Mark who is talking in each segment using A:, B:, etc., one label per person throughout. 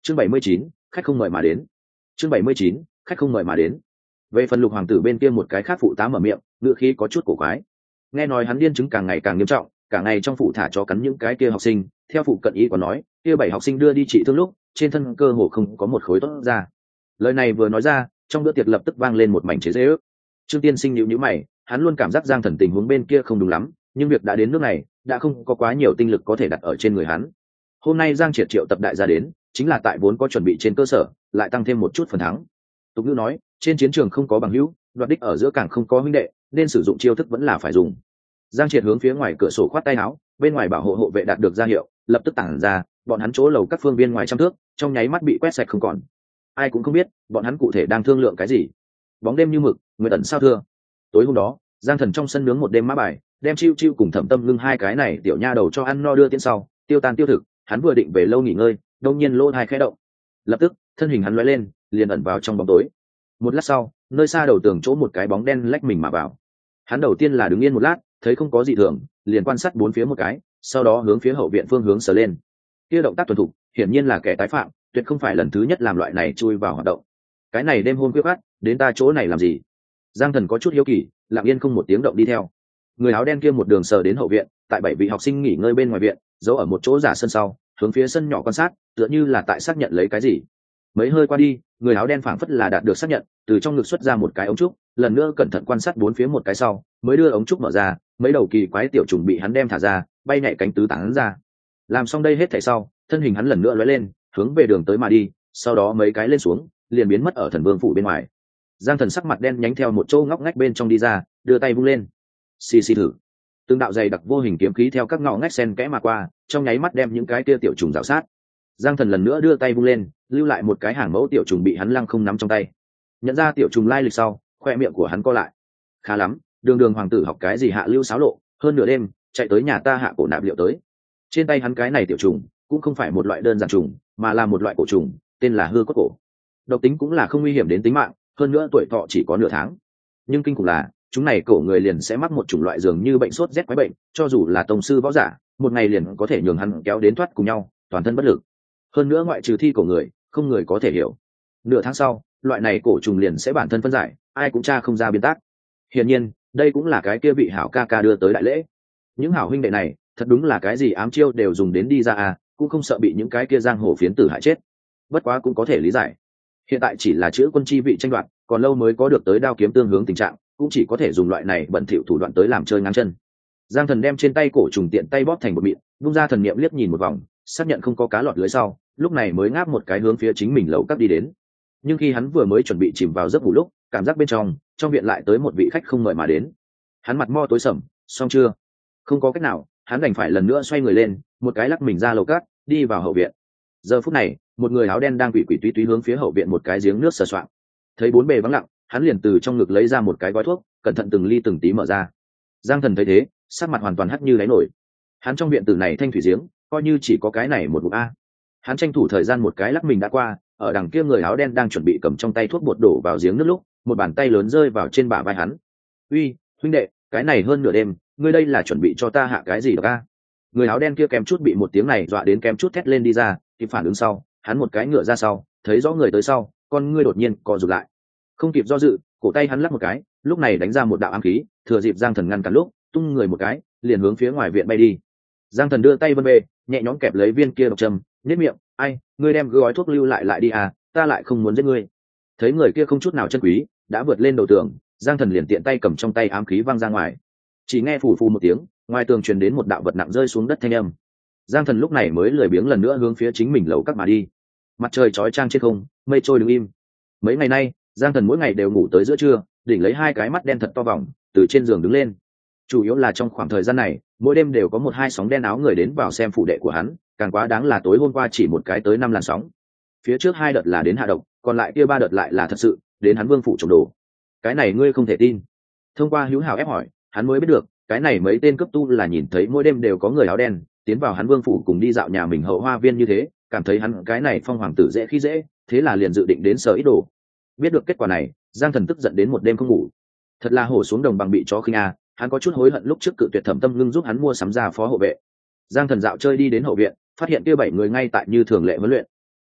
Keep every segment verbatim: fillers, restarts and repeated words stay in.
A: chương bảy mươi chín, khách không mời mà đến. chương bảy mươi chín, khách không mời mà đến. Về phần Lục hoàng tử bên kia, một cái khác phụ tá mở miệng, ngựa khí có chút cổ quái. Nghe nói hắn điên chứng càng ngày càng nghiêm trọng, cả ngày trong phủ thả chó cắn những cái kia học sinh. Theo phụ cận y còn nói, kia bảy học sinh đưa đi trị thương lúc, trên thân cơ hồ không có một khối tốt ra. Lời này vừa nói ra, trong bữa tiệc lập tức vang lên một mảnh chế giễu. Trương Tiên Sinh nhíu nhíu mày, hắn luôn cảm giác Giang Thần tình huống bên kia không đúng lắm, nhưng việc đã đến nước này, đã không có quá nhiều tinh lực có thể đặt ở trên người hắn. Hôm nay Giang Triệt triệu tập đại gia đến, chính là tại vốn có chuẩn bị trên cơ sở, lại tăng thêm một chút phần thắng. Tục ngữ nói, trên chiến trường không có bằng hữu, đoạt đích ở giữa càng không có huynh đệ, nên sử dụng chiêu thức vẫn là phải dùng. Giang Triệt hướng phía ngoài cửa sổ khoát tay áo, bên ngoài bảo hộ hộ vệ đạt được ra hiệu, lập tức tản ra, bọn hắn chỗ lầu các phương viên ngoài trăm thước, trong nháy mắt bị quét sạch không còn. Ai cũng không biết, bọn hắn cụ thể đang thương lượng cái gì. Bóng đêm như mực, người tận sao thưa. Tối hôm đó, Giang Thần trong sân nướng một đêm mã bài, đem Chiêu Chiêu cùng Thẩm Tâm Ngưng hai cái này tiểu nha đầu cho ăn no đưa tiễn sau, tiêu tan tiêu thực, hắn vừa định về lâu nghỉ ngơi, đột nhiên lỗ tai khẽ động. Lập tức, thân hình hắn lóe lên, liền ẩn vào trong bóng tối. Một lát sau, nơi xa đầu tường chỗ một cái bóng đen lách mình mà vào. Hắn đầu tiên là đứng yên một lát, thấy không có gì thường, liền quan sát bốn phía một cái, sau đó hướng phía hậu viện phương hướng sờ lên. Kia động tác thuần thục, hiển nhiên là kẻ tái phạm, tuyệt không phải lần thứ nhất làm loại này chui vào hoạt động. Cái này đêm hôm khuya khoắt, đến ta chỗ này làm gì? Giang Thần có chút hiếu kỳ, lặng yên không một tiếng động đi theo. Người áo đen kia một đường sờ đến hậu viện, tại bảy vị học sinh nghỉ ngơi bên ngoài viện, giấu ở một chỗ giả sân sau, hướng phía sân nhỏ quan sát, tựa như là tại xác nhận lấy cái gì. Mấy hơi qua đi, người áo đen phảng phất là đạt được xác nhận, từ trong ngực xuất ra một cái ống trúc, lần nữa cẩn thận quan sát bốn phía một cái sau, mới đưa ống trúc mở ra, mấy đầu kỳ quái tiểu trùng bị hắn đem thả ra, bay nhảy cánh tứ tán ra. Làm xong đây hết thảy sau, thân hình hắn lần nữa lóe lên, hướng về đường tới mà đi, sau đó mấy cái lên xuống, liền biến mất ở Thần Vương phủ bên ngoài. Giang Thần sắc mặt đen nhánh theo một chỗ ngóc ngách bên trong đi ra, đưa tay vung lên, xì xì thử. Từng đạo dày đặc vô hình kiếm khí theo các ngõ ngách xen kẽ mà qua, trong nháy mắt đem những cái kia tiểu trùng rào sát. Giang Thần lần nữa đưa tay vung lên, lưu lại một cái hàng mẫu tiểu trùng bị hắn lăng không nắm trong tay. Nhận ra tiểu trùng lai lịch sau, khoe miệng của hắn co lại. Khá lắm, đường đường hoàng tử học cái gì hạ lưu xáo lộ, hơn nửa đêm chạy tới nhà ta hạ cổ nạp liệu tới. Trên tay hắn cái này tiểu trùng cũng không phải một loại đơn giản trùng, mà là một loại cổ trùng, tên là hư cốt cổ. Độc tính cũng là không nguy hiểm đến tính mạng, hơn nữa tuổi thọ chỉ có nửa tháng. Nhưng kinh khủng là, chúng này cổ người liền sẽ mắc một chủng loại dường như bệnh sốt rét quái bệnh, cho dù là tông sư võ giả, một ngày liền có thể nhường hắn kéo đến thoát cùng nhau, toàn thân bất lực. Hơn nữa ngoại trừ thi cổ người, không người có thể hiểu. Nửa tháng sau, loại này cổ trùng liền sẽ bản thân phân giải, ai cũng tra không ra biến tác. Hiển nhiên, đây cũng là cái kia vị hảo ca ca đưa tới đại lễ. Những hảo huynh đệ này, thật đúng là cái gì ám chiêu đều dùng đến đi ra à, cũng không sợ bị những cái kia giang hồ phiến tử hại chết. Bất quá cũng có thể lý giải. Hiện tại chỉ là chữ quân chi vị tranh đoạt, còn lâu mới có được tới đao kiếm tương hướng tình trạng, cũng chỉ có thể dùng loại này bẩn thỉu thủ đoạn tới làm chơi ngang chân. Giang Thần đem trên tay cổ trùng tiện tay bóp thành một mịn, vung ra thần niệm liếc nhìn một vòng, xác nhận không có cá lọt lưới sau, lúc này mới ngáp một cái hướng phía chính mình lầu các đi đến. Nhưng khi hắn vừa mới chuẩn bị chìm vào giấc ngủ lúc, cảm giác bên trong trong viện lại tới một vị khách không mời mà đến. Hắn mặt mo tối sầm, xong chưa? Không có cách nào, hắn đành phải lần nữa xoay người lên, một cái lắc mình ra lầu cát, đi vào hậu viện. Giờ phút này, một người áo đen đang quỷ quỷ túy túy hướng phía hậu viện một cái giếng nước sờ soạng. Thấy bốn bề vắng lặng, hắn liền từ trong ngực lấy ra một cái gói thuốc, cẩn thận từng ly từng tí mở ra. Giang Thần thấy thế, sắc mặt hoàn toàn hắt như đáy nổi. Hắn trong viện tử này thanh thủy giếng, coi như chỉ có cái này một vụ a. Hắn tranh thủ thời gian một cái lắc mình đã qua, ở đằng kia người áo đen đang chuẩn bị cầm trong tay thuốc bột đổ vào giếng nước lúc, một bàn tay lớn rơi vào trên bả vai hắn. "Uy, huynh đệ, cái này hơn nửa đêm, ngươi đây là chuẩn bị cho ta hạ cái gì đó a?" Người áo đen kia kém chút bị một tiếng này dọa đến kém chút thét lên đi ra, kịp phản ứng sau, hắn một cái ngựa ra sau, thấy rõ người tới sau, con ngươi đột nhiên co rụt lại. Không kịp do dự, cổ tay hắn lắc một cái, lúc này đánh ra một đạo ám khí, thừa dịp Giang Thần ngăn cản lúc, tung người một cái, liền hướng phía ngoài viện bay đi. Giang Thần đưa tay vân bê, nhẹ nhõm kẹp lấy viên kia độc châm, nhếch miệng, "Ai, ngươi đem gói thuốc lưu lại lại đi à, ta lại không muốn giết ngươi." Thấy người kia không chút nào chân quý, đã vượt lên đầu tường, Giang Thần liền tiện tay cầm trong tay ám khí văng ra ngoài. Chỉ nghe phù phù một tiếng, ngoài tường truyền đến một đạo vật nặng rơi xuống đất thanh âm. Giang Thần lúc này mới lười biếng lần nữa hướng phía chính mình lầu các mà đi. Mặt trời chói chang trên không, mây trôi đứng im. Mấy ngày nay, Giang Thần mỗi ngày đều ngủ tới giữa trưa, đỉnh lấy hai cái mắt đen thật to vòng, từ trên giường đứng lên. Chủ yếu là trong khoảng thời gian này, mỗi đêm đều có một hai sóng đen áo người đến vào xem phụ đệ của hắn, càng quá đáng là tối hôm qua chỉ một cái tới năm làn sóng. Phía trước hai đợt là đến hạ độc, còn lại kia ba đợt lại là thật sự đến hắn vương phủ trộm đồ. Cái này ngươi không thể tin. Thông qua hữu hảo ép hỏi, hắn mới biết được, cái này mấy tên cấp tu là nhìn thấy mỗi đêm đều có người áo đen tiến vào hắn vương phủ cùng đi dạo nhà mình hậu hoa viên như thế, cảm thấy hắn cái này phong hoàng tử dễ khi dễ, thế là liền dự định đến sở ít đồ. Biết được kết quả này, Giang Thần tức giận đến một đêm không ngủ. Thật là hổ xuống đồng bằng bị chó khinh a, hắn có chút hối hận lúc trước cự tuyệt Thẩm Tâm Ngưng giúp hắn mua sắm ra phó hộ vệ. Giang Thần dạo chơi đi đến hậu viện, phát hiện kia bảy người ngay tại như thường lệ huấn luyện.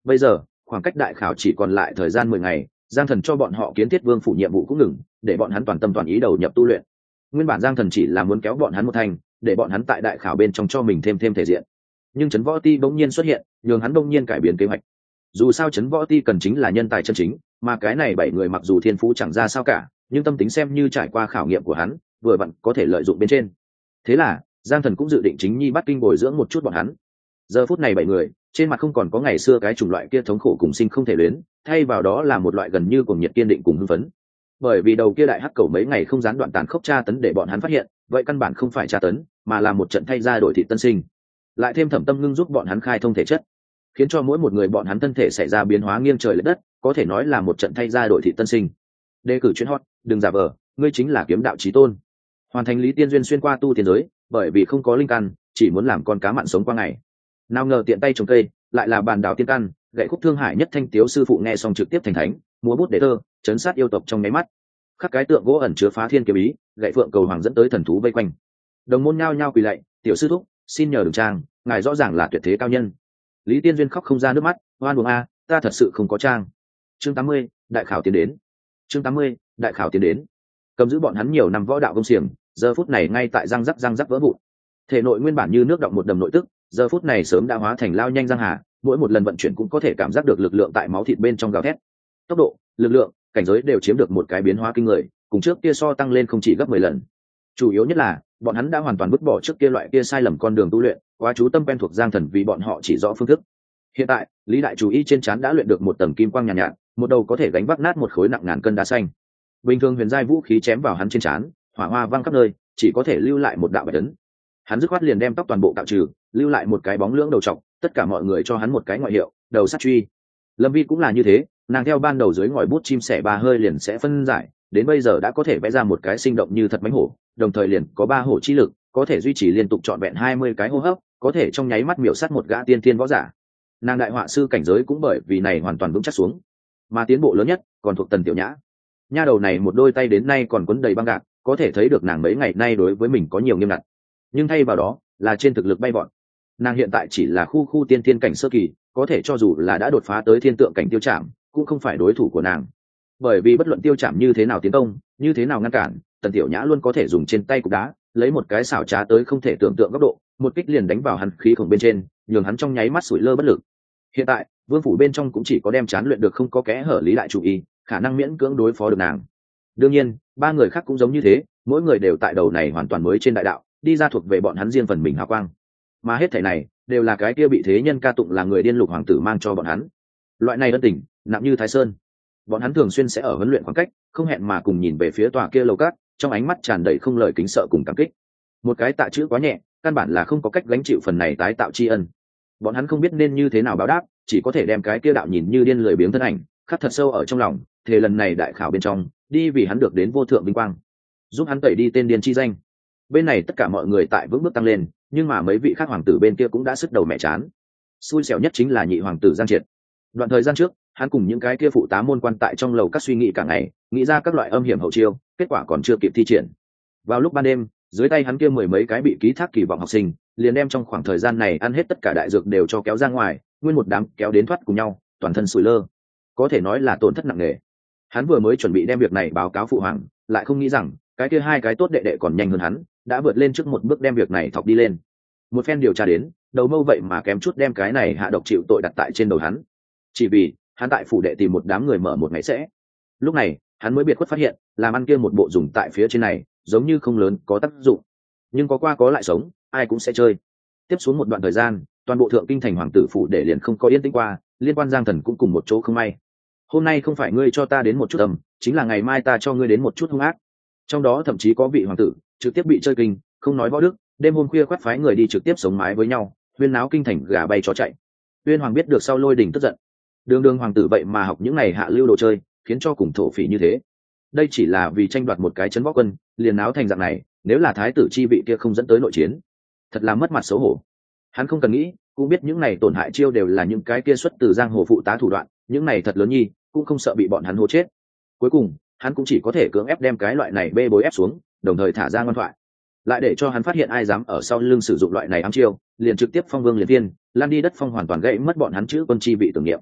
A: Bây giờ khoảng cách đại khảo chỉ còn lại thời gian mười ngày, Giang Thần cho bọn họ kiến thiết vương phủ nhiệm vụ cũng ngừng, để bọn hắn toàn tâm toàn ý đầu nhập tu luyện. Nguyên bản Giang Thần chỉ là muốn kéo bọn hắn một thành, để bọn hắn tại đại khảo bên trong cho mình thêm thêm thể diện. Nhưng Trấn Võ Ti bỗng nhiên xuất hiện, nhường hắn bỗng nhiên cải biến kế hoạch. Dù sao Trấn Võ Ti cần chính là nhân tài chân chính, mà cái này bảy người mặc dù thiên phú chẳng ra sao cả, nhưng tâm tính xem như trải qua khảo nghiệm của hắn, vừa vặn có thể lợi dụng bên trên. Thế là Giang Thần cũng dự định chính nhi bắt kinh bồi dưỡng một chút bọn hắn. Giờ phút này bảy người trên mặt không còn có ngày xưa cái chủng loại kia thống khổ cùng sinh không thể luyến, thay vào đó là một loại gần như cùng nhiệt kiên định cùng hưng phấn. Bởi vì đầu kia đại hắc cầu mấy ngày không gián đoạn tàn khốc tra tấn để bọn hắn phát hiện, vậy căn bản không phải tra tấn, mà là một trận thay ra đổi thị tân sinh. Lại thêm Thẩm Tâm Ngưng giúp bọn hắn khai thông thể chất, khiến cho mỗi một người bọn hắn thân thể xảy ra biến hóa nghiêng trời lệch đất, có thể nói là một trận thay ra đổi thị tân sinh. Đề cử chuyên hot, đừng giả vờ, ngươi chính là kiếm đạo chí tôn. Hoàn thành Lý Tiên Duyên xuyên qua tu tiên giới, bởi vì không có linh căn, chỉ muốn làm con cá mặn sống qua ngày. Nào ngờ tiện tay trồng cây, lại là bàn đảo tiên căn, gậy khúc thương hải nhất thanh tiếu sư phụ nghe xong trực tiếp thành thánh, múa bút để thơ, chấn sát yêu tộc trong nháy mắt. Khắc cái tượng gỗ ẩn chứa phá thiên kiếm ý, gậy phượng cầu hoàng dẫn tới thần thú vây quanh. Đồng môn nhao nhao quỳ lạy, tiểu sư thúc, xin nhờ đường trang, ngài rõ ràng là tuyệt thế cao nhân. Lý Tiên Duyên khóc không ra nước mắt, oan uổng a, ta thật sự không có trang. Chương tám mươi, đại khảo tiến đến. Chương tám mươi, đại khảo tiến đến. Cầm giữ bọn hắn nhiều năm võ đạo công xiềng, giờ phút này ngay tại răng rắc răng rắc vỡ vụn. Thể nội nguyên bản như nước động một đầm nội tức, giờ phút này sớm đã hóa thành lao nhanh giang hà, mỗi một lần vận chuyển cũng có thể cảm giác được lực lượng tại máu thịt bên trong gào thét. Tốc độ, lực lượng, cảnh giới đều chiếm được một cái biến hóa kinh người, cùng trước kia so tăng lên không chỉ gấp mười lần. Chủ yếu nhất là bọn hắn đã hoàn toàn vứt bỏ trước kia loại kia sai lầm con đường tu luyện, quá chú tâm quen thuộc Giang Thần vì bọn họ chỉ rõ phương thức. Hiện tại Lý đại chủ y trên trán đã luyện được một tầng kim quang nhàn nhạt, nhạt, một đầu có thể gánh vác nát một khối nặng ngàn cân đá xanh. Bình thường huyền giai vũ khí chém vào hắn trên trán, hỏa hoa văng khắp nơi, chỉ có thể lưu lại một đạo bạch ấn. Hắn dứt khoát liền đem tóc toàn bộ cạo trừ, lưu lại một cái bóng lưỡng đầu trọc, tất cả mọi người cho hắn một cái ngoại hiệu, đầu sát truy. Lâm Vi cũng là như thế, nàng theo ban đầu dưới ngòi bút chim sẻ ba hơi liền sẽ phân giải, đến bây giờ đã có thể vẽ ra một cái sinh động như thật mãnh hổ, đồng thời liền có ba hổ chi lực, có thể duy trì liên tục trọn vẹn hai mươi cái hô hấp, có thể trong nháy mắt miểu sát một gã tiên thiên võ giả. Nàng đại họa sư cảnh giới cũng bởi vì này hoàn toàn vững chắc xuống, mà tiến bộ lớn nhất còn thuộc Tần Tiểu Nhã. Nha đầu này một đôi tay đến nay còn quấn đầy băng gạc, có thể thấy được nàng mấy ngày nay đối với mình có nhiều nghiêm ngặt, nhưng thay vào đó là trên thực lực bay vọt. Nàng hiện tại chỉ là khu khu tiên thiên cảnh sơ kỳ, có thể cho dù là đã đột phá tới thiên tượng cảnh Tiêu Trảm cũng không phải đối thủ của nàng, bởi vì bất luận Tiêu Trảm như thế nào tiến công, như thế nào ngăn cản, Tần Tiểu Nhã luôn có thể dùng trên tay cục đá lấy một cái xảo trá tới không thể tưởng tượng góc độ, một kích liền đánh vào hắn khí khổng bên trên, nhường hắn trong nháy mắt sủi lơ bất lực. Hiện tại vương phủ bên trong cũng chỉ có đem chán luyện được không có kẽ hở Lý đại chủ y khả năng miễn cưỡng đối phó được nàng. Đương nhiên ba người khác cũng giống như thế, mỗi người đều tại đầu này hoàn toàn mới trên đại đạo đi ra thuộc về bọn hắn riêng phần mình hào quang, mà hết thảy này đều là cái kia bị thế nhân ca tụng là người điên Lục hoàng tử mang cho bọn hắn. Loại này ân tình nặng như Thái Sơn. Bọn hắn thường xuyên sẽ ở huấn luyện khoảng cách không hẹn mà cùng nhìn về phía tòa kia lầu cát, trong ánh mắt tràn đầy không lời kính sợ cùng cảm kích. Một cái tạ chữ quá nhẹ, căn bản là không có cách gánh chịu phần này tái tạo tri ân. Bọn hắn không biết nên như thế nào báo đáp, chỉ có thể đem cái kia đạo nhìn như điên lười biếng thân ảnh khắc thật sâu ở trong lòng, thề lần này đại khảo bên trong đi vì hắn được đến vô thượng vinh quang, giúp hắn tẩy đi tên điên chi danh. Bên này tất cả mọi người tại vững bước tăng lên, nhưng mà mấy vị khác hoàng tử bên kia cũng đã sức đầu mẹ chán. Xui xẻo nhất chính là nhị hoàng tử Giang Triệt. Đoạn thời gian trước hắn cùng những cái kia phụ tá môn quan tại trong lầu các suy nghĩ cả ngày, nghĩ ra các loại âm hiểm hậu chiêu, kết quả còn chưa kịp thi triển. Vào lúc ban đêm, dưới tay hắn kia mười mấy cái bị ký thác kỳ vọng học sinh liền đem trong khoảng thời gian này ăn hết tất cả đại dược đều cho kéo ra ngoài, nguyên một đám kéo đến thoát cùng nhau, toàn thân sủi lơ, có thể nói là tổn thất nặng nề. Hắn vừa mới chuẩn bị đem việc này báo cáo phụ hoàng, lại không nghĩ rằng cái kia hai cái tốt đệ đệ còn nhanh hơn hắn, đã vượt lên trước một bước đem việc này thọc đi lên. Một phen điều tra đến, đầu mâu vậy mà kém chút đem cái này hạ độc chịu tội đặt tại trên đầu hắn, chỉ vì hắn tại phủ đệ tìm một đám người mở một ngày sẽ. Lúc này hắn mới biệt khuất phát hiện, làm ăn kia một bộ dùng tại phía trên này giống như không lớn có tác dụng, nhưng có qua có lại sống, ai cũng sẽ chơi. Tiếp xuống một đoạn thời gian, toàn bộ thượng kinh thành hoàng tử phủ để liền không có yên tĩnh qua, liên quan Giang Thần cũng cùng một chỗ không may. Hôm nay không phải ngươi cho ta đến một chút tầm, chính là ngày mai ta cho ngươi đến một chút hung ác. Trong đó thậm chí có vị hoàng tử trực tiếp bị chơi kinh, không nói võ đức, đêm hôm khuya khoác phái người đi trực tiếp sống mái với nhau, huyên náo kinh thành gà bay chó chạy. Uyên hoàng biết được sau lôi đình tức giận, đường đường hoàng tử vậy mà học những này hạ lưu đồ chơi, khiến cho cùng thổ phỉ như thế. Đây chỉ là vì tranh đoạt một cái trấn võ quân, liền náo thành dạng này, nếu là thái tử chi vị kia không dẫn tới nội chiến, thật là mất mặt xấu hổ. Hắn không cần nghĩ cũng biết những này tổn hại chiêu đều là những cái kia xuất từ giang hồ phụ tá thủ đoạn, những này thật lớn nhi cũng không sợ bị bọn hắn hô chết. Cuối cùng hắn cũng chỉ có thể cưỡng ép đem cái loại này bê bối ép xuống, đồng thời thả ra ngoan thoại. Lại để cho hắn phát hiện ai dám ở sau lưng sử dụng loại này ám chiêu, liền trực tiếp phong vương liền thiên lan đi đất phong, hoàn toàn gãy mất bọn hắn chữ quân chi vị tưởng niệm.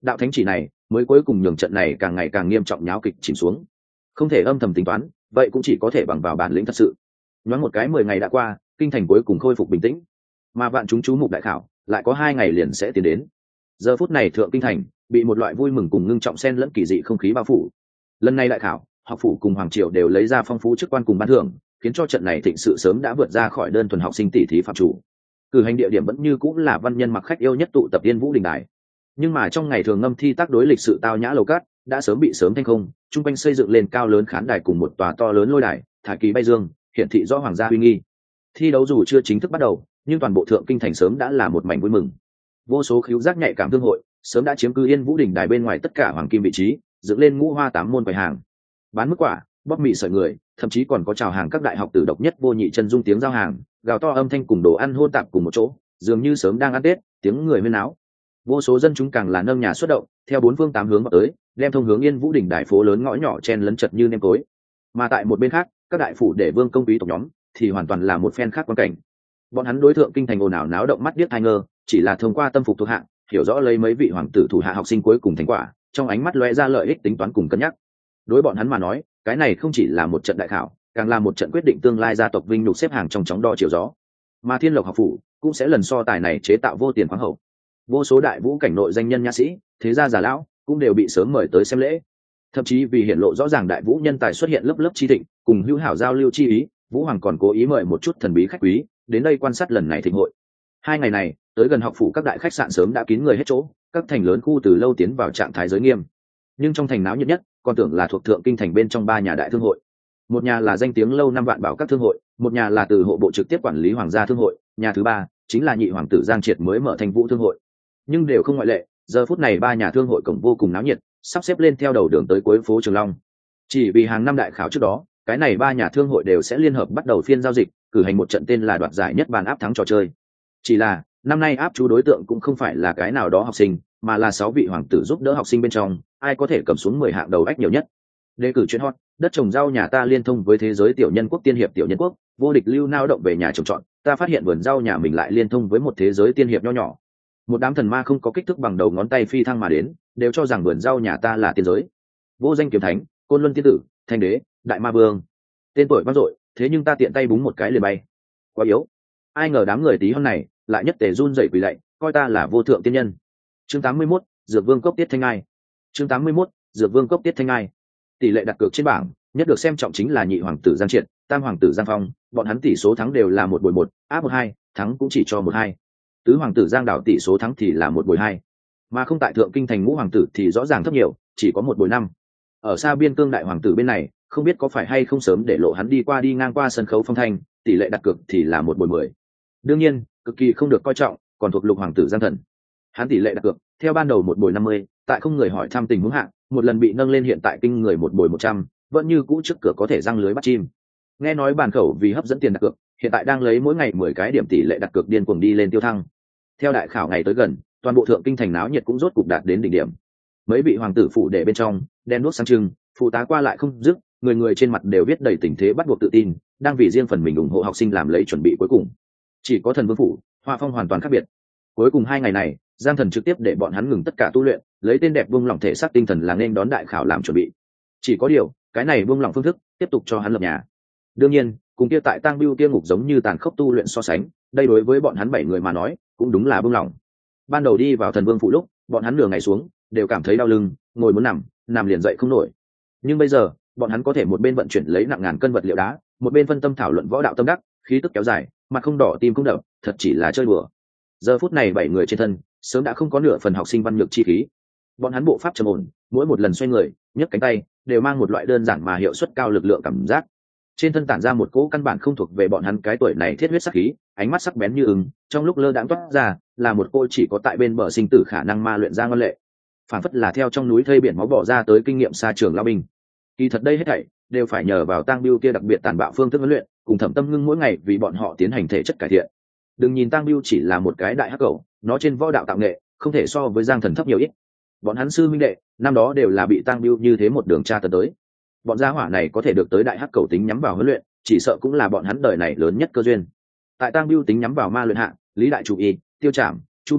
A: đạo thánh chỉ này mới cuối cùng nhường trận này càng ngày càng nghiêm trọng nháo kịch chìm xuống. Không thể âm thầm tính toán, vậy cũng chỉ có thể bằng vào bản lĩnh thật sự. Nhoáng một cái mười ngày đã qua, kinh thành cuối cùng khôi phục bình tĩnh, mà vạn chúng chú mục đại khảo lại có hai ngày liền sẽ tiến đến. Giờ phút này thượng kinh thành bị một loại vui mừng cùng ngưng trọng xen lẫn kỳ dị không khí bao phủ. Lần này đại khảo, học phủ cùng hoàng triều đều lấy ra phong phú chức quan cùng ban thưởng, khiến cho trận này thịnh sự sớm đã vượt ra khỏi đơn thuần học sinh tỷ thí phạm chủ. Cử hành địa điểm vẫn như cũng là văn nhân mặc khách yêu nhất tụ tập Yên Vũ đình đài. Nhưng mà trong ngày thường ngâm thi tác đối lịch sự tao nhã lầu cát đã sớm bị sớm thanh không, trung quanh xây dựng lên cao lớn khán đài cùng một tòa to lớn lôi đài, thả kỳ bay dương, hiển thị rõ hoàng gia uy nghi. Thi đấu dù chưa chính thức bắt đầu, nhưng toàn bộ thượng kinh thành sớm đã là một mảnh vui mừng. Vô số khíu giác nhạy cảm thương hội sớm đã chiếm cứ Yên Vũ đình đài bên ngoài tất cả hoàng kim vị trí, dựng lên ngũ hoa tám môn quầy hàng, bán mức quả, bóp mì sợi người, thậm chí còn có chào hàng các đại học tử độc nhất vô nhị chân dung tiếng giao hàng, gào to âm thanh cùng đồ ăn hôn tạp cùng một chỗ, dường như sớm đang ăn Tết, tiếng người huyên náo. Vô số dân chúng càng là nâng nhà xuất động, theo bốn phương tám hướng vào tới, đem thông hướng Yên Vũ đỉnh đài phố lớn ngõ nhỏ chen lấn chật như nêm tối. Mà tại một bên khác, các đại phủ để vương công quý tộc nhóm thì hoàn toàn là một phen khác quan cảnh. Bọn hắn đối thượng kinh thành ồn ào náo động mắt điếc tai ngơ, chỉ là thông qua tâm phục thuộc hạ, hiểu rõ lấy mấy vị hoàng tử thủ hạ học sinh cuối cùng thành quả, trong ánh mắt lóe ra lợi ích tính toán cùng cân nhắc. Đối bọn hắn mà nói, cái này không chỉ là một trận đại khảo, càng là một trận quyết định tương lai gia tộc vinh nhục xếp hàng trong chóng đo chiều gió. Mà Thiên Lộc học phủ cũng sẽ lần so tài này chế tạo vô tiền khoáng hậu. Vô số đại vũ cảnh nội danh nhân nha sĩ, thế gia già lão cũng đều bị sớm mời tới xem lễ. Thậm chí vì hiện lộ rõ ràng đại vũ nhân tài xuất hiện lớp lớp chi thịnh, cùng hữu hảo giao lưu chi ý, Vũ Hoàng còn cố ý mời một chút thần bí khách quý đến đây quan sát lần này thịnh hội. Hai ngày này, tới gần học phủ các đại khách sạn sớm đã kín người hết chỗ, các thành lớn khu từ lâu tiến vào trạng thái giới nghiêm. Nhưng trong thành náo nhiệt nhất, còn tưởng là thuộc thượng kinh thành bên trong ba nhà đại thương hội. Một nhà là danh tiếng lâu năm vạn bảo các thương hội, một nhà là từ hộ bộ trực tiếp quản lý hoàng gia thương hội, nhà thứ ba chính là nhị hoàng tử Giang Triệt mới mở thành Vũ thương hội. Nhưng đều không ngoại lệ, giờ phút này ba nhà thương hội cổng vô cùng náo nhiệt, sắp xếp lên theo đầu đường tới cuối phố Trường Long. Chỉ vì hàng năm đại khảo trước đó, cái này ba nhà thương hội đều sẽ liên hợp bắt đầu phiên giao dịch, cử hành một trận tên là đoạt giải nhất bàn áp thắng trò chơi. Chỉ là năm nay áp chú đối tượng cũng không phải là cái nào đó học sinh, mà là sáu vị hoàng tử giúp đỡ học sinh bên trong, ai có thể cầm xuống mười hạng đầu ách nhiều nhất. Đề cử chuyên hot, đất trồng rau nhà ta liên thông với thế giới tiểu nhân quốc tiên hiệp tiểu nhân quốc, vô địch lưu nao động về nhà trồng trọt, ta phát hiện vườn rau nhà mình lại liên thông với một thế giới tiên hiệp nho nhỏ. Một đám thần ma không có kích thước bằng đầu ngón tay phi thăng mà đến, đều cho rằng vườn rau nhà ta là tiên giới. Vô danh kiếm thánh, côn luân tiên tử, thanh đế, đại ma vương, tên tuổi vang dội, thế nhưng ta tiện tay búng một cái liền bay. Quá yếu. Ai ngờ đám người tí hơn này lại nhất tề run rẩy quỳ lạy, coi ta là vô thượng tiên nhân. Chương tám mươi mốt, Dược Vương cốc tiết thanh ai. Chương tám mươi mốt, Dược Vương cốc tiết thanh ai. Tỷ lệ đặt cược trên bảng, nhất được xem trọng chính là nhị hoàng tử Giang Triệt, tam hoàng tử Giang Phong, bọn hắn tỷ số thắng đều là một bồi một, áp một hai, thắng cũng chỉ cho một hai. Tứ hoàng tử Giang Đảo tỷ số thắng thì là một bồi hai, mà không tại thượng kinh thành ngũ hoàng tử thì rõ ràng thấp nhiều, chỉ có một bồi năm. Ở xa biên cương đại hoàng tử bên này, không biết có phải hay không sớm để lộ hắn đi qua đi ngang qua sân khấu phong thanh, tỷ lệ đặt cược thì là một bồi mười. Đương nhiên, cực kỳ không được coi trọng, còn thuộc lục hoàng tử Giang Thần. Hắn tỷ lệ đặt cược theo ban đầu một bồi năm mươi, tại không người hỏi thăm tình huống hạng, một lần bị nâng lên hiện tại kinh người một bồi một trăm, vẫn như cũ trước cửa có thể răng lưới bắt chim. Nghe nói bàn khẩu vì hấp dẫn tiền đặt cược, hiện tại đang lấy mỗi ngày mười cái điểm tỷ lệ đặt cược điên cuồng đi lên tiêu thăng. Theo đại khảo ngày tới gần, toàn bộ thượng kinh thành náo nhiệt cũng rốt cục đạt đến đỉnh điểm. Mấy vị hoàng tử phủ để bên trong, đen đuốc sáng trưng, phụ tá qua lại không dứt, người người trên mặt đều viết đầy tình thế bắt buộc tự tin, đang vì riêng phần mình ủng hộ học sinh làm lấy chuẩn bị cuối cùng. Chỉ có Thần Vương phủ, Hoa Phong hoàn toàn khác biệt. Cuối cùng hai ngày này, Giang Thần trực tiếp để bọn hắn ngừng tất cả tu luyện, lấy tên đẹp buông lỏng thể xác tinh thần là nên đón đại khảo làm chuẩn bị. Chỉ có điều, cái này buông lỏng phương thức, tiếp tục cho hắn lập nhà. Đương nhiên, cùng kia tại Tang Bưu kia ngục giống như tàn khốc tu luyện so sánh, đây đối với bọn hắn bảy người mà nói, cũng đúng là buông lỏng. Ban đầu đi vào Thần Vương phủ lúc, bọn hắn nửa ngày xuống, đều cảm thấy đau lưng, ngồi muốn nằm, nằm liền dậy không nổi. Nhưng bây giờ, bọn hắn có thể một bên vận chuyển lấy nặng ngàn cân vật liệu đá, một bên phân tâm thảo luận võ đạo tâm đắc, khí tức kéo dài, mặt không đỏ tim không đập, thật chỉ là chơi đùa. Giờ phút này bảy người trên thân, sớm đã không có nửa phần học sinh văn nhược chi khí. Bọn hắn bộ pháp trầm ổn, mỗi một lần xoay người, nhấc cánh tay, đều mang một loại đơn giản mà hiệu suất cao lực lượng cảm giác. Trên thân tản ra một cỗ căn bản không thuộc về bọn hắn cái tuổi này thiết huyết sắc khí, ánh mắt sắc bén như ưng, trong lúc lơ đãng toát ra, là một cô chỉ có tại bên bờ sinh tử khả năng ma luyện ra ngân lệ. Phản phất là theo trong núi thây biển máu bỏ ra tới kinh nghiệm xa trường lao binh. Kỳ thật đây hết thảy đều phải nhờ vào Tang Bưu kia đặc biệt tàn bạo phương thức huấn luyện, cùng Thẩm Tâm Ngưng mỗi ngày vì bọn họ tiến hành thể chất cải thiện. Đừng nhìn Tang Bưu chỉ là một cái đại hắc cầu, nó trên võ đạo tạo nghệ không thể so với Giang Thần thấp nhiều ít. Bọn hắn sư minh đệ năm đó đều là bị Tang Bưu như thế một đường tra tấn tới. Bọn gia hỏa này có thể được tới đại hắc cầu tính nhắm vào huấn luyện, chỉ sợ cũng là bọn hắn đời này lớn nhất cơ duyên. Tại Tang Bưu tính nhắm vào ma luyện hạ, Lý Đại Chủ Y, Tiêu Trảm, Chu Bình,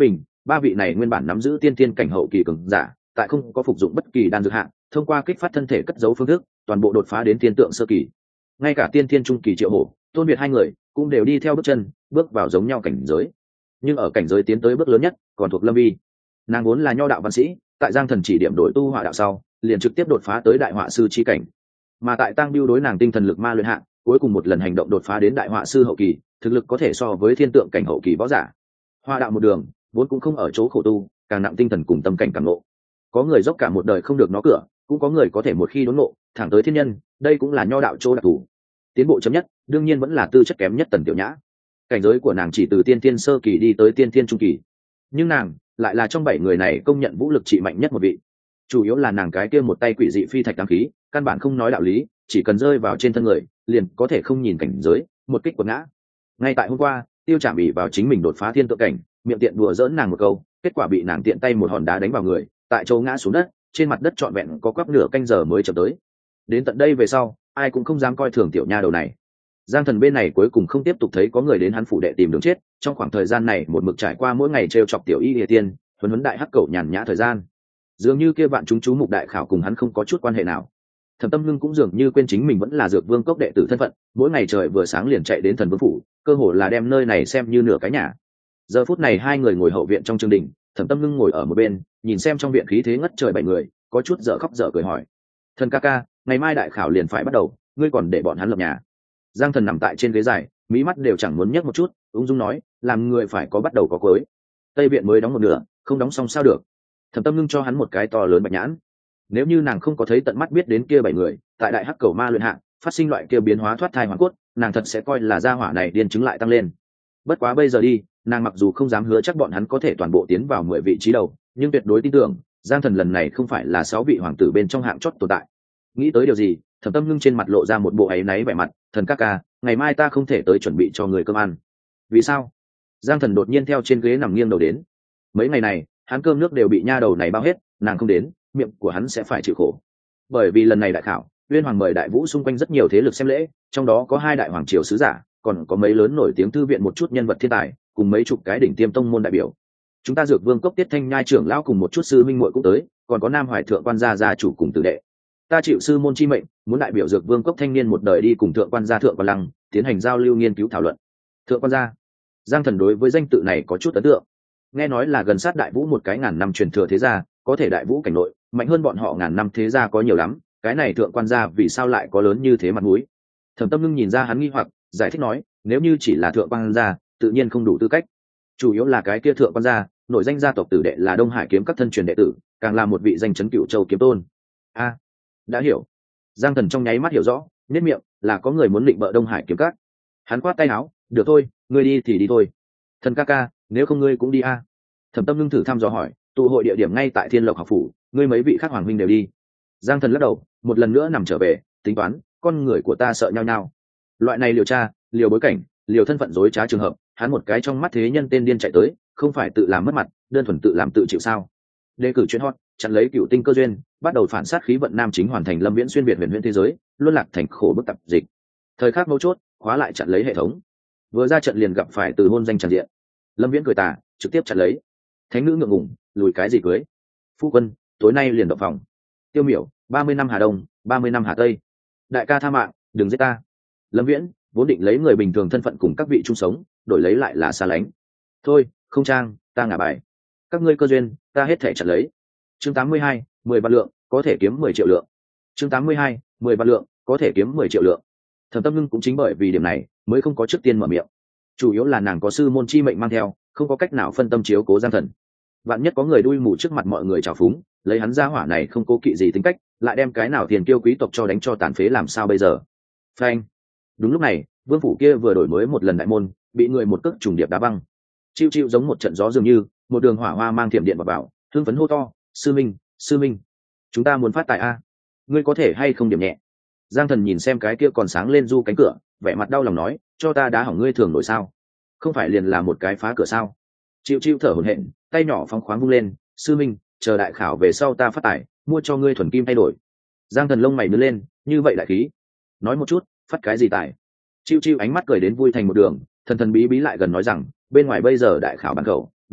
A: ba vị này nguyên bản nắm giữ tiên tiên cảnh hậu kỳ cường giả tại không có phục dụng bất kỳ đan dược hạng, thông qua kích phát thân thể cất giấu phương thức toàn bộ đột phá đến tiên tượng sơ kỳ. Ngay cả tiên tiên trung kỳ Triệu Hổ, Tôn Việt hai người cũng đều đi theo bước chân bước vào giống nhau cảnh giới. Nhưng ở cảnh giới tiến tới bước lớn nhất còn thuộc Lâm Vi. Nàng vốn là nho đạo văn sĩ, tại Giang Thần chỉ điểm đổi tu họa đạo sau liền trực tiếp đột phá tới đại họa sư chi cảnh. Mà tại Tăng Biêu đối nàng tinh thần lực ma luyện hạng, cuối cùng một lần hành động đột phá đến đại họa sư hậu kỳ, thực lực có thể so với thiên tượng cảnh hậu kỳ võ giả. Hoa đạo một đường vốn cũng không ở chỗ khổ tu, càng nặng tinh thần cùng tâm cảnh càng ngộ. Có người dốc cả một đời không được nó cửa, cũng có người có thể một khi đốn ngộ thẳng tới thiên nhân, đây cũng là nho đạo chỗ đặc thù. Tiến bộ chấm nhất đương nhiên vẫn là tư chất kém nhất Tần Tiểu Nhã. Cảnh giới của nàng chỉ từ tiên tiên sơ kỳ đi tới tiên tiên trung kỳ, nhưng nàng lại là trong bảy người này công nhận vũ lực trị mạnh nhất một vị. Chủ yếu là nàng cái kia một tay quỷ dị phi thạch đáng khí, căn bản không nói đạo lý, chỉ cần rơi vào trên thân người liền có thể không nhìn cảnh giới một kích quật ngã. Ngay tại hôm qua, Tiêu Trảm ỷ vào chính mình đột phá thiên tượng cảnh, miệng tiện đùa dỡn nàng một câu, kết quả bị nàng tiện tay một hòn đá đánh vào người, tại chỗ ngã xuống đất, trên mặt đất trọn vẹn có quắp nửa canh giờ mới chậm tới. Đến tận đây về sau, ai cũng không dám coi thường tiểu nha đầu này. Giang Thần bên này cuối cùng không tiếp tục thấy có người đến hắn phủ đệ tìm đường chết, trong khoảng thời gian này một mực trải qua mỗi ngày trêu chọc tiểu y địa tiên, huấn huấn đại hắc cẩu nhàn nhã thời gian. Dường như kia bạn chúng chú mục đại khảo cùng hắn không có chút quan hệ nào. Thẩm Tâm Ngưng cũng dường như quên chính mình vẫn là Dược Vương cốc đệ tử thân phận, mỗi ngày trời vừa sáng liền chạy đến Thần Vương phủ, cơ hồ là đem nơi này xem như nửa cái nhà. Giờ phút này hai người ngồi hậu viện trong trường đình, Thẩm Tâm Ngưng ngồi ở một bên, nhìn xem trong viện khí thế ngất trời bảy người, có chút dở khóc dở cười hỏi: "Thần ca ca, ngày mai đại khảo liền phải bắt đầu, ngươi còn để bọn hắn lập nhà?" Giang Thần nằm tại trên ghế dài, mí mắt đều chẳng muốn nhấc một chút, ung dung nói: "Làm người phải có bắt đầu có cuối. Tây viện mới đóng một nửa, không đóng xong sao được?" Thẩm Tâm Ngưng cho hắn một cái to lớn bạch nhãn. Nếu như nàng không có thấy tận mắt biết đến kia bảy người tại đại hắc cầu ma luyện hạng phát sinh loại kia biến hóa thoát thai hoàn cốt, nàng thật sẽ coi là gia hỏa này điên chứng lại tăng lên. Bất quá bây giờ đi, nàng mặc dù không dám hứa chắc bọn hắn có thể toàn bộ tiến vào mười vị trí đầu, nhưng tuyệt đối tin tưởng Giang Thần lần này không phải là sáu vị hoàng tử bên trong hạng chót tồn tại. Nghĩ tới điều gì, Thẩm Tâm Ngưng trên mặt lộ ra một bộ áy náy vẻ mặt: "Thần ca ca, ngày mai ta không thể tới chuẩn bị cho người cơm ăn." "Vì sao?" Giang Thần đột nhiên theo trên ghế nằm nghiêng đầu đến. Mấy ngày này hắn cơm nước đều bị nha đầu này bao hết, nàng không đến miệng của hắn sẽ phải chịu khổ. Bởi vì lần này đại khảo, Uyên Hoàng mời đại vũ xung quanh rất nhiều thế lực xem lễ, trong đó có hai đại hoàng triều sứ giả, còn có mấy lớn nổi tiếng thư viện một chút nhân vật thiên tài, cùng mấy chục cái đỉnh tiêm tông môn đại biểu. Chúng ta Dược Vương cốc Tiết Thanh Nhai trưởng lão cùng một chút sư minh muội cũng tới, còn có Nam Hoài thượng quan gia gia chủ cùng tử đệ. Ta chịu sư môn chi mệnh, muốn đại biểu Dược Vương cốc thanh niên một đời đi cùng thượng quan gia thượng quan lăng tiến hành giao lưu nghiên cứu thảo luận. Thượng quan gia, Giang Thần đối với danh tự này có chút ấn tượng. Nghe nói là gần sát đại vũ một cái ngàn năm truyền thừa thế gia, có thể đại vũ cảnh nội mạnh hơn bọn họ ngàn năm thế gia có nhiều lắm, cái này thượng quan gia vì sao lại có lớn như thế mặt mũi? Thẩm Tâm Ngưng nhìn ra hắn nghi hoặc, giải thích nói: "Nếu như chỉ là thượng quan gia, tự nhiên không đủ tư cách. Chủ yếu là cái kia thượng quan gia, nội danh gia tộc tử đệ là Đông Hải kiếm các thân truyền đệ tử, càng là một vị danh chấn Cửu Châu kiếm tôn." A, à, đã hiểu. Giang Thần trong nháy mắt hiểu rõ, nhếch miệng, là có người muốn định bợ Đông Hải kiếm các. Hắn quát tay áo: "Được thôi, ngươi đi thì đi thôi. Thần ca ca, nếu không ngươi cũng đi a." À. Thẩm Tâm Ngưng thử thăm dò hỏi: "Tụ hội địa điểm ngay tại Thiên Lộc học phủ, ngươi mấy vị khác hoàng huynh đều đi?" Giang Thần lắc đầu, một lần nữa nằm trở về, tính toán, con người của ta sợ nhau nhau. Loại này liều tra, liều bối cảnh, liều thân phận dối trá trường hợp, hắn một cái trong mắt thế nhân tên điên chạy tới, không phải tự làm mất mặt, đơn thuần tự làm tự chịu sao? Đề cử chuyên hot, chặn lấy cựu tinh cơ duyên, bắt đầu phản sát khí vận nam chính hoàn thành Lâm Viễn xuyên việt huyền huyễn thế giới, luôn lạc thành khổ bức tập dịch. Thời khắc mấu chốt, khóa lại chặn lấy hệ thống. Vừa ra trận liền gặp phải từ hôn danh tràn diện. Lâm Viễn cười tà, trực tiếp chặn lấy. Thánh nữ ngượng ngùng, lùi cái gì cưới? Phu quân, tối nay liền động phòng. Tiêu Miểu, ba mươi năm Hà Đông, ba mươi năm Hà Tây. Đại ca tha mạng, đừng giết ta. Lâm Viễn vốn định lấy người bình thường thân phận cùng các vị chung sống, đổi lấy lại là xa lánh. Thôi, không trang, ta ngả bài. Các ngươi cơ duyên, ta hết thể chặn lấy. Chương tám mươi hai, mười vạn lượng, có thể kiếm mười triệu lượng. Chương tám mươi hai, mười vạn lượng, có thể kiếm mười triệu lượng. Thẩm Tâm Ngưng cũng chính bởi vì điểm này, mới không có trước tiên mở miệng. Chủ yếu là nàng có sư môn chi mệnh mang theo, không có cách nào phân tâm chiếu cố Giang Thần. Vạn nhất có người đuôi mù trước mặt mọi người trào phúng, lấy hắn ra hỏa này không cố kỵ gì tính cách, lại đem cái nào tiền kiêu quý tộc cho đánh cho tàn phế làm sao bây giờ? Phanh. Đúng lúc này, vương phủ kia vừa đổi mới một lần đại môn, bị người một cước trùng điệp đá băng. Chiu chiu giống một trận gió dường như, một đường hỏa hoa mang thiểm điện vào vào, hưng phấn hô to: "Sư minh, sư minh, chúng ta muốn phát tài a, ngươi có thể hay không điểm nhẹ?" Giang Thần nhìn xem cái kia còn sáng lên du cánh cửa, vẻ mặt đau lòng nói: "Cho ta đá hỏng ngươi thường nổi sao? Không phải liền là một cái phá cửa sao?" Chiu chiu thở hổn hển, tay nhỏ phóng khoáng vung lên: "Sư minh, chờ đại khảo về sau ta phát tài, mua cho ngươi thuần kim thay đổi." Giang Thần lông mày nhướng lên, như vậy đại khí. Nói một chút, phát cái gì tài? Chiu chiu ánh mắt cười đến vui thành một đường, thần thần bí bí lại gần nói rằng: "Bên ngoài bây giờ đại khảo bán khẩu,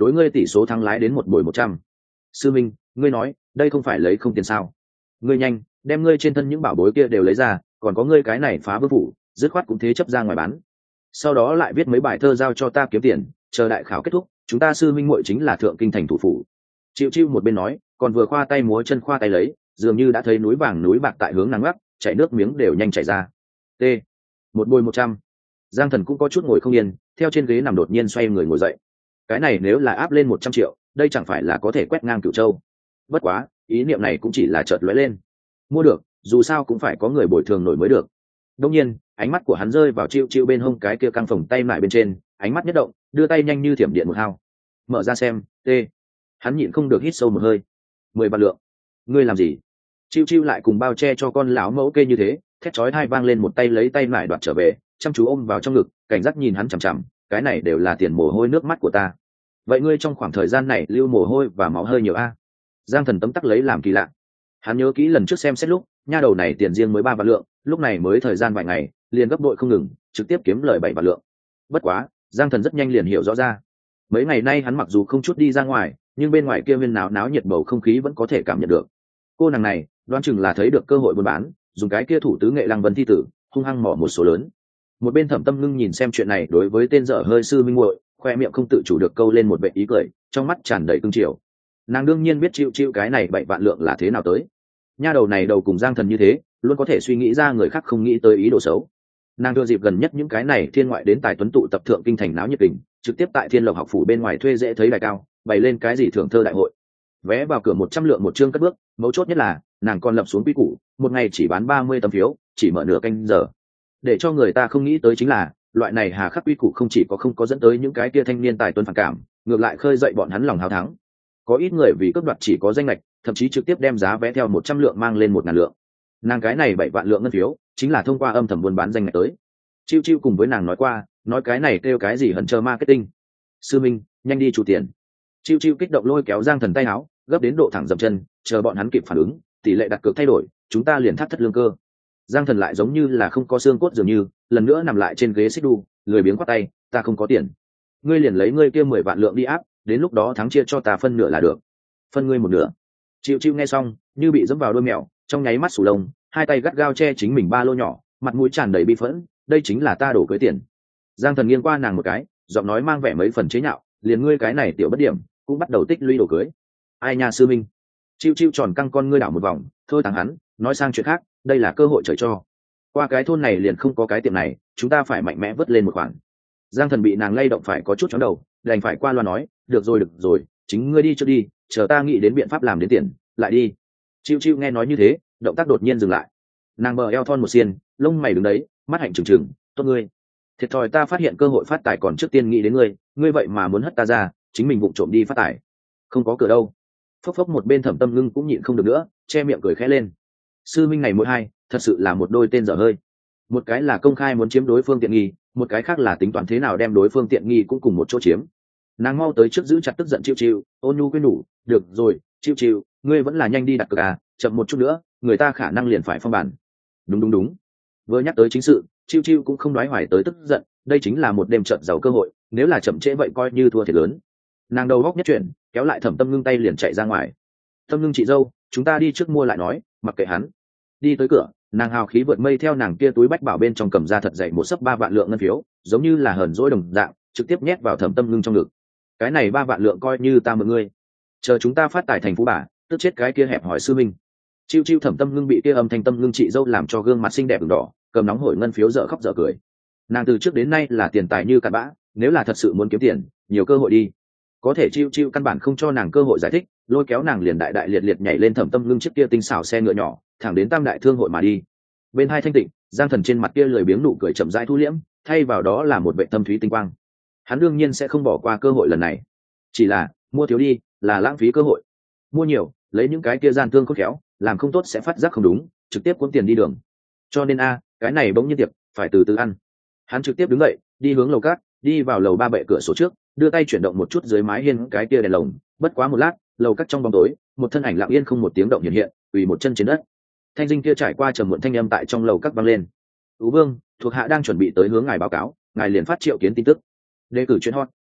A: đối ngươi tỷ số thắng lái đến một buổi một trăm. Sư minh, ngươi nói đây không phải lấy không tiền sao? Ngươi nhanh đem ngươi trên thân những bảo bối kia đều lấy ra, còn có ngươi cái này phá vương phủ dứt khoát cũng thế chấp ra ngoài bán, sau đó lại viết mấy bài thơ giao cho ta kiếm tiền, chờ đại khảo kết thúc chúng ta sư minh muội chính là thượng kinh thành thủ phủ. Chịu chịu một bên nói còn vừa khoa tay múa chân khoa tay lấy, dường như đã thấy núi vàng núi bạc tại hướng nắng gắt, chảy nước miếng đều nhanh chảy ra. T. Một bồi một trăm. Giang Thần cũng có chút ngồi không yên, theo trên ghế nằm đột nhiên xoay người ngồi dậy. Cái này nếu là áp lên một trăm triệu, đây chẳng phải là có thể quét ngang Cửu Châu. Bất quá, ý niệm này cũng chỉ là chợt lóe lên. Mua được, dù sao cũng phải có người bồi thường nổi mới được. Đương nhiên, ánh mắt của hắn rơi vào Chiêu Chiêu bên hông cái kia căng phồng tay lại bên trên, ánh mắt nhất động, đưa tay nhanh như thiểm điện một hao. Mở ra xem, T. Hắn nhịn không được hít sâu một hơi. Mười vạn lượng. Ngươi làm gì? Chiêu Chiêu lại cùng bao che cho con lão mẫu kê như thế, thét chói hai vang lên, một tay lấy tay lại đoạt trở về, chăm chú ôm vào trong ngực, cảnh giác nhìn hắn chằm chằm, cái này đều là tiền mồ hôi nước mắt của ta. Vậy ngươi trong khoảng thời gian này lưu mồ hôi và máu hơi nhiều a? Giang Thần tấm tắc lấy làm kỳ lạ. Hắn nhớ kỹ lần trước xem xét lúc, nha đầu này tiền riêng mới ba vạn lượng, lúc này mới thời gian vài ngày, liền gấp bội không ngừng, trực tiếp kiếm lời bảy vạn lượng. Bất quá, Giang Thần rất nhanh liền hiểu rõ ra. Mấy ngày nay hắn mặc dù không chút đi ra ngoài, nhưng bên ngoài kia viên náo náo nhiệt bầu không khí vẫn có thể cảm nhận được. Cô nàng này, đoán chừng là thấy được cơ hội buôn bán, dùng cái kia thủ tứ nghệ Lăng Vân thi tử, hung hăng mỏ một số lớn. Một bên Thẩm Tâm Ngưng nhìn xem chuyện này, đối với tên dở hơi sư minh muội, khoe miệng không tự chủ được câu lên một vẻ ý cười, trong mắt tràn đầy cưng chiều. Nàng đương nhiên biết chịu chịu cái này bảy vạn lượng là thế nào tới. Nha đầu này đầu cùng Giang Thần như thế, luôn có thể suy nghĩ ra người khác không nghĩ tới ý đồ xấu. Nàng đưa dịp gần nhất những cái này thiên ngoại đến tài tuấn tụ tập thượng kinh thành náo nhiệt tình, trực tiếp tại Thiên Lộc học phủ bên ngoài thuê dễ thấy đài cao, bày lên cái gì thưởng thơ đại hội. Vé vào cửa một trăm lượng một chương cất bước, mấu chốt nhất là nàng còn lập xuống quy củ, một ngày chỉ bán ba mươi tấm phiếu, chỉ mở nửa canh giờ. Để cho người ta không nghĩ tới chính là, loại này hà khắc quy củ không chỉ có không có dẫn tới những cái kia thanh niên tài tuấn phản cảm, ngược lại khơi dậy bọn hắn lòng hào thắng. Có ít người vì cướp đoạt chỉ có danh lệch, thậm chí trực tiếp đem giá vé theo một trăm lượng mang lên một ngàn lượng. Nàng cái này bảy vạn lượng ngân phiếu, chính là thông qua âm thầm buôn bán danh lệch tới. Chiêu Chiêu cùng với nàng nói qua, nói cái này kêu cái gì hận chờ marketing. Sư minh, nhanh đi chủ tiền. Chiêu Chiêu kích động lôi kéo Giang Thần tay áo, gấp đến độ thẳng dậm chân, chờ bọn hắn kịp phản ứng, tỷ lệ đặt cược thay đổi, chúng ta liền thắt thất lương cơ. Giang Thần lại giống như là không có xương cốt dường như, lần nữa nằm lại trên ghế xích đu, lười biếng quát tay, ta không có tiền. Ngươi liền lấy ngươi kia mười vạn lượng đi áp, đến lúc đó thắng chia cho ta phân nửa là được. Phân ngươi một nửa. Chiêu Chiêu nghe xong, như bị dẫm vào đôi mèo, trong nháy mắt sù lông, hai tay gắt gao che chính mình ba lô nhỏ, mặt mũi tràn đầy bi phẫn, đây chính là ta đổ cưới tiền. Giang Thần nghiêng qua nàng một cái, giọng nói mang vẻ mấy phần chế nhạo, liền ngươi cái này tiểu bất điểm, cũng bắt đầu tích lũy đổ cưới. Ai nha sư minh. Chiêu Chiêu tròn căng con ngươi đảo một vòng, thôi thằng hắn, nói sang chuyện khác, đây là cơ hội trời cho. Qua cái thôn này liền không có cái tiệm này, chúng ta phải mạnh mẽ vớt lên một khoản. Giang Thần bị nàng lay động phải có chút chóng đầu, đành phải qua loa nói, được rồi được rồi, chính ngươi đi cho đi, chờ ta nghĩ đến biện pháp làm đến tiền, lại đi. Chiêu Chiêu nghe nói như thế, động tác đột nhiên dừng lại. Nàng bờ eo thon một xiên, lông mày đứng đấy, mắt hạnh trừng trừng, tốt ngươi. Thiệt thòi ta phát hiện cơ hội phát tài còn trước tiên nghĩ đến ngươi, ngươi vậy mà muốn hất ta ra, chính mình vụng trộm đi phát tài. Không có cửa đâu. Phốc phốc một bên Thẩm Tâm Ngưng cũng nhịn không được nữa, che miệng cười khẽ lên. Sư minh này mỗi hai, thật sự là một đôi tên dở hơi. Một cái là công khai muốn chiếm đối phương tiện nghi, một cái khác là tính toán thế nào đem đối phương tiện nghi cũng cùng một chỗ chiếm. Nàng mau tới trước giữ chặt tức giận Chiêu Chiêu, ôn nhu khuyên nhủ, được rồi, Chiêu Chiêu, ngươi vẫn là nhanh đi đặt cược à, chậm một chút nữa, người ta khả năng liền phải phong bản. Đúng đúng đúng. Vừa nhắc tới chính sự, Chiêu Chiêu cũng không nói hoài tới tức giận, đây chính là một đêm trận giàu cơ hội, nếu là chậm trễ vậy coi như thua thiệt lớn. Nàng đầu góc nhất chuyển, kéo lại Thẩm Tâm Ngưng tay liền chạy ra ngoài. Tâm Ngưng chị dâu, chúng ta đi trước mua lại nói, mặc kệ hắn. Đi tới cửa, nàng hào khí vượt mây theo nàng kia túi bách bảo bên trong cầm ra thật dày một sấp ba vạn lượng ngân phiếu, giống như là hờn dỗi đồng dạng, trực tiếp nhét vào Thẩm Tâm Ngưng trong ngực. Cái này ba vạn lượng coi như ta mượn ngươi, chờ chúng ta phát tài thành phú bà, tức chết cái kia hẹp hỏi sư minh. Chiêu Chiêu Thẩm Tâm Ngưng bị kia âm thanh Tâm Ngưng chị dâu làm cho gương mặt xinh đẹp ửng đỏ, cầm nóng hổi ngân phiếu dở khóc dở cười. Nàng từ trước đến nay là tiền tài như cặn bã, nếu là thật sự muốn kiếm tiền, nhiều cơ hội đi. Có thể Chiêu Chiêu căn bản không cho nàng cơ hội giải thích, lôi kéo nàng liền đại đại liệt liệt nhảy lên Thẩm Tâm Ngưng chiếc kia tinh xảo xe ngựa nhỏ, thẳng đến Tam Đại Thương hội mà đi. Bên hai thanh tịnh, Giang Thần trên mặt kia lười biếng nụ cười chậm rãi thu liễm, thay vào đó là một vệ tâm thúy tinh quang. Hắn đương nhiên sẽ không bỏ qua cơ hội lần này, chỉ là mua thiếu đi là lãng phí cơ hội, mua nhiều lấy những cái kia gian thương khôn khéo, làm không tốt sẽ phát giác không đúng, trực tiếp cuốn tiền đi đường. Cho nên a, cái này bỗng nhiên tiệc phải từ từ ăn. Hắn trực tiếp đứng dậy, đi hướng lầu cát, đi vào lầu ba bệ cửa sổ trước, đưa tay chuyển động một chút dưới mái hiên cái kia đèn lồng, bất quá một lát, lầu cát trong bóng tối, một thân ảnh lặng yên không một tiếng động hiện hiện, quỳ một chân trên đất. Thanh dinh kia trải qua trầm muộn thanh âm tại trong lầu cát vang lên. Tú Vương, thuộc hạ đang chuẩn bị tới hướng ngài báo cáo, ngài liền phát triệu kiến tin tức. Đề cử chuyên hot,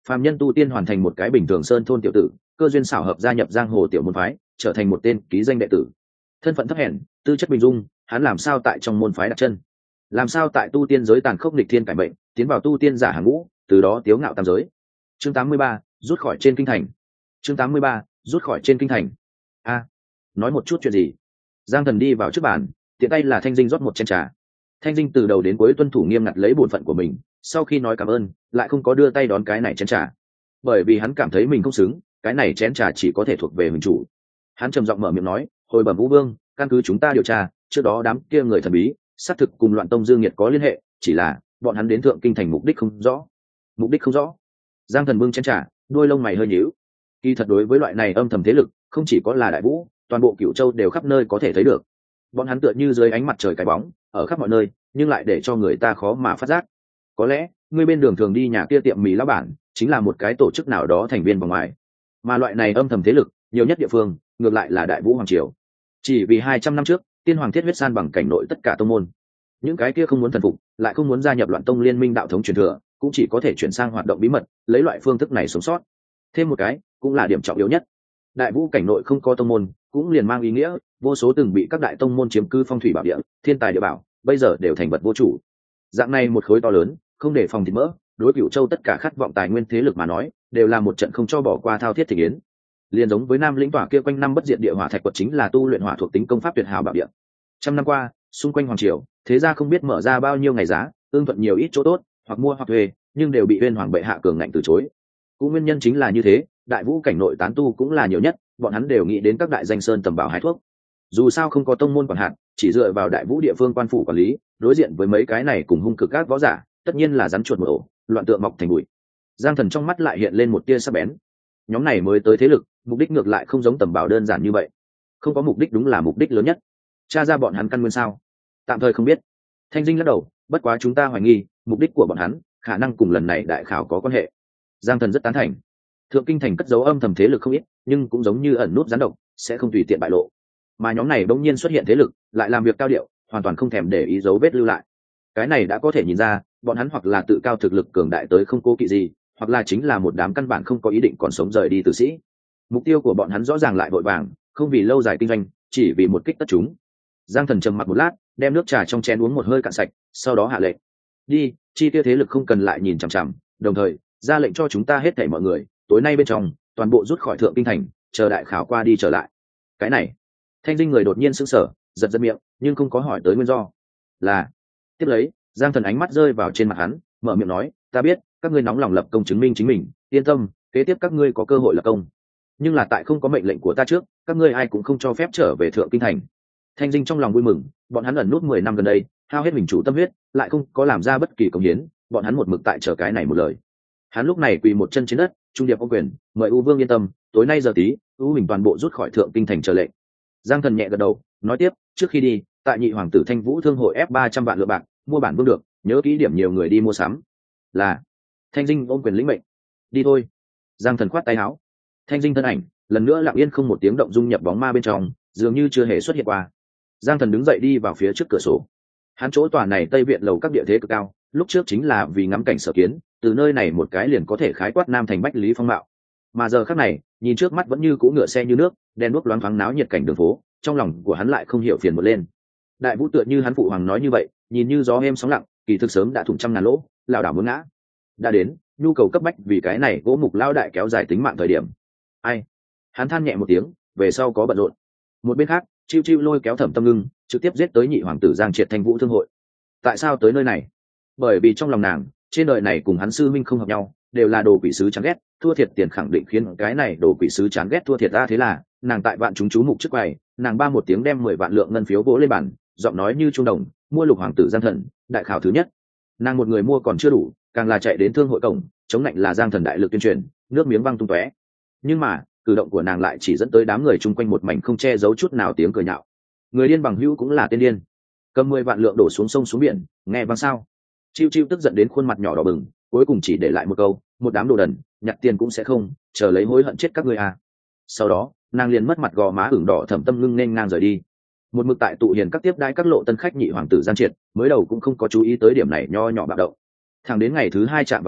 A: phàm nhân tu tiên hoàn thành một cái bình thường sơn thôn tiểu tử, cơ duyên xảo hợp gia nhập giang hồ tiểu môn phái, trở thành một tên ký danh đệ tử. Thân phận thấp hèn, tư chất bình dung, hắn làm sao tại trong môn phái đặt chân? Làm sao tại tu tiên giới tàn khốc nghịch thiên cải mệnh, tiến vào tu tiên giả hàng ngũ, từ đó tiếu ngạo tam giới. Chương tám mươi ba, rút khỏi trên kinh thành. Chương tám mươi ba, rút khỏi trên kinh thành. A, nói một chút chuyện gì? Giang Thần đi vào trước bàn, tiện tay là Thanh Dinh rót một chén trà. Thanh Dinh từ đầu đến cuối tuân thủ nghiêm ngặt lấy bổn phận của mình, sau khi nói cảm ơn, lại không có đưa tay đón cái này chén trà, bởi vì hắn cảm thấy mình không xứng, cái này chén trà chỉ có thể thuộc về mình chủ. Hắn trầm giọng mở miệng nói, hồi bẩm Vũ Vương, căn cứ chúng ta điều tra, trước đó đám kia người thần bí xác thực cùng Loạn Tông Dương Nhiệt có liên hệ, chỉ là bọn hắn đến Thượng Kinh thành mục đích không rõ. Mục đích không rõ? Giang Thần bưng chén trà, đuôi lông mày hơi nhíu. Kỳ thật đối với loại này âm thầm thế lực, không chỉ có là Đại Vũ, toàn bộ Cửu Châu đều khắp nơi có thể thấy được. Bọn hắn tựa như dưới ánh mặt trời cái bóng, ở khắp mọi nơi, nhưng lại để cho người ta khó mà phát giác. Có lẽ người bên đường thường đi nhà kia tiệm mì lão bản chính là một cái tổ chức nào đó thành viên vòng ngoài, mà loại này âm thầm thế lực nhiều nhất địa phương ngược lại là Đại Vũ hoàng triều. Chỉ vì hai trăm năm trước tiên hoàng thiết huyết san bằng cảnh nội tất cả tông môn, những cái kia không muốn thần phục lại không muốn gia nhập Loạn Tông liên minh đạo thống truyền thừa cũng chỉ có thể chuyển sang hoạt động bí mật, lấy loại phương thức này sống sót. Thêm một cái cũng là điểm trọng yếu nhất, Đại Vũ cảnh nội không có tông môn cũng liền mang ý nghĩa vô số từng bị các đại tông môn chiếm cư phong thủy bảo địa, thiên tài địa bảo bây giờ đều thành vật vô chủ. Dạng này một khối to lớn, không để phòng thịt mỡ, đối Cửu Châu tất cả khát vọng tài nguyên thế lực mà nói đều là một trận không cho bỏ qua thao thiết thị yến. Liền giống với Nam lĩnh tỏa kia quanh năm bất diệt địa hỏa thạch quật chính là tu luyện hỏa thuộc tính công pháp tuyệt hảo bảo địa. Trăm năm qua xung quanh hoàng triều thế gia không biết mở ra bao nhiêu ngày giá, tương thuận nhiều ít chỗ tốt, hoặc mua hoặc thuê, nhưng đều bị Uyên Hoàng bệ hạ cường ngạnh từ chối. Cũng nguyên nhân chính là như thế, Đại Vũ cảnh nội tán tu cũng là nhiều nhất, bọn hắn đều nghĩ đến các đại danh sơn tầm bảo hái thuốc. Dù sao không có tông môn quản hạt, chỉ dựa vào Đại Vũ địa phương quan phủ quản lý, đối diện với mấy cái này cùng hung cực các võ giả, tất nhiên là rắn chuột một ổ, loạn tượng mọc thành bụi. Giang Thần trong mắt lại hiện lên một tia sắc bén. Nhóm này mới tới thế lực, mục đích ngược lại không giống tầm bảo đơn giản như vậy. Không có mục đích đúng là mục đích lớn nhất. Tra ra bọn hắn căn nguyên sao? Tạm thời không biết. Thanh Dinh lắc đầu, bất quá chúng ta hoài nghi, mục đích của bọn hắn khả năng cùng lần này đại khảo có quan hệ. Giang Thần rất tán thành. Thượng Kinh thành cất giấu âm thầm thế lực không ít, nhưng cũng giống như ẩn nút gián độc, sẽ không tùy tiện bại lộ. Mà nhóm này bỗng nhiên xuất hiện thế lực, lại làm việc cao điệu, hoàn toàn không thèm để ý dấu vết lưu lại. Cái này đã có thể nhìn ra, bọn hắn hoặc là tự cao thực lực cường đại tới không cố kỵ gì, hoặc là chính là một đám căn bản không có ý định còn sống rời đi tử sĩ. Mục tiêu của bọn hắn rõ ràng lại vội vàng, không vì lâu dài kinh doanh, chỉ vì một kích tất chúng. Giang Thần trầm mặc một lát, đem nước trà trong chén uống một hơi cạn sạch, sau đó hạ lệnh: đi, chi tiêu thế lực không cần lại nhìn chằm chằm, đồng thời ra lệnh cho chúng ta hết thảy mọi người, tối nay bên trong toàn bộ rút khỏi Thượng Kinh thành, chờ đại khảo qua đi trở lại. Cái này, Thanh Dinh người đột nhiên sững sờ, giật giật miệng, nhưng không có hỏi tới nguyên do. Là tiếp lấy, Giang Thần ánh mắt rơi vào trên mặt hắn, mở miệng nói: ta biết các ngươi nóng lòng lập công chứng minh chính mình, yên tâm, kế tiếp các ngươi có cơ hội lập công, nhưng là tại không có mệnh lệnh của ta trước, các ngươi ai cũng không cho phép trở về Thượng Kinh thành. Thanh Dinh trong lòng vui mừng, bọn hắn ẩn nút mười năm gần đây, hao hết mình chủ tâm huyết, lại không có làm ra bất kỳ công hiến, bọn hắn một mực tại chờ cái này một lời. Hắn lúc này quỳ một chân trên đất, trung điệp ô quyền, mời U Vương yên tâm, tối nay giờ tí, U mình toàn bộ rút khỏi Thượng Kinh thành chờ lệnh. Giang Thần nhẹ gật đầu, nói tiếp: trước khi đi, tại Nhị hoàng tử Thanh Vũ thương hội ép ba trăm vạn lượng bạc, mua bản vương được, nhớ kỹ điểm nhiều người đi mua sắm. Là. Thanh Dinh ôm quyền lĩnh mệnh. Đi thôi. Giang Thần khoát tay áo. Thanh Dinh thân ảnh lần nữa lặng yên không một tiếng động dung nhập bóng ma bên trong, dường như chưa hề xuất hiện qua. Giang Thần đứng dậy đi vào phía trước cửa sổ. Hắn chỗ tòa này Tây viện lầu các địa thế cực cao, lúc trước chính là vì ngắm cảnh sở kiến, từ nơi này một cái liền có thể khái quát Nam thành Bách Lý phong mạo. Mà giờ khắc này, nhìn trước mắt vẫn như cũ ngựa xe như nước, đen đuốc loáng thoáng náo nhiệt cảnh đường phố, trong lòng của hắn lại không hiểu phiền một lên. Đại Vũ tựa như hắn phụ hoàng nói như vậy, nhìn như gió êm sóng lặng, kỳ thực sớm đã thủng trăm ngàn lỗ, lảo đảo muốn ngã. Đã đến nhu cầu cấp bách vì cái này gỗ mục lao đại kéo dài tính mạng thời điểm. Ai? Hắn than nhẹ một tiếng, về sau có bận rộn. Một bên khác, Chiêu Chiêu lôi kéo Thẩm Tâm Ngưng, trực tiếp giết tới Nhị hoàng tử Giang Triệt Thanh Vũ thương hội. Tại sao tới nơi này? Bởi vì trong lòng nàng, trên đời này cùng hắn sư minh không hợp nhau, đều là đồ quỷ sứ chán ghét, thua thiệt tiền khẳng định khiến cái này đồ quỷ sứ chán ghét thua thiệt ra, thế là nàng tại vạn chúng chú mục trước quầy, nàng ba một tiếng đem mười vạn lượng ngân phiếu vỗ lên bàn, giọng nói như trung đồng, mua Lục hoàng tử Giang Thần, đại khảo thứ nhất. Nàng một người mua còn chưa đủ, càng là chạy đến thương hội cổng, chống lạnh là Giang Thần đại lực tuyên truyền, nước miếng văng tung tóe. Nhưng mà cử động của nàng lại chỉ dẫn tới đám người chung quanh một mảnh không che giấu chút nào tiếng cười nhạo. Người điên bằng hữu cũng là tên điên, cầm mười vạn lượng đổ xuống sông xuống biển, nghe vang sao? Chiêu Chiêu tức giận đến khuôn mặt nhỏ đỏ bừng, cuối cùng chỉ để lại một câu: một đám đồ đần, nhặt tiền cũng sẽ không, chờ lấy hối hận chết các ngươi à. Sau đó nàng liền mất mặt, gò má ửng đỏ, Thẩm Tâm Ngưng nên ngang rời đi. Một mực tại tụ hiền các tiếp đái các lộ tân khách Nhị hoàng tử Giang Triệt mới đầu cũng không có chú ý tới điểm này nho nhỏ bạo động. Thẳng đến ngày thứ hai chạm vào tối,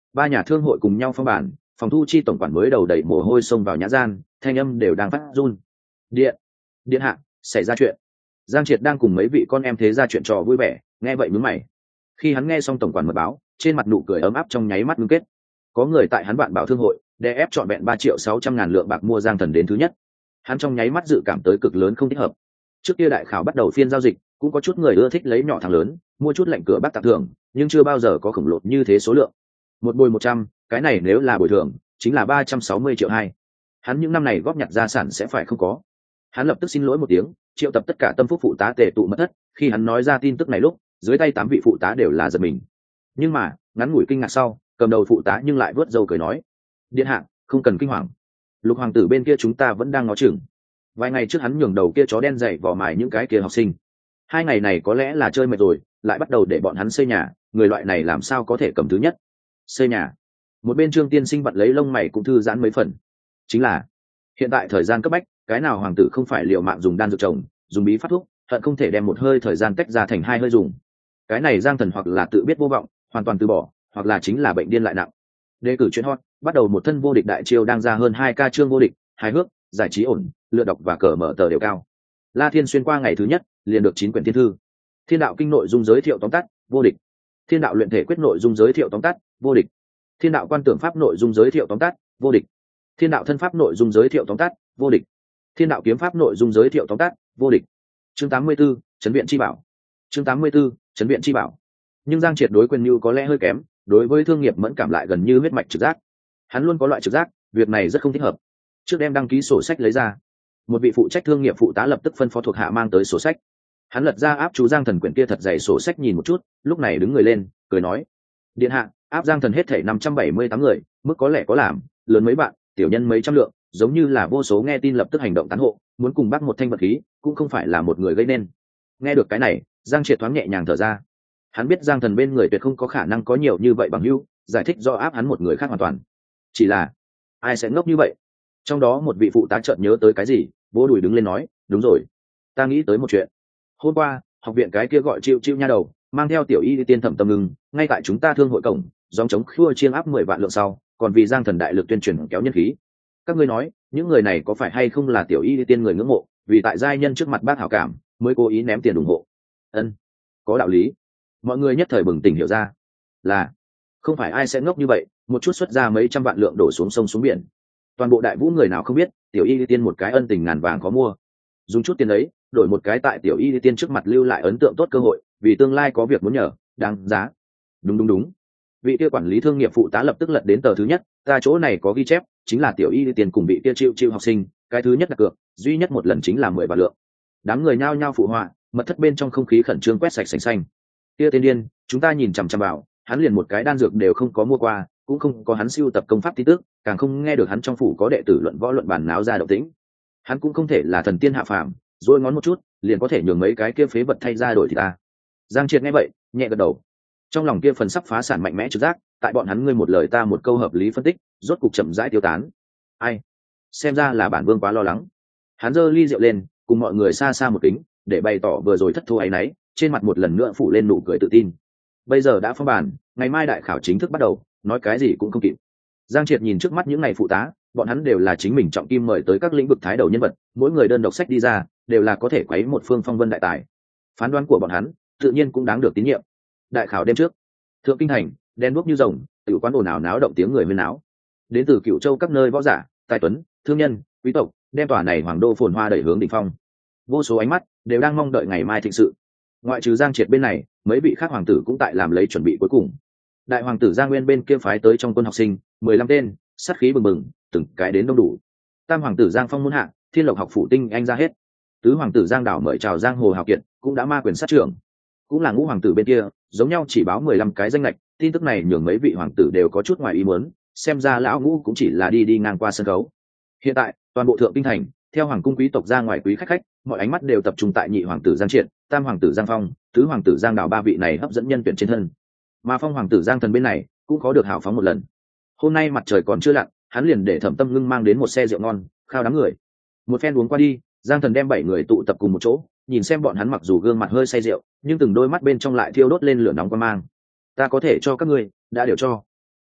A: Ba nhà thương hội cùng nhau phong bản, phòng thu chi tổng quản mới đầu đẩy mồ hôi xông vào nhã gian, thanh âm đều đang phát run. Điện, điện hạ, xảy ra chuyện. Giang Triệt đang cùng mấy vị con em thế ra chuyện trò vui vẻ, nghe vậy mướn mày. Khi hắn nghe xong tổng quản mật báo, trên mặt nụ cười ấm áp trong nháy mắt ngưng kết. Có người tại hắn bạn bảo thương hội, đè ép trọn vẹn ba triệu sáu trăm ngàn lượng bạc mua Giang Thần đến thứ nhất. Hắn trong nháy mắt dự cảm tới cực lớn không thích hợp. Trước kia đại khảo bắt đầu phiên giao dịch, cũng có chút người ưa thích lấy nhỏ thằng lớn, mua chút lệnh cửa bắt tặng thưởng, nhưng chưa bao giờ có khổng lồ như thế số lượng. Một bồi một trăm, cái này nếu là bồi thường, chính là ba trăm sáu mươi triệu hai. Hắn những năm này góp nhặt gia sản sẽ phải không có. Hắn lập tức xin lỗi một tiếng, triệu tập tất cả tâm phúc phụ tá tề tụ mật thất. Khi hắn nói ra tin tức này lúc, dưới tay tám vị phụ tá đều là giật mình. Nhưng mà ngắn ngủi kinh ngạc sau, cầm đầu phụ tá nhưng lại vớt râu cười nói: điện hạ, không cần kinh hoàng, Lục hoàng tử bên kia chúng ta vẫn đang ngó chừng. Vài ngày trước hắn nhường đầu kia chó đen dậy vò mài những cái kia học sinh, hai ngày này có lẽ là chơi mệt rồi, lại bắt đầu để bọn hắn xây nhà. Người loại này làm sao có thể cầm thứ nhất xây nhà. Một bên Trương tiên sinh vặn lấy lông mày cũng thư giãn mấy phần. Chính là hiện tại thời gian cấp bách, cái nào hoàng tử không phải liều mạng dùng đan dược trồng, dùng bí phát thuốc, hận không thể đem một hơi thời gian tách ra thành hai hơi dùng. Cái này Giang Thần hoặc là tự biết vô vọng, hoàn toàn từ bỏ, hoặc là chính là bệnh điên lại nặng. Đề cử chuyện hot, bắt đầu một thân vô địch đại chiêu đang ra hơn hai ca chương vô địch, hài hước, giải trí ổn, lựa đọc và cờ mở tờ đều cao. La Thiên xuyên qua ngày thứ nhất, liền được chín quyển thiên thư. Thiên đạo kinh nội dung giới thiệu tóm tắt, vô địch. Thiên đạo luyện thể quyết nội dung giới thiệu tóm tắt, vô địch. Thiên đạo quan tưởng pháp nội dung giới thiệu tóm tắt, vô địch. Thiên đạo thân pháp nội dung giới thiệu tóm tắt, vô địch. Thiên đạo kiếm pháp nội dung giới thiệu tóm tắt, vô địch. Chương tám mươi 84, trấn viện chi bảo. Chương tám mươi 84, trấn viện chi bảo. Nhưng Giang Triệt đối Quyền Nưu có lẽ hơi kém, đối với thương nghiệp mẫn cảm lại gần như huyết mạch trực giác. Hắn luôn có loại trực giác, việc này rất không thích hợp. Trước đem đăng ký sổ sách lấy ra, một vị phụ trách thương nghiệp phụ tá lập tức phân phó thuộc hạ mang tới sổ sách. Hắn lật ra áp chú Giang Thần quyển kia thật dày sổ sách nhìn một chút, lúc này đứng người lên, cười nói: điện hạ, áp Giang Thần hết thảy năm trăm bảy mươi tám người, mức có lẽ có làm, lớn mấy bạn, tiểu nhân mấy trăm lượng, giống như là vô số nghe tin lập tức hành động tán hộ, muốn cùng bắt một thanh vật khí, cũng không phải là một người gây nên. Nghe được cái này, Giang Triệt thoáng nhẹ nhàng thở ra. Hắn biết Giang Thần bên người tuyệt không có khả năng có nhiều như vậy bằng hữu, giải thích do áp hắn một người khác hoàn toàn. Chỉ là ai sẽ ngốc như vậy? Trong đó một vị phụ tá chợt nhớ tới cái gì, vỗ đùi đứng lên nói: đúng rồi, ta nghĩ tới một chuyện. Hôm qua học viện cái kia gọi Chiêu Chiêu nha đầu mang theo tiểu y tiên Thẩm Tâm Ngưng, ngay tại chúng ta thương hội cổng dòng chống khua chiêng áp mười vạn lượng sau, còn vì Giang Thần đại lực tuyên truyền kéo nhân khí. Các ngươi nói những người này có phải hay không là tiểu y tiên người ngưỡng mộ, vì tại giai nhân trước mặt bác hảo cảm mới cố ý ném tiền ủng hộ? Ân, có đạo lý. Mọi người nhất thời bừng tỉnh hiểu ra, là không phải ai sẽ ngốc như vậy, một chút xuất ra mấy trăm vạn lượng đổ xuống sông xuống biển. Toàn bộ đại vũ người nào không biết tiểu y tiên một cái ân tình ngàn vàng có mua, dùng chút tiền ấy đổi một cái tại tiểu y tiên trước mặt lưu lại ấn tượng tốt cơ hội, vì tương lai có việc muốn nhờ, đáng giá. Đúng đúng đúng, vị kia quản lý thương nghiệp phụ tá lập tức lật đến tờ thứ nhất. Ta chỗ này có ghi chép, chính là tiểu y tiên cùng vị kia Chiêu Chiêu học sinh, cái thứ nhất đặt cược duy nhất một lần chính là mười vạn lượng. Đám người nhao nhao phụ họa, mật thất bên trong không khí khẩn trương quét sạch sành xanh. Kia tên điên, chúng ta nhìn chằm chằm vào, hắn liền một cái đan dược đều không có mua qua, cũng không có hắn siêu tập công pháp tin tức, càng không nghe được hắn trong phủ có đệ tử luận võ luận bàn náo ra động tĩnh. Hắn cũng không thể là thần tiên hạ phàm, rồi ngón một chút liền có thể nhường mấy cái kia phế vật thay ra đổi thì ta. Giang Triệt nghe vậy nhẹ gật đầu, trong lòng kia phần sắp phá sản mạnh mẽ trực giác, tại bọn hắn ngươi một lời ta một câu hợp lý phân tích, rốt cục chậm rãi tiêu tán. Ai, xem ra là bản vương quá lo lắng. Hắn giơ ly rượu lên, cùng mọi người xa xa một kính, để bày tỏ vừa rồi thất thua ấy nấy, trên mặt một lần nữa phủ lên nụ cười tự tin. Bây giờ đã phong bàn, ngày mai đại khảo chính thức bắt đầu, nói cái gì cũng không kịp. Giang Triệt nhìn trước mắt những ngày phụ tá, bọn hắn đều là chính mình trọng kim mời tới các lĩnh vực thái đầu nhân vật, mỗi người đơn độc sách đi ra, đều là có thể quấy một phương phong vân đại tài. Phán đoán của bọn hắn tự nhiên cũng đáng được tín nhiệm. Đại khảo đêm trước, thượng kinh thành đen đuốc như rồng, tiểu quán ồn ào náo động tiếng người huyên náo. Đến từ Cửu Châu các nơi võ giả, tài tuấn, thương nhân, quý tộc, đem tòa này hoàng đô phồn hoa đẩy hướng đỉnh phong. Vô số ánh mắt đều đang mong đợi ngày mai thịnh sự. Ngoại trừ Giang Triệt bên này, mấy vị khác hoàng tử cũng tại làm lấy chuẩn bị cuối cùng. Đại hoàng tử Giang Nguyên bên kia phái tới trong quân học sinh mười lăm tên, sát khí bừng bừng, từng cái đến đông đủ. Tam hoàng tử Giang Phong muôn hạ, Thiên Lộc học phủ tinh anh ra hết. Tứ hoàng tử Giang Đảo mời chào Giang Hồ hào kiệt, cũng đã ma quyền sát trưởng. Cũng là ngũ hoàng tử bên kia, giống nhau chỉ báo mười lăm cái danh lệch, tin tức này nhường mấy vị hoàng tử đều có chút ngoài ý muốn, xem ra lão ngũ cũng chỉ là đi đi ngang qua sân khấu. Hiện tại, toàn bộ thượng kinh thành, theo hoàng cung quý tộc ra ngoài quý khách khách, mọi ánh mắt đều tập trung tại nhị hoàng tử Giang Triệt, tam hoàng tử Giang Phong, tứ hoàng tử Giang Đảo ba vị này hấp dẫn nhân tuyển trên thân. Mà phong hoàng tử Giang Thần bên này cũng có được hào phóng một lần. Hôm nay mặt trời còn chưa lặn, hắn liền để Thẩm Tâm Ngưng mang đến một xe rượu ngon, khao đám người. Một phen uống qua đi, Giang Thần đem bảy người tụ tập cùng một chỗ, nhìn xem bọn hắn mặc dù gương mặt hơi say rượu, nhưng từng đôi mắt bên trong lại thiêu đốt lên lửa nóng quan mang. Ta có thể cho các ngươi, đã đều cho.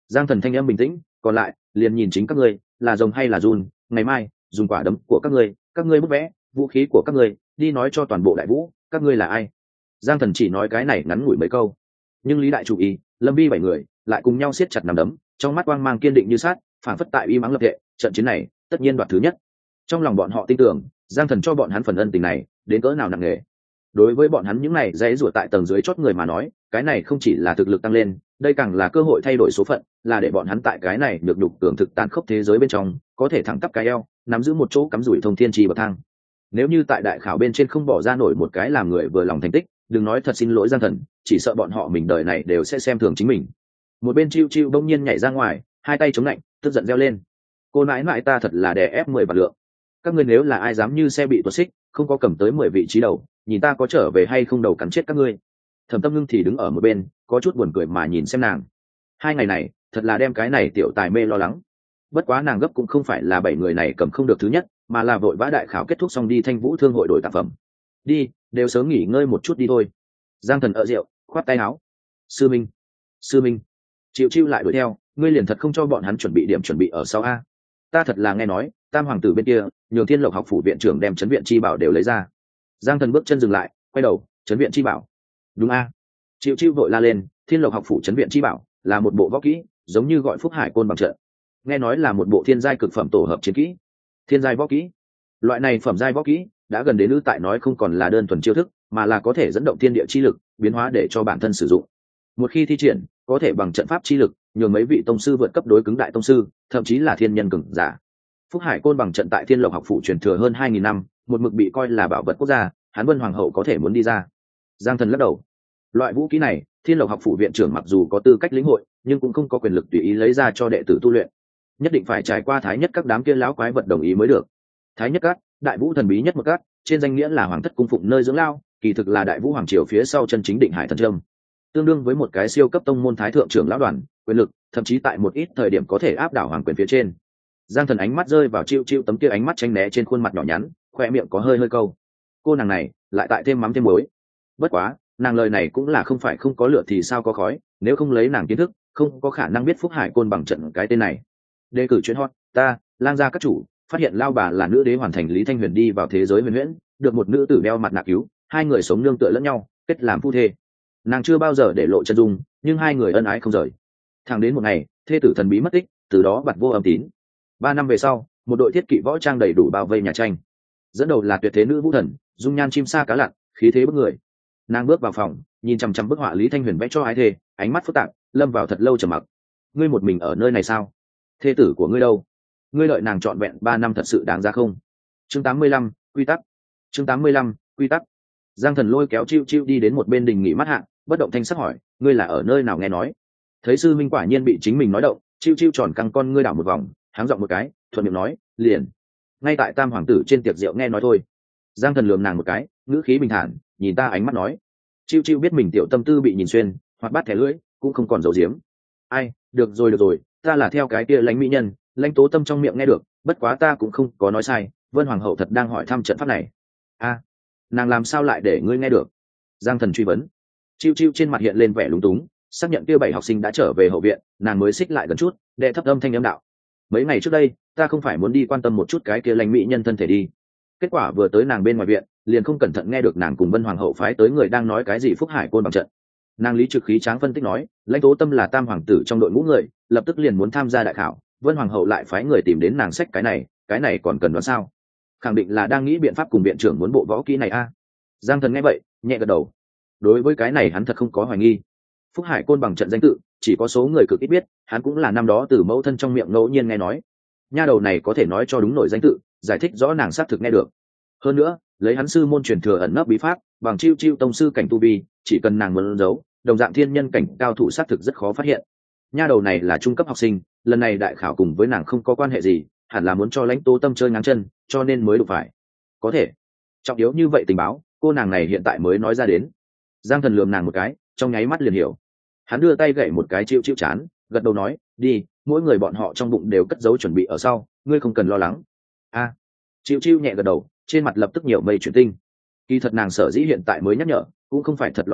A: Giang Thần thanh em bình tĩnh, còn lại liền nhìn chính các ngươi, là rồng hay là giun, ngày mai dùng quả đấm của các ngươi, các ngươi bút vẽ vũ khí của các ngươi, đi nói cho toàn bộ đại vũ các ngươi là ai. Giang Thần chỉ nói cái này ngắn ngủi mấy câu, nhưng Lý Đại chủ ý, Lâm Vi bảy người lại cùng nhau siết chặt nắm đấm, trong mắt quang mang kiên định như sát, phản phất tại uy mắng lập tệ, trận chiến này tất nhiên đoạt thứ nhất. Trong lòng bọn họ tin tưởng Giang Thần cho bọn hắn phần ân tình này đến cỡ nào nặng nề. Đối với bọn hắn những này dãy rủa tại tầng dưới chót người mà nói, cái này không chỉ là thực lực tăng lên, đây càng là cơ hội thay đổi số phận, là để bọn hắn tại cái này được nhục tưởng thực tàn khốc thế giới bên trong có thể thẳng tắp cái eo, nắm giữ một chỗ cắm rủi thông thiên trì bậc thang. Nếu như tại đại khảo bên trên không bỏ ra nổi một cái làm người vừa lòng thành tích, đừng nói thật xin lỗi Giang Thần, chỉ sợ bọn họ mình đời này đều sẽ xem thường chính mình. Một bên Chiêu Chiêu bỗng nhiên nhảy ra ngoài, hai tay chống lạnh, tức giận reo lên: cô nãi nãi ta thật là đè ép mười vạn lượng, các ngươi nếu là ai dám như xe bị tuột xích, không có cầm tới mười vị trí đầu, nhìn ta có trở về hay không đầu cắn chết các ngươi. Thẩm Tâm Ngưng thì đứng ở một bên, có chút buồn cười mà nhìn xem nàng. Hai ngày này thật là đem cái này tiểu tài mê lo lắng. Bất quá nàng gấp cũng không phải là bảy người này cầm không được thứ nhất, mà là vội vã đại khảo kết thúc xong đi Thanh Vũ Thương hội đổi tác phẩm. Đi, đều sớm nghỉ ngơi một chút đi thôi. Giang Thần ở rượu, khoát tay áo: sư minh, sư minh. Chịu Chiêu lại đuổi theo: ngươi liền thật không cho bọn hắn chuẩn bị điểm chuẩn bị ở sau a? Ta thật là nghe nói Tam hoàng tử bên kia nhường Thiên Lộc học phủ viện trưởng đem chấn viện chi bảo đều lấy ra. Giang Thần bước chân dừng lại, quay đầu: chấn viện chi bảo? Đúng a? Chịu Chiêu vội la lên: Thiên Lộc học phủ chấn viện chi bảo là một bộ võ kỹ, giống như gọi Phúc Hải côn bằng trận, nghe nói là một bộ thiên giai cực phẩm tổ hợp chiến kỹ. Thiên giai võ kỹ? Loại này phẩm giai võ kỹ đã gần đến ư? Tại nói không còn là đơn thuần chiêu thức, mà là có thể dẫn động thiên địa chi lực, biến hóa để cho bản thân sử dụng. Một khi thi triển, có thể bằng trận pháp chi lực nhường mấy vị tông sư vượt cấp đối cứng đại tông sư, thậm chí là thiên nhân cường giả. Phúc Hải côn bằng trận tại Thiên Lộc học phủ truyền thừa hơn hai nghìn năm, một mực bị coi là bảo vật quốc gia, Hán Vân hoàng hậu có thể muốn đi ra. Giang Thần lắc đầu: loại vũ khí này Thiên Lộc học phủ viện trưởng mặc dù có tư cách lĩnh hội, nhưng cũng không có quyền lực tùy ý lấy ra cho đệ tử tu luyện, nhất định phải trải qua Thái Nhất các đám kia lão quái vật đồng ý mới được. Thái Nhất các, đại vũ thần bí nhất một các, trên danh nghĩa là hoàng thất cung phụng nơi dưỡng lao, kỳ thực là đại vũ hoàng triều phía sau chân chính Định Hải thần trâm, tương đương với một cái siêu cấp tông môn thái thượng trưởng lão đoàn, quyền lực thậm chí tại một ít thời điểm có thể áp đảo hoàng quyền phía trên. Giang Thần ánh mắt rơi vào Chiêu Chiêu tấm kia ánh mắt tránh né trên khuôn mặt nhỏ nhắn, khoe miệng có hơi hơi câu: cô nàng này lại tại thêm mắm thêm muối. Bất quá nàng lời này cũng là không phải không có lửa thì sao có khói, nếu không lấy nàng kiến thức không có khả năng biết Phúc Hải côn bằng trận cái tên này. Đề cử chuyện hot: ta Lang gia các chủ phát hiện lao bà là nữ đế hoàn thành Lý Thanh Huyền đi vào thế giới huyền huyễn, được một nữ tử đeo mặt nạ cứu, hai người sống nương tựa lẫn nhau, kết làm phu thê. Nàng chưa bao giờ để lộ chân dung, nhưng hai người ân ái không rời. Thẳng đến một ngày thê tử thần bí mất tích, từ đó bặt vô âm tín. Ba năm về sau, một đội thiết kỵ võ trang đầy đủ bao vây nhà tranh, dẫn đầu là tuyệt thế nữ vũ thần, dung nhan chim sa cá lặn, khí thế bức người. Nàng bước vào phòng, nhìn chằm chằm bức họa Lý Thanh Huyền vẽ cho ái thê, ánh mắt phức tạp, lâm vào thật lâu trầm mặc. Ngươi một mình ở nơi này sao? Thê tử của ngươi đâu? Ngươi đợi nàng trọn vẹn ba năm thật sự đáng ra không? Chương tám mươi lăm, quy tắc. Chương tám mươi lăm, quy tắc. Giang Thần lôi kéo Chiêu Chiêu đi đến một bên đình nghỉ mát hạng, bất động thanh sắc hỏi: ngươi là ở nơi nào nghe nói? Thấy sư minh quả nhiên bị chính mình nói động, Chiêu Chiêu tròn căng con ngươi đảo một vòng, háng giọng một cái, thuận miệng nói: liền ngay tại Tam hoàng tử trên tiệc rượu nghe nói thôi. Giang Thần lườm nàng một cái, ngữ khí bình thản, nhìn ta ánh mắt nói. Chiêu Chiêu biết mình tiểu tâm tư bị nhìn xuyên, hoặc bắt thẻ lưỡi, cũng không còn giấu giếm. Ai, được rồi được rồi, ta là theo cái kia lãnh mỹ nhân, lãnh tố tâm trong miệng nghe được, bất quá ta cũng không có nói sai, Vân hoàng hậu thật đang hỏi thăm trận pháp này. A, nàng làm sao lại để ngươi nghe được? Giang Thần truy vấn. Chiêu Chiêu trên mặt hiện lên vẻ lúng túng, xác nhận kia bảy học sinh đã trở về hậu viện, nàng mới xích lại gần chút, đệ thấp âm thanh âm đạo: mấy ngày trước đây ta không phải muốn đi quan tâm một chút cái kia lãnh mỹ nhân thân thể đi, kết quả vừa tới nàng bên ngoài viện, liền không cẩn thận nghe được nàng cùng Vân hoàng hậu phái tới người đang nói cái gì Phúc Hải côn bằng trận. Nàng lý trực khí tráng phân tích nói: lãnh tố tâm là Tam hoàng tử trong đội ngũ người, lập tức liền muốn tham gia đại khảo, Vân hoàng hậu lại phái người tìm đến nàng sách cái này, cái này còn cần đoán sao? Khẳng định là đang nghĩ biện pháp cùng viện trưởng muốn bộ võ kỹ này a. Giang Thần nghe vậy nhẹ gật đầu. Đối với cái này hắn thật không có hoài nghi. Phúc Hải côn bằng trận danh tự chỉ có số người cực ít biết, hắn cũng là năm đó từ mẫu thân trong miệng ngẫu nhiên nghe nói. Nha đầu này có thể nói cho đúng nổi danh tự, giải thích rõ nàng xác thực nghe được. Hơn nữa lấy hắn sư môn truyền thừa ẩn nấp bí pháp, bằng Chiêu Chiêu tông sư cảnh tu vi, chỉ cần nàng muốn giấu, đồng dạng thiên nhân cảnh cao thủ xác thực rất khó phát hiện. Nha đầu này là trung cấp học sinh, lần này đại khảo cùng với nàng không có quan hệ gì, hẳn là muốn cho lãnh tố tâm chơi ngáng chân, cho nên mới đụng phải. Có thể trọng yếu như vậy tình báo, cô nàng này hiện tại mới nói ra đến. Giang Thần lườm nàng một cái, trong nháy mắt liền hiểu. Hắn đưa tay gậy một cái Chiêu Chiêu chán, gật đầu nói: đi, mỗi người bọn họ trong bụng đều cất giấu chuẩn bị ở sau, ngươi không cần lo lắng. A. À, Chiêu Chiêu nhẹ gật đầu, trên mặt lập tức nhiều mây chuyển tinh. Kỳ thật nàng sở dĩ hiện tại mới nhắc nhở, cũng không phải thật lo lắng,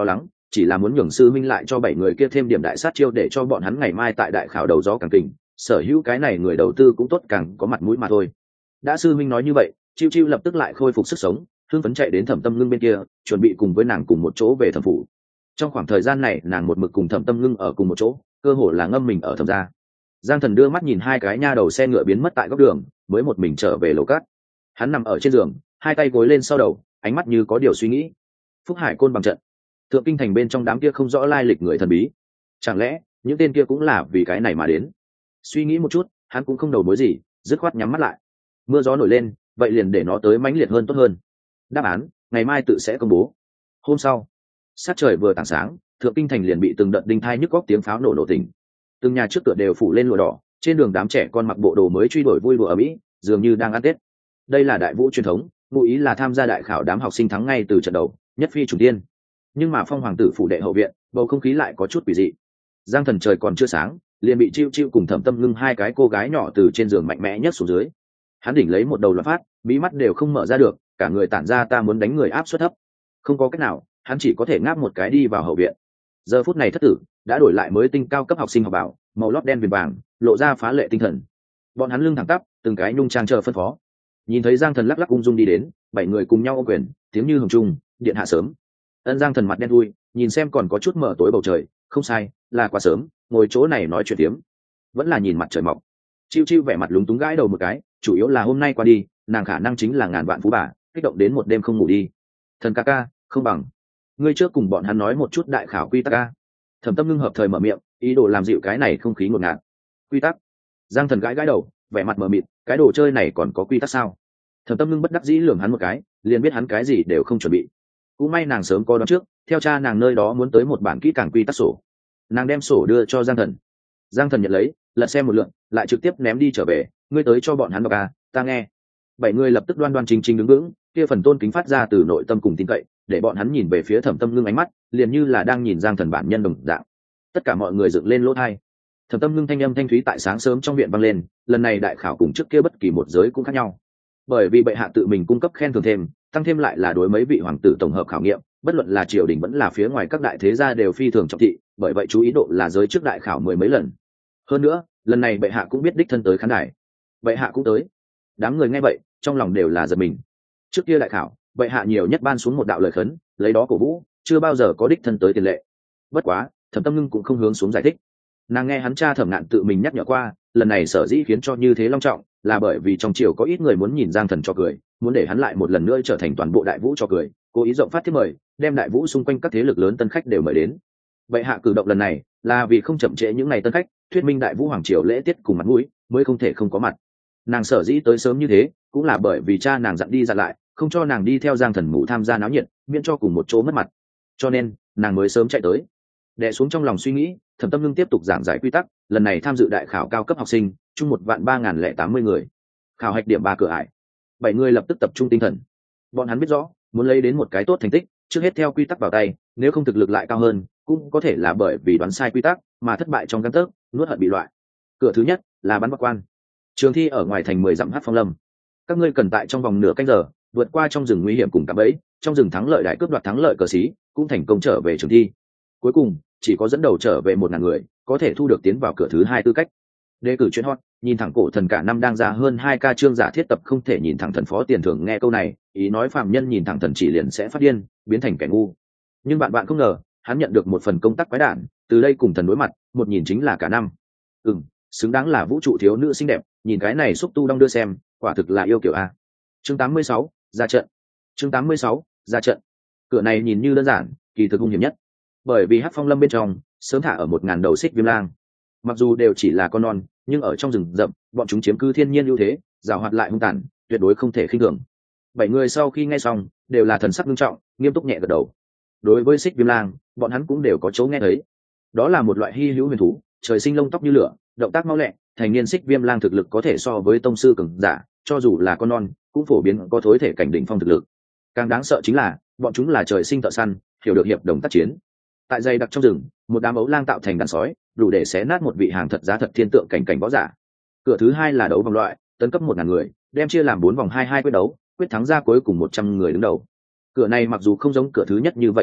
A: chỉ là muốn nhường sư minh lại cho bảy người kia thêm điểm đại sát chiêu để cho bọn hắn ngày mai tại đại khảo đầu gió càng kình, sở hữu cái này người đầu tư cũng tốt, càng có mặt mũi mà thôi. Đã sư minh nói như vậy, chiêu chiêu lập tức lại khôi phục sức sống, hưng phấn chạy đến Thẩm Tâm Ngưng bên kia, chuẩn bị cùng với nàng cùng một chỗ về thẩm phủ. Trong khoảng thời gian này nàng một mực cùng Thẩm Tâm Ngưng ở cùng một chỗ, cơ hồ là ngâm mình ở thẩm gia. Giang Thần đưa mắt nhìn hai cái nha đầu xe ngựa biến mất tại góc đường, mới một mình trở về lầu cát. Hắn nằm ở trên giường, hai tay gối lên sau đầu, ánh mắt như có điều suy nghĩ. Phúc Hải Côn bằng trận, thượng kinh thành bên trong đám kia không rõ lai lịch người thần bí, chẳng lẽ những tên kia cũng là vì cái này mà đến? Suy nghĩ một chút, hắn cũng không đầu mối gì, dứt khoát nhắm mắt lại. Mưa gió nổi lên, vậy liền để nó tới mãnh liệt hơn tốt hơn. Đáp án ngày mai tự sẽ công bố. Hôm sau, sát trời vừa tảng sáng, thượng kinh thành liền bị từng đợt đinh thai nhức góc tiếng pháo nổ nổ tỉnh. Từng nhà trước cửa đều phủ lên lụa đỏ, trên đường đám trẻ con mặc bộ đồ mới truy đuổi vui đùa ở mỹ, dường như đang ăn tết. Đây là đại vũ truyền thống, ngụ ý là tham gia đại khảo đám học sinh thắng ngay từ trận đầu, nhất phi trùng tiên. Nhưng mà Phong hoàng tử phủ đệ hậu viện, bầu không khí lại có chút quỷ dị. Giang Thần trời còn chưa sáng, liền bị Chiêu Chiêu cùng Thẩm Tâm Ngưng hai cái cô gái nhỏ từ trên giường mạnh mẽ nhất xuống dưới. Hắn đỉnh lấy một đầu loạn phát, mí mắt đều không mở ra được, cả người tản ra ta muốn đánh người áp suất thấp. Không có cách nào, hắn chỉ có thể ngáp một cái đi vào hậu viện. Giờ phút này thất tử đã đổi lại mới tinh cao cấp học sinh học bảo, màu lót đen viền vàng, lộ ra phá lệ tinh thần. Bọn hắn lưng thẳng tắp, từng cái nhung trang chờ phân phó. Nhìn thấy Giang Thần lắc lắc ung dung đi đến, bảy người cùng nhau ôm quyền, tiếng như hồng trung, điện hạ sớm. Ân Giang Thần mặt đen thui, nhìn xem còn có chút mở tối bầu trời, không sai, là quá sớm, ngồi chỗ này nói chuyện tiếm. Vẫn là nhìn mặt trời mọc. Chiêu Chiêu vẻ mặt lúng túng gãi đầu một cái, chủ yếu là hôm nay qua đi, nàng khả năng chính là ngàn vạn phú bà, kích động đến một đêm không ngủ đi. Thần ca ca, không bằng ngươi trước cùng bọn hắn nói một chút đại khảo quy tắc ca. Thẩm Tâm Ngưng hợp thời mở miệng, ý đồ làm dịu cái này không khí ngột ngạt. Quy tắc? Giang Thần gãi gãi đầu, vẻ mặt mờ mịt, cái đồ chơi này còn có quy tắc sao? Thẩm Tâm Ngưng bất đắc dĩ lườm hắn một cái, liền biết hắn cái gì đều không chuẩn bị. Cũng may nàng sớm có đoán trước, theo cha nàng nơi đó muốn tới một bản kỹ càng quy tắc sổ. Nàng đem sổ đưa cho Giang Thần. Giang Thần nhận lấy, lật xem một lượt, lại trực tiếp ném đi trở về, ngươi tới cho bọn hắn đọc à, ta nghe. Bảy người lập tức đoan đoan chính chính đứng vững, kia phần tôn kính phát ra từ nội tâm cùng tin cậy, để bọn hắn nhìn về phía Thẩm Tâm Ngưng ánh mắt liền như là đang nhìn Giang Thần bản nhân đồng dạng. Tất cả mọi người dựng lên lỗ tai. Thẩm Tâm Ngưng thanh âm thanh thúy tại sáng sớm trong viện vang lên, lần này đại khảo cùng trước kia bất kỳ một giới cũng khác nhau, bởi vì bệ hạ tự mình cung cấp khen thưởng thêm, tăng thêm lại là đối mấy vị hoàng tử tổng hợp khảo nghiệm, bất luận là triều đình vẫn là phía ngoài các đại thế gia đều phi thường trọng thị, bởi vậy chú ý độ là giới trước đại khảo mười mấy lần. Hơn nữa, lần này bệ hạ cũng biết đích thân tới khán đài. Bệ hạ cũng tới. Đám người nghe vậy, trong lòng đều là giật mình. Trước kia đại khảo, bệ hạ nhiều nhất ban xuống một đạo lời khấn, lấy đó cổ vũ, chưa bao giờ có đích thân tới tiền lệ. Bất quá, Thẩm Tâm Ngưng cũng không hướng xuống giải thích. Nàng nghe hắn cha Thẩm Ngạn tự mình nhắc nhở qua, lần này sở dĩ khiến cho như thế long trọng, là bởi vì trong triều có ít người muốn nhìn Giang Thần cho cười, muốn để hắn lại một lần nữa trở thành toàn bộ đại vũ cho cười, cố ý rộng phát thiết mời, đem đại vũ xung quanh các thế lực lớn tân khách đều mời đến. Bệ hạ cử động lần này là vì không chậm trễ những ngày tân khách, thuyết minh đại vũ hoàng triều lễ tiết cùng mặt mũi, mới không thể không có mặt. Nàng sở dĩ tới sớm như thế, cũng là bởi vì cha nàng dặn đi dặn lại, không cho nàng đi theo Giang Thần mù tham gia náo nhiệt, miễn cho cùng một chỗ mất mặt. Cho nên, nàng mới sớm chạy tới. Đè xuống trong lòng suy nghĩ, Thẩm Tâm Ngưng tiếp tục giảng giải quy tắc, lần này tham dự đại khảo cao cấp học sinh, chung một vạn ba ngàn lẻ tám mươi người. Khảo hạch điểm ba cửa ải. Bảy người lập tức tập trung tinh thần. Bọn hắn biết rõ, muốn lấy đến một cái tốt thành tích, trước hết theo quy tắc vào tay, nếu không thực lực lại cao hơn, cũng có thể là bởi vì đoán sai quy tắc mà thất bại trong gang tấc, nuốt hận bị loại. Cửa thứ nhất là bắn bắc quan. Trường thi ở ngoài thành mười dặm hát phong lâm. Các ngươi cần tại trong vòng nửa canh giờ, vượt qua trong rừng nguy hiểm cùng cả bẫy, trong rừng thắng lợi đại cướp đoạt thắng lợi cờ xí, cũng thành công trở về trường thi. Cuối cùng, chỉ có dẫn đầu trở về một ngàn người, có thể thu được tiến vào cửa thứ hai tư cách. Đề cử chuyên hot, nhìn thẳng cổ thần cả năm đang ra hơn hai ca chương giả thiết tập không thể nhìn thẳng thần phó tiền thưởng, nghe câu này, ý nói phạm nhân nhìn thẳng thần chỉ liền sẽ phát điên, biến thành kẻ ngu. Nhưng bạn bạn không ngờ, hắn nhận được một phần công tác quái đản, từ đây cùng thần đối mặt, một nhìn chính là cả năm. Ừm, xứng đáng là vũ trụ thiếu nữ xinh đẹp, nhìn cái này xúc tu đong đưa xem, quả thực là yêu kiểu a. Chương tám mươi sáu, ra trận. Chương tám mươi sáu, ra trận. Cửa này nhìn như đơn giản, kỳ thực hung hiểm nhất. Bởi vì hắc phong lâm bên trong sớm thả ở một ngàn đầu xích viêm lang, mặc dù đều chỉ là con non, nhưng ở trong rừng rậm bọn chúng chiếm cứ thiên nhiên ưu thế, giàu hoạt lại hung tàn, tuyệt đối không thể khinh thường. Bảy người sau khi nghe xong đều là thần sắc nghiêm trọng, nghiêm túc nhẹ gật đầu. Đối với xích viêm lang, bọn hắn cũng đều có chỗ nghe thấy. Đó là một loại hy hữu huyền thú, trời sinh lông tóc như lửa, động tác mau lẹ, thành niên xích viêm lang thực lực có thể so với tông sư cường giả, cho dù là con non cũng phổ biến có thối thể cảnh đỉnh phong thực lực. Càng đáng sợ chính là bọn chúng là trời sinh thợ săn, hiểu được hiệp đồng tác chiến. Tại dày đặc trong rừng, một đám ấu lang tạo thành đàn sói, đủ để xé nát một vị hàng thật giá thật thiên tượng cảnh cảnh võ giả. Cửa thứ hai là đấu vòng loại, tấn cấp một ngàn người, đem chia làm bốn vòng hai hai quyết đấu, quyết thắng ra cuối cùng một trăm người đứng đầu. Cửa này mặc dù không giống cửa thứ nhất như vậy hỗn loạn,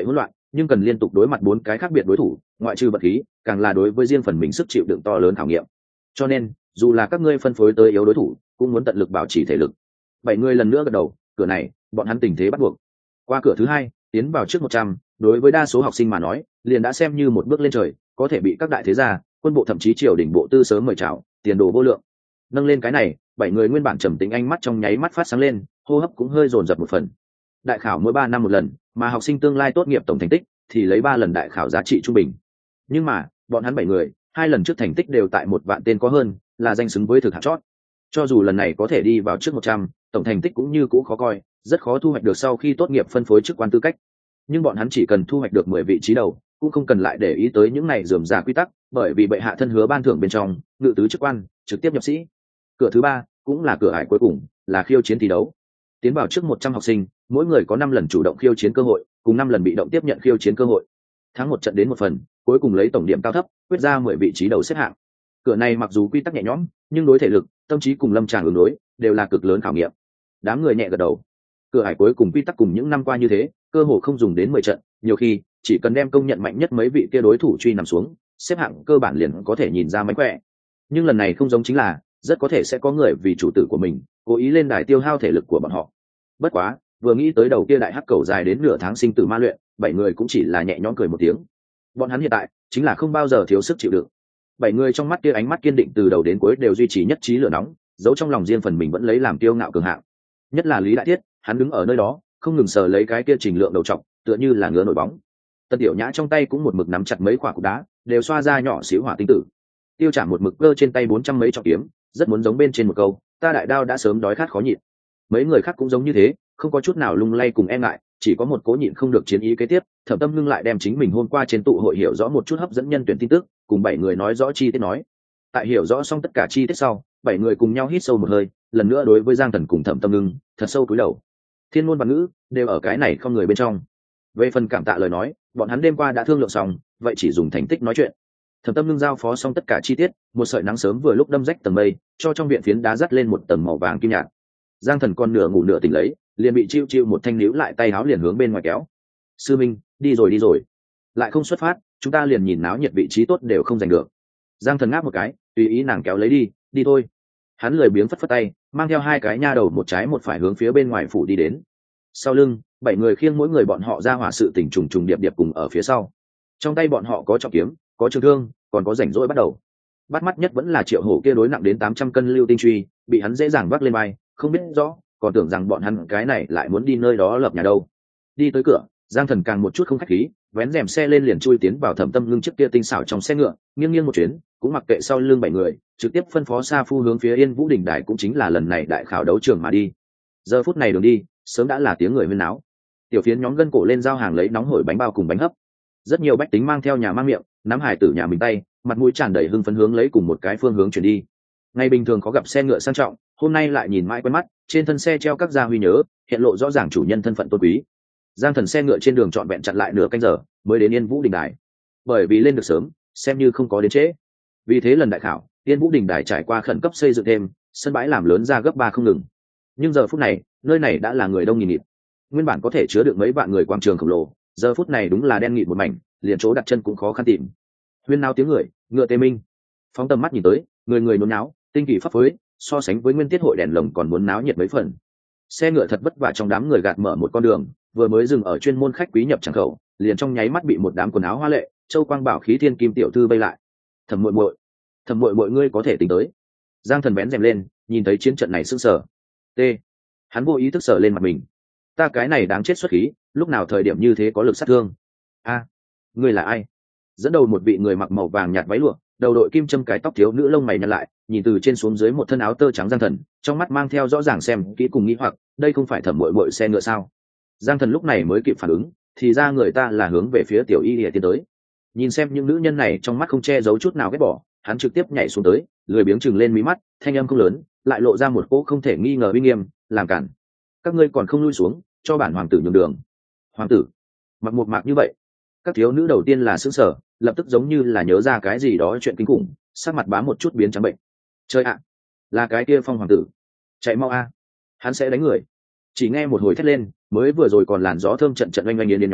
A: nhưng cần liên tục đối mặt bốn cái khác biệt đối thủ, ngoại trừ vật khí, càng là đối với riêng phần mình sức chịu đựng to lớn khảo nghiệm. Cho nên, dù là các ngươi phân phối tới yếu đối thủ, cũng muốn tận lực bảo trì thể lực. Bảy người lần nữa gật đầu, cửa này, bọn hắn tình thế bắt buộc. Qua cửa thứ hai, tiến vào trước một trăm, đối với đa số học sinh mà nói, liền đã xem như một bước lên trời, có thể bị các đại thế gia, quân bộ thậm chí triều đình bộ tư sớm mời chào, tiền đồ vô lượng. Nâng lên cái này, bảy người nguyên bản trầm tĩnh ánh mắt trong nháy mắt phát sáng lên, hô hấp cũng hơi dồn dập một phần. Đại khảo mỗi ba năm một lần, mà học sinh tương lai tốt nghiệp tổng thành tích thì lấy ba lần đại khảo giá trị trung bình. Nhưng mà, bọn hắn bảy người, hai lần trước thành tích đều tại một vạn tên có hơn, là danh xứng với thực hạng chót. Cho dù lần này có thể đi vào trước một trăm, tổng thành tích cũng như cũ khó coi, rất khó thu hoạch được sau khi tốt nghiệp phân phối chức quan tư cách. Nhưng bọn hắn chỉ cần thu hoạch được mười vị trí đầu, cũng không cần lại để ý tới những này rườm rà quy tắc, bởi vì bệ hạ thân hứa ban thưởng bên trong, ngự tứ chức quan, trực tiếp nhập sĩ. Cửa thứ ba, cũng là cửa ải cuối cùng, là khiêu chiến thi đấu. Tiến vào trước một trăm học sinh, mỗi người có năm lần chủ động khiêu chiến cơ hội, cùng năm lần bị động tiếp nhận khiêu chiến cơ hội. Thắng một trận đến một phần, cuối cùng lấy tổng điểm cao thấp, quyết ra mười vị trí đầu xếp hạng. Cửa này mặc dù quy tắc nhẹ nhõm, nhưng đối thể lực, tâm trí cùng lâm tràng ứng đối, đều là cực lớn khảo nghiệm. Đám người nhẹ gật đầu. Cửa ải cuối cùng quy tắc cùng những năm qua như thế, cơ hồ không dùng đến mười trận, nhiều khi chỉ cần đem công nhận mạnh nhất mấy vị kia đối thủ truy nằm xuống, xếp hạng cơ bản liền có thể nhìn ra mánh khỏe. Nhưng lần này không giống chính là, rất có thể sẽ có người vì chủ tử của mình, cố ý lên đài tiêu hao thể lực của bọn họ. Bất quá, vừa nghĩ tới đầu kia đại hắc cầu dài đến nửa tháng sinh tử ma luyện, bảy người cũng chỉ là nhẹ nhõm cười một tiếng. Bọn hắn hiện tại chính là không bao giờ thiếu sức chịu đựng. Bảy người trong mắt kia ánh mắt kiên định từ đầu đến cuối đều duy trì nhất trí lửa nóng, giấu trong lòng riêng phần mình vẫn lấy làm kiêu ngạo cường hạng. Nhất là Lý Đại Thiết, hắn đứng ở nơi đó, không ngừng sờ lấy cái kia trình lượng đầu trọc, tựa như là ngứa nổi bóng. Tân Tiểu Nhã trong tay cũng một mực nắm chặt mấy quả cục đá, đều xoa ra nhỏ xíu hỏa tinh tử. Tiêu Trả một mực cơ trên tay bốn trăm mấy trọng kiếm, rất muốn giống bên trên một câu, ta đại đao đã sớm đói khát khó nhịn. Mấy người khác cũng giống như thế, không có chút nào lung lay cùng e ngại, chỉ có một cố nhịn không được chiến ý kế tiếp. Thẩm Tâm Ngưng lại đem chính mình hôm qua trên tụ hội hiểu rõ một chút hấp dẫn nhân tuyển tin tức, cùng bảy người nói rõ chi tiết nói. Tại hiểu rõ xong tất cả chi tiết sau, bảy người cùng nhau hít sâu một hơi, lần nữa đối với Giang Thần cùng Thẩm Tâm Ngưng thật sâu cúi đầu. Thiên ngôn văn ngữ đều ở cái này không người bên trong. Về phần cảm tạ lời nói, bọn hắn đêm qua đã thương lượng xong, vậy chỉ dùng thành tích nói chuyện. Thẩm Tâm Ngưng giao phó xong tất cả chi tiết, một sợi nắng sớm vừa lúc đâm rách tầng mây, cho trong viện phiến đá dắt lên một tầng màu vàng kim nhạt. Giang Thần con nửa ngủ nửa tỉnh lấy, liền bị chiêu chiêu một thanh níu lại tay áo liền hướng bên ngoài kéo. Sư Minh, đi rồi đi rồi, lại không xuất phát, chúng ta liền nhìn náo nhiệt vị trí tốt đều không giành được. Giang Thần ngáp một cái, tùy ý nàng kéo lấy đi, đi thôi. Hắn lười biếng phất phất tay, mang theo hai cái nha đầu một trái một phải hướng phía bên ngoài phủ đi đến. Sau lưng, bảy người khiêng mỗi người bọn họ ra hỏa sự tình trùng trùng điệp điệp cùng ở phía sau. Trong tay bọn họ có trọng kiếm, có trường thương, còn có rảnh rỗi bắt đầu. Bắt mắt nhất vẫn là Triệu Hổ kia đối nặng đến tám trăm cân lưu tinh truy, bị hắn dễ dàng vác lên vai, không biết rõ, còn tưởng rằng bọn hắn cái này lại muốn đi nơi đó lập nhà đâu. Đi tới cửa, Giang Thần càng một chút không khách khí, vén rèm xe lên liền chui tiến vào Thẩm Tâm Ngưng chiếc kia tinh xảo trong xe ngựa, nghiêng nghiêng một chuyến, cũng mặc kệ sau lưng bảy người, trực tiếp phân phó Sa Phu hướng phía Yên Vũ đỉnh đài cũng chính là lần này đại khảo đấu trường mà đi. Giờ phút này đường đi, sớm đã là tiếng người huyên náo. Tiểu phiến nhóm gân cổ lên giao hàng lấy nóng hổi bánh bao cùng bánh hấp. Rất nhiều bách tính mang theo nhà mang miệng, nắm hài tử nhà mình tay, mặt mũi tràn đầy hưng phấn hướng lấy cùng một cái phương hướng chuyển đi. Ngày bình thường có gặp xe ngựa sang trọng, hôm nay lại nhìn mãi quen mắt, trên thân xe treo các gia huy nhớ, hiện lộ rõ ràng chủ nhân thân phận tôn quý. Giang Thần xe ngựa trên đường trọn vẹn chặn lại nửa canh giờ, mới đến Yên Vũ đỉnh đài. Bởi vì lên được sớm, xem như không có đến trễ. Vì thế lần đại khảo, Yên Vũ đỉnh đài trải qua khẩn cấp xây dựng thêm, sân bãi làm lớn ra gấp ba không ngừng. Nhưng giờ phút này, nơi này đã là người đông nghìn nghịt. Nguyên bản có thể chứa được mấy vạn người quảng trường khổng lồ, giờ phút này đúng là đen nghịt một mảnh, liền chỗ đặt chân cũng khó khăn tìm. Huyên náo tiếng người, ngựa tê minh. Phóng tầm mắt nhìn tới, người người nôn náo, tinh kỳ pháp phối, so sánh với nguyên tiết hội đèn lồng còn muốn náo nhiệt mấy phần. Xe ngựa thật vất vả trong đám người gạt mở một con đường, vừa mới dừng ở chuyên môn khách quý nhập tràng khẩu, liền trong nháy mắt bị một đám quần áo hoa lệ, châu quang bảo khí thiên kim tiểu thư vây lại. Thẩm muội muội, thẩm muội muội ngươi có thể tính tới. Giang Thần vén rèm lên, nhìn thấy chiến trận này sững sờ. T. Hắn vô ý thức sờ lên mặt mình. Ta cái này đáng chết xuất khí, lúc nào thời điểm như thế có lực sát thương. A, ngươi là ai? Dẫn đầu một vị người mặc màu vàng nhạt váy lụa, đầu đội kim châm cái tóc thiếu nữ lông mày nhăn lại, nhìn từ trên xuống dưới một thân áo tơ trắng Giang Thần, trong mắt mang theo rõ ràng xem kỹ cùng nghĩ hoặc, đây không phải thẩm muội muội xe ngựa sao? Giang Thần lúc này mới kịp phản ứng, thì ra người ta là hướng về phía tiểu y lìa tiến tới. Nhìn xem những nữ nhân này trong mắt không che giấu chút nào ghét bỏ, hắn trực tiếp nhảy xuống tới, lười biếng chừng lên mí mắt, thanh âm không lớn, lại lộ ra một cỗ không thể nghi ngờ uy nghiêm, làm cản. Các ngươi còn không lui xuống, cho bản hoàng tử nhường đường. Hoàng tử? Mặc một mạc như vậy. Các thiếu nữ đầu tiên là sững sờ, lập tức giống như là nhớ ra cái gì đó chuyện kinh khủng, sắc mặt bám một chút biến trắng bệnh. Trời ạ, là cái kia Phong hoàng tử, chạy mau a, hắn sẽ đánh người. Chỉ nghe một hồi thét lên, mới vừa rồi còn làn gió thơm trận trận oanh oanh yến yến nhóm,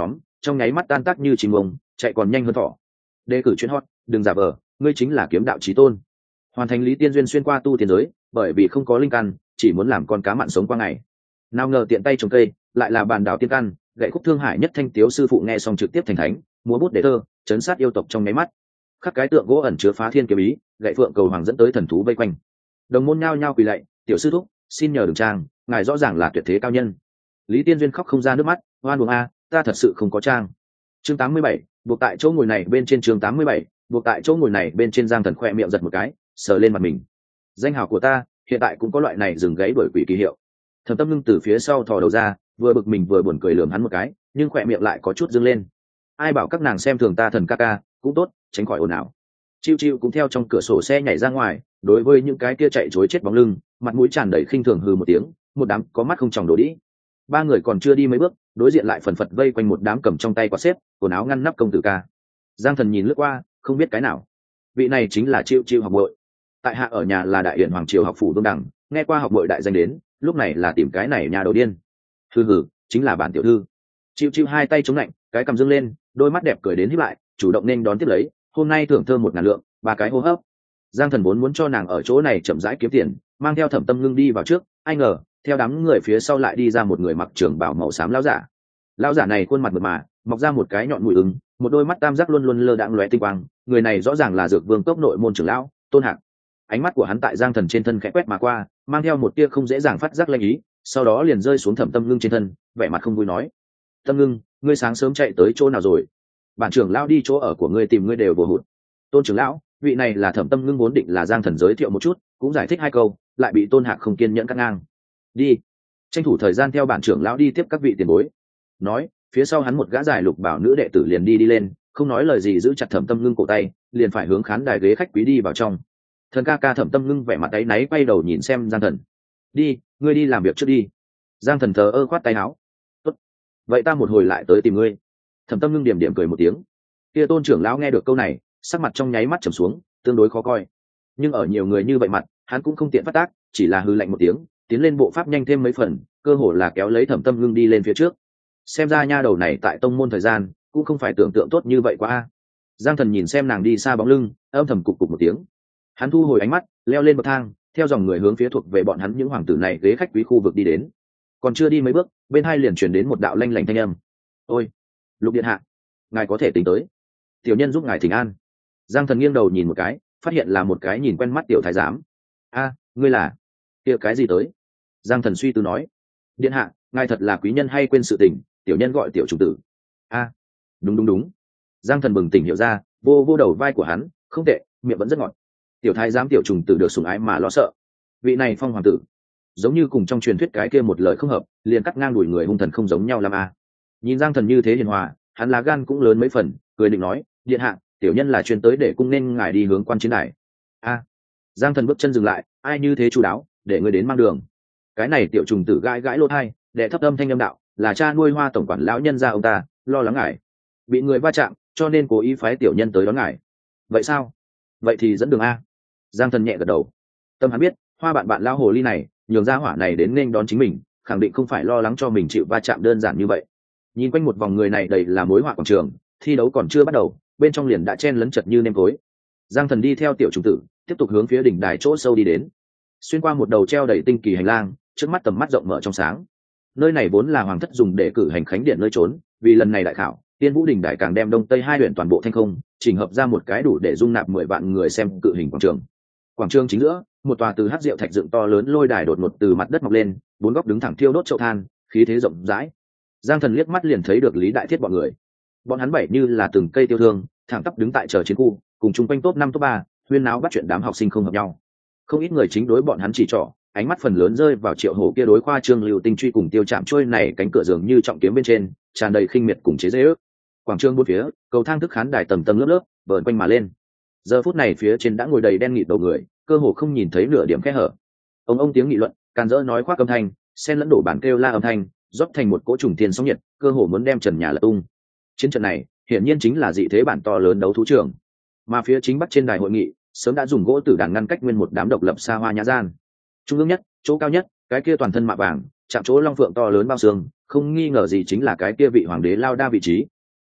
A: trong nháy mắt tan tác như chim ông, chạy còn nhanh hơn thỏ. Đề cử chuyên hot, đừng giả vờ, ngươi chính là kiếm đạo chí tôn. Hoàn thành Lý Tiên Duyên xuyên qua tu tiên giới, bởi vì không có linh căn, chỉ muốn làm con cá mặn sống qua ngày. Nào ngờ tiện tay trồng cây, lại là bàn đảo tiên căn, gậy khúc thương hải nhất thanh tiếu sư phụ nghe xong trực tiếp thành thánh, múa bút để thơ, chấn sát yêu tộc trong nháy mắt. Khắc cái tượng gỗ ẩn chứa phá thiên kiếm ý, gậy phượng cầu hoàng dẫn tới thần thú vây quanh. Đồng môn nhao nhao quỳ lạy, tiểu sư thúc, xin nhờ đừng trang, ngài rõ ràng là tuyệt thế cao nhân. Lý Tiên Duyên khóc không ra nước mắt, oan uổng a, ta thật sự không có trang. Chương tám mươi bảy, buộc tại chỗ ngồi này bên trên chương tám mươi bảy, buộc tại chỗ ngồi này bên trên Giang Thần khoe miệng giật một cái, sờ lên mặt mình. Danh hào của ta, hiện tại cũng có loại này dừng gáy đuổi quỷ kỳ hiệu. Thẩm Tâm Ngưng từ phía sau thò đầu ra, vừa bực mình vừa buồn cười lườm hắn một cái, nhưng khoe miệng lại có chút dương lên. Ai bảo các nàng xem thường ta Thần ca ca, cũng tốt, tránh khỏi ồn ào. Chiêu Chiêu cũng theo trong cửa sổ xe nhảy ra ngoài, đối với những cái kia chạy chối chết bóng lưng, mặt mũi tràn đầy khinh thường hừ một tiếng, một đám có mắt không tròng đổ đĩ. Ba người còn chưa đi mấy bước, đối diện lại phần phật vây quanh một đám cầm trong tay quạt xếp, quần áo ngăn nắp công tử ca. Giang Thần nhìn lướt qua, không biết cái nào. Vị này chính là Chiêu Chiêu học muội. Tại hạ ở nhà là đại hiển hoàng triều học phủ Đông Đẳng, nghe qua học muội đại danh đến, lúc này là tìm cái này nhà đầu điên. Hừ hừ, chính là bản tiểu thư. Chiêu Chiêu hai tay chống lạnh, cái cằm dương lên, đôi mắt đẹp cười đến híp lại, chủ động nên đón tiếp lấy, hôm nay thưởng thơm một ngàn lượng, ba cái hô hấp. Giang Thần vốn muốn cho nàng ở chỗ này chậm rãi kiếm tiền, mang theo Thẩm Tâm Ngưng đi vào trước, ai ngờ theo đám người phía sau lại đi ra một người mặc trường bào màu xám lão giả. Lão giả này khuôn mặt mượt mà, mọc ra một cái nhọn mũi ưng, một đôi mắt tam giác luôn luôn lơ đãng lóe tinh quang, người này rõ ràng là Dược Vương cốc nội môn trưởng lão, Tôn Hạc. Ánh mắt của hắn tại Giang Thần trên thân khẽ quét mà qua, mang theo một tia không dễ dàng phát giác lanh ý, sau đó liền rơi xuống Thẩm Tâm Ngưng trên thân, vẻ mặt không vui nói: "Tâm Ngưng, ngươi sáng sớm chạy tới chỗ nào rồi? Bản trưởng lão đi chỗ ở của ngươi tìm ngươi đều vô hụt." Tôn trưởng lão, vị này là Thẩm Tâm Ngưng vốn định là Giang Thần giới thiệu một chút, cũng giải thích hai câu, lại bị Tôn Hạc không kiên nhẫn cắt ngang. "Đi, tranh thủ thời gian theo bản trưởng lão đi tiếp các vị tiền bối." Nói, phía sau hắn một gã dài lục bảo nữ đệ tử liền đi đi lên, không nói lời gì giữ chặt Thẩm Tâm Ngưng cổ tay, liền phải hướng khán đài ghế khách quý đi vào trong. Thần ca ca Thẩm Tâm Ngưng vẻ mặt áy náy quay đầu nhìn xem Giang Thần. "Đi, ngươi đi làm việc trước đi." Giang Thần thờ ơ khoát tay áo. "Tốt, vậy ta một hồi lại tới tìm ngươi." Thẩm Tâm Ngưng điểm điểm cười một tiếng. Kia Tôn trưởng lão nghe được câu này, sắc mặt trong nháy mắt trầm xuống, tương đối khó coi. Nhưng ở nhiều người như vậy mặt, hắn cũng không tiện phát tác, chỉ là hừ lạnh một tiếng, tiến lên bộ pháp nhanh thêm mấy phần, cơ hồ là kéo lấy Thẩm Tâm Ngưng đi lên phía trước. Xem ra nha đầu này tại tông môn thời gian cũng không phải tưởng tượng tốt như vậy quá a. Giang Thần nhìn xem nàng đi xa bóng lưng, âm thầm cục cục một tiếng. Hắn thu hồi ánh mắt, leo lên bậc thang, theo dòng người hướng phía thuộc về bọn hắn những hoàng tử này ghế khách quý khu vực đi đến. Còn chưa đi mấy bước, bên hai liền truyền đến một đạo lanh lảnh thanh âm. "Ôi, Lục điện hạ, ngài có thể tính tới, tiểu nhân giúp ngài thỉnh an." Giang Thần nghiêng đầu nhìn một cái, phát hiện là một cái nhìn quen mắt tiểu thái giám. "A, ngươi là kia cái gì tới?" Giang Thần suy tư nói. "Điện hạ, ngài thật là quý nhân hay quên sự tình, tiểu nhân gọi tiểu trùng tử." "A, đúng đúng đúng." Giang Thần bừng tỉnh hiểu ra, vô vô đầu vai của hắn, không tệ, miệng vẫn rất ngọt. Tiểu thái giám tiểu trùng tử được sủng ái mà lo sợ. Vị này phong hoàng tử, giống như cùng trong truyền thuyết cái kia một lời không hợp, liền cắt ngang đuổi người hung thần không giống nhau làm a. Nhìn Giang Thần như thế hiền hòa, hắn lá gan cũng lớn mấy phần, cười định nói: "Điện hạ, tiểu nhân là chuyên tới để cung nên ngài đi hướng quan chiến đài." "A." Giang Thần bước chân dừng lại, "Ai như thế chu đáo, để ngươi đến mang đường." Cái này tiểu trùng tử gãi gãi lỗ tai, đệ thấp âm thanh âm đạo: "Là cha nuôi Hoa tổng quản lão nhân gia ông ta, lo lắng ngài bị người va chạm, cho nên cố ý phái tiểu nhân tới đón ngài." "Vậy sao? Vậy thì dẫn đường a." Giang Thần nhẹ gật đầu. Tâm hắn biết, Hoa bạn bạn lão hồ ly này, nhường ra hỏa này đến nên đón chính mình, khẳng định không phải lo lắng cho mình chịu va chạm đơn giản như vậy. Nhìn quanh một vòng người này đầy là mối họa quảng trường, thi đấu còn chưa bắt đầu, bên trong liền đã chen lấn chật như nêm tối. Giang Thần đi theo tiểu trùng tử, tiếp tục hướng phía đỉnh đài chỗ sâu đi đến. Xuyên qua một đầu treo đầy tinh kỳ hành lang, trước mắt tầm mắt rộng mở trong sáng. Nơi này vốn là hoàng thất dùng để cử hành khánh điện nơi trốn, vì lần này đại khảo, Tiên Vũ đỉnh đài càng đem đông tây hai huyện toàn bộ thanh không, chỉnh hợp ra một cái đủ để dung nạp mười vạn người xem cự hình quảng trường. Quảng trường chính giữa, một tòa từ hắc diệu thạch dựng to lớn lôi đài đột ngột từ mặt đất mọc lên, bốn góc đứng thẳng thiêu đốt chậu than, khí thế rộng rãi. Giang Thần liếc mắt liền thấy được Lý Đại Thiết bọn người. Bọn hắn bảy như là từng cây tiêu thương, thẳng tắp đứng tại chờ chiến khu, cùng chung quanh top năm top ba, huyên náo bắt chuyện đám học sinh không hợp nhau. Không ít người chính đối bọn hắn chỉ trỏ, ánh mắt phần lớn rơi vào Triệu Hổ kia đối khoa trương lưu tinh truy cùng tiêu chạm trôi này cánh cửa dường như trọng kiếm bên trên, tràn đầy khinh miệt cùng chế giễu. Quảng trường bốn phía, cầu thang thức khán đài tầng tầng lớp lớp, vờn quanh mà lên. Giờ phút này phía trên đã ngồi đầy đen nghịt đầu người, cơ hồ không nhìn thấy nửa điểm kẽ hở. Ông ông tiếng nghị luận, càn rỡ nói khoác âm thanh, xen lẫn đổ bản kêu la âm thanh, rót thành một cỗ trùng thiên sóng nhiệt, cơ hồ muốn đem trần nhà lật tung. Chiến trận này, hiển nhiên chính là dị thế bản to lớn đấu thú trường. Mà phía chính bắc trên đài hội nghị, sớm đã dùng gỗ tử đàn ngăn cách nguyên một đám độc lập xa hoa nhã gian. Trung ương nhất, chỗ cao nhất, cái kia toàn thân mạ vàng, chạm chỗ long phượng to lớn bao xương, không nghi ngờ gì chính là cái kia vị hoàng đế lao đa vị trí.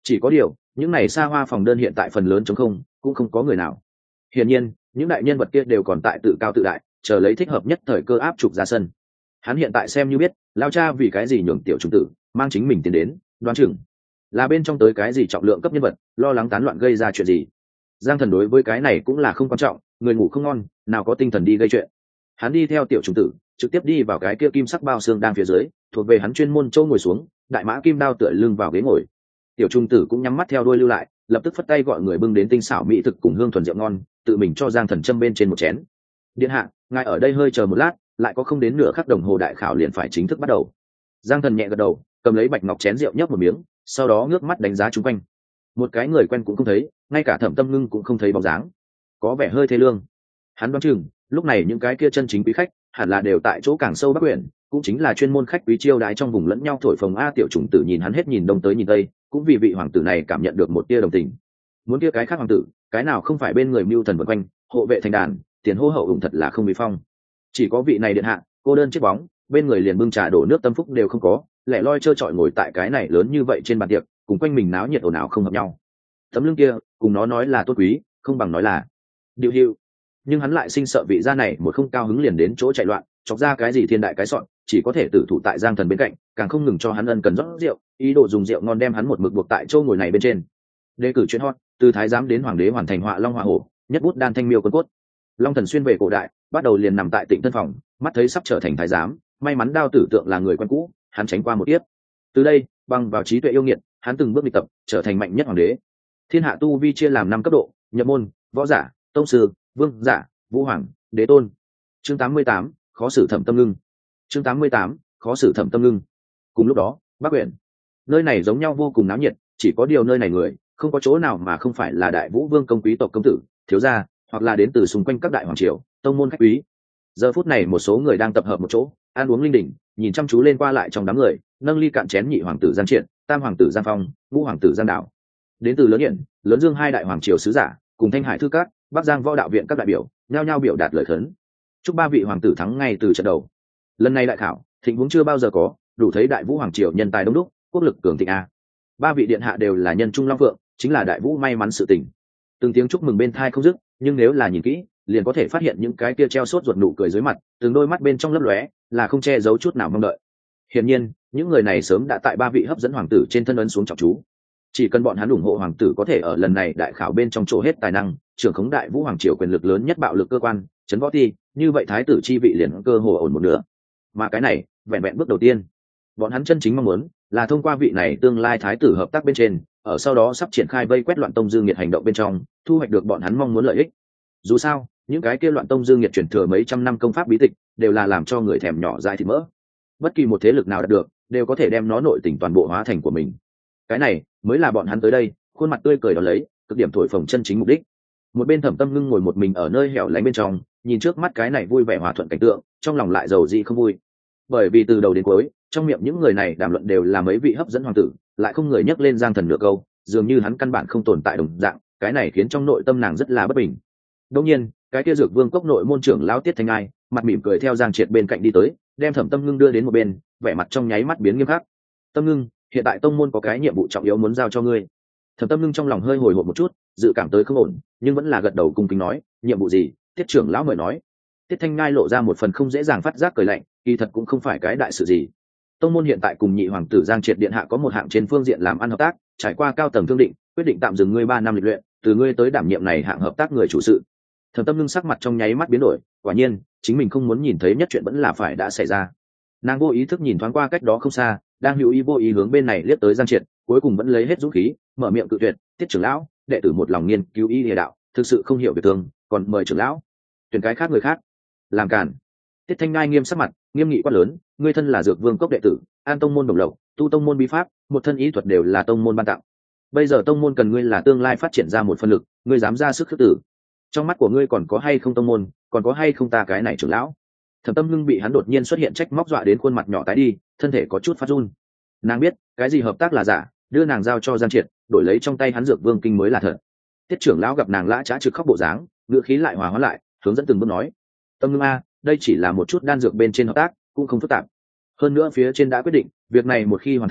A: Chỉ có điều những này xa hoa phòng đơn hiện tại phần lớn trống không, cũng không có người nào. Hiển nhiên những đại nhân vật kia đều còn tại tự cao tự đại, chờ lấy thích hợp nhất thời cơ áp trục ra sân. Hắn hiện tại xem như biết lao cha vì cái gì nhường tiểu trung tử mang chính mình tiến đến, đoán chừng là bên trong tới cái gì trọng lượng cấp nhân vật, lo lắng tán loạn gây ra chuyện gì. Giang Thần đối với cái này cũng là không quan trọng, người ngủ không ngon nào có tinh thần đi gây chuyện. Hắn đi theo tiểu trung tử trực tiếp đi vào cái kia kim sắc bao xương đang phía dưới, thuộc về hắn chuyên môn châu ngồi xuống, đại mã kim đao tựa lưng vào ghế ngồi. Tiểu trung tử cũng nhắm mắt theo đuôi lưu lại, lập tức phất tay gọi người bưng đến tinh xảo mỹ thực cùng hương thuần rượu ngon, tự mình cho Giang Thần châm bên trên một chén. Điện hạ, ngài ở đây hơi chờ một lát, lại có không đến nửa khắc đồng hồ đại khảo liền phải chính thức bắt đầu. Giang Thần nhẹ gật đầu, cầm lấy bạch ngọc chén rượu nhấp một miếng, sau đó ngước mắt đánh giá chung quanh. Một cái người quen cũng không thấy, ngay cả Thẩm Tâm Ngưng cũng không thấy bóng dáng, có vẻ hơi thê lương. Hắn đoán chừng lúc này những cái kia chân chính quý khách hẳn là đều tại chỗ càng sâu bắc quyển, cũng chính là chuyên môn khách quý chiêu đái trong vùng lẫn nhau thổi phồng. A tiểu trùng tử nhìn hắn hết nhìn đông tới nhìn tây, cũng vì vị hoàng tử này cảm nhận được một tia đồng tình. Muốn kia cái khác hoàng tử, cái nào không phải bên người mưu thần vần quanh, hộ vệ thành đàn, tiền hô hậu ủng thật là không bị phong. Chỉ có vị này điện hạ, cô đơn chiếc bóng, bên người liền bưng trà đổ nước tâm phúc đều không có, lẻ loi trơ trọi ngồi tại cái này lớn như vậy trên bàn tiệc, cùng quanh mình náo nhiệt ồn ào không hợp nhau. Tấm lưng kia, cùng nó nói là tốt quý, không bằng nói là điệu hiệu. Nhưng hắn lại sinh sợ vị gia này một không cao hứng liền đến chỗ chạy loạn, chọc ra cái gì thiên đại cái sọn, chỉ có thể tử thủ tại Giang Thần bên cạnh, càng không ngừng cho hắn ân cần rót rượu, ý đồ dùng rượu ngon đem hắn một mực buộc tại chỗ ngồi này bên trên. Đề cử chuyện hot, từ thái giám đến hoàng đế hoàn thành họa long họa hổ, nhất bút đan thanh miêu quân cốt. Long Thần xuyên về cổ đại, bắt đầu liền nằm tại Tịnh Thân phòng, mắt thấy sắp trở thành thái giám, may mắn đao tử tượng là người quen cũ, hắn tránh qua một tiếp. Từ đây, bằng vào trí tuệ yêu nghiệt, hắn từng bước đi tập, trở thành mạnh nhất hoàng đế. Thiên hạ tu vi chia làm năm cấp độ: nhập môn, võ giả, tông sư, vương giả, vũ hoàng, đế tôn. Chương tám mươi tám, khó xử Thẩm Tâm Ngưng. Chương tám mươi tám, khó xử Thẩm Tâm Ngưng. Cùng lúc đó, Bắc Uyển, nơi này giống nhau vô cùng náo nhiệt, chỉ có điều nơi này người không có chỗ nào mà không phải là đại vũ vương công quý tộc công tử, thiếu gia, hoặc là đến từ xung quanh các đại hoàng triều, tông môn khách quý. Giờ phút này một số người đang tập hợp một chỗ, ăn uống linh đình, nhìn chăm chú lên qua lại trong đám người, nâng ly cạn chén nhị hoàng tử Giang Triệt, tam hoàng tử Giang Phong, ngũ hoàng tử Giang Đạo. Đến từ lớn hiển, lớn dương hai đại hoàng triều sứ giả, cùng Thanh Hải thư các, Bắc Giang võ đạo viện các đại biểu, nhao nhao biểu đạt lời khấn, chúc ba vị hoàng tử thắng ngay từ trận đầu. Lần này đại khảo, thịnh huống chưa bao giờ có, đủ thấy đại vũ hoàng triều nhân tài đông đúc, quốc lực cường thịnh a. Ba vị điện hạ đều là nhân trung long phượng, chính là đại vũ may mắn sự tình. Từng tiếng chúc mừng bên thai không dứt, nhưng nếu là nhìn kỹ, liền có thể phát hiện những cái kia treo sốt ruột nụ cười dưới mặt, từng đôi mắt bên trong lấp lóe, là không che giấu chút nào mong đợi. Hiển nhiên, những người này sớm đã tại ba vị hấp dẫn hoàng tử trên thân ấn xuống trọng chú. Chỉ cần bọn hắn ủng hộ hoàng tử có thể ở lần này đại khảo bên trong chỗ hết tài năng, trưởng khống đại vũ hoàng triều quyền lực lớn nhất bạo lực cơ quan, chấn võ ti, như vậy thái tử chi vị liền cơ hồ ổn một nửa. Mà cái này, vẹn vẹn bước đầu tiên. Bọn hắn chân chính mong muốn là thông qua vị này tương lai thái tử hợp tác bên trên, ở sau đó sắp triển khai vây quét loạn tông dương nghiệt hành động bên trong, thu hoạch được bọn hắn mong muốn lợi ích. Dù sao, những cái kia loạn tông dương nghiệt truyền thừa mấy trăm năm công pháp bí tịch, đều là làm cho người thèm nhỏ dại thịt mỡ. Bất kỳ một thế lực nào đạt được, đều có thể đem nó nội tình toàn bộ hóa thành của mình. Cái này mới là bọn hắn tới đây, khuôn mặt tươi cười đón lấy, cực điểm thổi phồng chân chính mục đích. Một bên Thẩm Tâm Ngưng ngồi một mình ở nơi hẻo lánh bên trong, nhìn trước mắt cái này vui vẻ hòa thuận cảnh tượng, trong lòng lại giàu dị không vui. Bởi vì từ đầu đến cuối, trong miệng những người này đàm luận đều là mấy vị hấp dẫn hoàng tử, lại không người nhắc lên Giang Thần nửa câu, dường như hắn căn bản không tồn tại đồng dạng, cái này khiến trong nội tâm nàng rất là bất bình. Đương nhiên, cái kia Dược Vương cốc nội môn trưởng lão Tiết Thanh Ai, mặt mỉm cười theo Giang Triệt bên cạnh đi tới, đem Thẩm Tâm Ngưng đưa đến một bên, vẻ mặt trong nháy mắt biến nghiêm khắc. Tâm Ngưng, hiện tại tông môn có cái nhiệm vụ trọng yếu muốn giao cho ngươi. Thẩm Tâm Ngưng trong lòng hơi hồi hộp một chút, dự cảm tới không ổn, nhưng vẫn là gật đầu cung kính nói, nhiệm vụ gì? Tiết trưởng lão mời nói. Tiết Thanh Ngai lộ ra một phần không dễ dàng phát giác cười lạnh, kỳ thật cũng không phải cái đại sự gì. Tông môn hiện tại cùng nhị hoàng tử Giang Triệt điện hạ có một hạng trên phương diện làm ăn hợp tác, trải qua cao tầng thương định, quyết định tạm dừng ngươi ba năm lịch luyện, từ ngươi tới đảm nhiệm này hạng hợp tác người chủ sự. Thẩm Tâm Ngưng sắc mặt trong nháy mắt biến đổi, quả nhiên, chính mình không muốn nhìn thấy nhất chuyện vẫn là phải đã xảy ra. Nàng vô ý thức nhìn thoáng qua cách đó không xa, đang hữu ý vô ý hướng bên này liếc tới Giang Triệt, cuối cùng vẫn lấy hết dũng khí, mở miệng cự tuyệt, Tiết trưởng lão, đệ tử một lòng nghiên cứu y địa đạo, thực sự không hiểu về thương, còn mời trưởng lão tuyển cái khác người khác. Làm cản. Tiết Thanh Ngai nghiêm sắc mặt, nghiêm nghị quát lớn, ngươi thân là Dược Vương cốc đệ tử, an tông môn đồng lộc, tu tông môn bí pháp, một thân ý thuật đều là tông môn ban tặng. Bây giờ tông môn cần ngươi là tương lai phát triển ra một phân lực, ngươi dám ra sức khước tử. Trong mắt của ngươi còn có hay không tông môn, còn có hay không ta cái này trưởng lão? Thẩm Tâm Ngưng bị hắn đột nhiên xuất hiện trách móc dọa đến khuôn mặt nhỏ tái đi, thân thể có chút phát run. Nàng biết, cái gì hợp tác là giả, đưa nàng giao cho Giang Triệt, đổi lấy trong tay hắn Dược Vương kinh mới là thật. Tiết trưởng lão gặp nàng lã chã trực khóc bộ dáng, ngữ khí lại hòa hóa lại, hướng dẫn từng bước nói, Tâm Ngưng a, đây chỉ là một chút đan dược bên trên hợp tác, cũng không phức tạp. Hơn nữa phía trên đã quyết định, việc này một khi hoàn thành,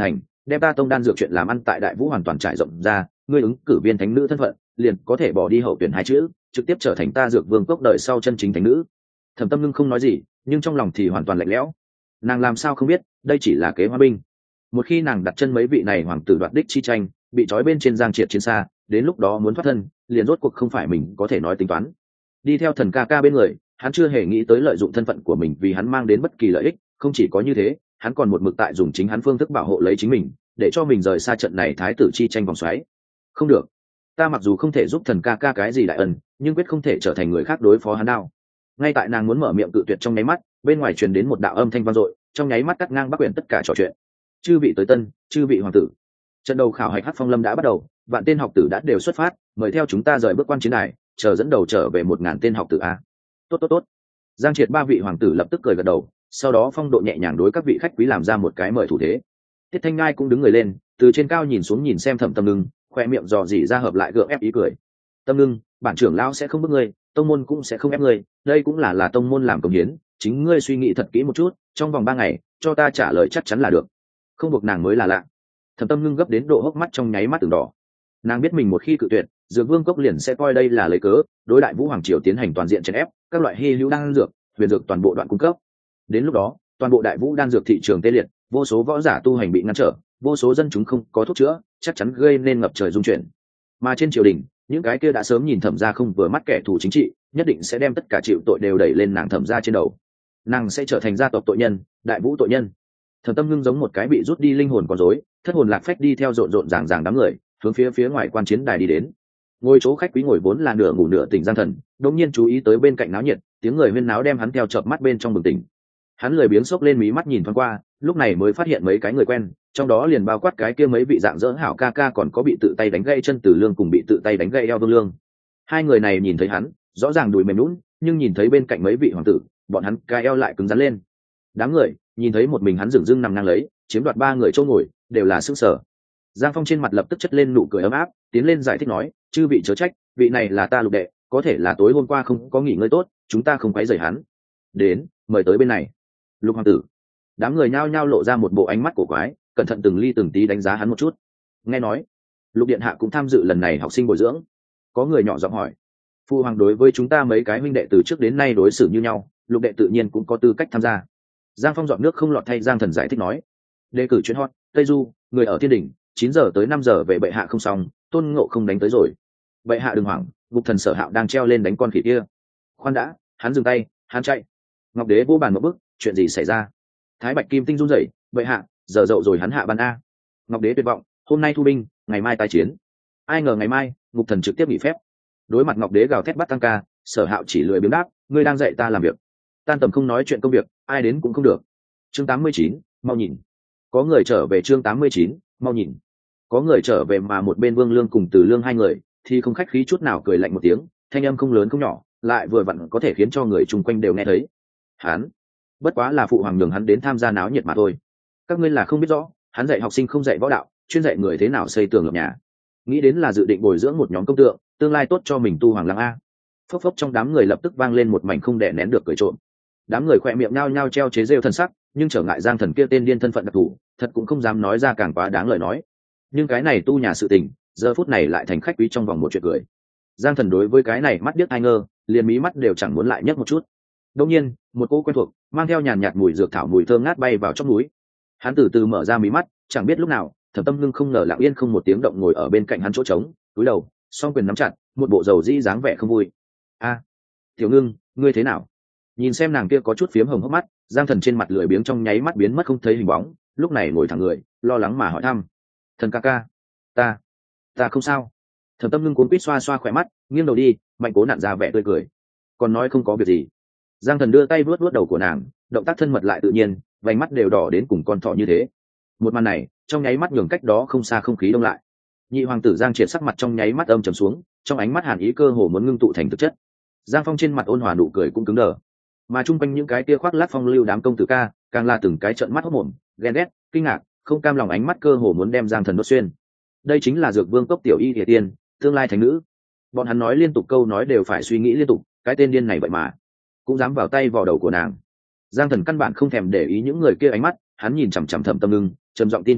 A: đem ta tông đan dược chuyện làm ăn tại đại vũ hoàn toàn trải rộng ra, ngươi ứng cử viên thánh nữ thân phận liền có thể bỏ đi hậu tuyển hai chữ, trực tiếp trở thành ta dược vương cốc đời sau chân chính thánh nữ. Thẩm Tâm Ngưng không nói gì, nhưng trong lòng thì hoàn toàn lạnh lẽo. Nàng làm sao không biết đây chỉ là kế hoa binh. Một khi nàng đặt chân mấy vị này hoàng tử đoạt đích chi tranh, bị trói bên trên giang triệt chiến xa, đến lúc đó muốn thoát thân liền rốt cuộc không phải mình có thể nói tính toán. Đi theo thần ca ca bên người, hắn chưa hề nghĩ tới lợi dụng thân phận của mình vì hắn mang đến bất kỳ lợi ích. Không chỉ có như thế, hắn còn một mực tại dùng chính hắn phương thức bảo hộ lấy chính mình, để cho mình rời xa trận này thái tử chi tranh vòng xoáy. Không được, ta mặc dù không thể giúp thần ca ca cái gì đại ân, nhưng quyết không thể trở thành người khác đối phó hắn đao. Ngay tại nàng muốn mở miệng cự tuyệt trong nháy mắt, bên ngoài truyền đến một đạo âm thanh vang dội, trong nháy mắt cắt ngang bắc quyển tất cả trò chuyện. Chư vị tới tân, chư vị hoàng tử, trận đầu khảo hạch Hắc Phong Lâm đã bắt đầu, vạn tên học tử đã đều xuất phát, mời theo chúng ta rời bước quan chiến đài, chờ dẫn đầu trở về một ngàn tên học tử a. Tốt tốt tốt. Giang Triệt ba vị hoàng tử lập tức cười gật đầu, sau đó phong độ nhẹ nhàng đối các vị khách quý làm ra một cái mời thủ thế. Tiết Thanh Ngai cũng đứng người lên, từ trên cao nhìn xuống nhìn xem Thẩm Tâm Ngưng, khoe miệng dò dỉ ra hợp lại gượng ép ý cười. Tâm Ngưng, bản trưởng lão sẽ không bức ngươi, tông môn cũng sẽ không ép ngươi, đây cũng là là tông môn làm công hiến, chính ngươi suy nghĩ thật kỹ một chút, trong vòng ba ngày cho ta trả lời chắc chắn là được. Không buộc nàng mới là lạ. Thẩm Tâm Ngưng gấp đến độ hốc mắt trong nháy mắt từng đỏ. Nàng biết mình một khi cự tuyệt, Dược Vương cốc liền sẽ coi đây là lấy cớ, đối đại Vũ hoàng triều tiến hành toàn diện chèn ép, các loại hy hữu đan dược, huyền dược toàn bộ đoạn cung cấp. Đến lúc đó, toàn bộ đại Vũ đan dược thị trường tê liệt, vô số võ giả tu hành bị ngăn trở, vô số dân chúng không có thuốc chữa, chắc chắn gây nên ngập trời dung chuyển. Mà trên triều đình, những cái kia đã sớm nhìn Thẩm gia không vừa mắt kẻ thù chính trị, nhất định sẽ đem tất cả chịu tội đều đẩy lên nàng Thẩm gia trên đầu. Nàng sẽ trở thành gia tộc tội nhân, đại Vũ tội nhân. Thẩm Tâm Ngưng giống một cái bị rút đi linh hồn con rối, thất hồn lạc phách đi theo rộn rộn ràng ràng đám người, hướng phía phía ngoài quan chiến đài đi đến. Ngôi chỗ khách quý ngồi vốn là nửa ngủ nửa tỉnh Giang Thần, đột nhiên chú ý tới bên cạnh náo nhiệt, tiếng người huyên náo đem hắn theo chợp mắt bên trong bừng tỉnh. Hắn lười biếng xốc lên mí mắt nhìn thoáng qua, lúc này mới phát hiện mấy cái người quen, trong đó liền bao quát cái kia mấy vị dạng dỡ hảo ca ca, còn có bị tự tay đánh gãy chân Từ Lương cùng bị tự tay đánh gãy eo Vương Lương. Hai người này nhìn thấy hắn, rõ ràng đùi mềm nhũn, nhưng nhìn thấy bên cạnh mấy vị hoàng tử, bọn hắn cái eo lại cứng rắn lên. Đám người nhìn thấy một mình hắn dửng dưng nằm ngang lấy, chiếm đoạt ba người chỗ ngồi, đều là sức sở. Giang Phong trên mặt lập tức chất lên nụ cười ấm áp, tiến lên giải thích nói, chư vị chớ trách, vị này là ta Lục đệ, có thể là tối hôm qua không có nghỉ ngơi tốt, chúng ta không quấy rầy hắn. Đến, mời tới bên này. Lục hoàng tử. Đám người nhao nhao lộ ra một bộ ánh mắt cổ quái, cẩn thận từng ly từng tí đánh giá hắn một chút. Nghe nói, Lục điện hạ cũng tham dự lần này học sinh bồi dưỡng. Có người nhỏ giọng hỏi, phu hoàng đối với chúng ta mấy cái huynh đệ từ trước đến nay đối xử như nhau, Lục đệ tự nhiên cũng có tư cách tham gia. Giang Phong dọn nước không lọt thay Giang Thần giải thích nói, đề cử chuyến hot, Tây Du, người ở thiên đỉnh, chín giờ tới năm giờ về bệ hạ không xong, Tôn Ngộ không đánh tới rồi. Bệ hạ đừng hoảng, Ngục thần Sở Hạo đang treo lên đánh con khỉ kia. Khoan đã, hắn dừng tay, hắn chạy. Ngọc Đế vô bàn một bước, chuyện gì xảy ra? Thái Bạch Kim Tinh run rẩy, bệ hạ, giờ dậu rồi hắn hạ ban a. Ngọc Đế tuyệt vọng, hôm nay thu binh, ngày mai tái chiến. Ai ngờ ngày mai, Ngục thần trực tiếp nghỉ phép. Đối mặt Ngọc Đế gào thét bắt tăng ca, Sở Hạo chỉ lười biếng đáp, ngươi đang dạy ta làm việc. Tan tầm không nói chuyện công việc, ai đến cũng không được. Chương tám mươi chín, mau nhìn. Có người trở về chương tám mươi chín, mau nhìn. Có người trở về mà một bên Vương Lương cùng Từ Lương hai người thì không khách khí chút nào, cười lạnh một tiếng, thanh âm không lớn không nhỏ, lại vừa vặn có thể khiến cho người chung quanh đều nghe thấy. Hắn bất quá là phụ hoàng nhường hắn đến tham gia náo nhiệt mà thôi. Các ngươi là không biết rõ, hắn dạy học sinh không dạy võ đạo, chuyên dạy người thế nào xây tường lập nhà. Nghĩ đến là dự định bồi dưỡng một nhóm công tượng, tương lai tốt cho mình tu hoàng lăng a. Phốc phốc trong đám người lập tức vang lên một mảnh không đè nén được cười trộm. Đám người khỏe miệng nhao nhao treo chế rêu thần sắc, nhưng trở ngại Giang Thần kia tên điên thân phận đặc thù, thật cũng không dám nói ra càng quá đáng lời nói. Nhưng cái này tu nhà sự tình, giờ phút này lại thành khách quý trong vòng một chuyện cười. Giang Thần đối với cái này mắt biết ai ngơ, liền mí mắt đều chẳng muốn lại nhấc một chút. Đột nhiên, một cô quen thuộc, mang theo nhàn nhạt mùi dược thảo mùi thơm ngát bay vào trong núi. Hắn từ từ mở ra mí mắt, chẳng biết lúc nào, Thẩm Tâm Ngưng không ngờ lặng yên không một tiếng động ngồi ở bên cạnh hắn chỗ trống, cúi đầu, song quyền nắm chặt, một bộ dầu dĩ dáng vẻ không vui. A, Tiểu Ngưng, ngươi thế nào? Nhìn xem nàng kia có chút phiếm hồng hốc mắt, Giang Thần trên mặt lười biếng trong nháy mắt biến mất không thấy hình bóng, lúc này ngồi thẳng người, lo lắng mà hỏi thăm. Thần ca ca, ta, ta không sao. Thẩm Tâm Ngưng cuốn quýt xoa xoa khỏe mắt, nghiêng đầu đi, mạnh cố nặn ra vẻ tươi cười. Còn nói không có việc gì. Giang Thần đưa tay vuốt vuốt đầu của nàng, động tác thân mật lại tự nhiên, vành mắt đều đỏ đến cùng con thỏ như thế. Một màn này, trong nháy mắt nhường cách đó không xa không khí đông lại. Nhị hoàng tử Giang Triệt sắc mặt trong nháy mắt âm trầm xuống, trong ánh mắt hàn ý cơ hồ muốn ngưng tụ thành thực chất. Giang Phong trên mặt ôn hòa nụ cười cũng cứng đờ, mà chung quanh những cái kia khoác lác phong lưu đám công tử ca, càng là từng cái trợn mắt hốt mồm, ghen ghét, kinh ngạc, không cam lòng, ánh mắt cơ hồ muốn đem Giang Thần đốt xuyên. Đây chính là Dược Vương cốc tiểu y địa tiên, tương lai thánh nữ. Bọn hắn nói liên tục câu nói đều phải suy nghĩ liên tục, cái tên điên này vậy mà cũng dám vào tay vào đầu của nàng. Giang Thần căn bản không thèm để ý những người kia ánh mắt, hắn nhìn chằm chằm Thẩm Tâm Ngưng, trầm giọng tin tức nói,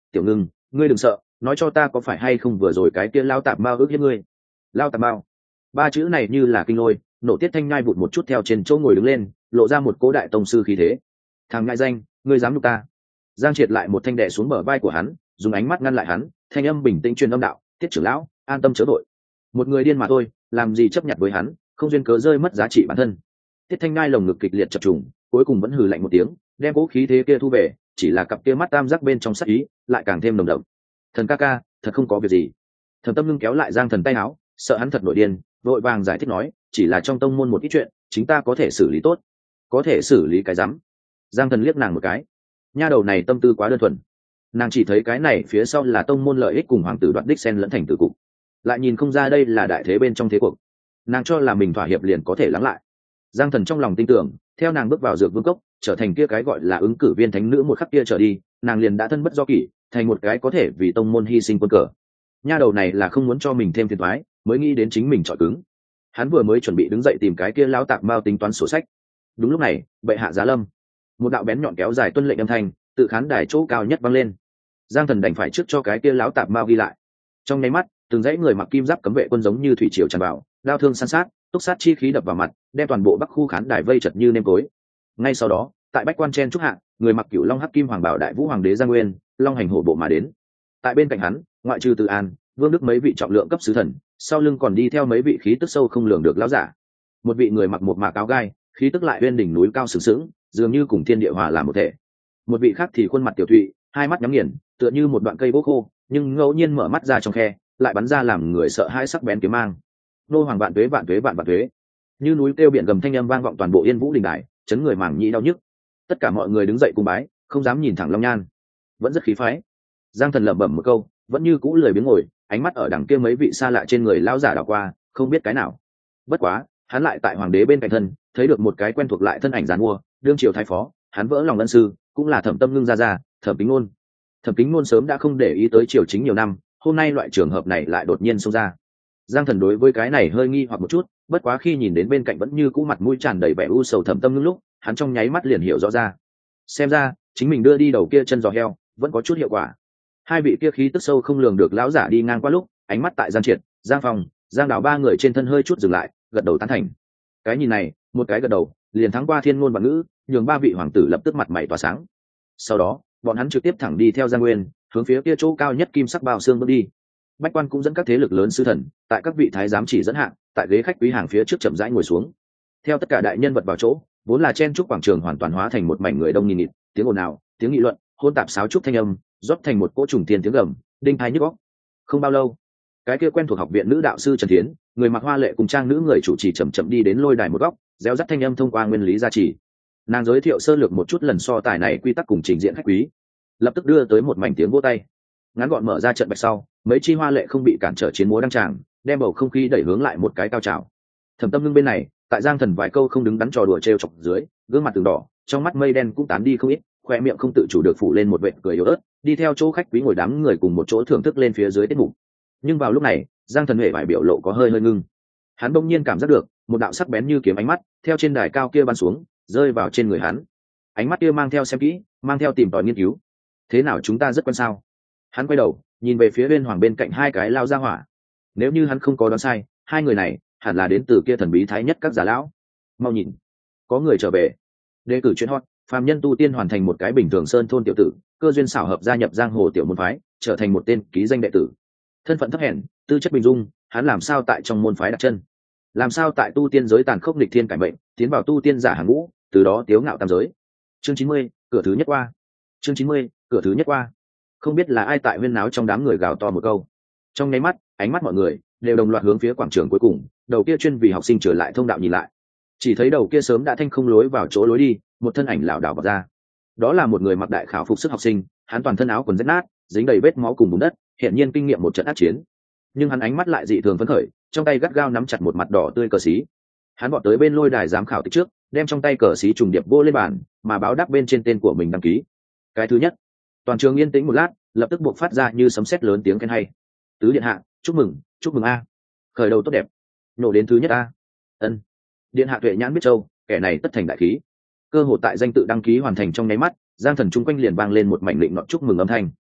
A: tiểu ngưng, ngươi đừng sợ, nói cho ta có phải hay không vừa rồi cái kia lao tạp mao ước hiếp ngươi. Lao tạp mao, ba chữ này như là kinh lôi, nổ tiết thanh nhai vụt một chút theo trên chỗ ngồi đứng lên, lộ ra một cố đại tông sư khí thế. Thằng ngại danh, ngươi dám nhục ta. Giang Triệt lại một thanh đè xuống bờ vai của hắn, dùng ánh mắt ngăn lại hắn, thanh âm bình tĩnh truyền âm đạo, tiết trưởng lão, an tâm chớ vội, một người điên mà thôi, làm gì chấp nhận với hắn, không duyên cớ rơi mất giá trị bản thân. Tiết thanh nhai lồng ngực kịch liệt chập trùng, cuối cùng vẫn hừ lạnh một tiếng, đem vũ khí thế kia thu về, chỉ là cặp kia mắt tam giác bên trong sắc ý lại càng thêm nồng đậm. Thần ca ca, thật không có việc gì. Thẩm Tâm Ngưng kéo lại Giang Thần tay áo, sợ hắn thật nổi điên, vội vàng giải thích nói, chỉ là trong tông môn một ít chuyện, chính ta có thể xử lý tốt. Có thể xử lý cái rắm. Giang Thần liếc nàng một cái, nha đầu này tâm tư quá đơn thuần, nàng chỉ thấy cái này phía sau là tông môn lợi ích cùng hoàng tử đoạt đích xen lẫn thành tử cục, lại nhìn không ra đây là đại thế bên trong thế cuộc, nàng cho là mình thỏa hiệp liền có thể lắng lại. Giang Thần trong lòng tin tưởng, theo nàng bước vào dược vương cốc, trở thành kia cái gọi là ứng cử viên thánh nữ một khắc kia trở đi, nàng liền đã thân bất do kỷ, thành một cái có thể vì tông môn hy sinh quân cờ. Nha đầu này là không muốn cho mình thêm phiền toái, mới nghĩ đến chính mình chọi cứng. Hắn vừa mới chuẩn bị đứng dậy tìm cái kia lão tạc mao tính toán sổ sách, đúng lúc này bệ hạ giá lâm, một đạo bén nhọn kéo dài tuân lệnh âm thanh tự khán đài chỗ cao nhất vang lên. Giang Thần đành phải trước cho cái kia lão tạc mao ghi lại. Trong nháy mắt, từng dãy người mặc kim giáp cấm vệ quân giống như thủy triều tràn vào, đao thương san sát, túc sát chi khí đập vào mặt, đem toàn bộ bắc khu khán đài vây chật như nêm tối. Ngay sau đó, tại bách quan chen trúc hạ, người mặc cửu long hắc kim hoàng bảo đại vũ hoàng đế Giang Nguyên, long hành hổ bộ mà đến. Tại bên cạnh hắn, ngoại trừ Từ An, Vương Đức mấy vị trọng lượng cấp sứ thần, sau lưng còn đi theo mấy vị khí tức sâu không lường được lão giả. Một vị người mặc một mạc áo gai, khí tức lại uyên đỉnh núi cao sừng sững, dường như cùng thiên địa hòa làm một thể. Một vị khác thì khuôn mặt tiểu thụy, hai mắt nhắm nghiền, tựa như một đoạn cây gỗ khô, nhưng ngẫu nhiên mở mắt ra trong khe, lại bắn ra làm người sợ hãi sắc bén kiếm mang. Nô hoàng vạn tuế vạn tuế vạn vạn tuế, như núi kêu biển gầm thanh âm vang vọng toàn bộ Yên Vũ đình đài, chấn người màng nhĩ đau nhức. Tất cả mọi người đứng dậy cung bái, không dám nhìn thẳng Long Nhan, vẫn rất khí phái. Giang Thần lẩm bẩm một câu, vẫn như cũ lười biếng ngồi, ánh mắt ở đằng kia mấy vị xa lạ trên người lão giả đảo qua, không biết cái nào. Bất quá, hắn lại tại hoàng đế bên cạnh thân, thấy được một cái quen thuộc lại thân ảnh giàn mua, đương triều thái phó, hắn vỡ lòng ân sư, cũng là Thẩm Tâm Ngưng ra ra, Thẩm Kính Ngôn. Thẩm Kính Ngôn sớm đã không để ý tới triều chính nhiều năm, hôm nay loại trường hợp này lại đột nhiên xông ra. Giang Thần đối với cái này hơi nghi hoặc một chút, bất quá khi nhìn đến bên cạnh vẫn như cũ mặt mũi tràn đầy vẻ u sầu Thẩm Tâm Ngưng lúc, hắn trong nháy mắt liền hiểu rõ ra. Xem ra, chính mình đưa đi đầu kia chân giò heo, vẫn có chút hiệu quả. Hai vị kia khí tức sâu không lường được lão giả đi ngang qua lúc, ánh mắt tại Giang Triệt, Giang Phong, Giang Đào ba người trên thân hơi chút dừng lại, gật đầu tán thành. Cái nhìn này, một cái gật đầu, liền thắng qua thiên ngôn và ngữ, nhường ba vị hoàng tử lập tức mặt mày tỏa sáng. Sau đó, bọn hắn trực tiếp thẳng đi theo Giang Nguyên, hướng phía kia chỗ cao nhất kim sắc bao xương bước đi. Bách quan cũng dẫn các thế lực lớn sứ thần, tại các vị thái giám chỉ dẫn hạng, tại ghế khách quý hàng phía trước chậm rãi ngồi xuống. Theo tất cả đại nhân vật vào chỗ, vốn là chen trúc quảng trường hoàn toàn hóa thành một mảnh người đông nghìn nghịt, tiếng ồn ào, tiếng nghị luận, hôn tạp sáo trúc thanh âm, rót thành một cỗ trùng tiền tiếng gầm, đinh tai nhức óc. Không bao lâu, cái kia quen thuộc học viện nữ đạo sư Trần Thiến, người mặc hoa lệ cùng trang nữ người chủ trì chậm chậm đi đến lôi đài một góc, réo rắt thanh âm thông qua nguyên lý gia trì. Nàng giới thiệu sơ lược một chút lần so tài này quy tắc cùng trình diễn khách quý, lập tức đưa tới một mảnh tiếng vỗ tay. Ngắn gọn mở ra trận bạch sau, mấy chi hoa lệ không bị cản trở chiến múa đăng tràng, đem bầu không khí đẩy hướng lại một cái cao trào. Thẩm Tâm Ngưng bên này, tại Giang Thần vài câu không đứng đắn trò đùa trêu chọc dưới, gương mặt từng đỏ, trong mắt mây đen cũng tán đi không ít, khoe miệng không tự chủ được phủ lên một vệt cười yếu ớt, đi theo chỗ khách quý ngồi đám người cùng một chỗ thưởng thức lên phía dưới tiết mục. Nhưng vào lúc này, Giang Thần huệ vải biểu lộ có hơi hơi ngưng. Hắn bỗng nhiên cảm giác được một đạo sắc bén như kiếm ánh mắt theo trên đài cao kia bắn xuống, rơi vào trên người hắn. Ánh mắt kia mang theo xem kỹ, mang theo tìm tòi nghiên cứu. Thế nào chúng ta rất quan sao? Hắn quay đầu, nhìn về phía bên hoàng bên cạnh hai cái lao ra hỏa. Nếu như hắn không có đoán sai, hai người này hẳn là đến từ kia thần bí thái nhất các giả lão. Mau nhìn, có người trở về. Đề cử chuyên hot, phàm nhân tu tiên hoàn thành một cái bình thường sơn thôn tiểu tử, cơ duyên xảo hợp gia nhập giang hồ tiểu môn phái, trở thành một tên ký danh đệ tử. Thân phận thấp hèn, tư chất bình dung, hắn làm sao tại trong môn phái đặt chân? Làm sao tại tu tiên giới tàn khốc nghịch thiên cải mệnh, tiến vào tu tiên giả hàng ngũ, từ đó tiếu ngạo tam giới. Chương chín mươi, cửa thứ nhất qua. Chương chín mươi, cửa thứ nhất qua. Không biết là ai tại huyên náo trong đám người gào to một câu. Trong nháy mắt, ánh mắt mọi người đều đồng loạt hướng phía quảng trường cuối cùng, đầu kia chuyên vì học sinh trở lại thông đạo nhìn lại. Chỉ thấy đầu kia sớm đã thanh không lối vào chỗ lối đi, một thân ảnh lảo đảo vào ra. Đó là một người mặc đại khảo phục sức học sinh, hắn toàn thân áo quần rách nát, dính đầy vết máu cùng bùn đất, hiển nhiên kinh nghiệm một trận ác chiến. Nhưng hắn ánh mắt lại dị thường phấn khởi, trong tay gắt gao nắm chặt một mặt đỏ tươi cờ xí. Hắn vọt tới bên lôi đài giám khảo tích trước, đem trong tay cờ xí trùng điệp vô lên bàn, mà báo đáp bên trên tên của mình đăng ký. Cái thứ nhất. Toàn trường yên tĩnh một lát, lập tức buộc phát ra như sấm sét lớn tiếng khen hay. Tứ điện hạ, chúc mừng, chúc mừng a. Khởi đầu tốt đẹp. Nổ đến thứ nhất a. Ân. Điện hạ tuệ nhãn biết châu, kẻ này tất thành đại khí. Cơ hội tại danh tự đăng ký hoàn thành trong nháy mắt, Giang Thần chung quanh liền vang lên một mảnh lịnh nọt chúc mừng âm thanh.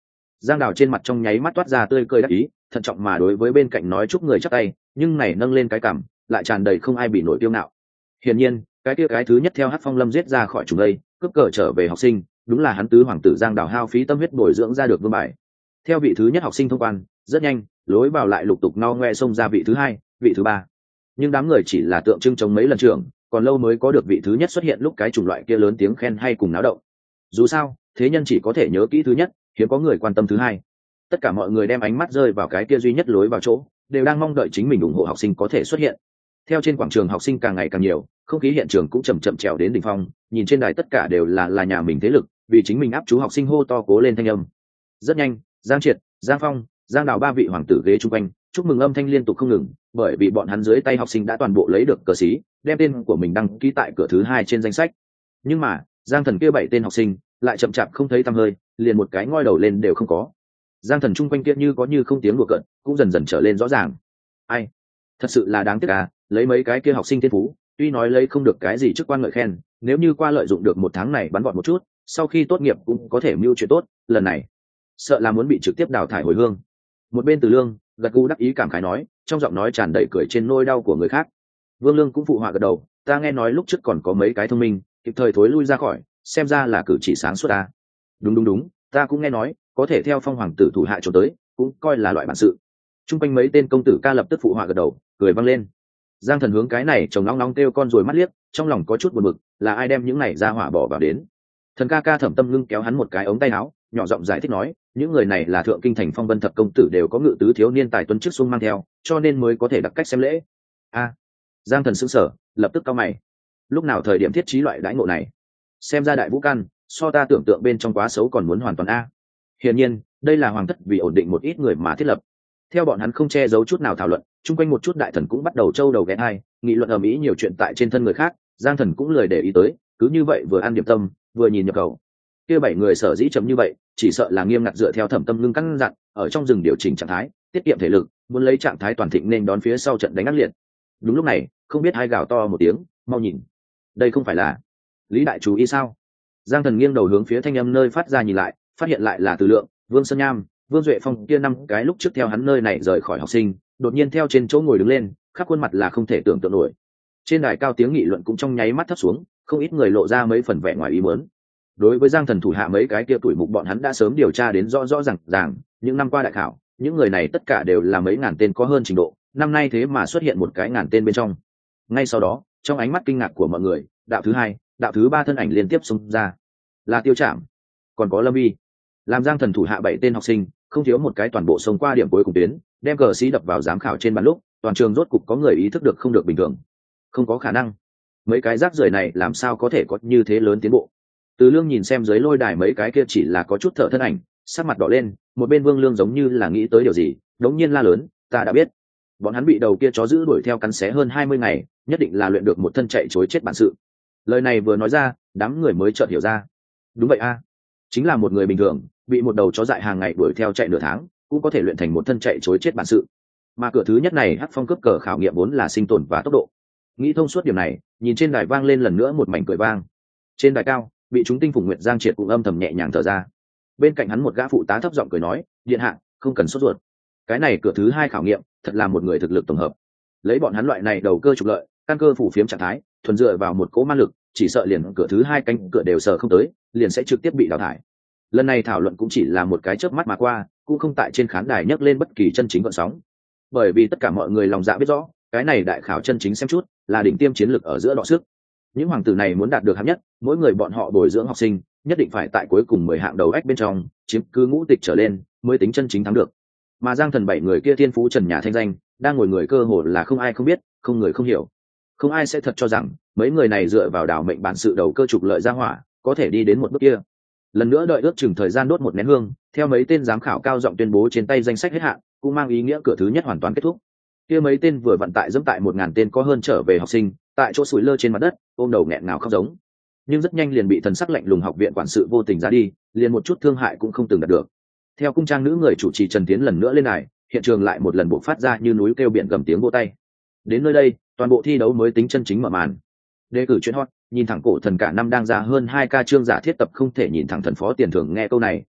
A: Giang Đào trên mặt trong nháy mắt toát ra tươi cười đắc ý, thận trọng mà đối với bên cạnh nói chúc người chắc tay, nhưng này nâng lên cái cằm, lại tràn đầy không ai bị nổi tiêu ngạo. Hiển nhiên, cái kia cái thứ nhất theo Hắc Phong Lâm giết ra khỏi trùng đây, cướp cờ trở về học sinh, đúng là hắn tứ hoàng tử Giang Đào hao phí tâm huyết bồi dưỡng ra được vương bài. Theo vị thứ nhất học sinh thông quan, rất nhanh, lối vào lại lục tục no ngoe xông ra vị thứ hai, vị thứ ba. Nhưng đám người chỉ là tượng trưng chống mấy lần trưởng, còn lâu mới có được vị thứ nhất xuất hiện lúc cái chủng loại kia lớn tiếng khen hay cùng náo động. Dù sao, thế nhân chỉ có thể nhớ kỹ thứ nhất, hiếm có người quan tâm thứ hai. Tất cả mọi người đem ánh mắt rơi vào cái kia duy nhất lối vào chỗ, đều đang mong đợi chính mình ủng hộ học sinh có thể xuất hiện. Theo trên quảng trường học sinh càng ngày càng nhiều, không khí hiện trường cũng chậm chậm trèo đến đỉnh phong, nhìn trên đài tất cả đều là là nhà mình thế lực, vì chính mình áp chú học sinh hô to cố lên thanh âm. Rất nhanh, Giang Triệt, Giang Phong, Giang Đào ba vị hoàng tử ghế chung quanh, chúc mừng âm thanh liên tục không ngừng, bởi vì bọn hắn dưới tay học sinh đã toàn bộ lấy được cờ xí, đem tên của mình đăng ký tại cửa thứ hai trên danh sách. Nhưng mà, Giang Thần kia bảy tên học sinh lại chậm chạp không thấy tăm hơi, liền một cái ngoi đầu lên đều không có. Giang Thần chung quanh kia như có như không tiếng đùa cợt, cũng dần dần trở lên rõ ràng. Ai, thật sự là đáng tiếc à, lấy mấy cái kia học sinh thiên phú, tuy nói lấy không được cái gì chức quan ngợi khen, nếu như qua lợi dụng được một tháng này bắn gọn một chút, sau khi tốt nghiệp cũng có thể mưu chuyện tốt, lần này sợ là muốn bị trực tiếp đào thải hồi hương. Một bên Từ Lương gật gù đắc ý cảm khái nói, trong giọng nói tràn đầy cười trên nỗi đau của người khác. Vương Lương cũng phụ họa gật đầu, ta nghe nói lúc trước còn có mấy cái thông minh, kịp thời thối lui ra khỏi, xem ra là cử chỉ sáng suốt ta. Đúng đúng đúng, ta cũng nghe nói, có thể theo Phong hoàng tử thủ hạ trốn tới, cũng coi là loại bản sự. Trung quanh mấy tên công tử ca lập tức phụ họa gật đầu, cười vang lên. Giang Thần hướng cái này chồng nóng nóng kêu con rồi mắt liếc, trong lòng có chút buồn bực, là ai đem những này ra hỏa bỏ vào đến. Thần ca ca Thẩm Tâm ngưng kéo hắn một cái ống tay áo, nhỏ giọng giải thích nói, những người này là thượng kinh thành Phong Vân thập công tử đều có ngự tứ thiếu niên tài tuấn chức xuân mang theo, cho nên mới có thể đặc cách xem lễ. A, à, Giang Thần sững sờ, lập tức cau mày. Lúc nào thời điểm thiết trí loại đãi ngộ này? Xem ra đại vũ căn, so ta tưởng tượng bên trong quá xấu còn muốn hoàn toàn a. Hiển nhiên, đây là hoàng thất vì ổn định một ít người mà thiết lập. Theo bọn hắn không che giấu chút nào thảo luận, chung quanh một chút đại thần cũng bắt đầu trâu đầu ghé hai, nghị luận ầm ĩ nhiều chuyện tại trên thân người khác, Giang Thần cũng lười để ý tới, cứ như vậy vừa ăn điểm tâm, vừa nhìn nhập cầu. Kia bảy người sở dĩ chấm như vậy, chỉ sợ là nghiêm ngặt dựa theo Thẩm Tâm ngưng căn dặn, ở trong rừng điều chỉnh trạng thái, tiết kiệm thể lực, muốn lấy trạng thái toàn thịnh nên đón phía sau trận đánh ác liệt. Đúng lúc này, không biết hai gào to một tiếng, mau nhìn, đây không phải là Lý đại chú ý sao? Giang Thần nghiêng đầu hướng phía thanh âm nơi phát ra nhìn lại, phát hiện lại là Từ Lượng, Vương Sơn Nham, Vương Duệ Phong kia năm cái lúc trước theo hắn nơi này rời khỏi học sinh, đột nhiên theo trên chỗ ngồi đứng lên, khắp khuôn mặt là không thể tưởng tượng nổi. Trên đài cao tiếng nghị luận cũng trong nháy mắt thấp xuống, không ít người lộ ra mấy phần vẻ ngoài ý muốn. Đối với Giang Thần thủ hạ mấy cái kia tuổi mục bọn hắn đã sớm điều tra đến rõ rõ ràng ràng, những năm qua đại khảo, những người này tất cả đều là mấy ngàn tên có hơn trình độ, năm nay thế mà xuất hiện một cái ngàn tên bên trong. Ngay sau đó, trong ánh mắt kinh ngạc của mọi người, đạo thứ hai, đạo thứ ba thân ảnh liên tiếp xông ra, là Tiêu Trạm, còn có Lâm Vi. Làm Giang Thần thủ hạ bảy tên học sinh, không thiếu một cái toàn bộ xông qua điểm cuối cùng tuyến, đem cờ sĩ đập vào giám khảo trên bàn lúc, toàn trường rốt cục có người ý thức được không được bình thường. Không có khả năng, mấy cái rác rưởi này làm sao có thể có như thế lớn tiến bộ. Từ Lương nhìn xem dưới lôi đài mấy cái kia chỉ là có chút thở thân ảnh, sắc mặt đỏ lên, một bên Vương Lương giống như là nghĩ tới điều gì, đống nhiên la lớn, ta đã biết, bọn hắn bị đầu kia chó giữ đuổi theo cắn xé hơn hai mươi ngày, nhất định là luyện được một thân chạy chối chết bản sự. Lời này vừa nói ra, đám người mới chợt hiểu ra. Đúng vậy a, chính là một người bình thường, bị một đầu chó dại hàng ngày đuổi theo chạy nửa tháng, cũng có thể luyện thành một thân chạy chối chết bản sự. Mà cửa thứ nhất này Hắc Phong cướp cờ khảo nghiệm vốn là sinh tồn và tốc độ. Nghĩ thông suốt điểm này, nhìn trên đài vang lên lần nữa một mảnh cười vang. Trên đài cao, bị chúng tinh phùng nguyệt Giang Triệt cũng âm thầm nhẹ nhàng thở ra. Bên cạnh hắn một gã phụ tá thấp giọng cười nói, điện hạ, không cần sốt ruột. Cái này cửa thứ hai khảo nghiệm, thật là một người thực lực tổng hợp. Lấy bọn hắn loại này đầu cơ trục lợi, căn cơ phủ phiếm trạng thái, thuần dựa vào một cỗ ma lực, chỉ sợ liền cửa thứ hai cánh cửa đều sờ không tới, liền sẽ trực tiếp bị đào thải. Lần này thảo luận cũng chỉ là một cái chớp mắt mà qua, cũng không tại trên khán đài nhấc lên bất kỳ chân chính gợn sóng. Bởi vì tất cả mọi người lòng dạ biết rõ, cái này đại khảo chân chính xem chút, là đỉnh tiêm chiến lực ở giữa đọ sức. Những hoàng tử này muốn đạt được hạng nhất, mỗi người bọn họ bồi dưỡng học sinh, nhất định phải tại cuối cùng mười hạng đầu ách bên trong, chiếm cứ ngũ tịch trở lên, mới tính chân chính thắng được. Mà Giang Thần bảy người kia thiên phú trần nhà thanh danh, đang ngồi người cơ hồ là không ai không biết, không người không hiểu. Không ai sẽ thật cho rằng, mấy người này dựa vào đảo mệnh bản sự đầu cơ trục lợi ra hỏa, có thể đi đến một bước kia. Lần nữa đợi ước chừng thời gian đốt một nén hương, theo mấy tên giám khảo cao giọng tuyên bố trên tay danh sách hết hạn, cũng mang ý nghĩa cửa thứ nhất hoàn toàn kết thúc. Kia mấy tên vừa vận tại dẫm tại một ngàn tên có hơn trở về học sinh, tại chỗ sủi lơ trên mặt đất, ôm đầu nghẹn ngào khóc giống. Nhưng rất nhanh liền bị thần sắc lạnh lùng học viện quản sự vô tình ra đi, liền một chút thương hại cũng không từng đạt được. Theo cung trang nữ người chủ trì Trần Tiến lần nữa lên đài, hiện trường lại một lần bộc phát ra như núi kêu biển gầm tiếng vỗ tay. Đến nơi đây, toàn bộ thi đấu mới tính chân chính mở màn. Đề cử chuyện hot, nhìn thẳng cổ thần cả năm đang ra hơn hai ca chương giả thiết tập không thể nhìn thẳng thần phó tiền thưởng nghe câu này,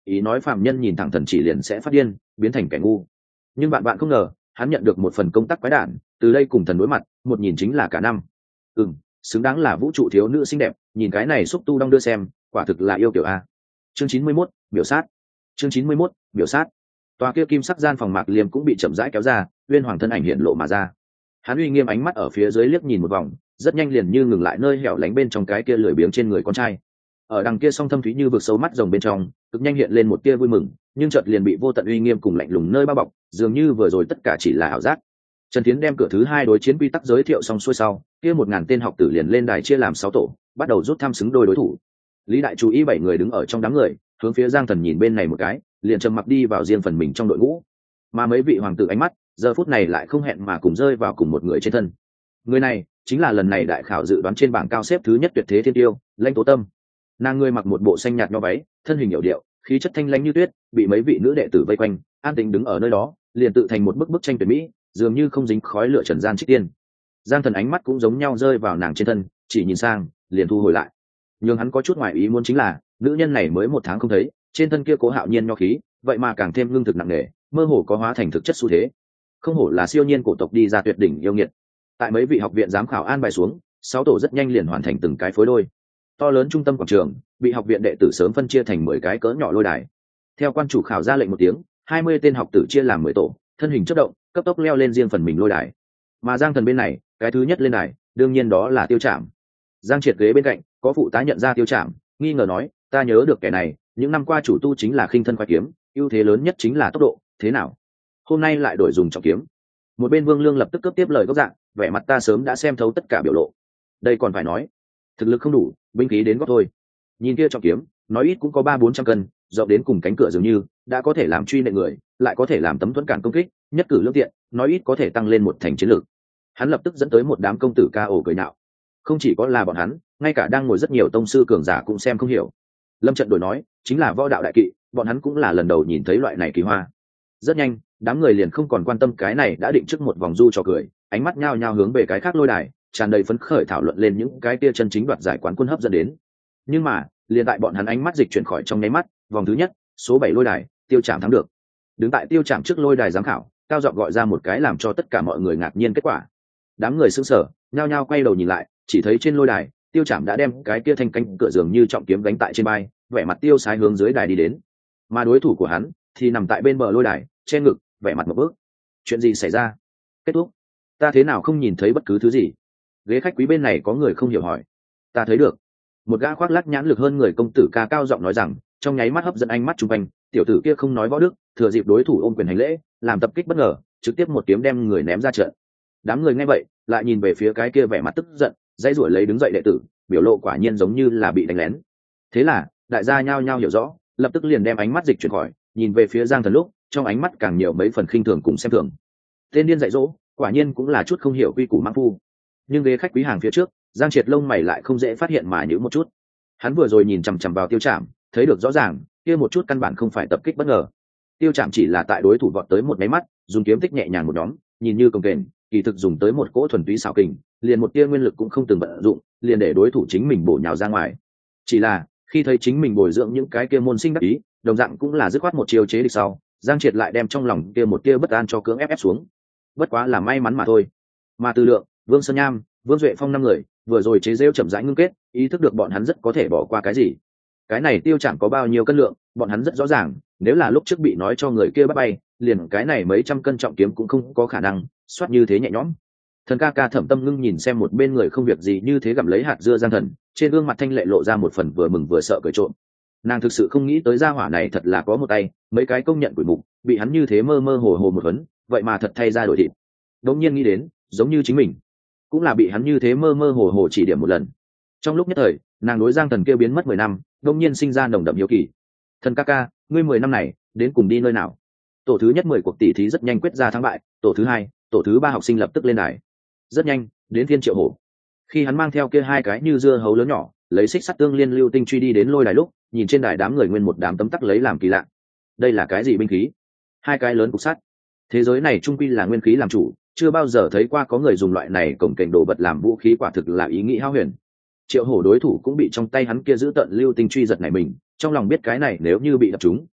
A: ý nói phàm nhân nhìn thẳng thần chỉ liền sẽ phát điên biến thành kẻ ngu. Nhưng bạn bạn không ngờ hắn nhận được một phần công tác quái đản, từ đây cùng thần đối mặt, một nhìn chính là cả năm. Ừm, xứng đáng là vũ trụ thiếu nữ xinh đẹp, nhìn cái này xúc tu đong đưa xem, quả thực là yêu kiểu a. Chương chín mươi mốt, biểu sát. Chương chín mươi mốt, biểu sát. Tòa kia kim sắc gian phòng Mạc Liêm cũng bị chậm rãi kéo ra, Uyên Hoàng thân ảnh hiện lộ mà ra. Hắn uy nghiêm ánh mắt ở phía dưới liếc nhìn một vòng, rất nhanh liền như ngừng lại nơi hẻo lánh bên trong cái kia lười biếng trên người con trai. Ở đằng kia song thâm thúy như vực sâu mắt rồng bên trong, cực nhanh hiện lên một tia vui mừng, nhưng chợt liền bị vô tận uy nghiêm cùng lạnh lùng nơi bao bọc, dường như vừa rồi tất cả chỉ là ảo giác. Trần Thiến đem cửa thứ hai đối chiến quy tắc giới thiệu xong xuôi sau, kia một ngàn tên học tử liền lên đài chia làm sáu tổ, bắt đầu rút thăm xứng đôi đối thủ. Lý Đại chú ý bảy người đứng ở trong đám người, hướng phía Giang Thần nhìn bên này một cái, liền trầm mặc đi vào riêng phần mình trong đội ngũ. Mà mấy vị hoàng tử ánh mắt, giờ phút này lại không hẹn mà cùng rơi vào cùng một người trên thân. Người này chính là lần này đại khảo dự đoán trên bảng cao xếp thứ nhất tuyệt thế thiên tiêu, Lãnh Tố Tâm. Nàng người mặc một bộ xanh nhạt nho váy, thân hình hiểu điệu, khí chất thanh lãnh như tuyết, bị mấy vị nữ đệ tử vây quanh, an tĩnh đứng ở nơi đó, liền tự thành một bức bức tranh tuyệt mỹ, dường như không dính khói lửa trần gian trích tiên. Giang Thần ánh mắt cũng giống nhau rơi vào nàng trên thân, chỉ nhìn sang, liền thu hồi lại. Nhưng hắn có chút ngoài ý muốn chính là, nữ nhân này mới một tháng không thấy, trên thân kia cố hạo nhiên nho khí, vậy mà càng thêm lương thực nặng nề, mơ hồ có hóa thành thực chất xu thế. Không hổ là siêu nhiên cổ tộc đi ra tuyệt đỉnh yêu nghiệt. Tại mấy vị học viện giám khảo an bài xuống, sáu tổ rất nhanh liền hoàn thành từng cái phối đôi. To lớn trung tâm quảng trường, bị học viện đệ tử sớm phân chia thành mười cái cỡ nhỏ lôi đài. Theo quan chủ khảo ra lệnh một tiếng, hai mươi tên học tử chia làm mười tổ, thân hình chớp động, cấp tốc leo lên riêng phần mình lôi đài. Mà Giang Thần bên này, cái thứ nhất lên đài, đương nhiên đó là Tiêu Trảm. Giang Triệt ghế bên cạnh, có phụ tá nhận ra Tiêu Trảm, nghi ngờ nói, ta nhớ được kẻ này, những năm qua chủ tu chính là khinh thân khoái kiếm, ưu thế lớn nhất chính là tốc độ, thế nào? Hôm nay lại đổi dùng trọng kiếm. Một bên Vương Lương lập tức cấp tiếp lời gốc dạng, vẻ mặt ta sớm đã xem thấu tất cả biểu lộ. Đây còn phải nói, thực lực không đủ, binh khí đến gót thôi. Nhìn kia trọng kiếm, nói ít cũng có ba bốn trăm cân, rộng đến cùng cánh cửa dường như, đã có thể làm truy nệ người, lại có thể làm tấm thuẫn cản công kích, nhất cử lương tiện, nói ít có thể tăng lên một thành chiến lược. Hắn lập tức dẫn tới một đám công tử ca ổ cười nạo. Không chỉ có là bọn hắn, ngay cả đang ngồi rất nhiều tông sư cường giả cũng xem không hiểu. Lâm Trận đổi nói, chính là võ đạo đại kỵ, bọn hắn cũng là lần đầu nhìn thấy loại này kỳ hoa. Rất nhanh, đám người liền không còn quan tâm cái này đã định trước một vòng du trò cười, ánh mắt nhao nhao hướng về cái khác lôi đài, tràn đầy phấn khởi thảo luận lên những cái kia chân chính đoạt giải quán quân hấp dẫn đến. Nhưng mà, liền tại bọn hắn ánh mắt dịch chuyển khỏi trong nháy mắt, vòng thứ nhất, số bảy lôi đài, Tiêu Trảm thắng được. Đứng tại Tiêu Trảm trước lôi đài giám khảo, cao giọng gọi ra một cái làm cho tất cả mọi người ngạc nhiên kết quả. Đám người sững sờ, nhao nhao quay đầu nhìn lại, chỉ thấy trên lôi đài, Tiêu Trảm đã đem cái kia thanh cánh cửa dường như trọng kiếm gánh tại trên vai, vẻ mặt tiêu sái hướng dưới đài đi đến. Mà đối thủ của hắn thì nằm tại bên bờ lôi đài, che ngực, vẻ mặt một bước. Chuyện gì xảy ra? Kết thúc. Ta thế nào không nhìn thấy bất cứ thứ gì? Ghế khách quý bên này có người không hiểu hỏi. Ta thấy được. Một gã khoác lác nhãn lực hơn người công tử ca cao giọng nói rằng, trong nháy mắt hấp dẫn ánh mắt chung quanh, tiểu tử kia không nói võ đức, thừa dịp đối thủ ôm quyền hành lễ, làm tập kích bất ngờ, trực tiếp một kiếm đem người ném ra trận. Đám người nghe vậy, lại nhìn về phía cái kia vẻ mặt tức giận, dãy rủa lấy đứng dậy đệ tử, biểu lộ quả nhiên giống như là bị đánh lén. Thế là, đại gia nhao nhao hiểu rõ, lập tức liền đem ánh mắt dịch chuyển khỏi, nhìn về phía Giang Thần lúc, trong ánh mắt càng nhiều mấy phần khinh thường cùng xem thường. Tên điên dạy dỗ, quả nhiên cũng là chút không hiểu quy củ mãng phu. Nhưng ghế khách quý hàng phía trước, Giang Triệt lông mày lại không dễ phát hiện mà nhíu một chút. Hắn vừa rồi nhìn chằm chằm vào Tiêu Trảm, thấy được rõ ràng, kia một chút căn bản không phải tập kích bất ngờ. Tiêu Trảm chỉ là tại đối thủ vọt tới một máy mắt, dùng kiếm tích nhẹ nhàng một nhóm, nhìn như công kềnh, kỳ thực dùng tới một cỗ thuần túy xảo kình, liền một tia nguyên lực cũng không từng vận dụng, liền để đối thủ chính mình bổ nhào ra ngoài. Chỉ là, khi thấy chính mình bồi dưỡng những cái kia môn sinh đắc ý, đồng dạng cũng là dứt khoát một chiêu chế địch sau, Giang Triệt lại đem trong lòng kia một tia bất an cho cưỡng ép ép xuống. Bất quá là may mắn mà thôi. Mà Từ Lượng, Vương Sơn Nham, Vương Duệ Phong năm người, vừa rồi chế giễu chậm rãi ngưng kết, ý thức được bọn hắn rất có thể bỏ qua cái gì. Cái này Tiêu Trảm có bao nhiêu cân lượng, bọn hắn rất rõ ràng, nếu là lúc trước bị nói cho người kia bắt bay, liền cái này mấy trăm cân trọng kiếm cũng không có khả năng xoát như thế nhẹ nhõm. Thần ca ca Thẩm Tâm ngưng nhìn xem một bên người không việc gì như thế gặm lấy hạt dưa Giang Thần, trên gương mặt thanh lệ lộ ra một phần vừa mừng vừa sợ cười trộm. Nàng thực sự không nghĩ tới gia hỏa này thật là có một tay, mấy cái công nhận quỷ mục, bị hắn như thế mơ mơ hồ hồ một vấn, vậy mà thật thay ra đổi thịt. Đống nhiên nghĩ đến, giống như chính mình, cũng là bị hắn như thế mơ mơ hồ hồ chỉ điểm một lần. Trong lúc nhất thời, nàng đối Giang Thần kia biến mất mười năm, đống nhiên sinh ra nồng đậm hiếu kỳ. Thần ca ca, ngươi mười năm này đến cùng đi nơi nào? Tổ thứ nhất mười cuộc tỷ thí rất nhanh quyết ra thắng bại, tổ thứ hai, tổ thứ ba học sinh lập tức lên đài. Rất nhanh, đến Thiên Triệu Hổ. Khi hắn mang theo kia hai cái như dưa hấu lớn nhỏ, lấy xích sắt tương liên lưu tinh truy đi đến lôi đài lúc, nhìn trên đài đám người nguyên một đám tấm tắc lấy làm kỳ lạ. Đây là cái gì binh khí? Hai cái lớn cục sắt. Thế giới này trung quy là nguyên khí làm chủ, chưa bao giờ thấy qua có người dùng loại này cổng kềnh đồ vật làm vũ khí, quả thực là ý nghĩ hão huyền. Triệu Hổ đối thủ cũng bị trong tay hắn kia giữ tận lưu tinh truy giật này mình, trong lòng biết cái này nếu như bị đập trúng,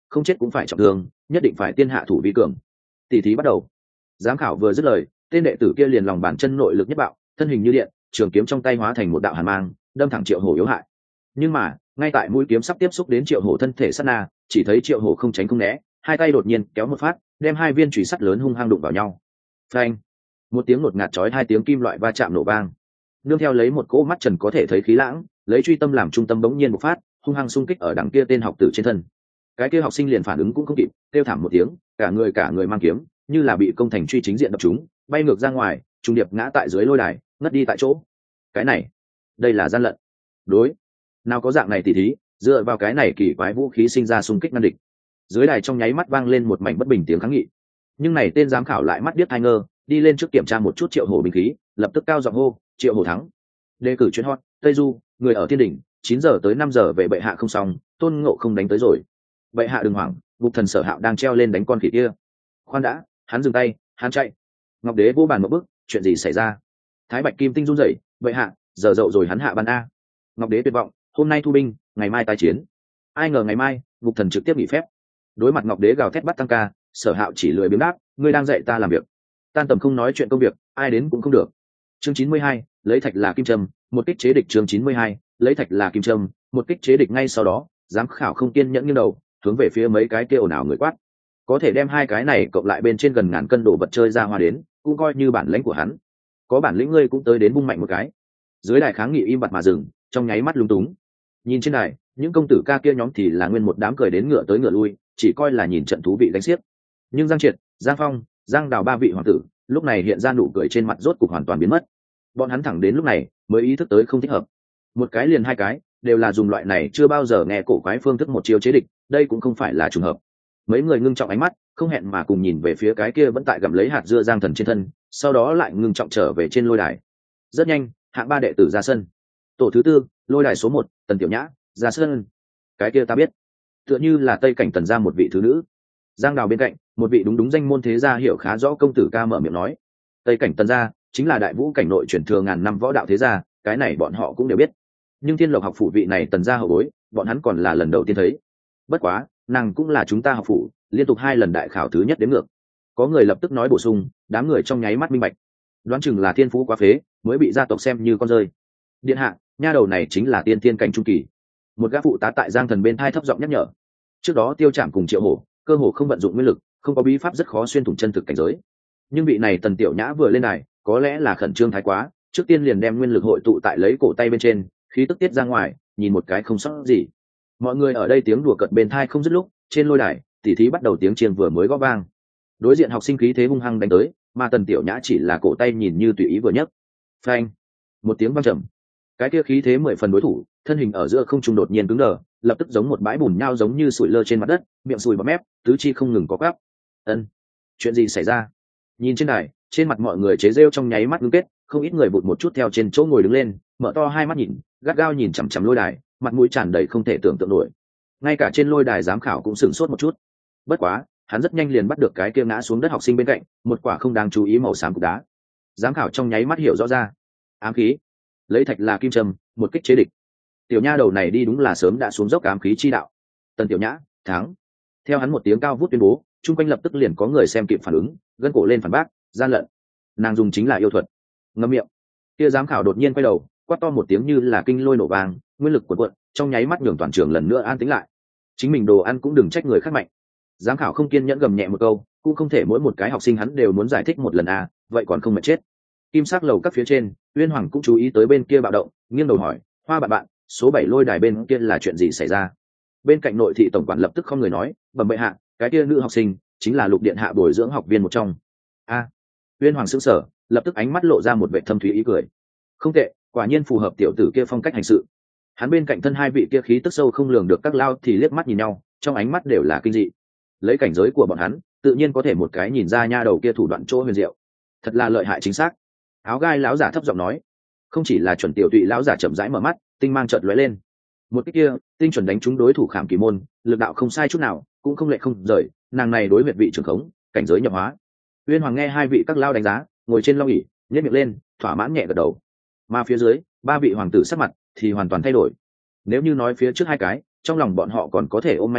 A: không chết cũng phải trọng thương, nhất định phải tiên hạ thủ vi cường. Tỷ thí bắt đầu. Giám khảo vừa dứt lời, tên đệ tử kia liền lòng bàn chân nội lực nhất bạo, thân hình như điện, trường kiếm trong tay hóa thành một đạo hàn mang, đâm thẳng Triệu Hổ yếu hại. Nhưng mà ngay tại mũi kiếm sắp tiếp xúc đến Triệu Hổ thân thể sát na, chỉ thấy Triệu Hổ không tránh không né, hai tay đột nhiên kéo một phát, đem hai viên chùy sắt lớn hung hăng đụng vào nhau. Phanh! Một tiếng ngột ngạt chói hai tiếng kim loại va chạm nổ vang, nương theo lấy một cỗ mắt trần có thể thấy khí lãng, lấy truy tâm làm trung tâm bỗng nhiên bộc phát, hung hăng xung kích ở đằng kia tên học tử trên thân. Cái kia học sinh liền phản ứng cũng không kịp, kêu thảm một tiếng, cả người cả người mang kiếm, như là bị công thành truy chính diện đập trúng, bay ngược ra ngoài, trung điệp ngã tại dưới lôi đài, ngất đi tại chỗ. Cái này, đây là gian lận. Đối, nào có dạng này tỉ thí, dựa vào cái này kỳ quái vũ khí sinh ra xung kích ngăn địch. Dưới đài trong nháy mắt vang lên một mảnh bất bình tiếng kháng nghị. Nhưng này tên giám khảo lại mắt điếc hai ngơ, đi lên trước kiểm tra một chút Triệu Hổ binh khí, lập tức cao giọng hô, Triệu Hổ thắng. Đề cử chuyến hot, Tây Du, người ở thiên đỉnh, chín giờ tới năm giờ về bệ hạ không xong, Tôn Ngộ không đánh tới rồi. Bệ hạ đừng hoảng, Ngục Thần Sở Hạo đang treo lên đánh con khỉ kia. Khoan đã, hắn dừng tay, hắn chạy. Ngọc Đế vô bàn một bước, chuyện gì xảy ra? Thái Bạch Kim Tinh run rẩy, bệ hạ, giờ dậu rồi hắn hạ ban a. Ngọc Đế tuyệt vọng, hôm nay thu binh, ngày mai tái chiến. Ai ngờ ngày mai, Ngục Thần trực tiếp nghỉ phép. Đối mặt Ngọc Đế gào thét bắt tăng ca, Sở Hạo chỉ lười biếng đáp, ngươi đang dạy ta làm việc. Tan tầm không nói chuyện công việc, ai đến cũng không được. Chương chín mươi hai, lấy thạch là kim châm, một kích chế địch. Chương chín mươi hai, lấy thạch là kim châm, một kích chế địch. Ngay sau đó, giám khảo không kiên nhẫn nghiêng đầu, hướng về phía mấy cái kia ồn ào người quát. Có thể đem hai cái này cộng lại bên trên gần ngàn cân đồ vật chơi ra hoa đến, cũng coi như bản lĩnh của hắn. Có bản lĩnh ngươi cũng tới đến bung mạnh một cái. Dưới đài kháng nghị im bặt mà dừng, trong nháy mắt lúng túng. Nhìn trên đài, những công tử ca kia nhóm thì là nguyên một đám cười đến ngựa tới ngựa lui, chỉ coi là nhìn trận thú vị đánh xiếc. Nhưng Giang Triệt, Giang Phong, Giang Đào ba vị hoàng tử, lúc này hiện ra nụ cười trên mặt rốt cục hoàn toàn biến mất. Bọn hắn thẳng đến lúc này mới ý thức tới không thích hợp. Một cái liền hai cái, đều là dùng loại này chưa bao giờ nghe cổ quái phương thức một chiêu chế địch, đây cũng không phải là trùng hợp. Mấy người ngưng trọng ánh mắt, không hẹn mà cùng nhìn về phía cái kia vẫn tại gặm lấy hạt dưa Giang Thần trên thân, sau đó lại ngưng trọng trở về trên lôi đài. Rất nhanh, hạng ba đệ tử ra sân. Tổ thứ tư, lôi đài số một, Tần Tiểu Nhã, ra sân. Cái kia ta biết, tựa như là Tây Cảnh Tần gia một vị thứ nữ. Giang Đào bên cạnh, một vị đúng đúng danh môn thế gia hiểu khá rõ công tử ca mở miệng nói, Tây Cảnh Tần gia chính là đại vũ cảnh nội truyền thừa ngàn năm võ đạo thế gia, cái này bọn họ cũng đều biết. Nhưng Thiên Lộc học phủ vị này Tần gia hậu bối, bọn hắn còn là lần đầu tiên thấy. Bất quá, nàng cũng là chúng ta học phủ liên tục hai lần đại khảo thứ nhất đến ngược. Có người lập tức nói bổ sung, đám người trong nháy mắt minh bạch, đoán chừng là thiên phú quá phế, mới bị gia tộc xem như con rơi. Điện hạ, nha đầu này chính là tiên thiên cảnh trung kỳ. Một gã phụ tá tại Giang Thần bên thai thấp giọng nhắc nhở. Trước đó Tiêu Trảm cùng Triệu Hổ, cơ hồ không vận dụng nguyên lực, không có bí pháp rất khó xuyên thủng chân thực cảnh giới. Nhưng vị này Tần Tiểu Nhã vừa lên này, có lẽ là khẩn trương thái quá, trước tiên liền đem nguyên lực hội tụ tại lấy cổ tay bên trên, khí tức tiết ra ngoài, nhìn một cái không sót gì. Mọi người ở đây tiếng đùa cợt bên thai không dứt lúc, trên lôi đài, tỉ thí bắt đầu tiếng chiêng vừa mới gõ vang. Đối diện học sinh khí thế hung hăng đánh tới, mà Tần Tiểu Nhã chỉ là cổ tay nhìn như tùy ý vừa nhấc. Phanh! Một tiếng vang trầm. Cái kia khí thế mười phần đối thủ, thân hình ở giữa không trung đột nhiên cứng đờ, lập tức giống một bãi bùn nhão giống như sủi lơ trên mặt đất, miệng sùi bọt mép, tứ chi không ngừng có quắp. Ân, chuyện gì xảy ra? Nhìn trên đài, trên mặt mọi người chế rêu trong nháy mắt ngưng kết, không ít người vụt một chút theo trên chỗ ngồi đứng lên, mở to hai mắt nhìn, gắt gao nhìn chằm chằm lôi đài, mặt mũi tràn đầy không thể tưởng tượng nổi. Ngay cả trên lôi đài giám khảo cũng sửng sốt một chút. Bất quá, hắn rất nhanh liền bắt được cái kia ngã xuống đất học sinh bên cạnh, một quả không đáng chú ý màu xám cục đá. Giám khảo trong nháy mắt hiểu rõ ra, ám khí, lấy thạch là kim châm, một kích chế địch. Tiểu nha đầu này đi đúng là sớm đã xuống dốc ám khí chi đạo. Tần Tiểu Nhã thắng. Theo hắn một tiếng cao vút tuyên bố, chung quanh lập tức liền có người xem kịp phản ứng, gân cổ lên phản bác, gian lận. Nàng dùng chính là yêu thuật. Ngậm miệng. Kia giám khảo đột nhiên quay đầu, quát to một tiếng như là kinh lôi nổ vàng, nguyên lực cuộn cuộn, trong nháy mắt nhường toàn trường lần nữa an tĩnh lại. Chính mình đồ ăn cũng đừng trách người khác mạnh. Giám khảo không kiên nhẫn gầm nhẹ một câu, cũng không thể mỗi một cái học sinh hắn đều muốn giải thích một lần à, vậy còn không mệt chết. Kim sắc lầu các phía trên, Uyên Hoàng cũng chú ý tới bên kia bạo động, nghiêng đầu hỏi, Hoa bạn bạn, số bảy lôi đài bên kia là chuyện gì xảy ra? Bên cạnh nội thị tổng quản lập tức không người nói, bẩm bệ hạ, cái kia nữ học sinh chính là Lục điện hạ bồi dưỡng học viên một trong. A, à, Uyên Hoàng sững sờ, lập tức ánh mắt lộ ra một vẻ thâm thúy ý cười. Không tệ, quả nhiên phù hợp tiểu tử kia phong cách hành sự. Hắn bên cạnh thân hai vị kia khí tức sâu không lường được các lao thì liếc mắt nhìn nhau, trong ánh mắt đều là kinh dị. Lấy cảnh giới của bọn hắn, tự nhiên có thể một cái nhìn ra nha đầu kia thủ đoạn chỗ huyền diệu. Thật là lợi hại chính xác. Áo gai lão giả thấp giọng nói. Không chỉ là chuẩn tiểu tụy lão giả chậm rãi mở mắt, tinh mang chợt lóe lên. Một cái kia, tinh chuẩn đánh trúng đối thủ khảm kỳ môn, lực đạo không sai chút nào, cũng không lệ không rời, nàng này đối huyệt vị trưởng khống, cảnh giới nhập hóa. Uyên Hoàng nghe hai vị các lao đánh giá, ngồi trên long ỷ, nhếch miệng lên, thỏa mãn nhẹ gật đầu. Mà phía dưới, ba vị hoàng tử sắc mặt thì hoàn toàn thay đổi. Nếu như nói phía trước hai cái, trong lòng bọn họ còn có thể ôm may mắn,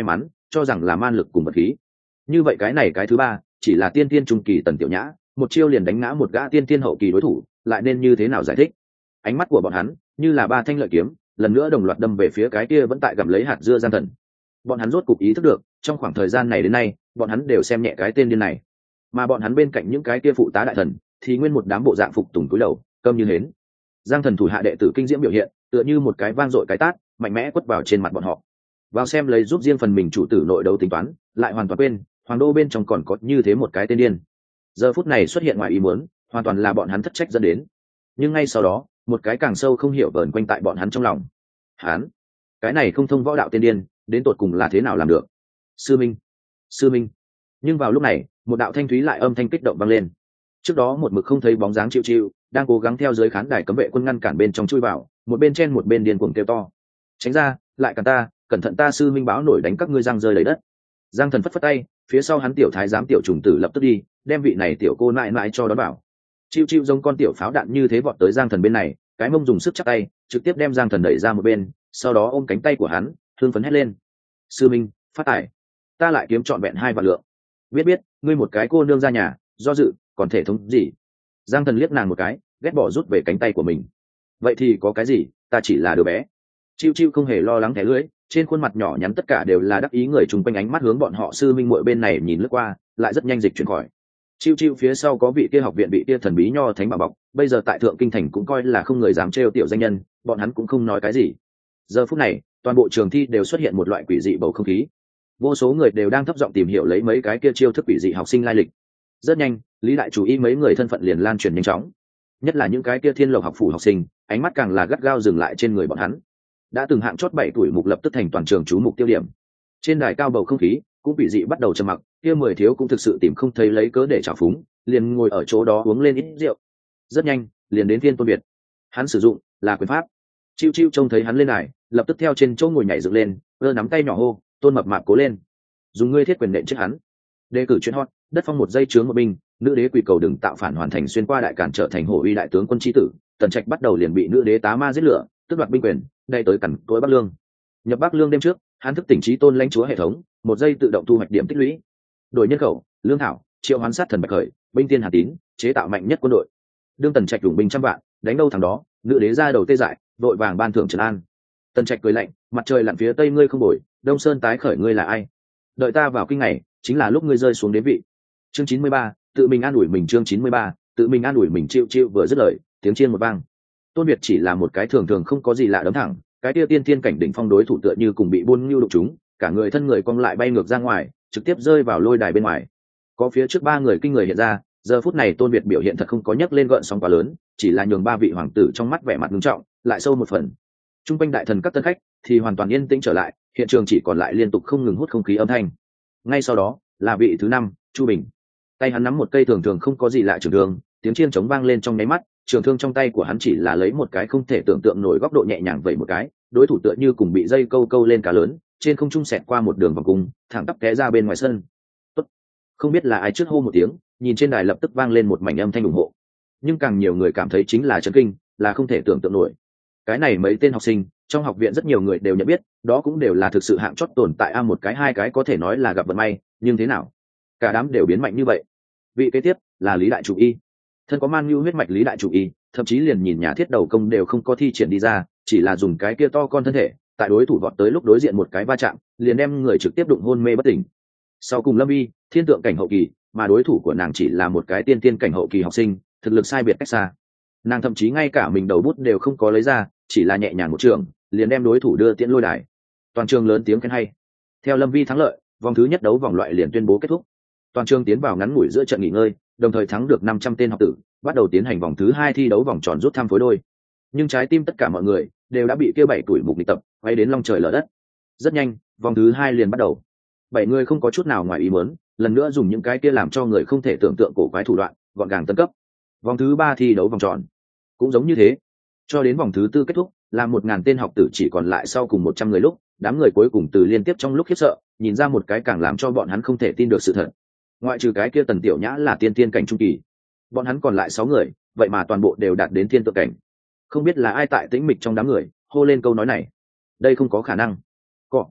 A: cho rằng là man lực cùng vật khí. Như vậy cái này cái thứ ba chỉ là tiên tiên trung kỳ Tần Tiểu Nhã, một chiêu liền đánh ngã một gã tiên tiên hậu kỳ đối thủ, lại nên như thế nào giải thích? Ánh mắt của bọn hắn như là ba thanh lợi kiếm, lần nữa đồng loạt đâm về phía cái kia vẫn tại gặm lấy hạt dưa Giang Thần. Bọn hắn rốt cục ý thức được, trong khoảng thời gian này đến nay, bọn hắn đều xem nhẹ cái tên điên này, mà bọn hắn bên cạnh những cái kia phụ tá đại thần thì nguyên một đám bộ dạng phục tùng cúi đầu, câm như hến. Giang Thần thủ hạ đệ tử kinh diễm biểu hiện, tựa như một cái vang dội cái tát, mạnh mẽ quất vào trên mặt bọn họ. Vào xem lấy giúp riêng phần mình chủ tử nội đấu tính toán, lại hoàn toàn quên, hoàng đô bên trong còn có như thế một cái tên điên. Giờ phút này xuất hiện ngoài ý muốn, hoàn toàn là bọn hắn thất trách dẫn đến. Nhưng ngay sau đó, một cái càng sâu không hiểu vờn quanh tại bọn hắn trong lòng. Hắn, cái này không thông võ đạo tên điên, đến tột cùng là thế nào làm được? Sư Minh, sư Minh. Nhưng vào lúc này, một đạo thanh thúy lại âm thanh kích động vang lên. Trước đó một mực không thấy bóng dáng chịu chịu, đang cố gắng theo dưới khán đài cấm vệ quân ngăn cản bên trong chui vào, một bên trên một bên điên cuồng kêu to. Tránh ra, lại cản ta, cẩn thận ta sư Minh báo nổi đánh các ngươi răng rơi đầy đất. Giang Thần phất phất tay, phía sau hắn tiểu thái giám tiểu trùng tử lập tức đi, đem vị này tiểu cô nại nại cho đón bảo. Chiu chiu giống con tiểu pháo đạn như thế vọt tới Giang Thần bên này, cái mông dùng sức chắc tay, trực tiếp đem Giang Thần đẩy ra một bên, sau đó ôm cánh tay của hắn, thương phấn hét lên. Sư Minh, phát tài, ta lại kiếm trọn vẹn hai vạn lượng. Biết biết, ngươi một cái cô nương ra nhà, do dự, còn thể thống gì? Giang Thần liếc nàng một cái, ghét bỏ rút về cánh tay của mình. Vậy thì có cái gì, ta chỉ là đứa bé. Chiu chiu không hề lo lắng thẻ lưỡi, trên khuôn mặt nhỏ nhắn tất cả đều là đắc ý, người chung quanh ánh mắt hướng bọn họ sư minh muội bên này nhìn lướt qua, lại rất nhanh dịch chuyển khỏi. Chiu chiu phía sau có vị kia học viện vị kia thần bí nho thánh bảo bọc, bây giờ tại thượng kinh thành cũng coi là không người dám trêu tiểu danh nhân, bọn hắn cũng không nói cái gì. Giờ phút này, toàn bộ trường thi đều xuất hiện một loại quỷ dị bầu không khí. Vô số người đều đang thấp giọng tìm hiểu lấy mấy cái kia chiêu thức quỷ dị học sinh lai lịch. Rất nhanh, Lý đại chủ y mấy người thân phận liền lan truyền nhanh chóng, nhất là những cái kia Thiên Lộc học phủ học sinh, ánh mắt càng là gắt gao dừng lại trên người bọn hắn. Đã từng hạng chót bảy tuổi mục lập tức thành toàn trường chú mục tiêu điểm. Trên đài cao bầu không khí cũng bị dị bắt đầu trầm mặc, kia mười thiếu cũng thực sự tìm không thấy lấy cớ để trào phúng, liền ngồi ở chỗ đó uống lên ít rượu. Rất nhanh, liền đến Thiên Tôn Việt. Hắn sử dụng là quyền pháp. Chiu chiu trông thấy hắn lên đài, lập tức theo trên chỗ ngồi nhảy dựng lên, giơ nắm tay nhỏ hô, Tôn mập mạp cố lên, dùng ngươi thiết quyền nện chết hắn. Đề cử chuyên hot, đất phong một giây chướng một binh, nữ đế quỳ cầu đừng tạo phản hoàn thành xuyên qua đại cản trở thành hổ uy đại tướng quân chi tử. Tần Trạch bắt đầu liền bị nữ đế tá ma giết lửa, tức đoạt binh quyền, đây tới cẩn tối Bắc Lương. Nhập Bắc Lương đêm trước, hắn thức tỉnh trí tôn lãnh chúa hệ thống, một giây tự động thu hoạch điểm tích lũy. Đổi nhân khẩu, lương thảo, triệu hoán sát thần bạch khởi, binh tiên hà tín, chế tạo mạnh nhất quân đội. Đương Tần Trạch dùng binh trăm vạn, đánh đâu thằng đó, nữ đế ra đầu tê dại, vội vàng ban thưởng trấn an. Tần Trạch cười lạnh, mặt trời lặn phía tây ngươi không đổi, đông sơn tái khởi ngươi là ai? Đợi ta vào kinh này, chính là lúc ngươi rơi xuống đế vị. Chương chín mươi ba, tự mình an ủi mình. Chương chín mươi ba, tự mình an ủi mình. Chịu chịu vừa dứt lời, tiếng chiên một vang. Tôn Việt chỉ là một cái thường thường không có gì lạ đấm thẳng, cái kia tiên thiên cảnh đỉnh phong đối thủ tựa như cùng bị buôn nhu đụng chúng, cả người thân người cong lại bay ngược ra ngoài, trực tiếp rơi vào lôi đài bên ngoài. Có phía trước ba người kinh người hiện ra, giờ phút này Tôn Việt biểu hiện thật không có nhấc lên gợn sóng quá lớn, chỉ là nhường ba vị hoàng tử trong mắt vẻ mặt nghiêm trọng, lại sâu một phần. Trung quanh đại thần các tân khách thì hoàn toàn yên tĩnh trở lại, hiện trường chỉ còn lại liên tục không ngừng hút không khí âm thanh. Ngay sau đó là vị thứ năm, Chu Bình. Tay hắn nắm một cây thường thường không có gì lạ trường thương, tiếng chiên trống vang lên trong nháy mắt, trường thương trong tay của hắn chỉ là lấy một cái không thể tưởng tượng nổi góc độ nhẹ nhàng vẩy một cái, đối thủ tựa như cùng bị dây câu câu lên cá lớn, trên không trung xẹt qua một đường vòng cung, thẳng tắp té ra bên ngoài sân. Tốt. Không biết là ai trước hô một tiếng, nhìn trên đài lập tức vang lên một mảnh âm thanh ủng hộ. Nhưng càng nhiều người cảm thấy chính là chấn kinh, là không thể tưởng tượng nổi. Cái này mấy tên học sinh, trong học viện rất nhiều người đều nhận biết, đó cũng đều là thực sự hạng chót tồn tại, a một cái hai cái có thể nói là gặp vận may, nhưng thế nào? Cả đám đều biến mạnh như vậy. Vị kế tiếp là Lý đại chủ y. Thân có man nhu huyết mạch Lý đại chủ y, thậm chí liền nhìn nhà thiết đầu công đều không có thi triển đi ra, chỉ là dùng cái kia to con thân thể, tại đối thủ vọt tới lúc đối diện một cái va chạm, liền đem người trực tiếp đụng hôn mê bất tỉnh. Sau cùng Lâm Vi, thiên tượng cảnh hậu kỳ, mà đối thủ của nàng chỉ là một cái tiên tiên cảnh hậu kỳ học sinh, thực lực sai biệt cách xa. Nàng thậm chí ngay cả mình đầu bút đều không có lấy ra, chỉ là nhẹ nhàng một trường, liền đem đối thủ đưa tiễn lôi đài. Toàn trường lớn tiếng khen hay. Theo Lâm Vi thắng lợi, vòng thứ nhất đấu vòng loại liền tuyên bố kết thúc. Toàn trường tiến vào ngắn ngủi giữa trận nghỉ ngơi, đồng thời thắng được năm trăm tên học tử, bắt đầu tiến hành vòng thứ hai thi đấu vòng tròn rút thăm phối đôi. Nhưng trái tim tất cả mọi người đều đã bị kia bảy tuổi mục nghịch tập quay đến long trời lở đất. Rất nhanh, vòng thứ hai liền bắt đầu. Bảy người không có chút nào ngoài ý muốn, lần nữa dùng những cái kia làm cho người không thể tưởng tượng cổ quái thủ đoạn, gọn gàng tấn cấp. Vòng thứ ba thi đấu vòng tròn cũng giống như thế, cho đến vòng thứ tư kết thúc, là một ngàn tên học tử chỉ còn lại sau cùng một trăm người lúc, đám người cuối cùng từ liên tiếp trong lúc khiếp sợ, nhìn ra một cái càng làm cho bọn hắn không thể tin được sự thật. Ngoại trừ cái kia Tần Tiểu Nhã là tiên tiên cảnh trung kỳ, bọn hắn còn lại sáu người, vậy mà toàn bộ đều đạt đến thiên tượng cảnh. Không biết là ai tại tĩnh mịch trong đám người hô lên câu nói này. Đây không có khả năng. Cọ.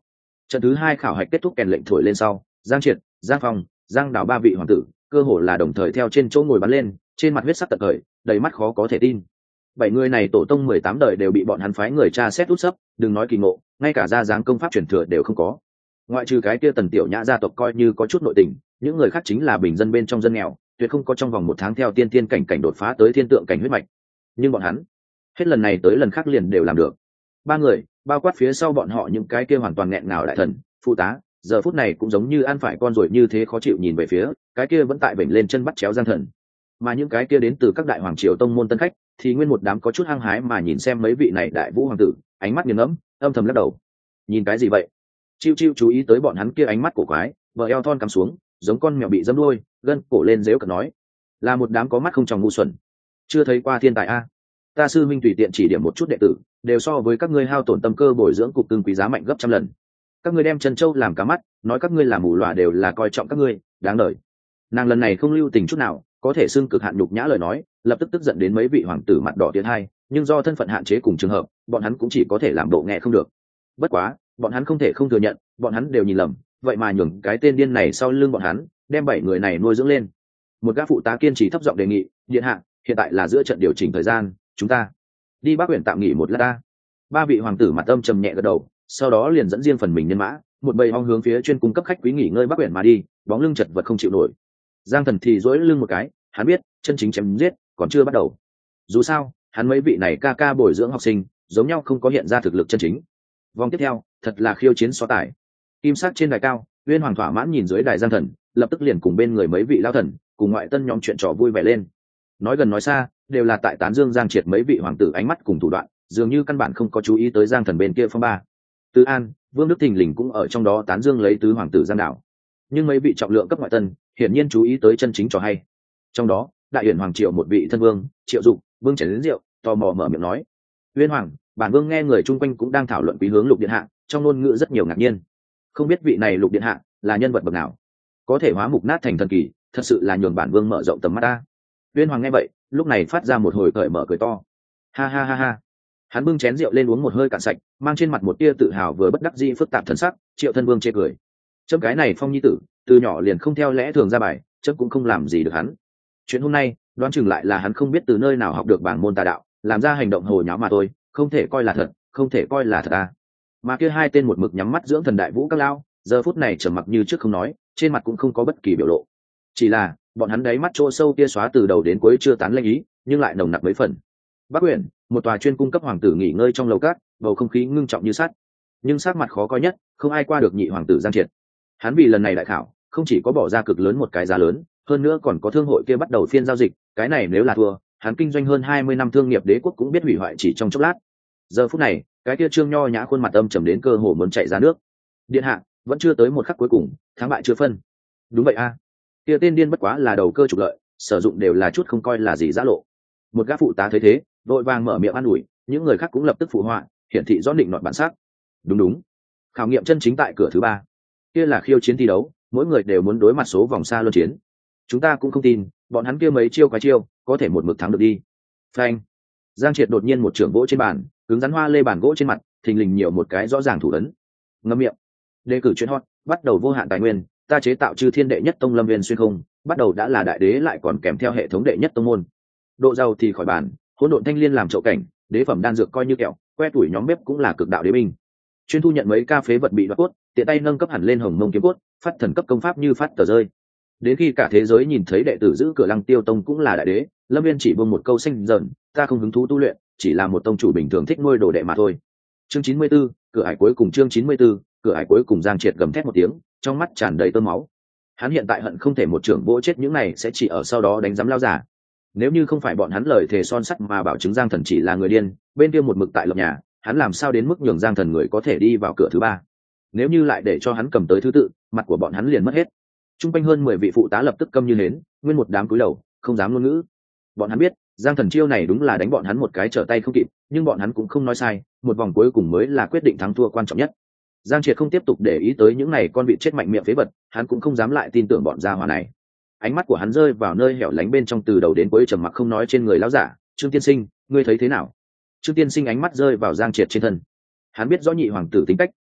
A: Trận thứ hai khảo hạch kết thúc, kèn lệnh thổi lên sau, Giang Triệt, Giang Phong, Giang Đào ba vị hoàng tử cơ hồ là đồng thời theo trên chỗ ngồi bắn lên, trên mặt huyết sắc tận khởi, đầy mắt khó có thể tin. Bảy người này tổ tông mười tám đời đều bị bọn hắn phái người tra xét út sấp, đừng nói kỳ ngộ, ngay cả gia dáng công pháp truyền thừa đều không có. Ngoại trừ cái kia Tần Tiểu Nhã gia tộc coi như có chút nội tình, những người khác chính là bình dân bên trong dân nghèo, tuyệt không có trong vòng một tháng theo tiên tiên cảnh cảnh đột phá tới thiên tượng cảnh huyết mạch. Nhưng bọn hắn, hết lần này tới lần khác liền đều làm được. Ba người, bao quát phía sau bọn họ những cái kia hoàn toàn nghẹn ngào đại thần, phụ tá, giờ phút này cũng giống như ăn phải con ruồi như thế khó chịu nhìn về phía cái kia vẫn tại vểnh lên chân bắt chéo Giang Thần. Mà những cái kia đến từ các đại hoàng triều tông môn tân khách thì nguyên một đám có chút hăng hái mà nhìn xem mấy vị này đại vũ hoàng tử, ánh mắt nghiêng ngẫm, âm thầm lắc đầu. Nhìn cái gì vậy? Chiêu chiêu chú ý tới bọn hắn kia ánh mắt cổ quái, vợ eo thon cắm xuống, giống con mèo bị dẫm đuôi, gân cổ lên dếu cợt nói, là một đám có mắt không tròng ngu xuẩn. Chưa thấy qua thiên tài a? Ta sư minh tùy tiện chỉ điểm một chút đệ tử, đều so với các ngươi hao tổn tâm cơ bồi dưỡng cục tương quý giá mạnh gấp trăm lần. Các ngươi đem Trần Châu làm cá mắt, nói các ngươi làm mù lòa đều là coi trọng các ngươi, đáng đời. Nàng lần này không lưu tình chút nào, có thể xưng cực hạn nhục nhã lời nói, lập tức tức giận đến mấy vị hoàng tử mặt đỏ tiến hai, nhưng do thân phận hạn chế cùng trường hợp, bọn hắn cũng chỉ có thể làm bộ nghe không được. Bất quá, bọn hắn không thể không thừa nhận, bọn hắn đều nhìn lầm, vậy mà nhường cái tên điên này sau lưng bọn hắn, đem bảy người này nuôi dưỡng lên. Một gã phụ tá kiên trì thấp giọng đề nghị, điện hạ, hiện tại là giữa trận điều chỉnh thời gian, chúng ta đi Bắc Uyển tạm nghỉ một lát ta. Ba vị hoàng tử mặt âm trầm nhẹ gật đầu, sau đó liền dẫn riêng phần mình nhân mã, một bầy ong hướng phía chuyên cung cấp khách quý nghỉ ngơi Bắc Uyển mà đi, bóng lưng chật vật không chịu nổi. Giang Thần thì duỗi lưng một cái, hắn biết chân chính chém giết còn chưa bắt đầu. Dù sao, hắn mấy vị này ca ca bồi dưỡng học sinh, giống nhau không có hiện ra thực lực chân chính. Vòng tiếp theo, thật là khiêu chiến so tài. Kim sắc trên đài cao, Uyên Hoàng thỏa mãn nhìn dưới đài Giang Thần, lập tức liền cùng bên người mấy vị lao thần, cùng ngoại tân nhóm chuyện trò vui vẻ lên. Nói gần nói xa, đều là tại tán dương Giang Triệt mấy vị hoàng tử ánh mắt cùng thủ đoạn, dường như căn bản không có chú ý tới Giang Thần bên kia phong ba. Từ An, Vương Đức Thình Lình cũng ở trong đó tán dương lấy tứ hoàng tử Giang Đảo. Nhưng mấy vị trọng lượng cấp ngoại tân, hiển nhiên chú ý tới chân chính trò hay. Trong đó, đại uyển hoàng Triệu một vị thân vương, Triệu Dục, vương chén đến rượu, tò mò mở miệng nói: "Uyên Hoàng, bản vương nghe người chung quanh cũng đang thảo luận quý hướng Lục điện hạ, trong ngôn ngữ rất nhiều ngạc nhiên. Không biết vị này Lục điện hạ là nhân vật bậc nào, có thể hóa mục nát thành thần kỳ, thật sự là nhường bản vương mở rộng tầm mắt ta." Uyên Hoàng nghe vậy, lúc này phát ra một hồi cởi mở cười to. Ha ha ha ha. Hắn bưng chén rượu lên uống một hơi cạn sạch, mang trên mặt một tia tự hào vừa bất đắc dĩ phức tạp thần sắc. Triệu thân vương chê cười: "Chấm cái này Phong nhi tử, từ nhỏ liền không theo lẽ thường ra bài, chấm cũng không làm gì được hắn. Chuyện hôm nay, đoán chừng lại là hắn không biết từ nơi nào học được bảng môn tà đạo, làm ra hành động hồ nháo mà thôi, không thể coi là thật, không thể coi là thật à." Mà kia hai tên một mực nhắm mắt dưỡng thần đại vũ các lao, giờ phút này trầm mặc như trước không nói, trên mặt cũng không có bất kỳ biểu lộ. Chỉ là, bọn hắn đáy mắt chỗ sâu kia xóa từ đầu đến cuối chưa tán lanh ý, nhưng lại nồng nặc mấy phần. Bắc Uyển, một tòa chuyên cung cấp hoàng tử nghỉ ngơi trong lầu cát, bầu không khí ngưng trọng như sắt. Nhưng sắc mặt khó coi nhất, không ai qua được nhị hoàng tử Giang Triệt. Hắn vì lần này đại khảo, không chỉ có bỏ ra cực lớn một cái giá lớn, hơn nữa còn có thương hội kia bắt đầu phiên giao dịch, cái này nếu là thua, hắn kinh doanh hơn hai mươi năm thương nghiệp đế quốc cũng biết hủy hoại chỉ trong chốc lát. Giờ phút này, cái kia Trương Nho Nhã khuôn mặt âm trầm đến cơ hồ muốn chạy ra nước. Điện hạ, vẫn chưa tới một khắc cuối cùng, thắng bại chưa phân. Đúng vậy a. À. Kia tên điên bất quá là đầu cơ trục lợi, sử dụng đều là chút không coi là gì giã lộ. Một gã phụ tá thấy thế, đội vàng mở miệng an ủi, những người khác cũng lập tức phụ họa, hiển thị rõ định nọt bản sắc. Đúng đúng. Khảo nghiệm chân chính tại cửa thứ ba. Kia là khiêu chiến thi đấu, mỗi người đều muốn đối mặt số vòng xa luân chiến. Chúng ta cũng không tin, bọn hắn kia mấy chiêu quái chiêu, có thể một mực thắng được đi. Phanh. Giang Triệt đột nhiên một trưởng gỗ trên bàn, cứng rắn hoa lê bàn gỗ trên mặt, thình lình nhiều một cái rõ ràng thủ ấn. Ngậm miệng. Đề cử chuyện hot, bắt đầu vô hạn tài nguyên, ta chế tạo chư thiên đệ nhất tông lâm viên xuyên không, bắt đầu đã là đại đế lại còn kèm theo hệ thống đệ nhất tông môn. Độ giàu thì khỏi bàn, hỗn độn thanh liên làm chậu cảnh, đế phẩm đan dược coi như kẹo, que tuổi nhóm bếp cũng là cực đạo đế binh. Chuyên thu nhận mấy ca phế vật bị đoạt cốt, tiện tay nâng cấp hẳn lên hồng mông kiếm cốt, phát thần cấp công pháp như phát tờ rơi. Đến khi cả thế giới nhìn thấy đệ tử giữ cửa Lăng Tiêu tông cũng là đại đế, lâm viên chỉ buông một câu xanh dần, ta không hứng thú tu luyện, chỉ là một tông chủ bình thường thích nuôi đồ đệ mà thôi. Chương chín mươi 94, cửa ải cuối cùng chương chín mươi 94, cửa ải cuối cùng Giang Triệt gầm thét một tiếng, trong mắt tràn đầy tơ máu. Hắn hiện tại hận không thể một trưởng vỗ chết những này sẽ chỉ ở sau đó đánh giám lao giả. Nếu như không phải bọn hắn lời thề son sắt mà bảo chứng Giang Thần chỉ là người điên, bên kia một mực tại lập nhà, hắn làm sao đến mức nhường Giang Thần người có thể đi vào cửa thứ ba. Nếu như lại để cho hắn cầm tới thứ tự, mặt của bọn hắn liền mất hết. Trung quanh hơn mười vị phụ tá lập tức câm như nến, nguyên một đám cúi đầu, không dám ngôn ngữ. Bọn hắn biết, Giang Thần chiêu này đúng là đánh bọn hắn một cái trở tay không kịp, nhưng bọn hắn cũng không nói sai, một vòng cuối cùng mới là quyết định thắng thua quan trọng nhất. Giang Triệt không tiếp tục để ý tới những này con vịt chết mạnh miệng phế vật, hắn cũng không dám lại tin tưởng bọn gia hỏa này. Ánh mắt của hắn rơi vào nơi hẻo lánh bên trong từ đầu đến cuối trầm mặc không nói trên người lão giả. Trương tiên sinh, ngươi thấy thế nào? Trương tiên sinh ánh mắt rơi vào Giang Triệt trên thân. Hắn biết rõ nhị hoàng tử tính cách,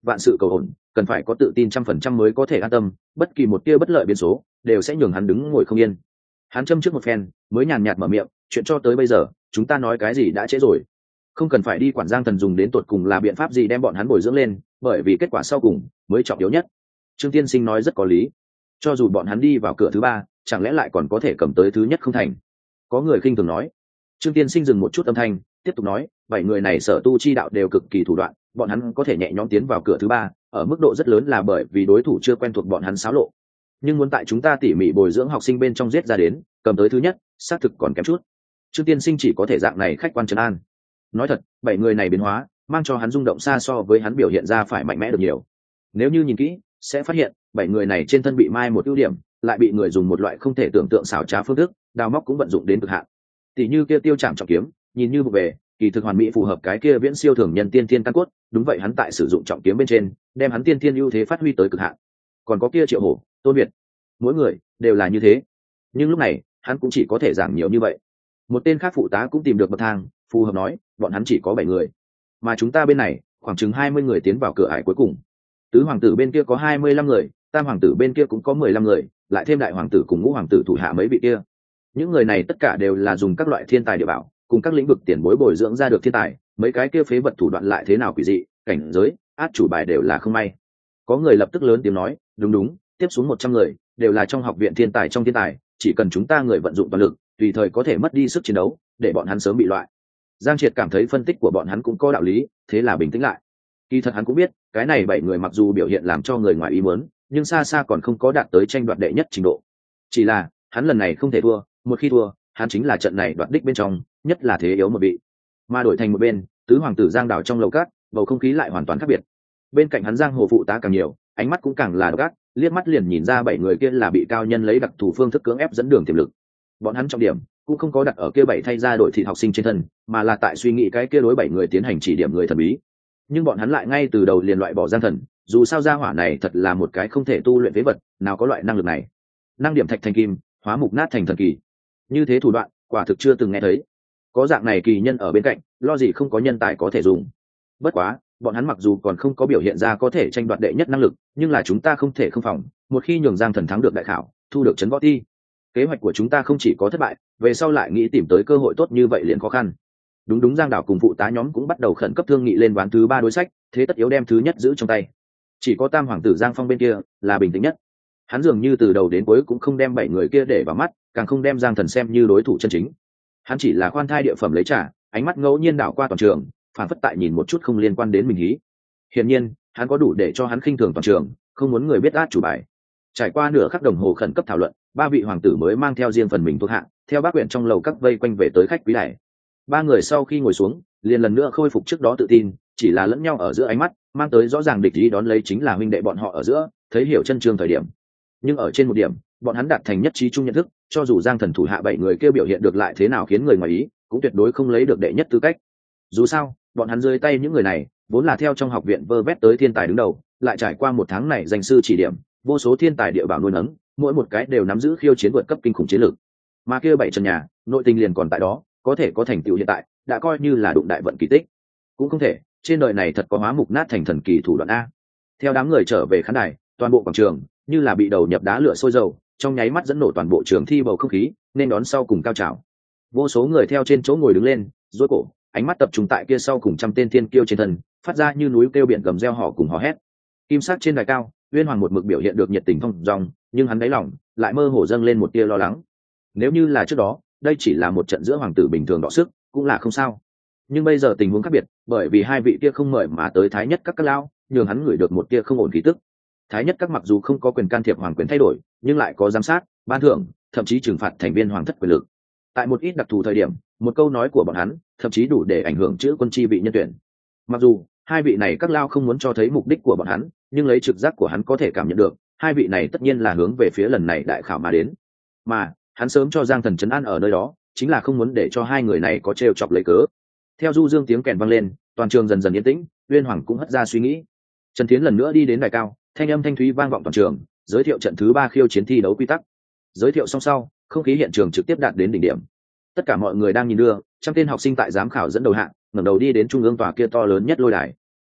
A: vạn sự cầu ổn, cần phải có tự tin trăm phần trăm mới có thể an tâm, bất kỳ một tia bất lợi biến số đều sẽ nhường hắn đứng ngồi không yên. Hắn châm trước một phen mới nhàn nhạt mở miệng, chuyện cho tới bây giờ chúng ta nói cái gì đã trễ rồi, không cần phải đi quản Giang Thần dùng đến tột cùng là biện pháp gì đem bọn hắn bồi dưỡng lên, bởi vì kết quả sau cùng mới trọng yếu nhất. Trương Tiên Sinh nói rất có lý, cho dù bọn hắn đi vào cửa thứ ba chẳng lẽ lại còn có thể cầm tới thứ nhất không thành. Có người khinh thường nói. Trương Tiên Sinh dừng một chút âm thanh tiếp tục nói, bảy người này sở tu chi đạo đều cực kỳ thủ đoạn, bọn hắn có thể nhẹ nhõm tiến vào cửa thứ ba ở mức độ rất lớn là bởi vì đối thủ chưa quen thuộc bọn hắn xáo lộ, nhưng muốn tại chúng ta tỉ mỉ bồi dưỡng học sinh bên trong giết ra đến cầm tới thứ nhất xác thực còn kém chút. Trương Tiên Sinh chỉ có thể dạng này khách quan trấn an. Nói thật, bảy người này biến hóa mang cho hắn rung động xa so với hắn biểu hiện ra phải mạnh mẽ được nhiều. Nếu như nhìn kỹ sẽ phát hiện bảy người này trên thân bị mai một ưu điểm lại bị người dùng một loại không thể tưởng tượng xảo trá phương thức đào móc cũng vận dụng đến cực hạn. Tỷ như kia tiêu trảm trọng kiếm nhìn như vụ về kỳ thực hoàn mỹ phù hợp cái kia viễn siêu thường nhân tiên thiên căn cốt, đúng vậy hắn tại sử dụng trọng kiếm bên trên đem hắn tiên thiên ưu thế phát huy tới cực hạn. Còn có kia Triệu Hổ, Tôn Việt, mỗi người đều là như thế, nhưng lúc này hắn cũng chỉ có thể giảng nhiều như vậy. Một tên khác phụ tá cũng tìm được bậc thang phù hợp nói, bọn hắn chỉ có bảy người mà chúng ta bên này khoảng chừng hai mươi người tiến vào cửa ải cuối cùng. Tứ hoàng tử bên kia có hai mươi lăm người, tam hoàng tử bên kia cũng có mười lăm người, lại thêm đại hoàng tử cùng ngũ hoàng tử thủ hạ mấy vị kia. Những người này tất cả đều là dùng các loại thiên tài địa bảo cùng các lĩnh vực tiền bối bồi dưỡng ra được thiên tài, mấy cái kia phế vật thủ đoạn lại thế nào quỷ dị, cảnh giới át chủ bài đều là không may. Có người lập tức lớn tiếng nói, đúng đúng, tiếp xuống một trăm người đều là trong học viện thiên tài trong thiên tài, chỉ cần chúng ta người vận dụng toàn lực tùy thời có thể mất đi sức chiến đấu để bọn hắn sớm bị loại. Giang Triệt cảm thấy phân tích của bọn hắn cũng có đạo lý, thế là bình tĩnh lại. Kỳ thật hắn cũng biết cái này bảy người mặc dù biểu hiện làm cho người ngoài ý muốn, nhưng xa xa còn không có đạt tới tranh đoạt đệ nhất trình độ. Chỉ là hắn lần này không thể thua, một khi thua hắn chính là trận này đoạt đích bên trong nhất là thế yếu một vị. Mà đổi thành một bên tứ hoàng tử Giang Đảo trong lầu cát bầu không khí lại hoàn toàn khác biệt. Bên cạnh hắn Giang Hồ phụ tá càng nhiều, ánh mắt cũng càng là độc ác, liếc mắt liền nhìn ra bảy người kia là bị cao nhân lấy đặc thù phương thức cưỡng ép dẫn đường tiềm lực. Bọn hắn trọng điểm cũng không có đặt ở kia bảy thay ra đổi thịt học sinh trên thân, mà là tại suy nghĩ cái kia đối bảy người tiến hành chỉ điểm người thần bí. Nhưng bọn hắn lại ngay từ đầu liền loại bỏ Giang Thần, dù sao gia hỏa này thật là một cái không thể tu luyện phế vật, nào có loại năng lực này. Năng điểm thạch thành kim, hóa mục nát thành thần kỳ. Như thế thủ đoạn, quả thực chưa từng nghe thấy. Có dạng này kỳ nhân ở bên cạnh, lo gì không có nhân tài có thể dùng. Bất quá, bọn hắn mặc dù còn không có biểu hiện ra có thể tranh đoạt đệ nhất năng lực, nhưng là chúng ta không thể không phòng, một khi nhường Giang Thần thắng được đại khảo, thu được trấn võ ti, kế hoạch của chúng ta không chỉ có thất bại, về sau lại nghĩ tìm tới cơ hội tốt như vậy liền khó khăn. Đúng đúng, Giang Đảo cùng phụ tá nhóm cũng bắt đầu khẩn cấp thương nghị lên ván thứ ba đối sách, thế tất yếu đem thứ nhất giữ trong tay. Chỉ có tam hoàng tử Giang Phong bên kia là bình tĩnh nhất. Hắn dường như từ đầu đến cuối cũng không đem bảy người kia để vào mắt, càng không đem Giang Thần xem như đối thủ chân chính. Hắn chỉ là khoan thai địa phẩm lấy trả, ánh mắt ngẫu nhiên đảo qua toàn trường, phản phất tại nhìn một chút không liên quan đến mình hí. Hiển nhiên, hắn có đủ để cho hắn khinh thường toàn trường, không muốn người biết át chủ bài. Trải qua nửa khắc đồng hồ khẩn cấp thảo luận, ba vị hoàng tử mới mang theo riêng phần mình thuộc hạ, theo bác quyển trong lầu các vây quanh về tới khách quý đài. Ba người sau khi ngồi xuống, liền lần nữa khôi phục trước đó tự tin, chỉ là lẫn nhau ở giữa ánh mắt, mang tới rõ ràng địch ý đón lấy chính là huynh đệ bọn họ ở giữa, thấy hiểu chân trường thời điểm. Nhưng ở trên một điểm, bọn hắn đạt thành nhất trí chung nhận thức, cho dù Giang Thần thủ hạ bảy người kia biểu hiện được lại thế nào khiến người ngoài ý, cũng tuyệt đối không lấy được đệ nhất tư cách. Dù sao, bọn hắn dưới tay những người này, vốn là theo trong học viện vơ vét tới thiên tài đứng đầu, lại trải qua một tháng này danh sư chỉ điểm, vô số thiên tài địa bảo nuôi nấng, mỗi một cái đều nắm giữ khiêu chiến vượt cấp kinh khủng chiến lược. Mà kia bảy trần nhà, nội tình liền còn tại đó, có thể có thành tựu hiện tại, đã coi như là đụng đại vận kỳ tích. Cũng không thể, trên đời này thật có hóa mục nát thành thần kỳ thủ đoạn a. Theo đám người trở về khán đài, toàn bộ quảng trường như là bị đầu nhập đá lửa sôi dầu, trong nháy mắt dẫn nổ toàn bộ trường thi bầu không khí, nên đón sau cùng cao trào. Vô số người theo trên chỗ ngồi đứng lên, duỗi cổ, ánh mắt tập trung tại kia sau cùng trăm tên thiên kiêu trên thân, phát ra như núi kêu biển gầm reo hò cùng hò hét. Kim sắc trên đài cao, Uyên Hoàng một mực biểu hiện được nhiệt tình thông dong, nhưng hắn đáy lòng lại mơ hồ dâng lên một tia lo lắng. Nếu như là trước đó, đây chỉ là một trận giữa hoàng tử bình thường đọ sức, cũng là không sao. Nhưng bây giờ tình huống khác biệt, bởi vì hai vị kia không mời mà tới thái nhất các các lao, nhường hắn ngửi được một tia không ổn khí tức. Thái nhất các mặc dù không có quyền can thiệp hoàng quyền thay đổi, nhưng lại có giám sát, ban thưởng, thậm chí trừng phạt thành viên hoàng thất quyền lực. Tại một ít đặc thù thời điểm, một câu nói của bọn hắn, thậm chí đủ để ảnh hưởng chữ quân chi vị nhân tuyển. Mặc dù hai vị này các lao không muốn cho thấy mục đích của bọn hắn, nhưng lấy trực giác của hắn có thể cảm nhận được, hai vị này tất nhiên là hướng về phía lần này đại khảo mà đến. Mà hắn sớm cho Giang Thần trấn an ở nơi đó, chính là không muốn để cho hai người này có trêu chọc lấy cớ. Theo du dương tiếng kèn vang lên, toàn trường dần dần yên tĩnh, Uyên Hoàng cũng hất ra suy nghĩ. Trần Thiến lần nữa đi đến đài cao, thanh âm thanh thúy vang vọng toàn trường, giới thiệu trận thứ ba khiêu chiến thi đấu quy tắc. Giới thiệu xong sau, không khí hiện trường trực tiếp đạt đến đỉnh điểm. Tất cả mọi người đang nhìn đưa, trăm tên học sinh tại giám khảo dẫn đầu hạng, ngẩng đầu đi đến trung ương tòa kia to lớn nhất lôi đài.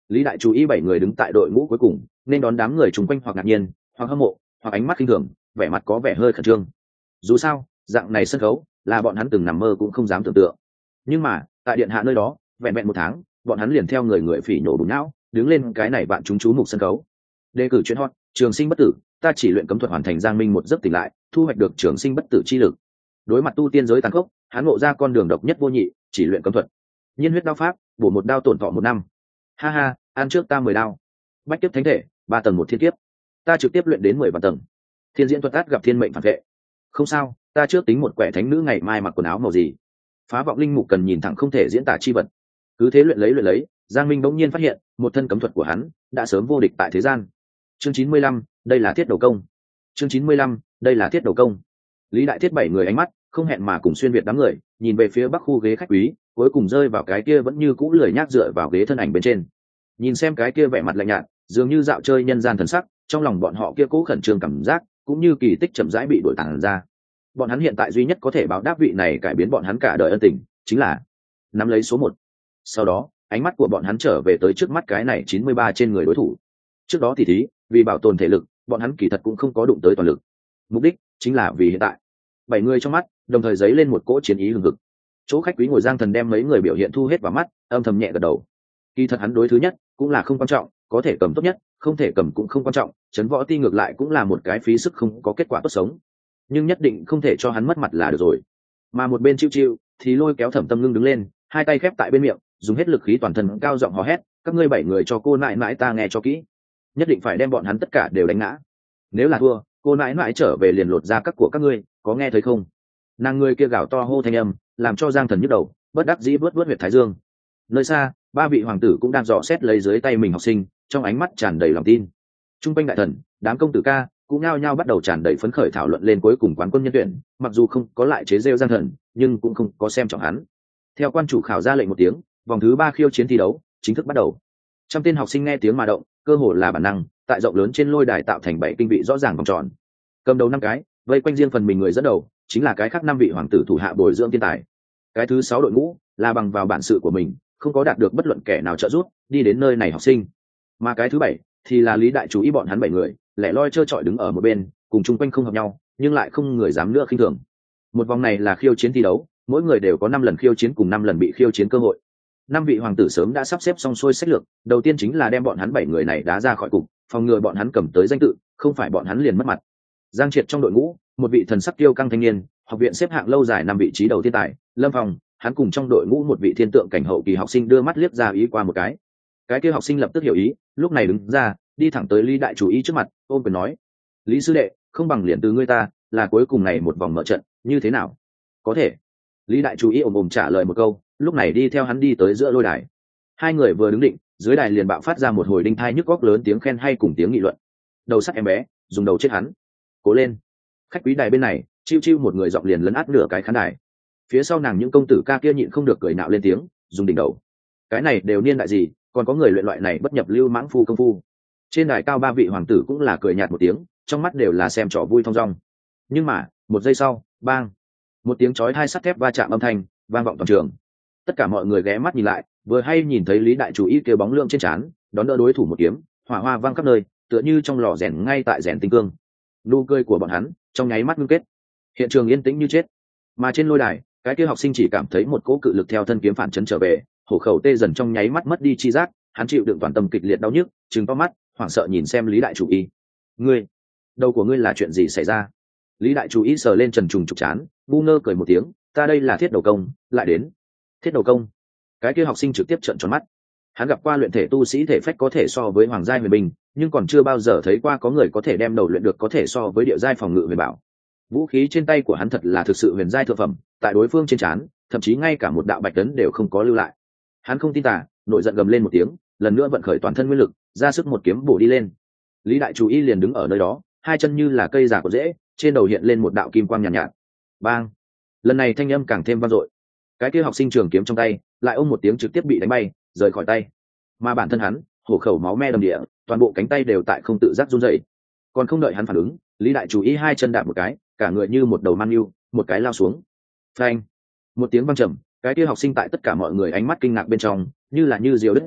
A: Lý đại chú ý bảy người đứng tại đội ngũ cuối cùng, nên đón đám người chung quanh hoặc ngạc nhiên hoặc hâm mộ hoặc ánh mắt khinh thường, vẻ mặt có vẻ hơi khẩn trương. Dù sao dạng này sân khấu là bọn hắn từng nằm mơ cũng không dám tưởng tượng. Nhưng mà tại điện hạ nơi đó, vẹn vẹn một tháng bọn hắn liền theo người người phỉ nhổ bùn não đứng lên cái này bạn chúng chú mục sân khấu. Đề cử chuyện hot, trường sinh bất tử, ta chỉ luyện cấm thuật hoàn thành giang minh một giấc tỉnh lại, thu hoạch được trường sinh bất tử chi lực. Đối mặt tu tiên giới tàn khốc, hắn ngộ ra con đường độc nhất vô nhị, chỉ luyện cấm thuật. Nhiên huyết đao pháp, bổ một đao tổn thọ một năm. Ha ha, ăn trước ta mười đao. Bách kiếp thánh thể, ba tầng một thiên kiếp. Ta trực tiếp luyện đến mười vạn tầng. Thiên diễn thuật át gặp thiên mệnh phản vệ. Không sao, ta trước tính một quẻ thánh nữ ngày mai mặc quần áo màu gì. Phá vọng linh mục cần nhìn thẳng không thể diễn tả chi vật. Cứ thế luyện lấy luyện lấy, Giang Minh bỗng nhiên phát hiện, một thân cấm thuật của hắn đã sớm vô địch tại thế gian. Chương chín mươi lăm, đây là thiết đầu công. Chương chín mươi lăm, đây là thiết đầu công. Lý đại thiết bảy người ánh mắt không hẹn mà cùng xuyên việt đám người, nhìn về phía bắc khu ghế khách quý, cuối cùng rơi vào cái kia vẫn như cũ lười nhác dựa vào ghế thân ảnh bên trên. Nhìn xem cái kia vẻ mặt lạnh nhạt, dường như dạo chơi nhân gian thần sắc, trong lòng bọn họ kia cố khẩn trương cảm giác, cũng như kỳ tích chậm rãi bị đổi tản ra. Bọn hắn hiện tại duy nhất có thể báo đáp vị này cải biến bọn hắn cả đời ân tình, chính là nắm lấy số một. Sau đó, ánh mắt của bọn hắn trở về tới trước mắt cái này chín mươi ba trên người đối thủ. Trước đó thì thí, vì bảo tồn thể lực, bọn hắn kỳ thật cũng không có đụng tới toàn lực. Mục đích chính là vì hiện tại. Bảy người trong mắt đồng thời dấy lên một cỗ chiến ý hừng hực. Chỗ khách quý ngồi Giang Thần đem mấy người biểu hiện thu hết vào mắt, âm thầm nhẹ gật đầu. Kỳ thật hắn đối thứ nhất cũng là không quan trọng, có thể cầm tốt nhất, không thể cầm cũng không quan trọng, chấn võ ti ngược lại cũng là một cái phí sức không có kết quả tốt sống. Nhưng nhất định không thể cho hắn mất mặt là được rồi. Mà một bên chiêu chiêu thì lôi kéo Thẩm Tâm Ngưng đứng lên, hai tay khép tại bên miệng, dùng hết lực khí toàn thân cao giọng hò hét, các ngươi bảy người cho cô nại nại ta nghe cho kỹ, nhất định phải đem bọn hắn tất cả đều đánh ngã. Nếu là thua, cô nại nại trở về liền lột ra các của các ngươi, có nghe thấy không? Nàng người kia gào to hô thanh âm, làm cho Giang Thần nhức đầu, bất đắc dĩ vớt vớt huyệt thái dương. Nơi xa, ba vị hoàng tử cũng đang dò xét lấy dưới tay mình học sinh, trong ánh mắt tràn đầy lòng tin. Trung quanh đại thần, đám công tử ca cũng nhao nhao bắt đầu tràn đầy phấn khởi thảo luận lên cuối cùng quán quân nhân tuyển, mặc dù không có lại chế rêu Giang Thần, nhưng cũng không có xem trọng hắn. Theo quan chủ khảo ra lệnh một tiếng, vòng thứ ba khiêu chiến thi đấu chính thức bắt đầu. Trăm tên học sinh nghe tiếng mà động, cơ hồ là bản năng, tại rộng lớn trên lôi đài tạo thành bảy kinh vị rõ ràng vòng tròn. Cầm đầu năm cái, vây quanh riêng phần mình người dẫn đầu, chính là cái khác năm vị hoàng tử thủ hạ bồi dưỡng thiên tài. Cái thứ sáu đội ngũ là bằng vào bản sự của mình, không có đạt được bất luận kẻ nào trợ giúp, đi đến nơi này học sinh. Mà cái thứ bảy thì là Lý đại chú ý bọn hắn bảy người, lẻ loi trơ trọi đứng ở một bên, cùng chung quanh không hợp nhau, nhưng lại không người dám nữa khinh thường. Một vòng này là khiêu chiến thi đấu, mỗi người đều có năm lần khiêu chiến cùng năm lần bị khiêu chiến cơ hội. Năm vị hoàng tử sớm đã sắp xếp xong xuôi sách lược, đầu tiên chính là đem bọn hắn bảy người này đá ra khỏi cục, phòng ngừa bọn hắn cầm tới danh tự, không phải bọn hắn liền mất mặt. Giang Triệt trong đội ngũ, một vị thần sắc kiêu căng thanh niên, học viện xếp hạng lâu dài năm vị trí đầu thiên tài, Lâm Phong, hắn cùng trong đội ngũ một vị thiên tượng cảnh hậu kỳ học sinh đưa mắt liếc ra ý qua một cái. Cái kia học sinh lập tức hiểu ý, lúc này đứng ra, đi thẳng tới Lý đại chủ ý trước mặt, ôm quyền nói: "Lý sư đệ, không bằng liền từ ngươi ta, là cuối cùng này một vòng mở trận, như thế nào?" "Có thể." Lý đại chủ ý ồm ồm trả lời một câu, lúc này đi theo hắn đi tới giữa lôi đài. Hai người vừa đứng định, dưới đài liền bạo phát ra một hồi đinh thai nhức góc lớn tiếng khen hay cùng tiếng nghị luận. "Đầu sắt em bé, dùng đầu chết hắn." "Cố lên." Khách quý đài bên này, chiêu chiêu một người giọng liền lấn át nửa cái khán đài. Phía sau nàng những công tử ca kia nhịn không được cười nạo lên tiếng, dùng đỉnh đầu. Cái này đều niên đại gì, còn có người luyện loại này bất nhập lưu mãng phu công phu. Trên đài cao ba vị hoàng tử cũng là cười nhạt một tiếng, trong mắt đều là xem trò vui thong dong. Nhưng mà, một giây sau, bang, một tiếng chói tai sắt thép va chạm âm thanh vang vọng toàn trường. Tất cả mọi người ghé mắt nhìn lại, vừa hay nhìn thấy Lý đại chủ ý kêu bóng lượng trên trán, đón đỡ đối thủ một kiếm, hỏa hoa vang khắp nơi, tựa như trong lò rèn ngay tại rèn tinh cương. Nụ cười của bọn hắn trong nháy mắt ngưng kết, hiện trường yên tĩnh như chết. Mà trên lôi đài, cái kia học sinh chỉ cảm thấy một cỗ cự lực theo thân kiếm phản chấn trở về, hổ khẩu tê dần trong nháy mắt mất đi chi giác, hắn chịu đựng toàn tâm kịch liệt đau nhức, trừng to mắt, hoảng sợ nhìn xem Lý đại chủ ý. "Ngươi, đầu của ngươi là chuyện gì xảy ra?" Lý đại chủ ý sờ lên trần trùng trục chán, ngu ngơ cười một tiếng, "Ta đây là thiết đầu công, lại đến." "Thiết đầu công?" Cái kia học sinh trực tiếp trợn tròn mắt. Hắn gặp qua luyện thể tu sĩ thể phách có thể so với hoàng giai huyền binh, nhưng còn chưa bao giờ thấy qua có người có thể đem đầu luyện được có thể so với địa giai phòng ngự huyền bảo. Vũ khí trên tay của hắn thật là thực sự huyền giai thượng phẩm, tại đối phương trên trán, thậm chí ngay cả một đạo bạch tấn đều không có lưu lại. Hắn không tin tả, nổi giận gầm lên một tiếng, lần nữa vận khởi toàn thân nguyên lực, ra sức một kiếm bổ đi lên. Lý đại chủ y liền đứng ở nơi đó, hai chân như là cây già cột rễ, trên đầu hiện lên một đạo kim quang nhàn nhạt, nhạt. Bang! Lần này thanh âm càng thêm vang dội. Cái kia học sinh trường kiếm trong tay, lại ôm một tiếng trực tiếp bị đánh bay, rời khỏi tay. Mà bản thân hắn, hổ khẩu máu me đầm địa, toàn bộ cánh tay đều tại không tự giác run rẩy. Còn không đợi hắn phản ứng, Lý đại chủ y hai chân đạp một cái, cả người như một đầu man nhu, một cái lao xuống. Phanh! Một tiếng vang trầm, cái kia học sinh tại tất cả mọi người ánh mắt kinh ngạc bên trong, như là như diều đứt dây,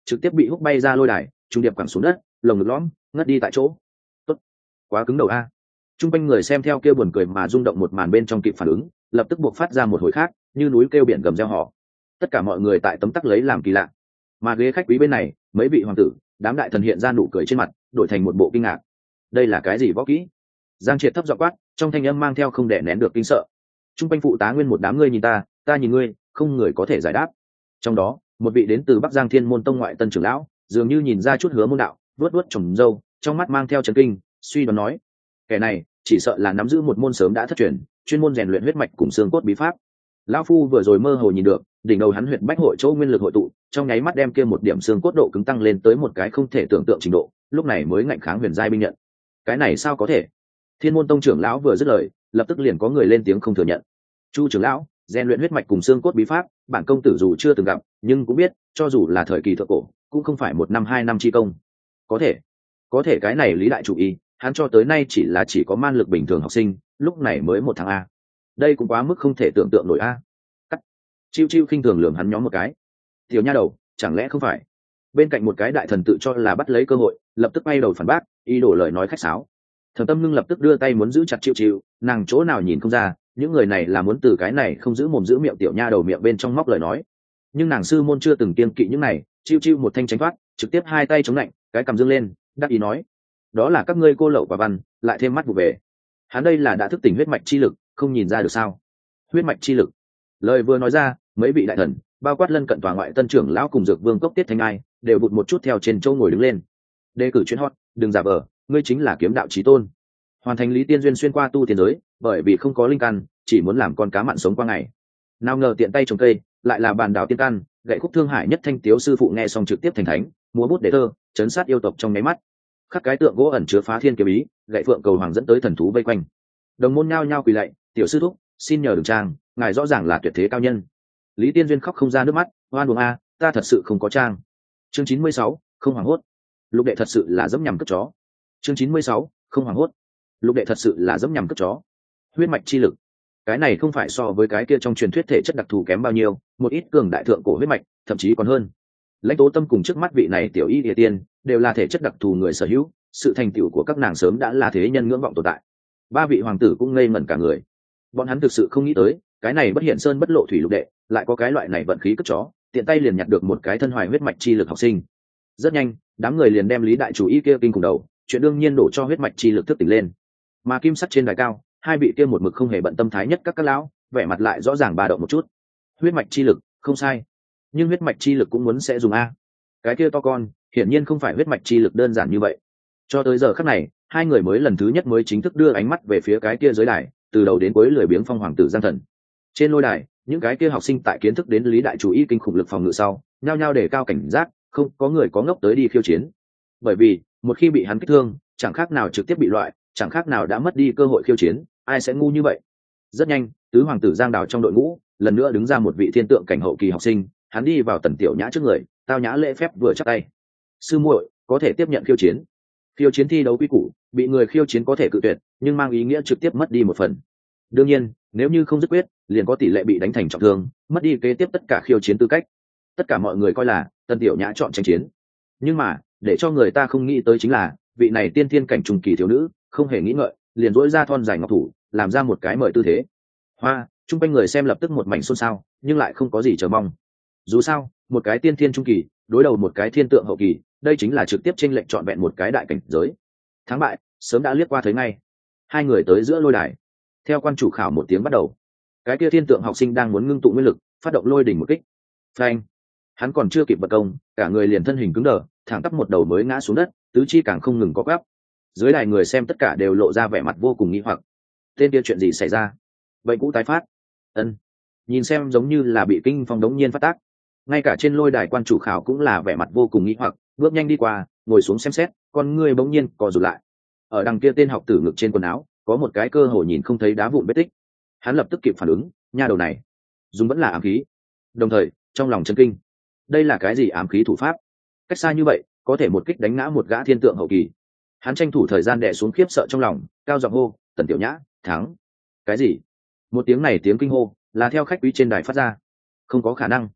A: trực tiếp bị húc bay ra lôi đài, trung điệp quẳng xuống đất, lồng ngực lõm, ngất đi tại chỗ. Tốt, quá cứng đầu a. Trung quanh người xem theo kia buồn cười mà rung động một màn bên trong kịp phản ứng, lập tức buộc phát ra một hồi khác, như núi kêu biển gầm reo hò. Tất cả mọi người tại tấm tắc lấy làm kỳ lạ. Mà ghế khách quý bên này, mấy vị hoàng tử, đám đại thần hiện ra nụ cười trên mặt, đổi thành một bộ kinh ngạc. Đây là cái gì võ kỹ? Giang Triệt thấp giọng quát, trong thanh âm mang theo không đè nén được kinh sợ. Trung quanh phụ tá nguyên một đám người nhìn ta, ta nhìn ngươi, không người có thể giải đáp. Trong đó, một vị đến từ Bắc Giang Thiên Môn Tông ngoại tân trưởng lão, dường như nhìn ra chút hứa môn đạo, vuốt vuốt tròm râu, trong mắt mang theo chấn kinh, suy đoán nói: kẻ này chỉ sợ là nắm giữ một môn sớm đã thất truyền, chuyên môn rèn luyện huyết mạch cùng xương cốt bí pháp. Lão phu vừa rồi mơ hồ nhìn được, đỉnh đầu hắn huyệt bách hội chỗ nguyên lực hội tụ, trong nháy mắt đem kia một điểm xương cốt độ cứng tăng lên tới một cái không thể tưởng tượng trình độ, lúc này mới ngạnh kháng huyền giai binh nhận. Cái này sao có thể? Thiên Môn Tông trưởng lão vừa dứt lời, lập tức liền có người lên tiếng không thừa nhận. Chu trưởng lão, rèn luyện huyết mạch cùng xương cốt bí pháp, bản công tử dù chưa từng gặp, nhưng cũng biết, cho dù là thời kỳ thượng cổ, cũng không phải một năm hai năm chi công. Có thể, có thể cái này Lý đại chủ y, hắn cho tới nay chỉ là chỉ có man lực bình thường học sinh, lúc này mới một tháng a. Đây cũng quá mức không thể tưởng tượng nổi a. Cắt. Chiêu chiêu khinh thường lườm hắn nhóm một cái. Tiểu nha đầu, chẳng lẽ không phải? Bên cạnh một cái đại thần tự cho là bắt lấy cơ hội, lập tức bay đầu phản bác, ý đồ lời nói khách sáo. Thẩm Tâm Ngưng lập tức đưa tay muốn giữ chặt Chiêu Chiêu, nàng chỗ nào nhìn không ra, những người này là muốn từ cái này không giữ mồm giữ miệng tiểu nha đầu miệng bên trong móc lời nói. Nhưng nàng sư môn chưa từng kiêng kỵ những này, Chiêu Chiêu một thanh tránh thoát, trực tiếp hai tay chống lạnh, cái cầm dương lên, đắc ý nói: đó là các ngươi cô lậu quả văn, lại thêm mắt vụ về. Hắn đây là đã thức tỉnh huyết mạch chi lực, không nhìn ra được sao? Huyết mạch chi lực. Lời vừa nói ra, mấy vị đại thần, bao quát lân cận tòa ngoại tân trưởng lão cùng dược vương cốc tiết thanh ai, đều vụt một chút theo trên châu ngồi đứng lên. Đề cử chuyên hot, đừng giả vờ, ngươi chính là kiếm đạo chí tôn. Hoàn thành Lý Tiên Duyên xuyên qua tu tiên giới, bởi vì không có linh căn, chỉ muốn làm con cá mặn sống qua ngày. Nào ngờ tiện tay trồng cây, lại là bàn đảo tiên căn, gậy khúc thương hải nhất thanh tiếu sư phụ nghe xong trực tiếp thành thánh, múa bút để thơ, chấn sát yêu tộc trong nháy mắt. Khắc cái tượng gỗ ẩn chứa phá thiên kiếm ý, gậy phượng cầu hoàng dẫn tới thần thú vây quanh. Đồng môn nhao nhao quỳ lạy, tiểu sư thúc, xin nhờ đường trang, ngài rõ ràng là tuyệt thế cao nhân. Lý Tiên Duyên khóc không ra nước mắt, oan uổng a, ta thật sự không có trang. Chương chín mươi sáu, không hoảng hốt. Lục đệ thật sự là dẫm nhằm cất chó. Chương chín mươi sáu, không hoảng hốt. Lục đệ thật sự là dẫm nhằm cất chó. Huyết mạch chi lực, cái này không phải so với cái kia trong truyền thuyết thể chất đặc thù kém bao nhiêu, một ít cường đại thượng cổ huyết mạch, thậm chí còn hơn. Lãnh Tố Tâm cùng trước mắt vị này tiểu y địa tiên, đều là thể chất đặc thù người sở hữu, sự thành tựu của các nàng sớm đã là thế nhân ngưỡng vọng tồn tại. Ba vị hoàng tử cũng ngây ngẩn cả người. Bọn hắn thực sự không nghĩ tới, cái này bất hiện sơn bất lộ thủy lục đệ, lại có cái loại này vận khí cất chó, tiện tay liền nhặt được một cái thân hoài huyết mạch chi lực học sinh. Rất nhanh, đám người liền đem Lý đại chủ y kia kinh cùng đầu, chuyện đương nhiên đổ cho huyết mạch chi lực thức tỉnh lên. Mà kim sắt trên đài cao, hai vị kia một mực không hề bận tâm thái nhất các các lão, vẻ mặt lại rõ ràng ba động một chút. Huyết mạch chi lực, không sai, nhưng huyết mạch chi lực cũng muốn sẽ dùng a. Cái kia to con, hiển nhiên không phải huyết mạch chi lực đơn giản như vậy. Cho tới giờ khắc này, hai người mới lần thứ nhất mới chính thức đưa ánh mắt về phía cái kia giới đài, từ đầu đến cuối lười biếng phong hoàng tử Giang Thần. Trên lôi đài, những cái kia học sinh tại kiến thức đến Lý đại chủ y kinh khủng lực phòng ngự sau, nhao nhao để cao cảnh giác, không có người có ngốc tới đi khiêu chiến. Bởi vì, một khi bị hắn kích thương, chẳng khác nào trực tiếp bị loại, chẳng khác nào đã mất đi cơ hội khiêu chiến, ai sẽ ngu như vậy. Rất nhanh, tứ hoàng tử Giang Đào trong đội ngũ, lần nữa đứng ra một vị thiên tượng cảnh hậu kỳ học sinh, hắn đi vào Tần Tiểu Nhã trước người, tao nhã lễ phép vừa chắp tay. Sư muội, có thể tiếp nhận khiêu chiến. Khiêu chiến thi đấu quy củ, bị người khiêu chiến có thể cự tuyệt, nhưng mang ý nghĩa trực tiếp mất đi một phần. Đương nhiên, nếu như không dứt quyết, liền có tỷ lệ bị đánh thành trọng thương, mất đi kế tiếp tất cả khiêu chiến tư cách. Tất cả mọi người coi là Tần Tiểu Nhã chọn tranh chiến. Nhưng mà, để cho người ta không nghĩ tới chính là, vị này tiên thiên cảnh trung kỳ thiếu nữ, không hề nghĩ ngợi, liền duỗi ra thon dài ngọc thủ, làm ra một cái mời tư thế. Hoa, chung quanh người xem lập tức một mảnh xôn xao, nhưng lại không có gì chờ mong. Dù sao, một cái tiên thiên trung kỳ, đối đầu một cái thiên tượng hậu kỳ, đây chính là trực tiếp chênh lệch trọn vẹn một cái đại cảnh giới. Thắng bại, sớm đã liếc qua thấy ngay. Hai người tới giữa lôi đài. Theo quan chủ khảo một tiếng bắt đầu. Cái kia thiên tượng học sinh đang muốn ngưng tụ nguyên lực, phát động lôi đỉnh một kích. Phanh! Hắn còn chưa kịp bật công, cả người liền thân hình cứng đờ, thẳng tắp một đầu mới ngã xuống đất, tứ chi càng không ngừng có gắp. Dưới đài người xem tất cả đều lộ ra vẻ mặt vô cùng nghi hoặc. Tên kia chuyện gì xảy ra? Bệnh cũ tái phát. Ân. Nhìn xem giống như là bị kinh phong đống nhiên phát tác. Ngay cả trên lôi đài quan chủ khảo cũng là vẻ mặt vô cùng nghi hoặc, bước nhanh đi qua, ngồi xuống xem xét, con ngươi bỗng nhiên co rụt lại. Ở đằng kia tên học tử ngực trên quần áo, có một cái cơ hồ nhìn không thấy đá vụn vết tích. Hắn lập tức kịp phản ứng, nha đầu này, dùng vẫn là ám khí. Đồng thời, trong lòng chấn kinh, đây là cái gì ám khí thủ pháp? Cách xa như vậy, có thể một kích đánh ngã một gã thiên tượng hậu kỳ. Hắn tranh thủ thời gian đè xuống khiếp sợ trong lòng, cao giọng hô, Tần Tiểu Nhã, thắng. Cái gì? Một tiếng này tiếng kinh hô, là theo khách quý trên đài phát ra. Không có khả năng.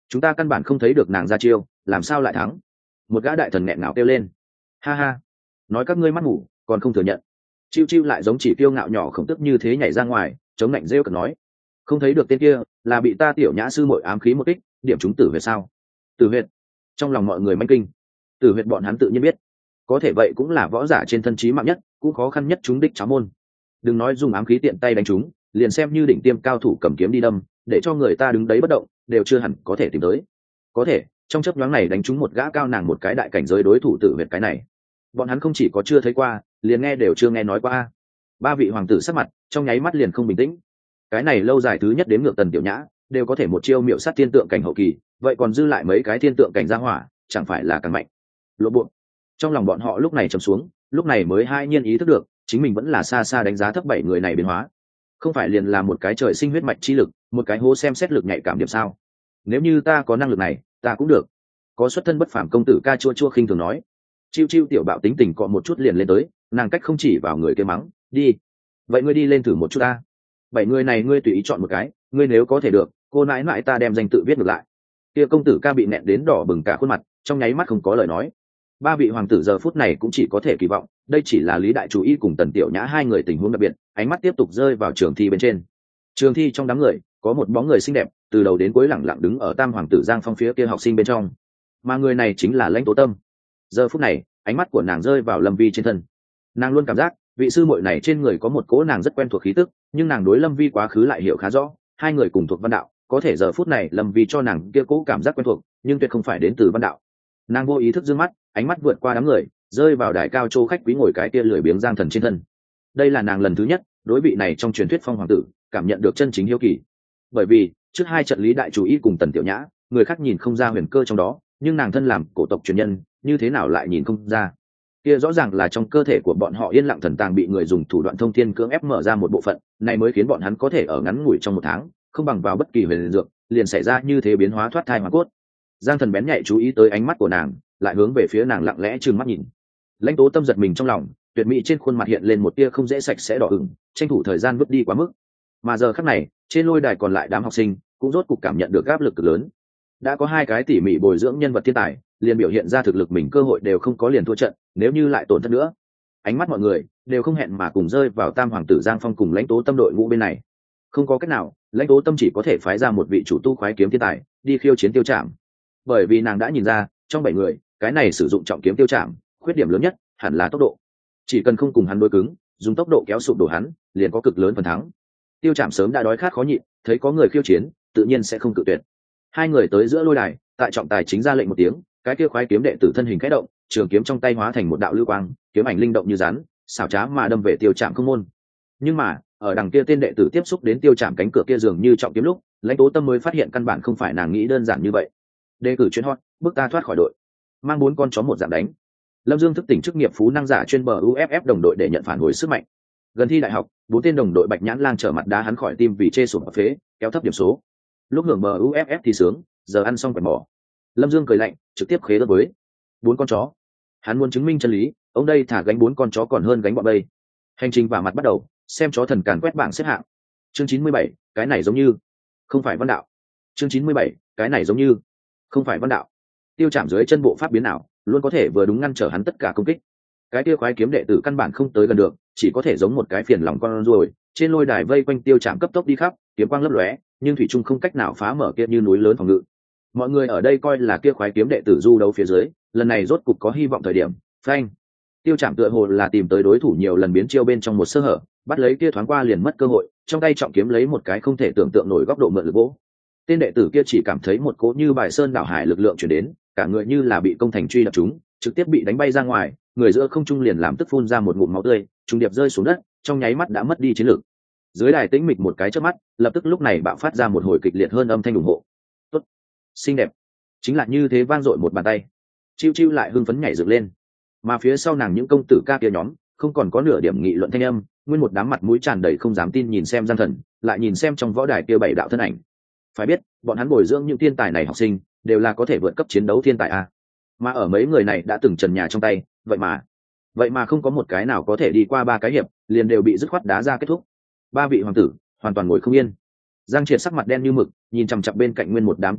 A: chúng ta căn bản không thấy được nàng ra chiêu, làm sao lại thắng? Một gã đại thần nghẹn ngào kêu lên. Ha ha, nói các ngươi mắt ngủ còn không thừa nhận. Chiêu chiêu lại giống chỉ kiêu ngạo nhỏ khổng tức như thế nhảy ra ngoài, chống lạnh rêu cực nói, không thấy được tên kia là bị ta tiểu nhã sư muội ám khí một kích, điểm chúng tử huyệt sao? Tử huyệt? Trong lòng mọi người manh kinh. Tử huyệt bọn hắn tự nhiên biết, có thể vậy cũng là võ giả trên thân trí mạng nhất, cũng khó khăn nhất chúng đích cháo môn. Đừng nói dùng ám khí tiện tay đánh chúng, liền xem như đỉnh tiêm cao thủ cầm kiếm đi đâm, để cho người ta đứng đấy bất động, đều chưa hẳn có thể tìm tới. Có thể trong chớp nhoáng này đánh trúng một gã cao nàng một cái đại cảnh giới đối thủ tử huyệt, cái này bọn hắn không chỉ có chưa thấy qua, liền nghe đều chưa nghe nói qua. Ba vị hoàng tử sắc mặt trong nháy mắt liền không bình tĩnh. Cái này lâu dài thứ nhất đến ngược Tần Tiểu Nhã đều có thể một chiêu miệu sát thiên tượng cảnh hậu kỳ, vậy còn dư lại mấy cái thiên tượng cảnh gia hỏa, chẳng phải là càng mạnh? Lộ bộ trong lòng bọn họ lúc này trầm xuống, lúc này mới hai nhiên ý thức được chính mình vẫn là xa xa đánh giá thấp bảy người này biến hóa. Không phải liền là một cái trời sinh huyết mạch chi lực, một cái hố xem xét lực nhạy cảm điểm sao? Nếu như ta có năng lực này, ta cũng được. Có xuất thân bất phàm công tử ca chua chua khinh thường nói. Chiêu chiêu tiểu bạo tính tình cọ một chút liền lên tới, nàng cách không chỉ vào người kia mắng, đi. Vậy ngươi đi lên thử một chút ta. Bảy người này ngươi tùy ý chọn một cái, ngươi nếu có thể được, cô nãi nãi ta đem danh tự viết ngược lại. Kia công tử ca bị nẹn đến đỏ bừng cả khuôn mặt, trong nháy mắt không có lời nói. Ba vị hoàng tử giờ phút này cũng chỉ có thể kỳ vọng, đây chỉ là Lý đại chủ y cùng Tần Tiểu Nhã hai người tình huống đặc biệt, ánh mắt tiếp tục rơi vào trường thi bên trên. Trường thi trong đám người, có một bóng người xinh đẹp, từ đầu đến cuối lẳng lặng đứng ở Tam hoàng tử Giang Phong phía kia học sinh bên trong. Mà người này chính là Lãnh Tố Tâm. Giờ phút này, ánh mắt của nàng rơi vào Lâm Vi trên thân. Nàng luôn cảm giác, vị sư muội này trên người có một cỗ nàng rất quen thuộc khí tức, nhưng nàng đối Lâm Vi quá khứ lại hiểu khá rõ, hai người cùng thuộc văn đạo, có thể giờ phút này Lâm Vi cho nàng kia cỗ cảm giác quen thuộc, nhưng tuyệt không phải đến từ văn đạo. Nàng vô ý thức dương mắt, ánh mắt vượt qua đám người, rơi vào đài cao châu khách quý ngồi cái kia lười biếng Giang Thần trên thân. Đây là nàng lần thứ nhất đối vị này trong truyền thuyết phong hoàng tử cảm nhận được chân chính hiếu kỳ. Bởi vì trước hai trận Lý đại chủ y cùng Tần Tiểu Nhã, người khác nhìn không ra huyền cơ trong đó, nhưng nàng thân làm cổ tộc truyền nhân, như thế nào lại nhìn không ra? Kia rõ ràng là trong cơ thể của bọn họ yên lặng thần tàng bị người dùng thủ đoạn thông thiên cưỡng ép mở ra một bộ phận, này mới khiến bọn hắn có thể ở ngắn ngủi trong một tháng, không bằng vào bất kỳ huyền dược, liền xảy ra như thế biến hóa thoát thai hóa cốt. Giang Thần bén nhạy chú ý tới ánh mắt của nàng, lại hướng về phía nàng lặng lẽ trừng mắt nhìn. Lãnh Tố Tâm giật mình trong lòng, tuyệt mỹ trên khuôn mặt hiện lên một tia không dễ sạch sẽ đỏ ửng, tranh thủ thời gian vứt đi quá mức. Mà giờ khắc này, trên lôi đài còn lại đám học sinh cũng rốt cục cảm nhận được áp lực cực lớn. Đã có hai cái tỉ mỉ bồi dưỡng nhân vật thiên tài, liền biểu hiện ra thực lực mình cơ hội đều không có, liền thua trận, nếu như lại tổn thất nữa. Ánh mắt mọi người đều không hẹn mà cùng rơi vào Tam hoàng tử Giang Phong cùng Lãnh Tố Tâm đội ngũ bên này. Không có cách nào, Lãnh Tố Tâm chỉ có thể phái ra một vị chủ tu khoái kiếm thiên tài đi khiêu chiến Tiêu Trảm. Bởi vì nàng đã nhìn ra, trong bảy người, cái này sử dụng trọng kiếm Tiêu Trảm, khuyết điểm lớn nhất hẳn là tốc độ. Chỉ cần không cùng hắn đối cứng, dùng tốc độ kéo sụp đổ hắn, liền có cực lớn phần thắng. Tiêu Trảm sớm đã đói khát khó nhịn, thấy có người khiêu chiến, tự nhiên sẽ không cự tuyệt. Hai người tới giữa lôi đài, tại trọng tài chính ra lệnh một tiếng, cái kia khoái kiếm đệ tử thân hình khẽ động, trường kiếm trong tay hóa thành một đạo lưu quang, kiếm ảnh linh động như rắn, xảo trá mà đâm về Tiêu Trảm không môn. Nhưng mà, ở đằng kia tên đệ tử tiếp xúc đến Tiêu Trảm cánh cửa kia dường như trọng kiếm lúc, Lãnh Tố Tâm mới phát hiện căn bản không phải nàng nghĩ đơn giản như vậy. Đề cử chuyên hot, bước ta thoát khỏi đội. Mang bốn con chó một dạng đánh. Lâm Dương thức tỉnh chức nghiệp phú năng giả chuyên bờ u ép ép đồng đội để nhận phản hồi sức mạnh. Gần thi đại học, bốn tên đồng đội Bạch Nhãn Lang trở mặt đá hắn khỏi tim vì chê sụp ở phế, kéo thấp điểm số. Lúc hưởng bờ u ép ép thì sướng, giờ ăn xong quần bỏ. Lâm Dương cười lạnh, trực tiếp khế đất với bốn con chó. Hắn muốn chứng minh chân lý, ông đây thả gánh bốn con chó còn hơn gánh bọn bây. Hành trình vả mặt bắt đầu, xem chó thần càn quét bảng xếp hạng. Chương chín mươi bảy, cái này giống như không phải văn đạo. Chương chín mươi bảy, cái này giống như không phải văn đạo. Tiêu Trảm dưới chân bộ pháp biến ảo, luôn có thể vừa đúng ngăn trở hắn tất cả công kích. Cái kia khoái kiếm đệ tử căn bản không tới gần được, chỉ có thể giống một cái phiền lòng con ruồi, trên lôi đài vây quanh Tiêu Trảm cấp tốc đi khắp, kiếm quang lấp lóe, nhưng thủy trung không cách nào phá mở kia như núi lớn phòng ngự. Mọi người ở đây coi là kia khoái kiếm đệ tử du đấu phía dưới, lần này rốt cục có hy vọng thời điểm. Phanh! Tiêu Trảm tựa hồ là tìm tới đối thủ nhiều lần biến chiêu bên trong một sơ hở, bắt lấy kia thoáng qua liền mất cơ hội, trong tay trọng kiếm lấy một cái không thể tưởng tượng nổi góc độ mượn lực gỗ. Tên đệ tử kia chỉ cảm thấy một cỗ như bài sơn đảo hải lực lượng chuyển đến, cả người như là bị công thành truy đập chúng, trực tiếp bị đánh bay ra ngoài, người giữa không trung liền làm tức phun ra một ngụm máu tươi, trùng điệp rơi xuống đất, trong nháy mắt đã mất đi chiến lực. Dưới đài tĩnh mịch một cái chớp mắt, lập tức lúc này bạo phát ra một hồi kịch liệt hơn âm thanh ủng hộ. Tốt, xinh đẹp, chính là như thế, vang dội một bàn tay. Chiêu Chiêu lại hưng phấn nhảy dựng lên, mà phía sau nàng những công tử ca kia nhóm không còn có nửa điểm nghị luận thanh âm, nguyên một đám mặt mũi tràn đầy không dám tin nhìn xem Giang Thần, lại nhìn xem trong võ đài kia bảy đạo thân ảnh. Phải biết, bọn hắn bồi dưỡng những thiên tài này học sinh đều là có thể vượt cấp chiến đấu thiên tài a, mà ở mấy người này đã từng trần nhà trong tay, vậy mà vậy mà không có một cái nào có thể đi qua ba cái hiệp liền đều bị dứt khoát đá ra kết thúc. Ba vị hoàng tử hoàn toàn ngồi không yên. Giang Triệt sắc mặt đen như mực, nhìn chằm chằm bên cạnh nguyên một đám cúi đầu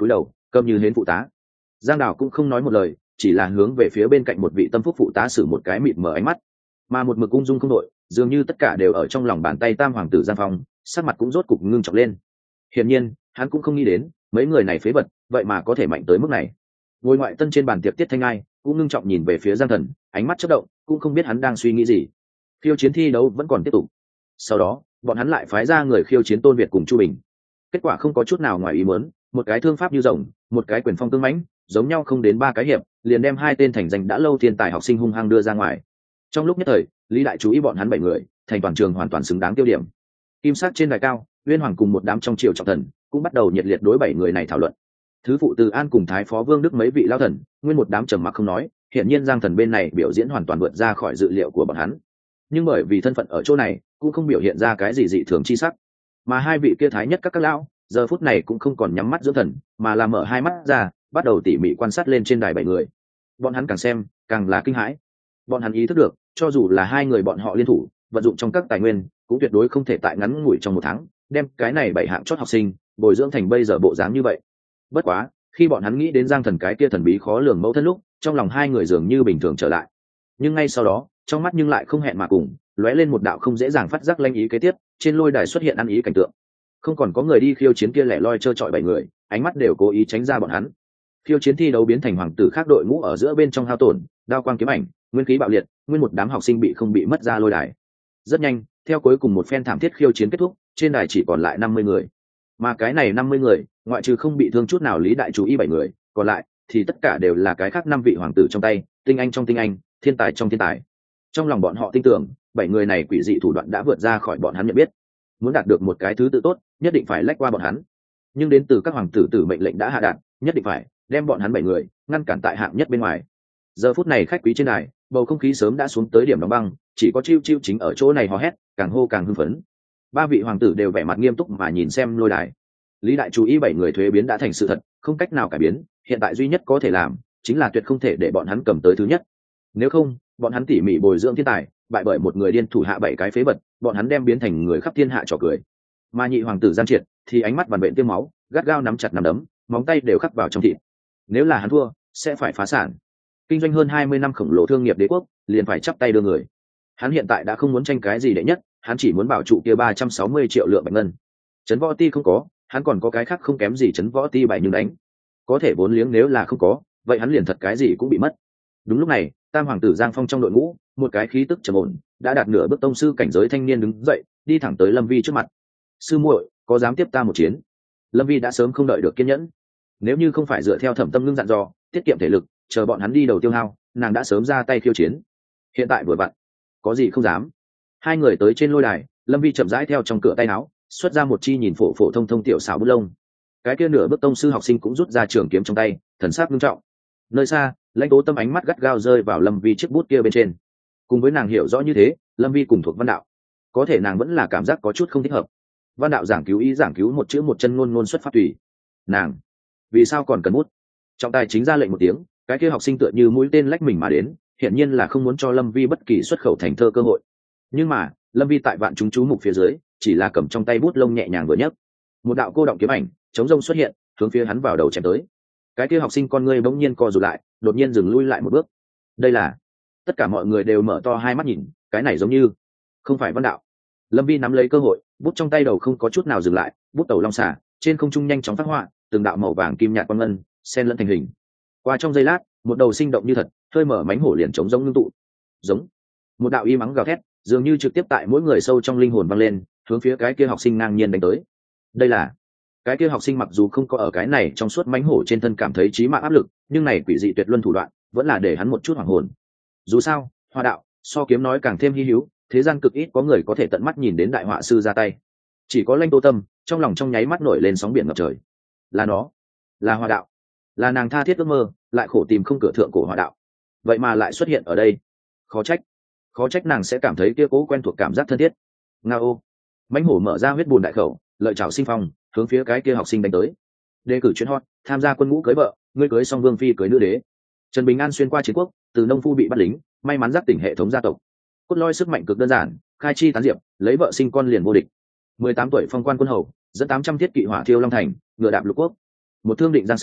A: cầm như hến phụ tá. Giang Đào cũng không nói một lời, chỉ là hướng về phía bên cạnh một vị tâm phúc phụ tá sử một cái mịt mờ ánh mắt, mà một mực ung dung không đội, dường như tất cả đều ở trong lòng bàn tay tam hoàng tử Giang Phong, sắc mặt cũng rốt cục ngưng trọng lên. Hiển nhiên hắn cũng không nghĩ đến mấy người này phế vật vậy mà có thể mạnh tới mức này. Ngồi ngoại tân trên bàn tiệc Tiết Thanh Ai cũng ngưng trọng nhìn về phía Giang Thần, ánh mắt chớp động, cũng không biết hắn đang suy nghĩ gì. Khiêu chiến thi đấu vẫn còn tiếp tục. Sau đó bọn hắn lại phái ra người khiêu chiến Tôn Việt cùng Chu Bình. Kết quả không có chút nào ngoài ý muốn, một cái thương pháp như rồng, một cái quyền phong tương mãnh, giống nhau không đến ba cái hiệp, liền đem hai tên thành danh đã lâu thiên tài học sinh hung hăng đưa ra ngoài. Trong lúc nhất thời, Lý Đại chú ý bọn hắn bảy người, thành toàn trường hoàn toàn xứng đáng tiêu điểm. Kim sắc trên đài cao, Uyên Hoàng cùng một đám trong triều trọng thần cũng bắt đầu nhiệt liệt đối bảy người này thảo luận. Thứ phụ Từ An cùng Thái phó Vương Đức mấy vị lao thần, nguyên một đám trầm mặc không nói, hiển nhiên Giang Thần bên này biểu diễn hoàn toàn vượt ra khỏi dự liệu của bọn hắn. Nhưng bởi vì thân phận ở chỗ này, cũng không biểu hiện ra cái gì dị thường chi sắc. Mà hai vị kia thái nhất các các lão, giờ phút này cũng không còn nhắm mắt dưỡng thần, mà là mở hai mắt ra, bắt đầu tỉ mỉ quan sát lên trên đài bảy người. Bọn hắn càng xem, càng là kinh hãi. Bọn hắn ý thức được, cho dù là hai người bọn họ liên thủ, vận dụng trong các tài nguyên, cũng tuyệt đối không thể tại ngắn ngủi trong một tháng, đem cái này bảy hạng chót học sinh bồi dưỡng thành bây giờ bộ dáng như vậy. Bất quá, khi bọn hắn nghĩ đến Giang Thần cái kia thần bí khó lường mẫu thân lúc, trong lòng hai người dường như bình thường trở lại. Nhưng ngay sau đó, trong mắt nhưng lại không hẹn mà cùng, lóe lên một đạo không dễ dàng phát giác lanh ý kế tiếp, trên lôi đài xuất hiện ăn ý cảnh tượng. Không còn có người đi khiêu chiến kia lẻ loi trơ trọi bảy người, ánh mắt đều cố ý tránh ra bọn hắn. Khiêu chiến thi đấu biến thành hoàng tử khác đội ngũ ở giữa bên trong hao tổn, đao quang kiếm ảnh, nguyên khí bạo liệt, nguyên một đám học sinh bị không bị mất ra lôi đài. Rất nhanh, theo cuối cùng một phen thảm thiết khiêu chiến kết thúc, trên đài chỉ còn lại năm mươi người. Mà cái này năm mươi người, ngoại trừ không bị thương chút nào Lý Đại chú ý bảy người, còn lại thì tất cả đều là cái khác năm vị hoàng tử trong tay, tinh anh trong tinh anh, thiên tài trong thiên tài. Trong lòng bọn họ tin tưởng, bảy người này quỷ dị thủ đoạn đã vượt ra khỏi bọn hắn nhận biết. Muốn đạt được một cái thứ tự tốt, nhất định phải lách qua bọn hắn. Nhưng đến từ các hoàng tử tử mệnh lệnh đã hạ đạt, nhất định phải đem bọn hắn bảy người ngăn cản tại hạng nhất bên ngoài. Giờ phút này khách quý trên đài, bầu không khí sớm đã xuống tới điểm đóng băng, chỉ có Chiêu Chiêu chính ở chỗ này hò hét, càng hô càng hưng phấn. Ba vị hoàng tử đều vẻ mặt nghiêm túc mà nhìn xem lôi đài. Lý Đại chú ý bảy người thuế biến đã thành sự thật, không cách nào cải biến, hiện tại duy nhất có thể làm chính là tuyệt không thể để bọn hắn cầm tới thứ nhất. Nếu không, bọn hắn tỉ mỉ bồi dưỡng thiên tài, bại bởi một người điên thủ hạ bảy cái phế vật, bọn hắn đem biến thành người khắp thiên hạ trò cười. Mà nhị hoàng tử Giang Triệt thì ánh mắt vằn vện tiêm máu, gắt gao nắm chặt nắm đấm, móng tay đều khắc vào trong thịt. Nếu là hắn thua, sẽ phải phá sản. Kinh doanh hơn hai mươi năm khổng lồ thương nghiệp đế quốc, liền phải chắp tay đưa người. Hắn hiện tại đã không muốn tranh cái gì đệ nhất, hắn chỉ muốn bảo trụ kia ba trăm sáu mươi triệu lượng bạch ngân. Trấn Võ Ti không có, hắn còn có cái khác không kém gì Trấn Võ Ti bảy nhưng đánh. Có thể vốn liếng nếu là không có, vậy hắn liền thật cái gì cũng bị mất. Đúng lúc này, tam hoàng tử Giang Phong trong đội ngũ, một cái khí tức trầm ổn, đã đạt nửa bước tông sư cảnh giới thanh niên đứng dậy, đi thẳng tới Lâm Vi trước mặt. Sư muội, có dám tiếp ta một chiến? Lâm Vi đã sớm không đợi được kiên nhẫn. Nếu như không phải dựa theo Thẩm Tâm ngưng dặn dò, tiết kiệm thể lực, chờ bọn hắn đi đầu tiêu hao, nàng đã sớm ra tay khiêu chiến. Hiện tại vừa vặn, có gì không dám. Hai người tới trên lôi đài, Lâm Vi chậm rãi theo trong cửa tay áo, xuất ra một chi nhìn phổ phổ thông thông tiểu xảo bút lông. Cái kia nửa bước tông sư học sinh cũng rút ra trường kiếm trong tay, thần sắc nghiêm trọng. Nơi xa, Lãnh Tố Tâm ánh mắt gắt gao rơi vào Lâm Vi chiếc bút kia bên trên. Cùng với nàng hiểu rõ như thế, Lâm Vi cùng thuộc văn đạo, có thể nàng vẫn là cảm giác có chút không thích hợp. Văn đạo giảng cứu ý giảng cứu một chữ một chân ngôn ngôn xuất phát tùy. Nàng, vì sao còn cần bút? Trọng tài chính ra lệnh một tiếng, cái kia học sinh tựa như mũi tên lách mình mà đến, hiển nhiên là không muốn cho Lâm Vi bất kỳ xuất khẩu thành thơ cơ hội. Nhưng mà, Lâm Vi tại vạn chúng chú mục phía dưới, chỉ là cầm trong tay bút lông nhẹ nhàng vừa nhấc, một đạo cô động kiếm ảnh chống rông xuất hiện, hướng phía hắn vào đầu chém tới. Cái kia học sinh con ngươi bỗng nhiên co rụt lại, đột nhiên dừng lui lại một bước. Đây là... Tất cả mọi người đều mở to hai mắt nhìn, cái này giống như không phải văn đạo. Lâm Vi nắm lấy cơ hội, bút trong tay đầu không có chút nào dừng lại, bút tẩu long xả trên không trung nhanh chóng phát họa, từng đạo màu vàng kim nhạt quang ngân xen lẫn thành hình. Qua trong giây lát, một đầu sinh động như thật, hơi mở mánh hổ liền chống giống ngưng tụ. Giống. Một đạo y mắng gào thét, dường như trực tiếp tại mỗi người sâu trong linh hồn vang lên, hướng phía cái kia học sinh ngang nhiên đánh tới. Đây là... Cái kia học sinh mặc dù không có ở cái này trong suốt mánh hổ trên thân cảm thấy chí mạng áp lực, nhưng này quỷ dị tuyệt luân thủ đoạn, vẫn là để hắn một chút hoảng hồn. Dù sao, hoa đạo so kiếm nói càng thêm hy hữu, thế gian cực ít có người có thể tận mắt nhìn đến đại họa sư ra tay. Chỉ có Lãnh Tố Tâm, trong lòng trong nháy mắt nổi lên sóng biển ngập trời. Là nó, là hoa đạo, là nàng tha thiết ước mơ, lại khổ tìm không cửa thượng cổ hoa đạo, vậy mà lại xuất hiện ở đây. Khó trách, khó trách nàng sẽ cảm thấy kia cố quen thuộc cảm giác thân thiết. Ngao. Mãnh hổ mở ra huyết bùn đại khẩu, lợi chảo sinh phong, hướng phía cái kia học sinh đánh tới. Đề cử chuyên hot, tham gia quân ngũ cưới vợ, ngươi cưới xong vương phi cưới nữ đế. Trần Bình An xuyên qua chiến quốc, từ nông phu bị bắt lính, may mắn giác tỉnh hệ thống gia tộc. Cốt lõi sức mạnh cực đơn giản, khai chi tán diệp, lấy vợ sinh con liền vô địch. mười tám tuổi phong quan quân hầu, dẫn tám trăm thiết kỵ hỏa thiêu long thành, ngựa đạp lục quốc. Một thương định giang sơn,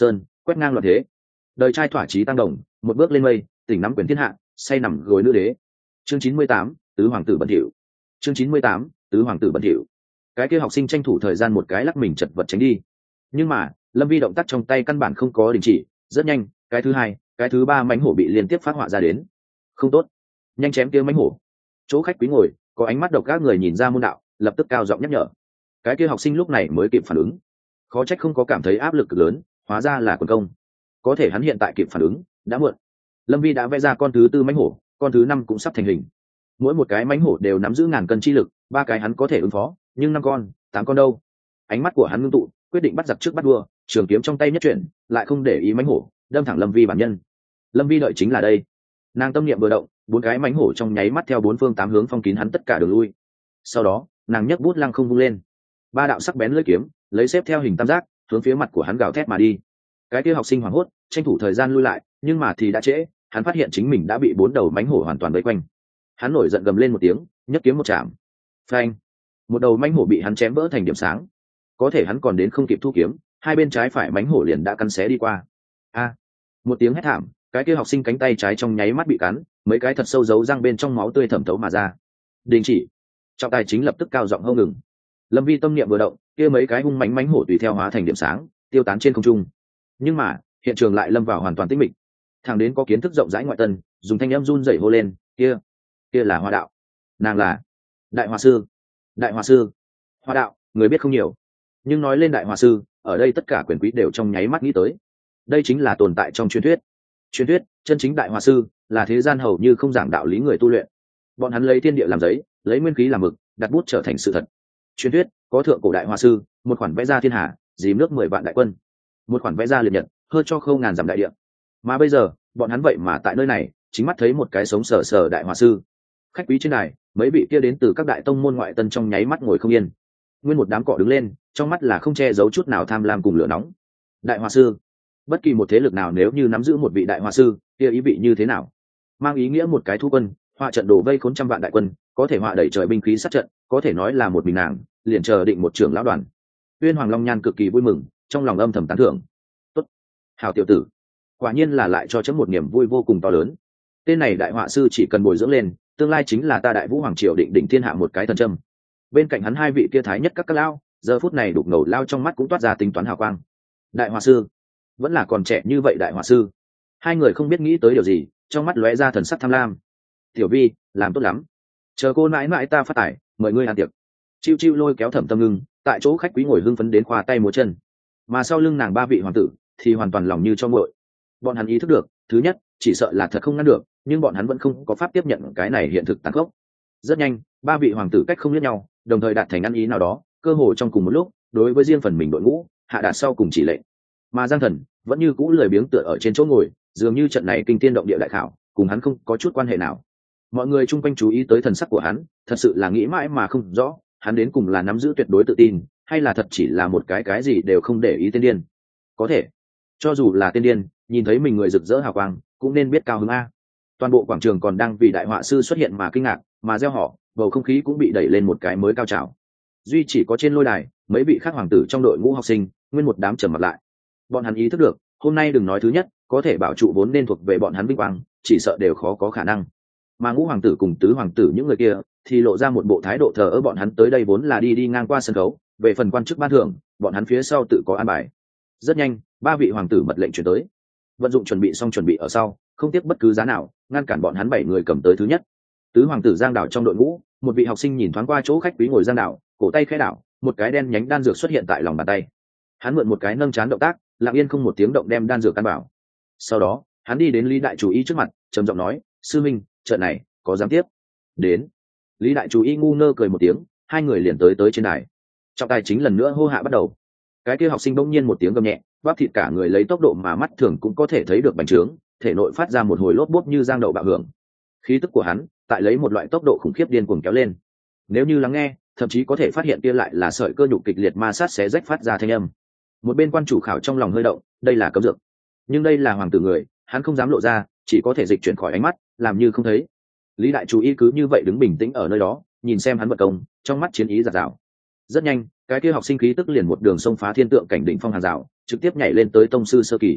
A: quét ngang loạn thế. Đời trai thỏa chí tăng đồng, một bước lên mây, tỉnh nắm quyền thiên hạ, say nằm gối nữ đế. Chương chín mươi tám, tứ hoàng tử bẩn thỉu. Chương chín mươi tám, tứ hoàng tử bẩn thỉu. Cái kia học sinh tranh thủ thời gian một cái lắc mình chật vật tránh đi. Nhưng mà, Lâm Vi động tác trong tay căn bản không có đình chỉ, rất nhanh, cái thứ hai, cái thứ ba mãnh hổ bị liên tiếp phát họa ra đến. Không tốt, nhanh chém kia mãnh hổ. Chỗ khách quý ngồi, có ánh mắt độc các người nhìn ra môn đạo, lập tức cao giọng nhắc nhở. Cái kia học sinh lúc này mới kịp phản ứng, khó trách không có cảm thấy áp lực cực lớn, hóa ra là quần công. Có thể hắn hiện tại kịp phản ứng, đã muộn. Lâm Vi đã vẽ ra con thứ tư mãnh hổ, con thứ năm cũng sắp thành hình. Mỗi một cái mãnh hổ đều nắm giữ ngàn cân chi lực, ba cái hắn có thể ứng phó, nhưng năm con, tám con đâu? Ánh mắt của hắn ngưng tụ, quyết định bắt giặc trước bắt vua, trường kiếm trong tay nhất chuyển, lại không để ý mãnh hổ, đâm thẳng Lâm Vi bản nhân. Lâm Vi đợi chính là đây. Nàng tâm niệm vừa động, bốn cái mãnh hổ trong nháy mắt theo bốn phương tám hướng phong kín hắn tất cả đường lui. Sau đó, nàng nhấc bút lăng không vung lên, ba đạo sắc bén lưỡi kiếm lấy xếp theo hình tam giác hướng phía mặt của hắn gào thét mà đi. Cái kia học sinh hoảng hốt, tranh thủ thời gian lui lại, nhưng mà thì đã trễ, hắn phát hiện chính mình đã bị bốn đầu mãnh hổ hoàn toàn vây quanh. Hắn nổi giận gầm lên một tiếng, nhấc kiếm một chạm. Phanh! Một đầu mãnh hổ bị hắn chém vỡ thành điểm sáng. Có thể hắn còn đến không kịp thu kiếm, hai bên trái phải mãnh hổ liền đã cắn xé đi qua. A! Một tiếng hét thảm, cái kia học sinh cánh tay trái trong nháy mắt bị cắn, mấy cái thật sâu dấu răng bên trong máu tươi thẩm thấu mà ra. Đình chỉ! Trọng tài chính lập tức cao giọng hô ngừng. Lâm Vi tâm niệm vừa động, kia mấy cái hung mãnh mãnh hổ tùy theo hóa thành điểm sáng, tiêu tán trên không trung. Nhưng mà, hiện trường lại lâm vào hoàn toàn tĩnh mịch. Thằng đến có kiến thức rộng rãi ngoại tân, dùng thanh âm run rẩy hô lên, "Kia, kia là Hoa đạo." Nàng là Đại Hòa sư. Đại Hòa sư. Hoa đạo, người biết không nhiều, nhưng nói lên Đại Hòa sư, ở đây tất cả quyền quý đều trong nháy mắt nghĩ tới. Đây chính là tồn tại trong truyền thuyết. Truyền thuyết, chân chính Đại Hòa sư là thế gian hầu như không giảng đạo lý người tu luyện. Bọn hắn lấy thiên địa làm giấy, lấy nguyên khí làm mực, đặt bút trở thành sự thật. Truyền thuyết, có thượng cổ Đại Hòa sư, một khoản vẽ ra thiên hạ, dìm nước mười vạn đại quân, một khoản vẽ ra liệt nhật, hơn cho khâu ngàn dặm đại địa. Mà bây giờ, bọn hắn vậy mà tại nơi này, chính mắt thấy một cái sống sờ sờ Đại Hòa sư. Khách quý trên này, mấy vị kia đến từ các đại tông môn ngoại tân trong nháy mắt ngồi không yên. Nguyên một đám cọ đứng lên, trong mắt là không che giấu chút nào tham lam cùng lửa nóng. Đại Hòa sư, bất kỳ một thế lực nào nếu như nắm giữ một vị Đại Hòa sư, kia ý vị như thế nào? Mang ý nghĩa một cái thu quân, họa trận đổ vây khốn trăm vạn đại quân, có thể họa đẩy trời binh khí sát trận, có thể nói là một mình nàng, liền chờ định một trưởng lão đoàn. Uyên Hoàng Long Nhan cực kỳ vui mừng, trong lòng âm thầm tán thưởng. Tốt, hảo tiểu tử, quả nhiên là lại cho chấm một niềm vui vô cùng to lớn. Tên này đại họa sư chỉ cần bồi dưỡng lên, tương lai chính là ta Đại Vũ Hoàng triều định đỉnh thiên hạ một cái thần châm. Bên cạnh hắn hai vị kia thái nhất các các lao, giờ phút này đục ngầu lao trong mắt cũng toát ra tính toán hào quang. Đại họa sư, vẫn là còn trẻ như vậy đại họa sư. Hai người không biết nghĩ tới điều gì, trong mắt lóe ra thần sắc tham lam. Tiểu Vi, làm tốt lắm, chờ cô mãi mãi ta phát tài, mời ngươi ăn tiệc. Chiêu chiêu lôi kéo Thẩm Tâm Ngưng, tại chỗ khách quý ngồi hưng phấn đến khoa tay múa chân, mà sau lưng nàng ba vị hoàng tử thì hoàn toàn lòng như cho nguội. Bọn hắn ý thức được, thứ nhất, chỉ sợ là thật không ngăn được, nhưng bọn hắn vẫn không có pháp tiếp nhận cái này hiện thực tàn khốc. Rất nhanh, ba vị hoàng tử cách không liếc nhau, đồng thời đạt thành ăn ý nào đó, cơ hội trong cùng một lúc, đối với riêng phần mình đội ngũ, hạ đạt sau cùng chỉ lệnh. Mà Giang Thần vẫn như cũ lười biếng tựa ở trên chỗ ngồi, dường như trận này kinh thiên động địa đại khảo, cùng hắn không có chút quan hệ nào. Mọi người chung quanh chú ý tới thần sắc của hắn, thật sự là nghĩ mãi mà không rõ, hắn đến cùng là nắm giữ tuyệt đối tự tin, hay là thật chỉ là một cái cái gì đều không để ý tên điên. Có thể, cho dù là tên điên, nhìn thấy mình người rực rỡ hào quang, cũng nên biết cao hứng a. Toàn bộ quảng trường còn đang vì đại họa sư xuất hiện mà kinh ngạc, mà reo hò, bầu không khí cũng bị đẩy lên một cái mới cao trào. Duy chỉ có trên lôi đài, mấy vị khác hoàng tử trong đội ngũ học sinh, nguyên một đám trầm mặt lại. Bọn hắn ý thức được, hôm nay đừng nói thứ nhất, có thể bảo trụ vốn nên thuộc về bọn hắn vinh quang, chỉ sợ đều khó có khả năng. Mà ngũ hoàng tử cùng tứ hoàng tử những người kia thì lộ ra một bộ thái độ thờ ơ, bọn hắn tới đây vốn là đi đi ngang qua sân khấu, về phần quan chức ban thưởng, bọn hắn phía sau tự có an bài. Rất nhanh, ba vị hoàng tử mật lệnh chuyển tới, vận dụng chuẩn bị xong chuẩn bị ở sau, không tiếc bất cứ giá nào ngăn cản bọn hắn bảy người cầm tới thứ nhất. Tứ hoàng tử Giang Đảo trong đội ngũ, một vị học sinh nhìn thoáng qua chỗ khách quý ngồi Giang Đảo, cổ tay khẽ đảo, một cái đen nhánh đan dược xuất hiện tại lòng bàn tay. Hắn mượn một cái nâng chán động tác, lặng yên không một tiếng động đem đan dược căn bảo. Sau đó, hắn đi đến Lý đại chủ y trước mặt, trầm giọng nói, sư minh, trận này có dám tiếp? Đến. Lý đại chủ y ngu ngơ cười một tiếng, hai người liền tới tới trên đài. Trọng tài chính lần nữa hô hạ bắt đầu. Cái kia học sinh bỗng nhiên một tiếng gầm nhẹ, bắp thịt cả người lấy tốc độ mà mắt thường cũng có thể thấy được bành trướng, thể nội phát ra một hồi lốp bốp như giang đậu bạo hưởng. Khí tức của hắn tại lấy một loại tốc độ khủng khiếp điên cuồng kéo lên. Nếu như lắng nghe, thậm chí có thể phát hiện kia lại là sợi cơ nhục kịch liệt ma sát xé rách phát ra thanh âm. Một bên quan chủ khảo trong lòng hơi động, đây là cấm dược, nhưng đây là hoàng tử người, hắn không dám lộ ra, chỉ có thể dịch chuyển khỏi ánh mắt, làm như không thấy. Lý đại chủ y cứ như vậy đứng bình tĩnh ở nơi đó, nhìn xem hắn vận công, trong mắt chiến ý dạt dào. Rất nhanh, cái kia học sinh khí tức liền một đường xông phá thiên tượng cảnh đỉnh phong hàng rào, trực tiếp nhảy lên tới tông sư sơ kỳ.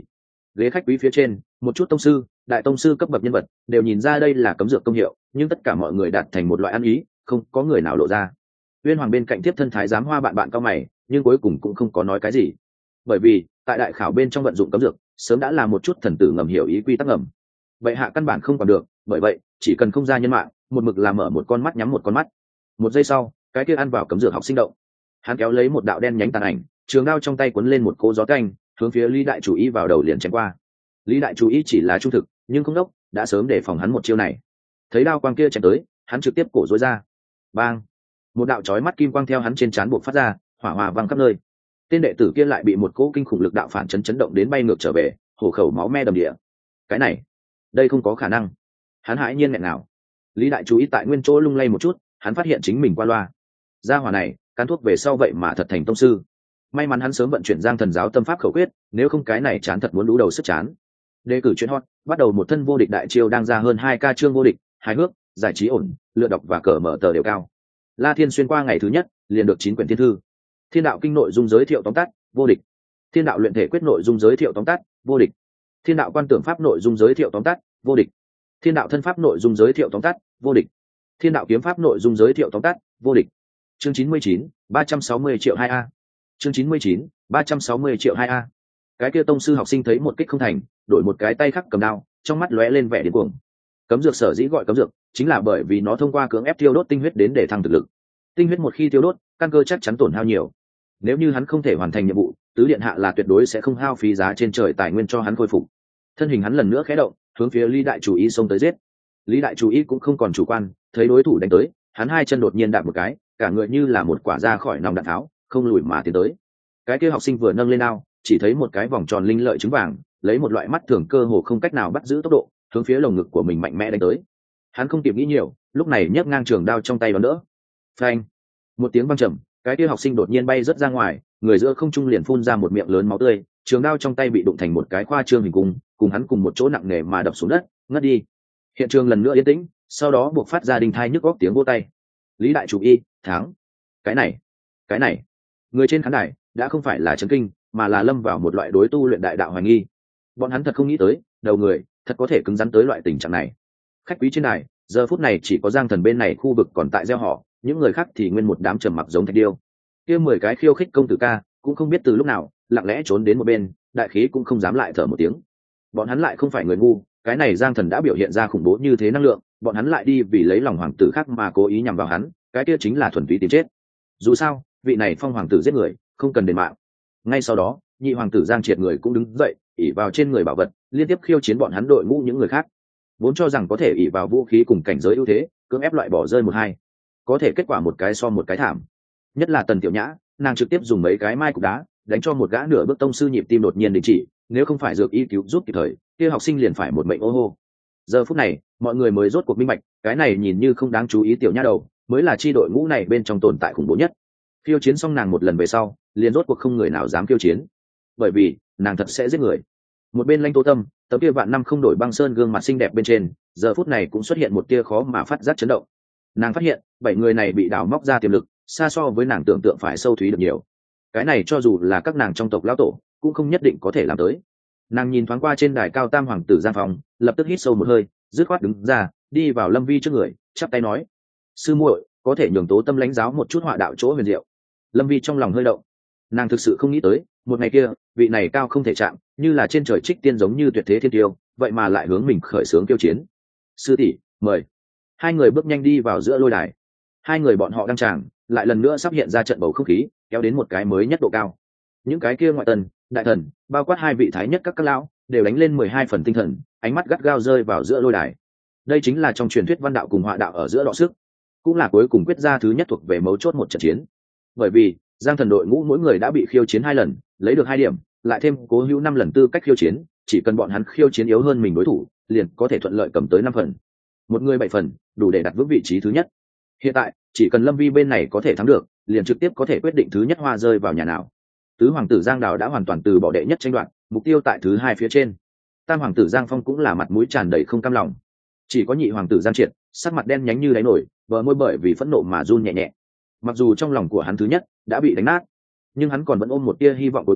A: ghế khách quý phía trên một chút tông sư đại tông sư cấp bậc nhân vật đều nhìn ra đây là cấm dược công hiệu, nhưng tất cả mọi người đạt thành một loại ăn ý, không có người nào lộ ra. Uyên Hoàng bên cạnh tiếp thân thái giám Hoa bạn bạn cao mày, nhưng cuối cùng cũng không có nói cái gì, bởi vì tại đại khảo bên trong vận dụng cấm dược sớm đã là một chút thần tử ngầm hiểu ý quy tắc ngầm, vậy hạ căn bản không còn được. Bởi vậy chỉ cần không ra nhân mạng, một mực làm mở một con mắt nhắm một con mắt. Một giây sau, cái kia ăn vào cấm dược học sinh động, hắn kéo lấy một đạo đen nhánh tàn ảnh, trường đao trong tay quấn lên một cỗ gió canh, hướng phía Lý Đại Chủ Ý vào đầu liền chém qua. Lý Đại Chủ Ý chỉ là trung thực nhưng không đốc, đã sớm để phòng hắn một chiêu này. Thấy đao quang kia chém tới, hắn trực tiếp cổ rối ra, bang, một đạo chói mắt kim quang theo hắn trên trán buộc phát ra, hỏa hòa vang khắp nơi. Tên đệ tử kia lại bị một cỗ kinh khủng lực đạo phản chấn chấn động đến bay ngược trở về, hổ khẩu máu me đầm địa. Cái này, đây không có khả năng. Hắn hãi nhiên nghẹn nào. Lý Đại Chú Ý tại nguyên chỗ lung lay một chút, hắn phát hiện chính mình qua loa. Gia hỏa này, cắn thuốc về sau vậy mà thật thành tông sư. May mắn hắn sớm vận chuyển Giang Thần giáo tâm pháp khẩu quyết, nếu không cái này chán thật muốn lũ đầu sức chán. Đề cử chuyện hot, bắt đầu một thân vô địch đại chiêu đang ra hơn hai ca chương vô địch, hài hước, giải trí ổn, lựa đọc và cờ mở tờ đều cao. La Thiên xuyên qua ngày thứ nhất, liền được chín quyển thiên thư. Thiên đạo kinh nội dung giới thiệu tóm tắt, vô địch. Thiên đạo luyện thể quyết nội dung giới thiệu tóm tắt, vô địch. Thiên đạo quan tưởng pháp nội dung giới thiệu tóm tắt, vô địch. Thiên đạo thân pháp nội dung giới thiệu tóm tắt, vô địch. Thiên đạo kiếm pháp nội dung giới thiệu tóm tắt, vô địch. Chương chín mươi chín, ba trăm sáu mươi triệu hai a. Chương chín mươi chín, ba trăm sáu mươi triệu hai a. Cái kia tông sư học sinh thấy một kích không thành, đổi một cái tay khác cầm đao, trong mắt lóe lên vẻ điên cuồng. Cấm dược sở dĩ gọi cấm dược, chính là bởi vì nó thông qua cưỡng ép tiêu đốt tinh huyết đến để thăng thực lực. Tinh huyết một khi tiêu đốt, căn cơ chắc chắn tổn hao nhiều. Nếu như hắn không thể hoàn thành nhiệm vụ, tứ điện hạ là tuyệt đối sẽ không hao phí giá trên trời tài nguyên cho hắn khôi phục. Thân hình hắn lần nữa khẽ động, hướng phía Lý Đại Chủ Ý xông tới giết. Lý Đại Chủ Ý cũng không còn chủ quan, thấy đối thủ đánh tới, hắn hai chân đột nhiên đạp một cái, cả người như là một quả ra khỏi nòng đạn tháo, không lùi mà tiến tới. Cái kia học sinh vừa nâng lên đao, chỉ thấy một cái vòng tròn linh lợi trứng vàng, lấy một loại mắt thường cơ hồ không cách nào bắt giữ tốc độ, hướng phía lồng ngực của mình mạnh mẽ đánh tới. Hắn không kịp nghĩ nhiều, lúc này nhấc ngang trường đao trong tay đón đỡ. Phanh! Một tiếng vang trầm, cái kia học sinh đột nhiên bay rớt ra ngoài, người giữa không trung liền phun ra một miệng lớn máu tươi, trường đao trong tay bị đụng thành một cái khoa trương hình cung, cùng hắn cùng một chỗ nặng nề mà đập xuống đất, ngất đi. Hiện trường lần nữa yên tĩnh, sau đó buộc phát ra đình thai nhức góc tiếng vỗ tay. Lý Đại Chủ Y thắng. Cái này, cái này, người trên khán đài đã không phải là chấn kinh, mà là lâm vào một loại đối tu luyện đại đạo hoài nghi. Bọn hắn thật không nghĩ tới, đầu người thật có thể cứng rắn tới loại tình trạng này. Khách quý trên đài, giờ phút này chỉ có Giang Thần bên này khu vực còn tại gieo họ, những người khác thì nguyên một đám trầm mặc giống thạch điêu. Kia mười cái khiêu khích công tử ca cũng không biết từ lúc nào lặng lẽ trốn đến một bên, đại khí cũng không dám lại thở một tiếng. Bọn hắn lại không phải người ngu, cái này Giang Thần đã biểu hiện ra khủng bố như thế năng lượng, bọn hắn lại đi vì lấy lòng hoàng tử khác mà cố ý nhằm vào hắn, cái kia chính là thuần túy tìm chết. Dù sao, vị này phong hoàng tử giết người, không cần đền mạng. Ngay sau đó, nhị hoàng tử Giang Triệt người cũng đứng dậy, ỷ vào trên người bảo vật, liên tiếp khiêu chiến bọn hắn đội ngũ những người khác. Vốn cho rằng có thể ỷ vào vũ khí cùng cảnh giới ưu thế, cưỡng ép loại bỏ rơi một hai. Có thể kết quả một cái so một cái thảm. Nhất là Tần Tiểu Nhã, nàng trực tiếp dùng mấy cái mai cục đá đánh cho một gã nửa bước tông sư nhịp tim đột nhiên đình chỉ, nếu không phải dược y cứu giúp kịp thời, kia học sinh liền phải một mệnh ô hô. Giờ phút này, mọi người mới rốt cuộc minh bạch, cái này nhìn như không đáng chú ý tiểu nha đầu, mới là chi đội ngũ này bên trong tồn tại khủng bố nhất. Khiêu chiến xong nàng một lần về sau, liền rốt cuộc không người nào dám khiêu chiến, bởi vì nàng thật sẽ giết người. Một bên Lãnh Tố Tâm, tấm kia vạn năm không đổi băng sơn gương mặt xinh đẹp bên trên, giờ phút này cũng xuất hiện một tia khó mà phát giác chấn động. Nàng phát hiện, bảy người này bị đào móc ra tiềm lực, xa so với nàng tưởng tượng phải sâu thúy được nhiều. Cái này cho dù là các nàng trong tộc lão tổ, cũng không nhất định có thể làm tới. Nàng nhìn thoáng qua trên đài cao tam hoàng tử Giang Phong, lập tức hít sâu một hơi, dứt khoát đứng ra, đi vào Lâm Vi trước người, chắp tay nói: "Sư muội, có thể nhường Tố Tâm lãnh giáo một chút họa đạo chỗ huyền diệu." Lâm Vi trong lòng hơi động, nàng thực sự không nghĩ tới, một ngày kia, vị này cao không thể chạm, như là trên trời trích tiên giống như tuyệt thế thiên tiêu, vậy mà lại hướng mình khởi xướng kiêu chiến. "Sư tỷ, mời." Hai người bước nhanh đi vào giữa lôi đài. Hai người bọn họ đang tràng, lại lần nữa sắp hiện ra trận bầu không khí, kéo đến một cái mới nhất độ cao. Những cái kia ngoại tần, đại thần, bao quát hai vị thái nhất các các lão, đều đánh lên mười hai phần tinh thần, ánh mắt gắt gao rơi vào giữa lôi đài. Đây chính là trong truyền thuyết văn đạo cùng họa đạo ở giữa đọ sức, cũng là cuối cùng quyết ra thứ nhất thuộc về mấu chốt một trận chiến. Bởi vì Giang Thần đội ngũ mỗi người đã bị khiêu chiến hai lần, lấy được hai điểm, lại thêm Cố Hữu năm lần tư cách khiêu chiến, chỉ cần bọn hắn khiêu chiến yếu hơn mình đối thủ, liền có thể thuận lợi cầm tới năm phần. Một người bảy phần, đủ để đặt vững vị trí thứ nhất. Hiện tại, chỉ cần Lâm Vi bên này có thể thắng được, liền trực tiếp có thể quyết định thứ nhất hoa rơi vào nhà nào. Tứ hoàng tử Giang Đào đã hoàn toàn từ bỏ đệ nhất tranh đoạt, mục tiêu tại thứ hai phía trên. Tam hoàng tử Giang Phong cũng là mặt mũi tràn đầy không cam lòng. Chỉ có nhị hoàng tử Giang Triệt, sắc mặt đen nhánh như đáy nổi, bờ môi bởi vì phẫn nộ mà run nhẹ nhẹ. Mặc dù trong lòng của hắn thứ nhất đã bị đánh nát, nhưng hắn còn vẫn ôm một tia hy vọng cuối cùng,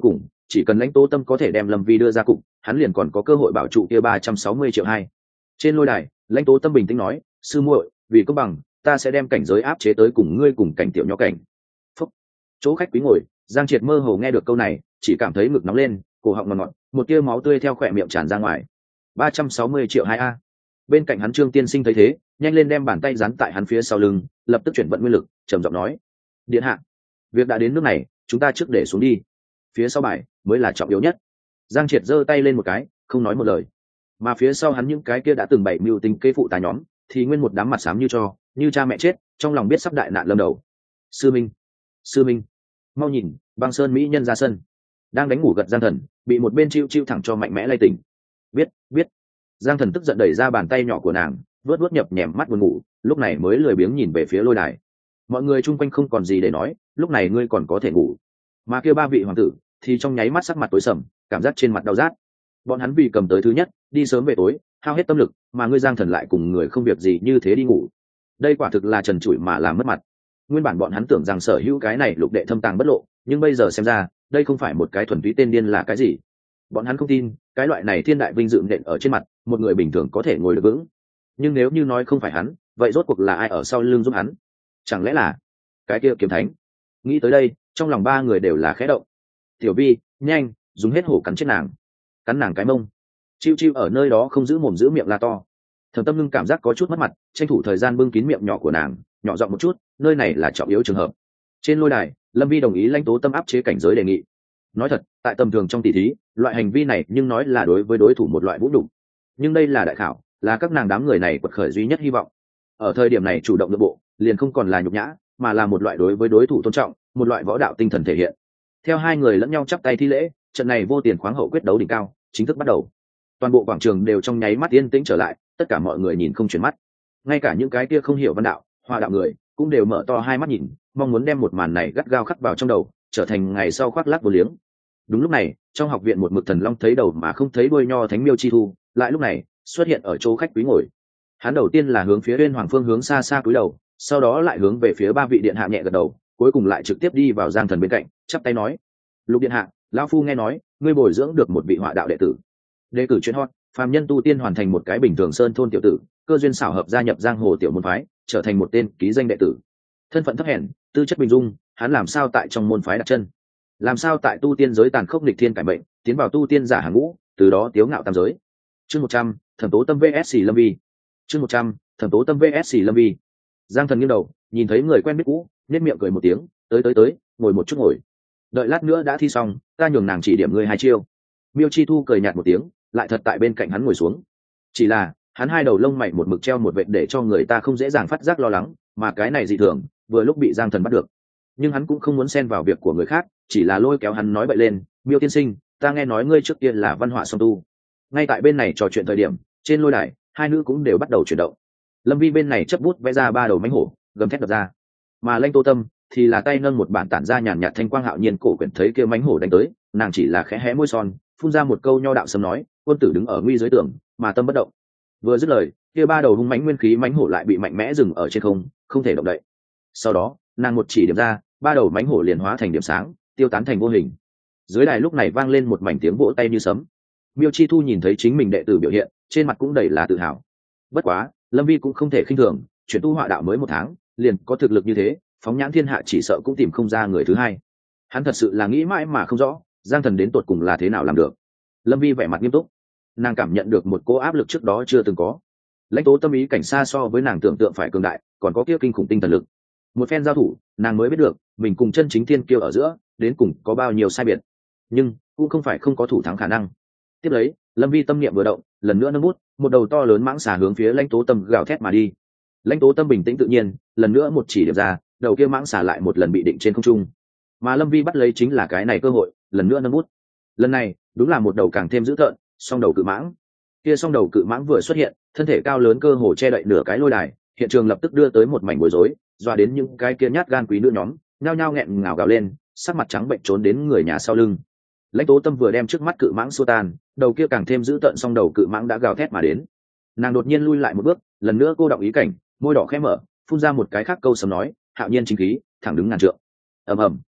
A: chỉ cần lãnh tố tâm có thể đem lâm vi đưa ra cục, hắn liền còn có cơ hội bảo trụ kia ba trăm sáu mươi triệu hai. Trên lôi đài, lãnh tố tâm bình tĩnh nói, sư muội, vì công bằng ta sẽ đem cảnh giới áp chế tới cùng ngươi cùng cảnh tiểu nho cảnh. Phúc. Chỗ khách quý ngồi, Giang Triệt mơ hồ nghe được câu này, chỉ cảm thấy ngực nóng lên, cổ họng ngọt ngọt, một tia máu tươi theo khỏe miệng tràn ra ngoài. ba trăm sáu mươi triệu hai a. Bên cạnh hắn Trương Tiên Sinh thấy thế, nhanh lên đem bàn tay dán tại hắn phía sau lưng, lập tức chuyển vận nguyên lực, trầm giọng nói, điện hạ, việc đã đến nước này, chúng ta trước để xuống đi, phía sau bài mới là trọng yếu nhất. Giang Triệt giơ tay lên một cái, không nói một lời, mà phía sau hắn những cái kia đã từng bảy mưu tính kế phụ tá nhóm thì nguyên một đám mặt xám như cho, như cha mẹ chết, trong lòng biết sắp đại nạn lâm đầu. Sư minh, sư minh, mau nhìn, Băng Sơn mỹ nhân ra sân. Đang đánh ngủ gật Giang Thần bị một bên chiêu chiêu thẳng cho mạnh mẽ lay tỉnh. Biết, biết. Giang Thần tức giận đẩy ra bàn tay nhỏ của nàng, vớt vớt nhập nhèm mắt buồn ngủ, lúc này mới lười biếng nhìn về phía lôi đài. Mọi người chung quanh không còn gì để nói, lúc này ngươi còn có thể ngủ. Mà kia ba vị hoàng tử thì trong nháy mắt sắc mặt tối sầm, cảm giác trên mặt đau rát. Bọn hắn vì cầm tới thứ nhất, đi sớm về tối, hao hết tâm lực, mà ngươi Giang Thần lại cùng người không việc gì như thế đi ngủ. Đây quả thực là trần trụi mà làm mất mặt. Nguyên bản bọn hắn tưởng rằng sở hữu cái này lục đệ thâm tàng bất lộ, nhưng bây giờ xem ra, đây không phải một cái thuần túy tên điên là cái gì. Bọn hắn không tin, cái loại này thiên đại vinh dự nện ở trên mặt, một người bình thường có thể ngồi được vững. Nhưng nếu như nói không phải hắn, vậy rốt cuộc là ai ở sau lưng giúp hắn? Chẳng lẽ là cái kia kiếm thánh? Nghĩ tới đây, trong lòng ba người đều là khẽ động. Tiểu Vi, nhanh, dùng hết hổ cắn chết nàng, cắn nàng cái mông. Chiêu chiêu ở nơi đó không giữ mồm giữ miệng la to. Thẩm Tâm Ngưng cảm giác có chút mất mặt, tranh thủ thời gian bưng kín miệng nhỏ của nàng, nhỏ giọng một chút, nơi này là trọng yếu trường hợp. Trên lôi đài, Lâm Vi đồng ý lãnh tố tâm áp chế cảnh giới đề nghị. Nói thật, tại tầm thường trong tỷ thí, loại hành vi này nhưng nói là đối với đối thủ một loại vũ nhục. Nhưng đây là đại khảo, là các nàng đám người này quật khởi duy nhất hy vọng. Ở thời điểm này chủ động nội bộ, liền không còn là nhục nhã, mà là một loại đối với đối thủ tôn trọng, một loại võ đạo tinh thần thể hiện. Theo hai người lẫn nhau chắp tay thi lễ, trận này vô tiền khoáng hậu quyết đấu đỉnh cao chính thức bắt đầu. Toàn bộ quảng trường đều trong nháy mắt yên tĩnh trở lại, tất cả mọi người nhìn không chuyển mắt. Ngay cả những cái kia không hiểu văn đạo, hoa đạo người cũng đều mở to hai mắt nhìn, mong muốn đem một màn này gắt gao khắc vào trong đầu, trở thành ngày sau khoác lác vô liếng. Đúng lúc này, trong học viện một mực thần long thấy đầu mà không thấy đuôi nho thánh miêu chi thu, lại lúc này xuất hiện ở chỗ khách quý ngồi. Hắn đầu tiên là hướng phía Uyên Hoàng phương hướng xa xa cúi đầu, sau đó lại hướng về phía ba vị điện hạ nhẹ gật đầu, cuối cùng lại trực tiếp đi vào Giang Thần bên cạnh, chắp tay nói: "Lục điện hạ, lão phu nghe nói, ngươi bồi dưỡng được một vị họa đạo đệ tử. Đề cử chuyên hot, phàm nhân tu tiên hoàn thành một cái bình thường sơn thôn tiểu tử, cơ duyên xảo hợp gia nhập giang hồ tiểu môn phái, trở thành một tên ký danh đệ tử. Thân phận thấp hèn, tư chất bình dung, hắn làm sao tại trong môn phái đặt chân? Làm sao tại tu tiên giới tàn khốc nghịch thiên cải mệnh, tiến vào tu tiên giả hàng ngũ, từ đó tiếu ngạo tam giới." Chương một trăm, Thẩm Tố Tâm vs Lâm Vi. Chương một trăm, Thẩm Tố Tâm vs Lâm Vi. Giang Thần nghiêng đầu, nhìn thấy người quen biết cũ, nhếch miệng cười một tiếng, "Tới tới tới, ngồi một chút ngồi. Đợi lát nữa đã thi xong, ta nhường nàng chỉ điểm ngươi hai chiêu." Miêu Chi Thu cười nhạt một tiếng, lại thật tại bên cạnh hắn ngồi xuống. Chỉ là, hắn hai đầu lông mày một mực treo một vệt để cho người ta không dễ dàng phát giác lo lắng, mà cái này dị thường, vừa lúc bị Giang Thần bắt được. Nhưng hắn cũng không muốn xen vào việc của người khác, chỉ là lôi kéo hắn nói bậy lên: "Miêu tiên sinh, ta nghe nói ngươi trước kia là văn họa song tu." Ngay tại bên này trò chuyện thời điểm, trên lôi đài, hai nữ cũng đều bắt đầu chuyển động. Lâm Vi bên này chấp bút vẽ ra ba đầu mãnh hổ, gầm thét đập ra. Mà Lãnh Tô Tâm thì là tay nâng một bản tản ra nhàn nhạt thanh quang hạo nhiên cổ quyển, thấy kia mãnh hổ đánh tới, nàng chỉ là khẽ hé môi son, phun ra một câu nho đạo sấm nói: "Quân tử đứng ở nguy giới tường, mà tâm bất động." Vừa dứt lời, kia ba đầu hung mãnh nguyên khí mãnh hổ lại bị mạnh mẽ dừng ở trên không, không thể động đậy. Sau đó, nàng một chỉ điểm ra, ba đầu mãnh hổ liền hóa thành điểm sáng, tiêu tán thành vô hình. Dưới đài lúc này vang lên một mảnh tiếng vỗ tay như sấm. Miêu Chi Thu nhìn thấy chính mình đệ tử biểu hiện, trên mặt cũng đầy là tự hào. Bất quá, Lâm Vi cũng không thể khinh thường, chuyển tu họa đạo mới một tháng, liền có thực lực như thế, phóng nhãn thiên hạ chỉ sợ cũng tìm không ra người thứ hai. Hắn thật sự là nghĩ mãi mà không rõ, Giang Thần đến tột cùng là thế nào làm được. Lâm Vi vẻ mặt nghiêm túc, nàng cảm nhận được một cỗ áp lực trước đó chưa từng có. Lãnh Tố Tâm ý cảnh xa so với nàng tưởng tượng phải cường đại, còn có kia kinh khủng tinh thần lực. Một phen giao thủ, nàng mới biết được mình cùng chân chính thiên kiêu ở giữa đến cùng có bao nhiêu sai biệt, nhưng cũng không phải không có thủ thắng khả năng. Tiếp lấy, Lâm Vi tâm niệm vừa động, lần nữa nâng bút, một đầu to lớn mãng xà hướng phía Lãnh Tố Tâm gào thét mà đi. Lãnh Tố Tâm bình tĩnh tự nhiên, lần nữa một chỉ điểm ra, đầu kia mãng xà lại một lần bị định trên không trung. Mà Lâm Vi bắt lấy chính là cái này cơ hội, lần nữa nâng bút. Lần này, đúng là một đầu càng thêm dữ tợn, song đầu cự mãng. Kia song đầu cự mãng vừa xuất hiện, thân thể cao lớn cơ hồ che đậy nửa cái lôi đài, hiện trường lập tức đưa tới một mảnh bối rối, dọa đến những cái kia nhát gan quý nữ nhóm, nhao nhao nghẹn ngào gào lên, sắc mặt trắng bệnh trốn đến người nhà sau lưng. Lãnh Tố Tâm vừa đem trước mắt cự mãng xua tan, đầu kia càng thêm dữ tợn song đầu cự mãng đã gào thét mà đến. Nàng đột nhiên lui lại một bước, lần nữa cô động ý cảnh, môi đỏ khẽ mở, phun ra một cái khác câu sấm nói: "Hạo nhiên chính khí, thẳng đứng ngàn trượng." Ầm ầm.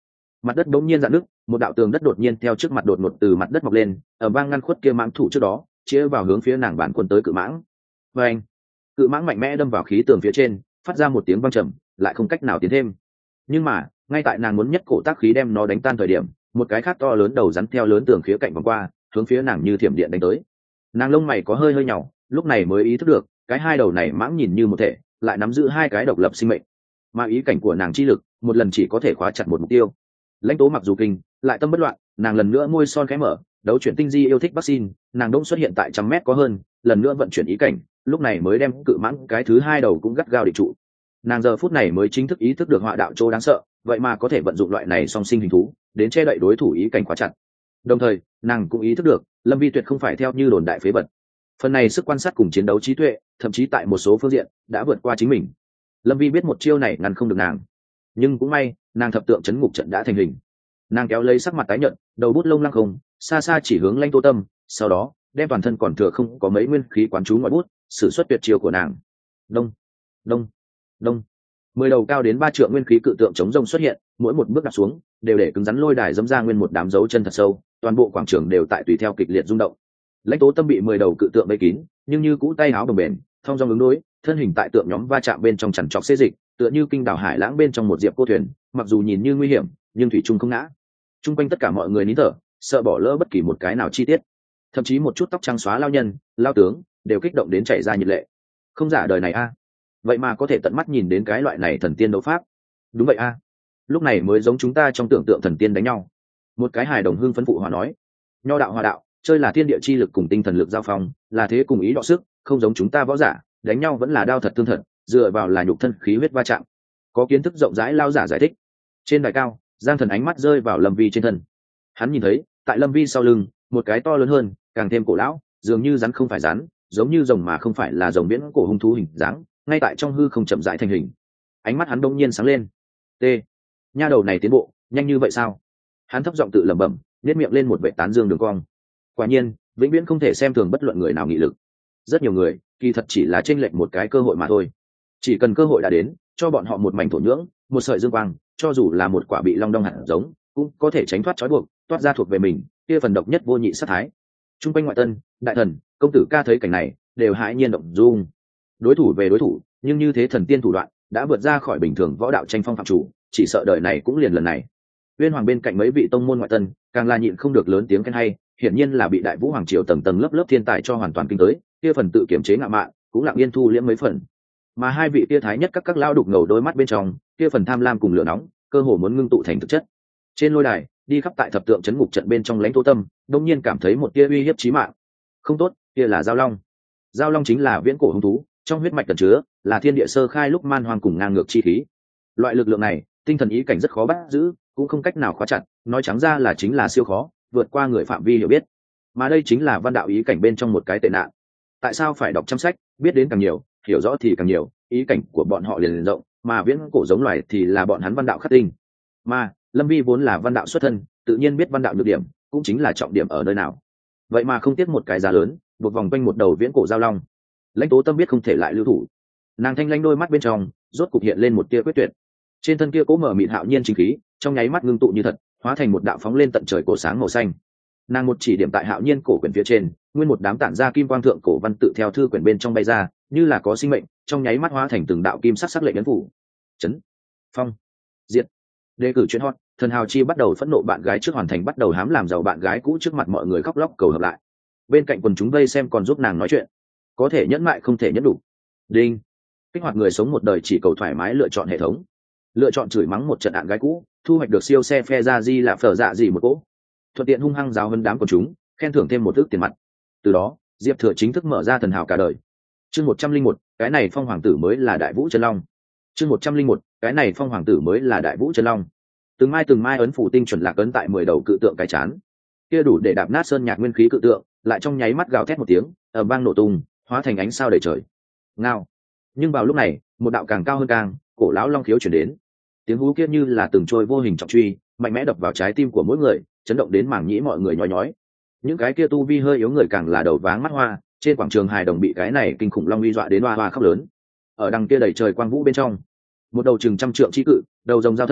A: Mặt đất bỗng nhiên dạn nước, một đạo tường đất đột nhiên theo trước mặt đột ngột từ mặt đất mọc lên, ở vang ngăn khuất kia mãng thủ trước đó, chĩa vào hướng phía nàng bản quân tới cự mãng. Và anh, cự mãng mạnh mẽ đâm vào khí tường phía trên, phát ra một tiếng vang trầm, lại không cách nào tiến thêm. Nhưng mà, ngay tại nàng muốn nhất cổ tác khí đem nó đánh tan thời điểm, một cái khác to lớn đầu rắn theo lớn tường khía cạnh vòng qua, hướng phía nàng như thiểm điện đánh tới. Nàng lông mày có hơi hơi nhàu, lúc này mới ý thức được, cái hai đầu này mãng nhìn như một thể, lại nắm giữ hai cái độc lập sinh mệnh. Mà ý cảnh của nàng chi lực, một lần chỉ có thể khóa chặt một mục tiêu. Lãnh Tố mặc dù kinh, lại tâm bất loạn, nàng lần nữa môi son khẽ mở, đấu chuyển tinh di yêu thích vaccine, nàng đông xuất hiện tại trăm mét có hơn, lần nữa vận chuyển ý cảnh, lúc này mới đem cự mãng cái thứ hai đầu cũng gắt gao định trụ. Nàng giờ phút này mới chính thức ý thức được họa đạo chỗ đáng sợ, vậy mà có thể vận dụng loại này song sinh hình thú, đến che đậy đối thủ ý cảnh khóa chặt. Đồng thời, nàng cũng ý thức được, Lâm Vi tuyệt không phải theo như đồn đại phế vật. Phần này sức quan sát cùng chiến đấu trí tuệ, thậm chí tại một số phương diện đã vượt qua chính mình. Lâm Vi biết một chiêu này ngăn không được nàng, nhưng cũng may, nàng thập tượng chấn ngục trận đã thành hình. Nàng kéo lấy sắc mặt tái nhợt, đầu bút lông lăng không, xa xa chỉ hướng Lãnh Tố Tâm, sau đó đem toàn thân còn thừa không có mấy nguyên khí quán chú ngoại bút, sử xuất tuyệt chiêu của nàng. Đông, đông, đông. Mười đầu cao đến ba trượng nguyên khí cự tượng chống rông xuất hiện, mỗi một bước đặt xuống đều để cứng rắn lôi đài dẫm ra nguyên một đám dấu chân thật sâu, toàn bộ quảng trường đều tại tùy theo kịch liệt rung động. Lãnh Tố Tâm bị mười đầu cự tượng vây kín, nhưng như cũ tay áo bồng bềnh, thông dong ứng đối, thân hình tại tượng nhóm va chạm bên trong chằn trọc xê dịch, tựa như kinh đảo hải lãng bên trong một diệp cô thuyền, mặc dù nhìn như nguy hiểm, nhưng thủy chung không ngã. Trung quanh tất cả mọi người nín thở, sợ bỏ lỡ bất kỳ một cái nào chi tiết. Thậm chí một chút tóc trắng xóa lao nhân, lao tướng, đều kích động đến chảy ra nhiệt lệ. Không giả đời này a, vậy mà có thể tận mắt nhìn đến cái loại này thần tiên đấu pháp. Đúng vậy a, lúc này mới giống chúng ta trong tưởng tượng thần tiên đánh nhau. Một cái hài đồng hưng phấn phụ hòa nói, nho đạo hòa đạo, chơi là thiên địa chi lực cùng tinh thần lực giao phong, là thế cùng ý đọ sức, không giống chúng ta võ giả, đánh nhau vẫn là đao thật tương thật, dựa vào là nhục thân khí huyết va chạm. Có kiến thức rộng rãi lao giả giải thích. Trên đài cao, Giang Thần ánh mắt rơi vào Lâm Vi trên thân. Hắn nhìn thấy, tại Lâm Vi sau lưng, một cái to lớn hơn, càng thêm cổ lão, dường như rắn không phải rắn, giống như rồng mà không phải là rồng viễn cổ hung thú hình dáng, ngay tại trong hư không chậm rãi thành hình. Ánh mắt hắn đông nhiên sáng lên. T, nha đầu này tiến bộ, nhanh như vậy sao? Hắn thấp giọng tự lẩm bẩm, nhếch miệng lên một vệ tán dương đường cong. Quả nhiên, vĩnh viễn không thể xem thường bất luận người nào nghị lực. Rất nhiều người, kỳ thật chỉ là chênh lệch một cái cơ hội mà thôi. Chỉ cần cơ hội đã đến, cho bọn họ một mảnh thổ nhưỡng, một sợi dương quang, cho dù là một quả bị long đong hạt giống, cũng có thể tránh thoát trói buộc, toát ra thuộc về mình, kia phần độc nhất vô nhị sát thái. Trung quanh ngoại tân, đại thần, công tử ca thấy cảnh này, đều hãi nhiên động dung. Đối thủ về đối thủ, nhưng như thế thần tiên thủ đoạn, đã vượt ra khỏi bình thường võ đạo tranh phong phạm chủ, chỉ sợ đời này cũng liền lần này. Uyên Hoàng bên cạnh mấy vị tông môn ngoại tân, càng là nhịn không được lớn tiếng khen hay, hiển nhiên là bị Đại Vũ Hoàng triều tầng tầng lớp lớp thiên tài cho hoàn toàn kinh tới, kia phần tự kiểm chế ngạo mạn, cũng lặng yên thu liễm mấy phần. Mà hai vị tia thái nhất các các lao đục ngầu đôi mắt bên trong, kia phần tham lam cùng lửa nóng, cơ hồ muốn ngưng tụ thành thực chất. Trên lôi đài, đi khắp tại thập tượng chấn ngục trận bên trong Lãnh Tố Tâm, đột nhiên cảm thấy một tia uy hiếp chí mạng. Không tốt, kia là giao long. Giao long chính là viễn cổ hung thú, trong huyết mạch tẩn chứa, là thiên địa sơ khai lúc man hoang cùng ngang ngược chi khí. Loại lực lượng này, tinh thần ý cảnh rất khó bắt giữ, cũng không cách nào khóa chặt, nói trắng ra là chính là siêu khó, vượt qua người phạm vi hiểu biết. Mà đây chính là văn đạo ý cảnh bên trong một cái tệ nạn. Tại sao phải đọc trăm sách, biết đến càng nhiều, hiểu rõ thì càng nhiều, ý cảnh của bọn họ liền liền rộng, mà viễn cổ giống loài thì là bọn hắn văn đạo khắc tinh. Mà Lâm Vi vốn là văn đạo xuất thân, tự nhiên biết văn đạo nhược điểm, cũng chính là trọng điểm ở nơi nào. Vậy mà không tiếc một cái giá lớn, buộc vòng quanh một đầu viễn cổ giao long. Lãnh Tố Tâm biết không thể lại lưu thủ, nàng thanh lãnh đôi mắt bên trong rốt cục hiện lên một tia quyết tuyệt. Trên thân kia cố mở mịt hạo nhiên chính khí, trong nháy mắt ngưng tụ như thật, hóa thành một đạo phóng lên tận trời cổ sáng màu xanh. Nàng một chỉ điểm tại hạo nhiên cổ quyển phía trên, nguyên một đám tản ra kim quang thượng cổ văn tự theo thư quyển bên trong bay ra, như là có sinh mệnh, trong nháy mắt hóa thành từng đạo kim sắc sắc lệnh ấn phủ. Chấn, phong, diệt. Đề cử chuyên hot, thần hào chi bắt đầu phẫn nộ bạn gái trước hoàn thành bắt đầu hám làm giàu bạn gái cũ trước mặt mọi người khóc lóc cầu hợp lại. Bên cạnh quần chúng vây xem còn giúp nàng nói chuyện. Có thể nhẫn mại không thể nhẫn đủ. Đinh. Kích hoạt người sống một đời chỉ cầu thoải mái lựa chọn hệ thống. Lựa chọn chửi mắng một trận ạn gái cũ, thu hoạch được siêu xe phe ra di là phở dạ gì một cỗ. Thuận tiện hung hăng giáo hơn đám quần chúng, khen thưởng thêm một ước tiền mặt. Từ đó, Diệp Thừa chính thức mở ra thần hào cả đời. Chương một trăm linh một, cái này phong hoàng tử mới là Đại Vũ Chân Long. Chương một trăm linh một, cái này phong hoàng tử mới là Đại Vũ Chân Long. Từng mai từng mai ấn phủ tinh chuẩn lạc ấn tại mười đầu cự tượng cái chán. Kia đủ để đạp nát sơn nhạc nguyên khí cự tượng, lại trong nháy mắt gào thét một tiếng, ở vang nổ tung, hóa thành ánh sao đầy trời. Ngao. Nhưng vào lúc này, một đạo càng cao hơn càng, cổ lão long khiếu truyền đến. Tiếng hú kia như là từng trôi vô hình trọng truy, mạnh mẽ đập vào trái tim của mỗi người, chấn động đến mảng nhĩ mọi người nhói nhói. Những cái kia tu vi hơi yếu người càng là đầu váng mắt hoa, trên quảng trường hài đồng bị cái này kinh khủng long uy dọa đến hoa hoa khóc lớn. Ở đằng kia đầy trời quang vũ bên trong, một đầu chừng trăm trượng chi cự, đầu rồng giao thân,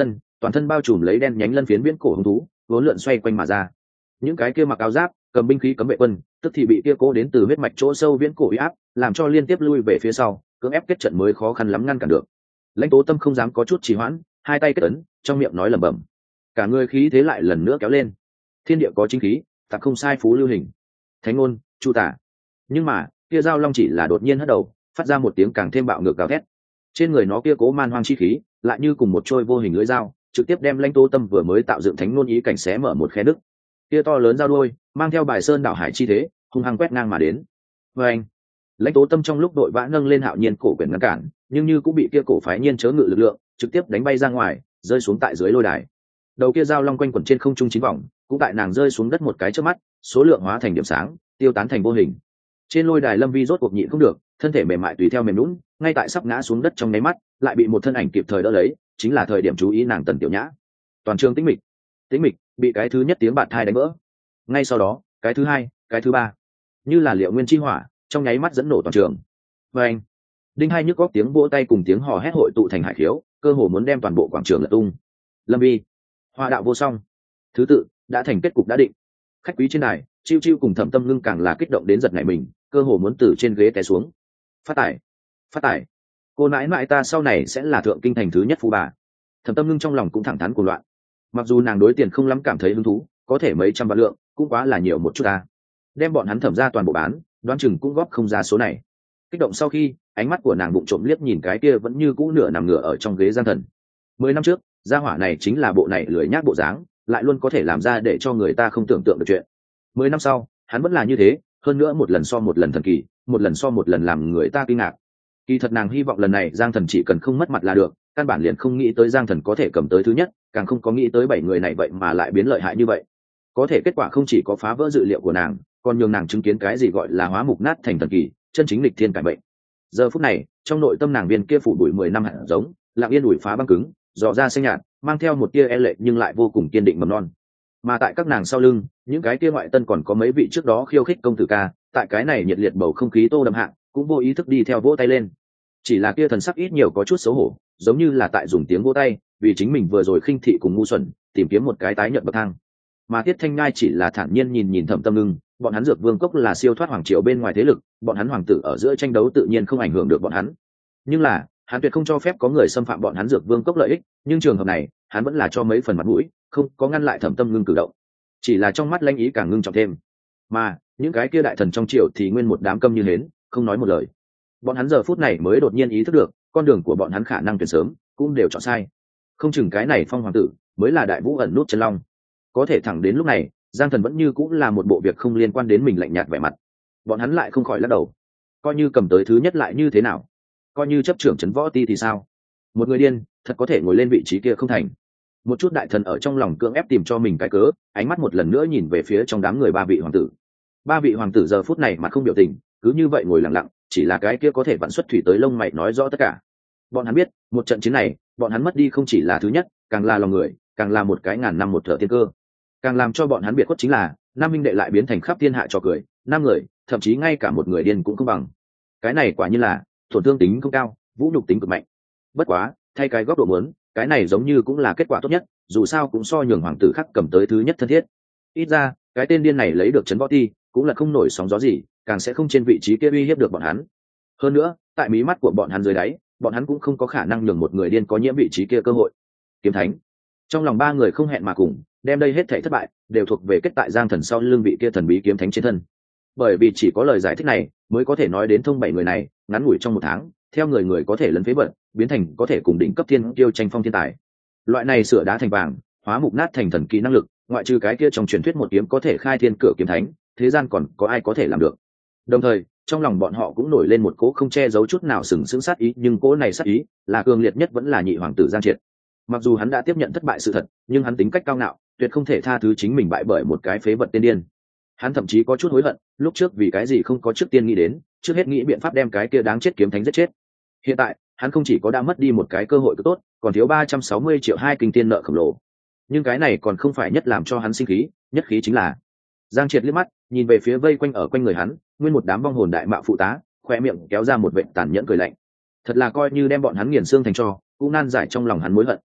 A: toàn thân bao trùm lấy đen nhánh lân phiến viễn cổ hung thú vốn lượn xoay quanh mà ra. Những cái kia mặc áo giáp cầm binh khí cấm vệ quân tức thì bị kia cố đến từ huyết mạch chỗ sâu viễn cổ uy áp làm cho liên tiếp lui về phía sau, cưỡng ép kết trận mới khó khăn lắm ngăn cản được. Lãnh Tố Tâm không dám có chút trì hoãn, hai tay kết ấn, trong miệng nói lẩm bẩm, cả người khí thế lại lần nữa kéo lên. Thiên địa có chính khí, tặc không sai phú lưu hình, thánh ngôn chu tả. Nhưng mà kia dao long chỉ là đột nhiên hất đầu, phát ra một tiếng càng thêm bạo ngược gào thét. Trên người nó kia cố man hoang chi khí lại như cùng một trôi vô hình lưỡi dao, trực tiếp đem Lãnh Tố Tâm vừa mới tạo dựng thánh ngôn ý cảnh xé mở một khe nứt. Kia to lớn dao đuôi mang theo bài sơn đảo hải chi thế, hung hăng quét ngang mà đến. Và anh, Lãnh Tố Tâm trong lúc đội vã nâng lên hạo nhiên cổ quyền ngăn cản, nhưng như cũng bị kia cổ phái nhiên chớ ngự lực lượng trực tiếp đánh bay ra ngoài, rơi xuống tại dưới lôi đài. Đầu kia dao long quanh quẩn trên không trung chín vòng, cũng tại nàng rơi xuống đất một cái trước mắt, số lượng hóa thành điểm sáng, tiêu tán thành vô hình. Trên lôi đài Lâm Vi rốt cuộc nhịn không được, thân thể mềm mại tùy theo mềm nhũn, ngay tại sắp ngã xuống đất trong nháy mắt, lại bị một thân ảnh kịp thời đỡ lấy, chính là thời điểm chú ý nàng Tần Tiểu Nhã. Toàn trường tĩnh mịch, tĩnh mịch, bị cái thứ nhất tiếng bạt thai đánh vỡ. Ngay sau đó, cái thứ hai, cái thứ ba, như là liệu nguyên chi hỏa, trong nháy mắt dẫn nổ toàn trường. Và anh, đinh hai nhức góc tiếng vỗ tay cùng tiếng hò hét hội tụ thành hải khiếu, cơ hồ muốn đem toàn bộ quảng trường lật tung. Lâm Vi, hoa đạo vô song, thứ tự đã thành kết cục đã định. Khách quý trên đài, Chiêu Chiêu cùng Thẩm Tâm Ngưng càng là kích động đến giật nảy mình, cơ hồ muốn từ trên ghế té xuống. Phát tải, phát tải, cô nãi nãi ta sau này sẽ là thượng kinh thành thứ nhất phú bà. Thẩm Tâm Ngưng trong lòng cũng thẳng thắn cuồng loạn. Mặc dù nàng đối tiền không lắm cảm thấy hứng thú, có thể mấy trăm vạn lượng cũng quá là nhiều một chút ta. Đem bọn hắn thẩm ra toàn bộ bán, đoán chừng cũng góp không ra số này. Kích động sau khi, ánh mắt của nàng bụng trộm liếc nhìn cái kia vẫn như cũ nửa nằm ngửa ở trong ghế Giang Thần. Mười năm trước, gia hỏa này chính là bộ này lười nhác bộ dáng, lại luôn có thể làm ra để cho người ta không tưởng tượng được chuyện. Mười năm sau, hắn vẫn là như thế, hơn nữa một lần so một lần thần kỳ, một lần so một lần làm người ta kinh ngạc. Kỳ thật nàng hy vọng lần này Giang Thần chỉ cần không mất mặt là được, căn bản liền không nghĩ tới Giang Thần có thể cầm tới thứ nhất, càng không có nghĩ tới bảy người này vậy mà lại biến lợi hại như vậy. Có thể kết quả không chỉ có phá vỡ dự liệu của nàng, còn nhường nàng chứng kiến cái gì gọi là hóa mục nát thành thần kỳ, chân chính lịch thiên cải bệnh. Giờ phút này, trong nội tâm nàng viên kia phủ đuổi mười năm hạt giống, lặng yên ủi phá băng cứng, dò ra xanh nhạt, mang theo một tia e lệ nhưng lại vô cùng kiên định mầm non. Mà tại các nàng sau lưng, những cái kia ngoại tân còn có mấy vị trước đó khiêu khích công tử ca, tại cái này nhiệt liệt bầu không khí tô đậm hạng, cũng vô ý thức đi theo vỗ tay lên. Chỉ là kia thần sắc ít nhiều có chút xấu hổ, giống như là tại dùng tiếng vỗ tay, vì chính mình vừa rồi khinh thị cùng ngu xuẩn, tìm kiếm một cái tái nhận bậc thang. Mà Tiết Thanh Ngai chỉ là thản nhiên nhìn nhìn Thẩm Tâm Ngưng, bọn hắn Dược Vương cốc là siêu thoát hoàng triều bên ngoài thế lực, bọn hắn hoàng tử ở giữa tranh đấu tự nhiên không ảnh hưởng được bọn hắn. Nhưng là, hắn tuyệt không cho phép có người xâm phạm bọn hắn Dược Vương cốc lợi ích, nhưng trường hợp này, hắn vẫn là cho mấy phần mặt mũi, không có ngăn lại Thẩm Tâm Ngưng cử động. Chỉ là trong mắt lãnh ý càng ngưng trọng thêm. Mà, những cái kia đại thần trong triều thì nguyên một đám câm như hến, không nói một lời. Bọn hắn giờ phút này mới đột nhiên ý thức được, con đường của bọn hắn khả năng tuyển sớm, cũng đều chọn sai. Không chừng cái này Phong hoàng tử mới là đại vũ ẩn nút chân long. Có thể thẳng đến lúc này, Giang Thần vẫn như cũng là một bộ việc không liên quan đến mình lạnh nhạt vẻ mặt. Bọn hắn lại không khỏi lắc đầu. Coi như cầm tới thứ nhất lại như thế nào? Coi như chấp trưởng trấn võ ti thì sao? Một người điên, thật có thể ngồi lên vị trí kia không thành. Một chút đại thần ở trong lòng cưỡng ép tìm cho mình cái cớ, ánh mắt một lần nữa nhìn về phía trong đám người ba vị hoàng tử. Ba vị hoàng tử giờ phút này mà không biểu tình, cứ như vậy ngồi lặng lặng, chỉ là cái kia có thể vặn xuất thủy tới lông mày nói rõ tất cả. Bọn hắn biết, một trận chiến này, bọn hắn mất đi không chỉ là thứ nhất, càng là lòng người, càng là một cái ngàn năm một thở thiên cơ. Càng làm cho bọn hắn biệt khuất chính là, năm minh đệ lại biến thành khắp thiên hạ trò cười, năm người, thậm chí ngay cả một người điên cũng không bằng. Cái này quả như là tổn thương tính không cao, vũ nhục tính cực mạnh. Bất quá, thay cái góc độ muốn, cái này giống như cũng là kết quả tốt nhất, dù sao cũng so nhường hoàng tử khác cầm tới thứ nhất thân thiết. Ít ra, cái tên điên này lấy được trấn võ ti, cũng là không nổi sóng gió gì, càng sẽ không trên vị trí kia uy hiếp được bọn hắn. Hơn nữa, tại mí mắt của bọn hắn dưới đáy, bọn hắn cũng không có khả năng nhường một người điên có nhiễm vị trí kia cơ hội. Kiếm Thánh, trong lòng ba người không hẹn mà cùng, đem đây hết thảy thất bại đều thuộc về kết tại Giang Thần sau lưng vị kia thần bí kiếm thánh trên thân. Bởi vì chỉ có lời giải thích này mới có thể nói đến thông bảy người này, ngắn ngủi trong một tháng, theo người người có thể lấn phế bận, biến thành có thể cùng đỉnh cấp thiên tiêu tranh phong thiên tài. Loại này sửa đá thành vàng, hóa mục nát thành thần kỳ năng lực, ngoại trừ cái kia trong truyền thuyết một kiếm có thể khai thiên cửa kiếm thánh, thế gian còn có ai có thể làm được. Đồng thời, trong lòng bọn họ cũng nổi lên một cỗ không che giấu chút nào sừng sững sát ý, nhưng cỗ này sát ý là cường liệt nhất vẫn là nhị hoàng tử Giang Triệt. Mặc dù hắn đã tiếp nhận thất bại sự thật, nhưng hắn tính cách cao ngạo, tuyệt không thể tha thứ chính mình bại bởi một cái phế vật tiên điên. Hắn thậm chí có chút hối hận, lúc trước vì cái gì không có trước tiên nghĩ đến, trước hết nghĩ biện pháp đem cái kia đáng chết kiếm thánh giết chết. Hiện tại, hắn không chỉ có đã mất đi một cái cơ hội tốt, còn thiếu ba trăm sáu mươi triệu hai kinh tiên nợ khổng lồ. Nhưng cái này còn không phải nhất làm cho hắn sinh khí, nhất khí chính là Giang Triệt liếc mắt, nhìn về phía vây quanh ở quanh người hắn, nguyên một đám vong hồn đại mạo phụ tá, khoe miệng kéo ra một vệt tàn nhẫn cười lạnh. Thật là coi như đem bọn hắn nghiền xương thành tro, cũng nan giải trong lòng hắn mối hận.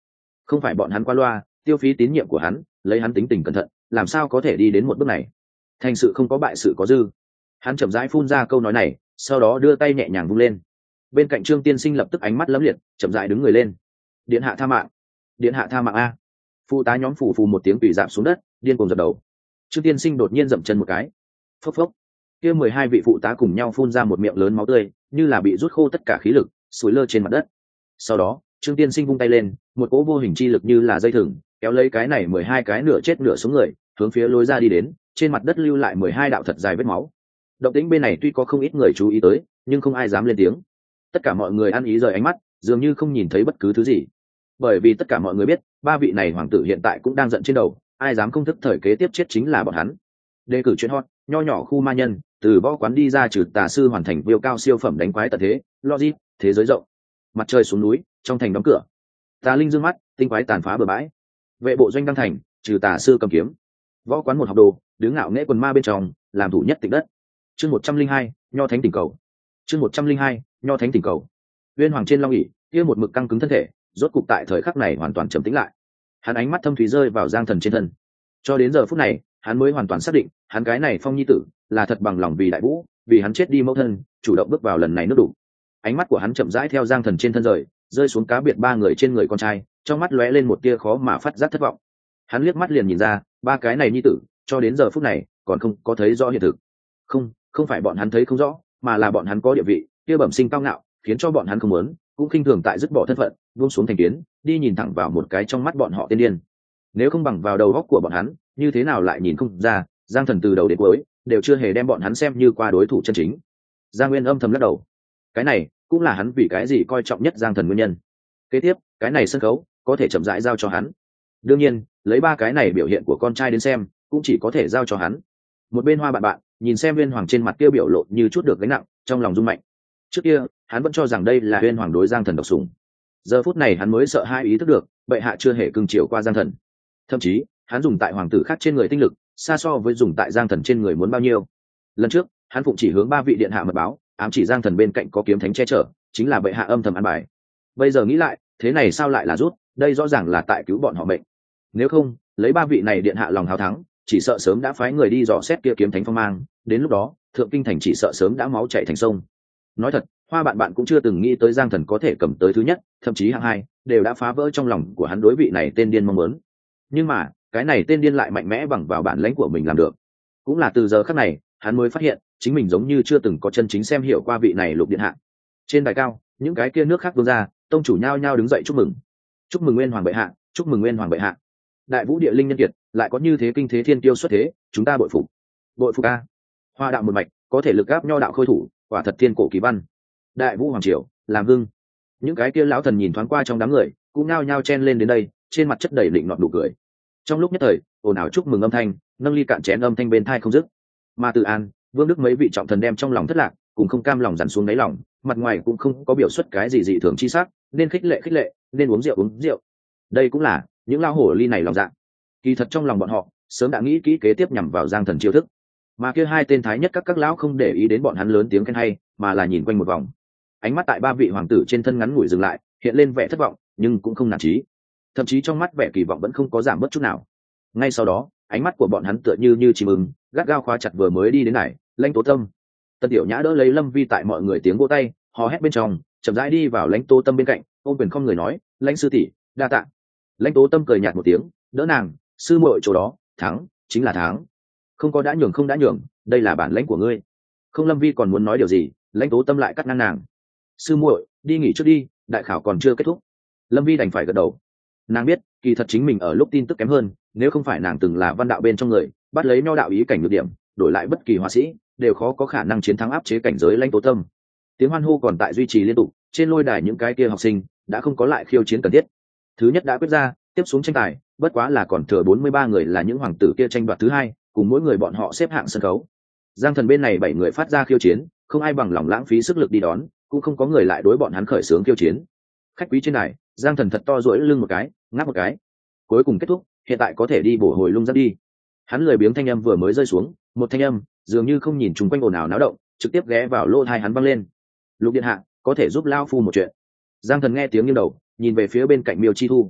A: Không phải bọn hắn qua loa tiêu phí tín nhiệm của hắn, lấy hắn tính tình cẩn thận làm sao có thể đi đến một bước này. Thành sự không có bại sự có dư. Hắn chậm rãi phun ra câu nói này, sau đó đưa tay nhẹ nhàng vung lên. Bên cạnh Trương Tiên Sinh lập tức ánh mắt lấm liệt, chậm rãi đứng người lên. Điện hạ tha mạng, điện hạ tha mạng a. Phụ tá nhóm phủ phù một tiếng quỳ dạp xuống đất, điên cuồng dập đầu. Trương Tiên Sinh đột nhiên dậm chân một cái, phốc phốc, kia mười hai vị phụ tá cùng nhau phun ra một miệng lớn máu tươi, như là bị rút khô tất cả khí lực, sủi lơ trên mặt đất. Sau đó Trương Tiên Sinh vung tay lên, một cỗ vô hình chi lực như là dây thừng kéo lấy cái này mười hai cái nửa chết nửa sống người, hướng phía lối ra đi đến. Trên mặt đất lưu lại mười hai đạo thật dài vết máu. Động tĩnh bên này tuy có không ít người chú ý tới, nhưng không ai dám lên tiếng. Tất cả mọi người ăn ý rời ánh mắt, dường như không nhìn thấy bất cứ thứ gì. Bởi vì tất cả mọi người biết, ba vị này hoàng tử hiện tại cũng đang giận trên đầu, ai dám không thức thời kế tiếp chết chính là bọn hắn. Đề cử chuyện hot, nho nhỏ khu ma nhân, từ võ quán đi ra trừ tà sư hoàn thành viêu cao siêu phẩm đánh quái tận thế, logic, thế giới rộng. Mặt trời xuống núi, trong thành đóng cửa. Tà linh dương mắt, tinh quái tàn phá bờ bãi. Vệ bộ doanh đăng thành, trừ tà sư cầm kiếm. Võ quán một học đồ, đứng ngạo nghễ quần ma bên trong, làm thủ nhất tịch đất. Chương một trăm linh hai, nho thánh tỉnh cầu. Chương một trăm linh hai, nho thánh tỉnh cầu. Uyên hoàng trên long ỷ, kia một mực căng cứng thân thể, rốt cục tại thời khắc này hoàn toàn trầm tĩnh lại. Hắn ánh mắt thâm thúy rơi vào Giang Thần trên thân. Cho đến giờ phút này, hắn mới hoàn toàn xác định, hắn cái này Phong nhi tử là thật bằng lòng vì đại vũ, vì hắn chết đi mẫu thân, chủ động bước vào lần này nước đủ. Ánh mắt của hắn chậm rãi theo Giang Thần trên thân rời, rơi xuống cá biệt ba người trên người con trai, trong mắt lóe lên một tia khó mà phát giác thất vọng. Hắn liếc mắt liền nhìn ra, ba cái này nhi tử, cho đến giờ phút này còn không có thấy rõ hiện thực. Không, không phải bọn hắn thấy không rõ, mà là bọn hắn có địa vị, kia bẩm sinh cao ngạo, khiến cho bọn hắn không muốn, cũng khinh thường tại dứt bỏ thân phận, buông xuống thành kiến, đi nhìn thẳng vào một cái trong mắt bọn họ tiên điên. Nếu không bằng vào đầu óc của bọn hắn, như thế nào lại nhìn không ra, Giang Thần từ đầu đến cuối đều chưa hề đem bọn hắn xem như qua đối thủ chân chính. Giang Nguyên âm thầm lắc đầu. Cái này cũng là hắn vì cái gì coi trọng nhất Giang Thần nguyên nhân. Kế tiếp, cái này sân khấu có thể chậm rãi giao cho hắn. Đương nhiên, lấy ba cái này biểu hiện của con trai đến xem, cũng chỉ có thể giao cho hắn. Một bên Hoa bạn bạn nhìn xem Uyên Hoàng trên mặt kia biểu lộ như chút được gánh nặng, trong lòng rung mạnh. Trước kia, hắn vẫn cho rằng đây là Uyên Hoàng đối Giang Thần độc sủng. Giờ phút này hắn mới sợ hai ý thức được, bệ hạ chưa hề cưng chiều qua Giang Thần. Thậm chí, hắn dùng tại hoàng tử khác trên người tinh lực, xa so với dùng tại Giang Thần trên người muốn bao nhiêu. Lần trước, hắn phụng chỉ hướng ba vị điện hạ mật báo, ám chỉ Giang Thần bên cạnh có kiếm thánh che chở, chính là bệ hạ âm thầm ăn bài. Bây giờ nghĩ lại, thế này sao lại là rút, đây rõ ràng là tại cứu bọn họ mệnh. Nếu không, lấy ba vị này điện hạ lòng hào thắng, chỉ sợ sớm đã phái người đi dò xét kia kiếm thánh phong mang, đến lúc đó thượng kinh thành chỉ sợ sớm đã máu chảy thành sông. Nói thật, Hoa bạn bạn cũng chưa từng nghĩ tới Giang Thần có thể cầm tới thứ nhất, thậm chí hạng hai đều đã phá vỡ trong lòng của hắn đối vị này tên điên mong muốn. Nhưng mà cái này tên điên lại mạnh mẽ bằng vào bản lãnh của mình làm được. Cũng là từ giờ khắc này, hắn mới phát hiện chính mình giống như chưa từng có chân chính xem hiểu qua vị này Lục điện hạ. Trên đài cao, những cái kia nước khác vương gia, tông chủ nhao nhao đứng dậy chúc mừng. Chúc mừng Nguyên Hoàng bệ hạ, chúc mừng Nguyên Hoàng bệ hạ. Đại vũ địa linh nhân kiệt, lại có như thế kinh thế thiên tiêu xuất thế, chúng ta bội phục. Bội phục a. Hoa đạo một mạch, có thể lực áp nho đạo khôi thủ, quả thật thiên cổ kỳ văn. Đại vũ hoàng triều, làm hưng. Những cái kia lão thần nhìn thoáng qua trong đám người, cũng nhao nhao chen lên đến đây, trên mặt chất đầy định nọt nụ cười. Trong lúc nhất thời, ồn ào chúc mừng âm thanh, nâng ly cạn chén âm thanh bên thai không dứt. Mà Từ An, Vương Đức mấy vị trọng thần đem trong lòng thất lạc, cùng không cam lòng dằn xuống đáy lòng, mặt ngoài cũng không có biểu xuất cái gì dị thường chi sắc, nên khích lệ khích lệ, nên uống rượu uống rượu. Đây cũng là những lao hổ ly này lòng dạ. Kỳ thật trong lòng bọn họ, sớm đã nghĩ kỹ kế tiếp nhằm vào Giang Thần chiêu thức. Mà kia hai tên thái nhất các các lão không để ý đến bọn hắn lớn tiếng khen hay, mà là nhìn quanh một vòng. Ánh mắt tại ba vị hoàng tử trên thân ngắn ngủi dừng lại, hiện lên vẻ thất vọng, nhưng cũng không nản chí. Thậm chí trong mắt vẻ kỳ vọng vẫn không có giảm bớt chút nào. Ngay sau đó, ánh mắt của bọn hắn tựa như như chim ưng, gắt gao khóa chặt vừa mới đi đến này, Lãnh Tố Tâm. Tân Tiểu Nhã đỡ lấy Lâm Vi tại mọi người tiếng vỗ tay, hò hét bên trong, chậm rãi đi vào Lãnh Tố Tâm bên cạnh, ôm quyền không người nói, "Lãnh sư tỷ, đa tạ." Lãnh Tố Tâm cười nhạt một tiếng, đỡ nàng, "Sư muội chỗ đó, thắng, chính là thắng. Không có đã nhường không đã nhường, đây là bản lãnh của ngươi." Không Lâm Vi còn muốn nói điều gì, Lãnh Tố Tâm lại cắt ngang nàng. "Sư muội, đi nghỉ trước đi, đại khảo còn chưa kết thúc." Lâm Vi đành phải gật đầu. Nàng biết, kỳ thật chính mình ở lúc tin tức kém hơn, nếu không phải nàng từng là văn đạo bên trong người, bắt lấy nho đạo ý cảnh nhược điểm, đổi lại bất kỳ họa sĩ, đều khó có khả năng chiến thắng áp chế cảnh giới Lãnh Tố Tâm. Tiếng hoan hô còn tại duy trì liên tục, trên lôi đài những cái kia học sinh đã không có lại khiêu chiến cần thiết. Thứ nhất đã quyết ra, tiếp xuống tranh tài, bất quá là còn thừa bốn mươi ba người là những hoàng tử kia tranh đoạt thứ hai, cùng mỗi người bọn họ xếp hạng sân khấu. Giang Thần bên này bảy người phát ra khiêu chiến, không ai bằng lòng lãng phí sức lực đi đón, cũng không có người lại đối bọn hắn khởi xướng khiêu chiến. Khách quý trên này, Giang Thần thật to duỗi lưng một cái, ngáp một cái. Cuối cùng kết thúc, hiện tại có thể đi bổ hồi lung dắt đi. Hắn lười biếng thanh âm vừa mới rơi xuống, một thanh âm dường như không nhìn chung quanh ồn ào náo động, trực tiếp ghé vào lỗ tai hắn văng lên. "Lục điện hạ, có thể giúp lao phu một chuyện." Giang Thần nghe tiếng nghiêng đầu, nhìn về phía bên cạnh Miêu Chi Thu.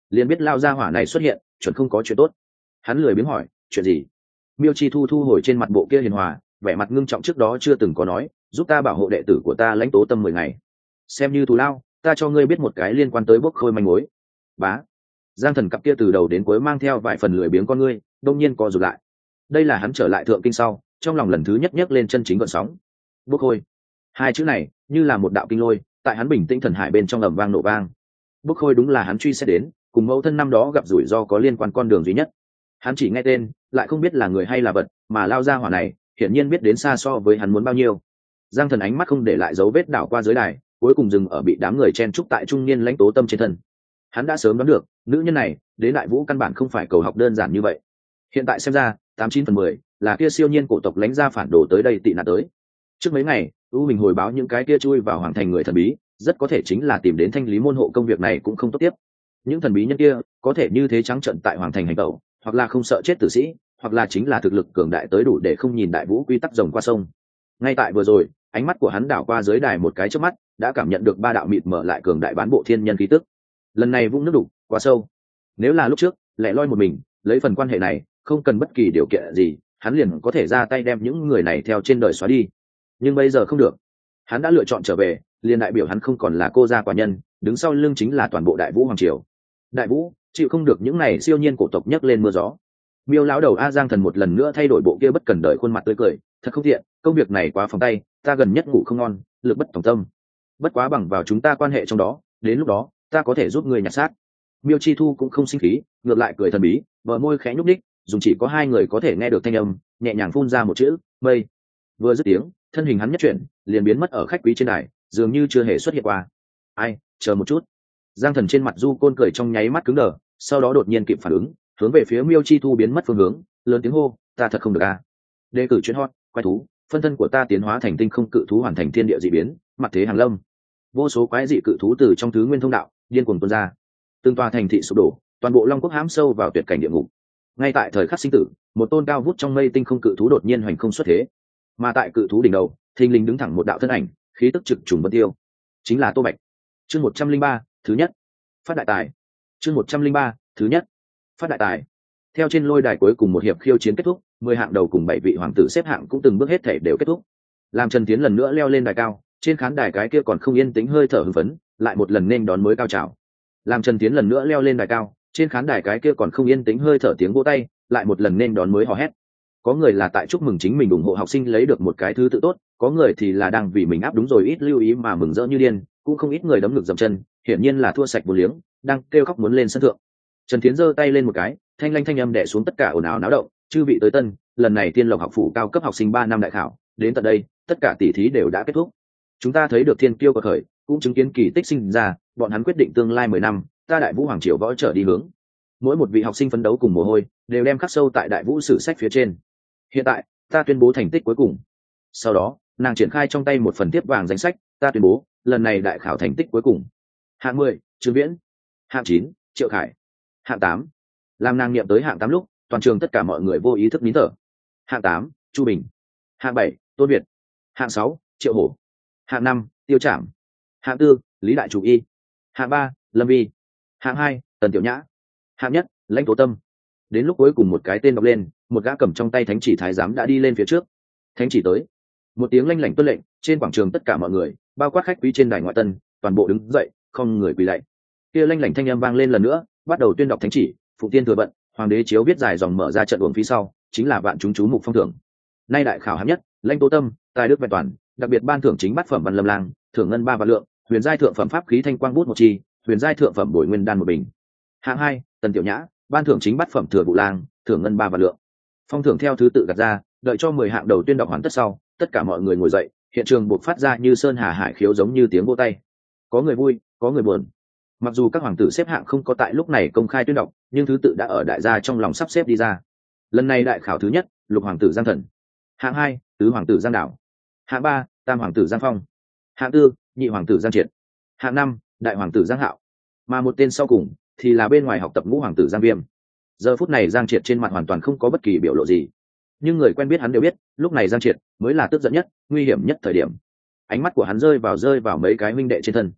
A: liền biết lao ra hỏa này xuất hiện chuẩn không có chuyện tốt. Hắn lười biếng hỏi chuyện gì. Miêu Chi Thu thu hồi trên mặt bộ kia hiền hòa, vẻ mặt ngưng trọng trước đó chưa từng có nói, giúp ta bảo hộ đệ tử của ta Lãnh Tố Tâm mười ngày, xem như thù lao, ta cho ngươi biết một cái liên quan tới Bốc Khôi manh mối. Bá. Giang Thần cặp kia từ đầu đến cuối mang theo vài phần lười biếng con ngươi đông nhiên co rụt lại. Đây là hắn trở lại thượng kinh sau trong lòng lần thứ nhất nhấc lên chân chính gợn sóng. Bốc Khôi, hai chữ này như là một đạo kinh lôi tại hắn bình tĩnh thần hải bên trong ầm vang nổ vang. Bốc Khôi đúng là hắn truy xét đến cùng mẫu thân năm đó gặp rủi ro có liên quan con đường duy nhất. Hắn chỉ nghe tên lại không biết là người hay là vật, mà lao ra hỏa này hiển nhiên biết đến xa so với hắn muốn bao nhiêu. Giang Thần ánh mắt không để lại dấu vết đảo qua dưới đài, cuối cùng dừng ở bị đám người chen trúc tại trung niên Lãnh Tố Tâm trên thân. Hắn đã sớm đoán được nữ nhân này đến đại vũ căn bản không phải cầu học đơn giản như vậy. Hiện tại xem ra tám chín phần mười là kia siêu nhiên cổ tộc lãnh gia phản đồ tới đây tị nạn tới. Trước mấy ngày u mình hồi báo những cái kia chui vào hoàng thành người thần bí, rất có thể chính là tìm đến thanh lý môn hộ công việc này cũng không tốt tiếp. Những thần bí nhân kia có thể như thế trắng trợn tại hoàng thành hành tẩu, hoặc là không sợ chết tử sĩ, hoặc là chính là thực lực cường đại tới đủ để không nhìn đại vũ quy tắc rồng qua sông. Ngay tại vừa rồi ánh mắt của hắn đảo qua dưới đài một cái chớp mắt đã cảm nhận được ba đạo mịt mở lại cường đại bán bộ thiên nhân khí tức. Lần này vũng nước đủ quá sâu. Nếu là lúc trước lẻ loi một mình lấy phần quan hệ này không cần bất kỳ điều kiện gì hắn liền có thể ra tay đem những người này theo trên đời xóa đi, nhưng bây giờ không được. Hắn đã lựa chọn trở về, liền đại biểu hắn không còn là cô gia quả nhân, đứng sau lưng chính là toàn bộ đại vũ hoàng triều. Đại vũ chịu không được những này siêu nhiên cổ tộc nhấc lên mưa gió. Miêu lão đầu A Giang Thần một lần nữa thay đổi bộ kia bất cần đời khuôn mặt tươi cười, thật không thiện, công việc này quá phòng tay, ta gần nhất ngủ không ngon, lực bất tòng tâm. Bất quá bằng vào chúng ta quan hệ trong đó, đến lúc đó ta có thể giúp người nhặt xác. Miêu Chi Thu cũng không sinh khí, ngược lại cười thần bí, bờ môi khẽ nhúc nhích, dùng chỉ có hai người có thể nghe được thanh âm, nhẹ nhàng phun ra một chữ mây. Vừa dứt tiếng, thân hình hắn nhất chuyển liền biến mất ở khách quý trên đài, dường như chưa hề xuất hiện qua. Ai, chờ một chút. Giang Thần trên mặt du côn cười trong nháy mắt cứng đờ, sau đó đột nhiên kịp phản ứng, hướng về phía Miêu Chi Thu biến mất phương hướng, lớn tiếng hô, ta thật không được à. Đề cử chuyên hot, quái thú, phân thân của ta tiến hóa thành tinh không cự thú hoàn thành thiên địa dị biến, mặt thế hàng lâm. Vô số quái dị cự thú từ trong thứ nguyên thông đạo điên cuồng tuôn ra, từng tòa thành thị sụp đổ, toàn bộ long quốc hãm sâu vào tuyệt cảnh địa ngục. Ngay tại thời khắc sinh tử, một tôn cao vút trong mây tinh không cự thú đột nhiên hoành không xuất thế, mà tại cự thú đỉnh đầu thình lình đứng thẳng một đạo thân ảnh, khí tức trực trùng vân tiêu, chính là Tô Bạch. Chương một trăm linh ba, thứ nhất, phát đại tài. Chương một trăm linh ba, thứ nhất, phát đại tài. Theo trên lôi đài cuối cùng một hiệp khiêu chiến kết thúc, mười hạng đầu cùng bảy vị hoàng tử xếp hạng cũng từng bước hết thể đều kết thúc. Làm Trần Tiến lần nữa leo lên đài cao, trên khán đài cái kia còn không yên tĩnh hơi thở hưng phấn, lại một lần nên đón mới cao trào. Làm Trần Tiến lần nữa leo lên đài cao, trên khán đài cái kia còn không yên tĩnh hơi thở tiếng vỗ tay, lại một lần nên đón mới hò hét. Có người là tại chúc mừng chính mình ủng hộ học sinh lấy được một cái thứ tự tốt, có người thì là đang vì mình áp đúng rồi ít lưu ý mà mừng rỡ như điên, cũng không ít người đấm ngực dậm chân, hiển nhiên là thua sạch vô liếng, đang kêu khóc muốn lên sân thượng. Trần Tiến giơ tay lên một cái, thanh lanh thanh âm đè xuống tất cả ồn ào náo động, chư vị tới tân, lần này Thiên Lộc học phủ cao cấp học sinh ba năm đại khảo, đến tận đây, tất cả tỷ thí đều đã kết thúc. Chúng ta thấy được thiên kiêu của khởi, cũng chứng kiến kỳ tích sinh ra, bọn hắn quyết định tương lai mười năm, ta Đại Vũ Hoàng triều võ trở đi hướng. Mỗi một vị học sinh phấn đấu cùng mồ hôi, đều đem khắc sâu tại Đại Vũ sử sách phía trên. Hiện tại, ta tuyên bố thành tích cuối cùng. Sau đó, nàng triển khai trong tay một phần tiếp vàng danh sách, ta tuyên bố, lần này đại khảo thành tích cuối cùng. Hạng mười, Trương Viễn. Hạng chín, Triệu Khải. Hạng tám. Làm nàng niệm tới hạng tám lúc, toàn trường tất cả mọi người vô ý thức nín thở. Hạng tám, Chu Bình. Hạng bảy, Tôn Việt. Hạng sáu, Triệu Hổ. Hạng năm, Tiêu Trảm. Hạng tư, Lý Đại Chủ Y. Hạng ba, Lâm Vi. Hạng hai, Tần Tiểu Nhã. Hạng nhất, Lãnh Tố Tâm. Đến lúc cuối cùng một cái tên đọc lên, một gã cầm trong tay thánh chỉ thái giám đã đi lên phía trước. Thánh chỉ tới. Một tiếng lanh lảnh tuân lệnh, trên quảng trường tất cả mọi người, bao quát khách quý trên đài ngoại tân, toàn bộ đứng dậy, không người quỳ lạy. Kia lanh lảnh thanh âm vang lên lần nữa, bắt đầu tuyên đọc thánh chỉ, phụ tiên thừa bận, hoàng đế chiếu viết dài dòng mở ra trận uổng phía sau, chính là vạn chúng chú mục phong thưởng. Nay đại khảo hạng nhất, Lãnh Tố Tâm, tài đức vẹn toàn, đặc biệt ban thưởng chính bát phẩm văn lâm lang, thưởng ngân ba vạn lượng, huyền giai thượng phẩm pháp khí thanh quang bút một chi, huyền giai thượng phẩm bồi nguyên đan một bình. Hạng hai, Tần Tiểu Nhã, ban thưởng chính bát phẩm thừa vụ lang, thưởng ngân ba vạn lượng. Phong thưởng theo thứ tự gạt ra, đợi cho mười hạng đầu tuyên đọc hoàn tất sau, tất cả mọi người ngồi dậy, hiện trường buộc phát ra như sơn hà hải khiếu giống như tiếng vỗ tay. Có người vui, có người buồn. Mặc dù các hoàng tử xếp hạng không có tại lúc này công khai tuyên đọc, nhưng thứ tự đã ở đại gia trong lòng sắp xếp đi ra. Lần này đại khảo thứ nhất, lục hoàng tử Giang Thần. Hạng hai, tứ hoàng tử Giang Đảo. Hạng ba, tam hoàng tử Giang Phong. Hạng tư, nhị hoàng tử Giang Triệt. Hạng năm, đại hoàng tử Giang Hạo. Mà một tên sau cùng thì là bên ngoài học tập ngũ hoàng tử Giang Viêm. Giờ phút này Giang Triệt trên mặt hoàn toàn không có bất kỳ biểu lộ gì, nhưng người quen biết hắn đều biết, lúc này Giang Triệt mới là tức giận nhất, nguy hiểm nhất thời điểm. Ánh mắt của hắn rơi vào rơi vào mấy cái huynh đệ trên thân.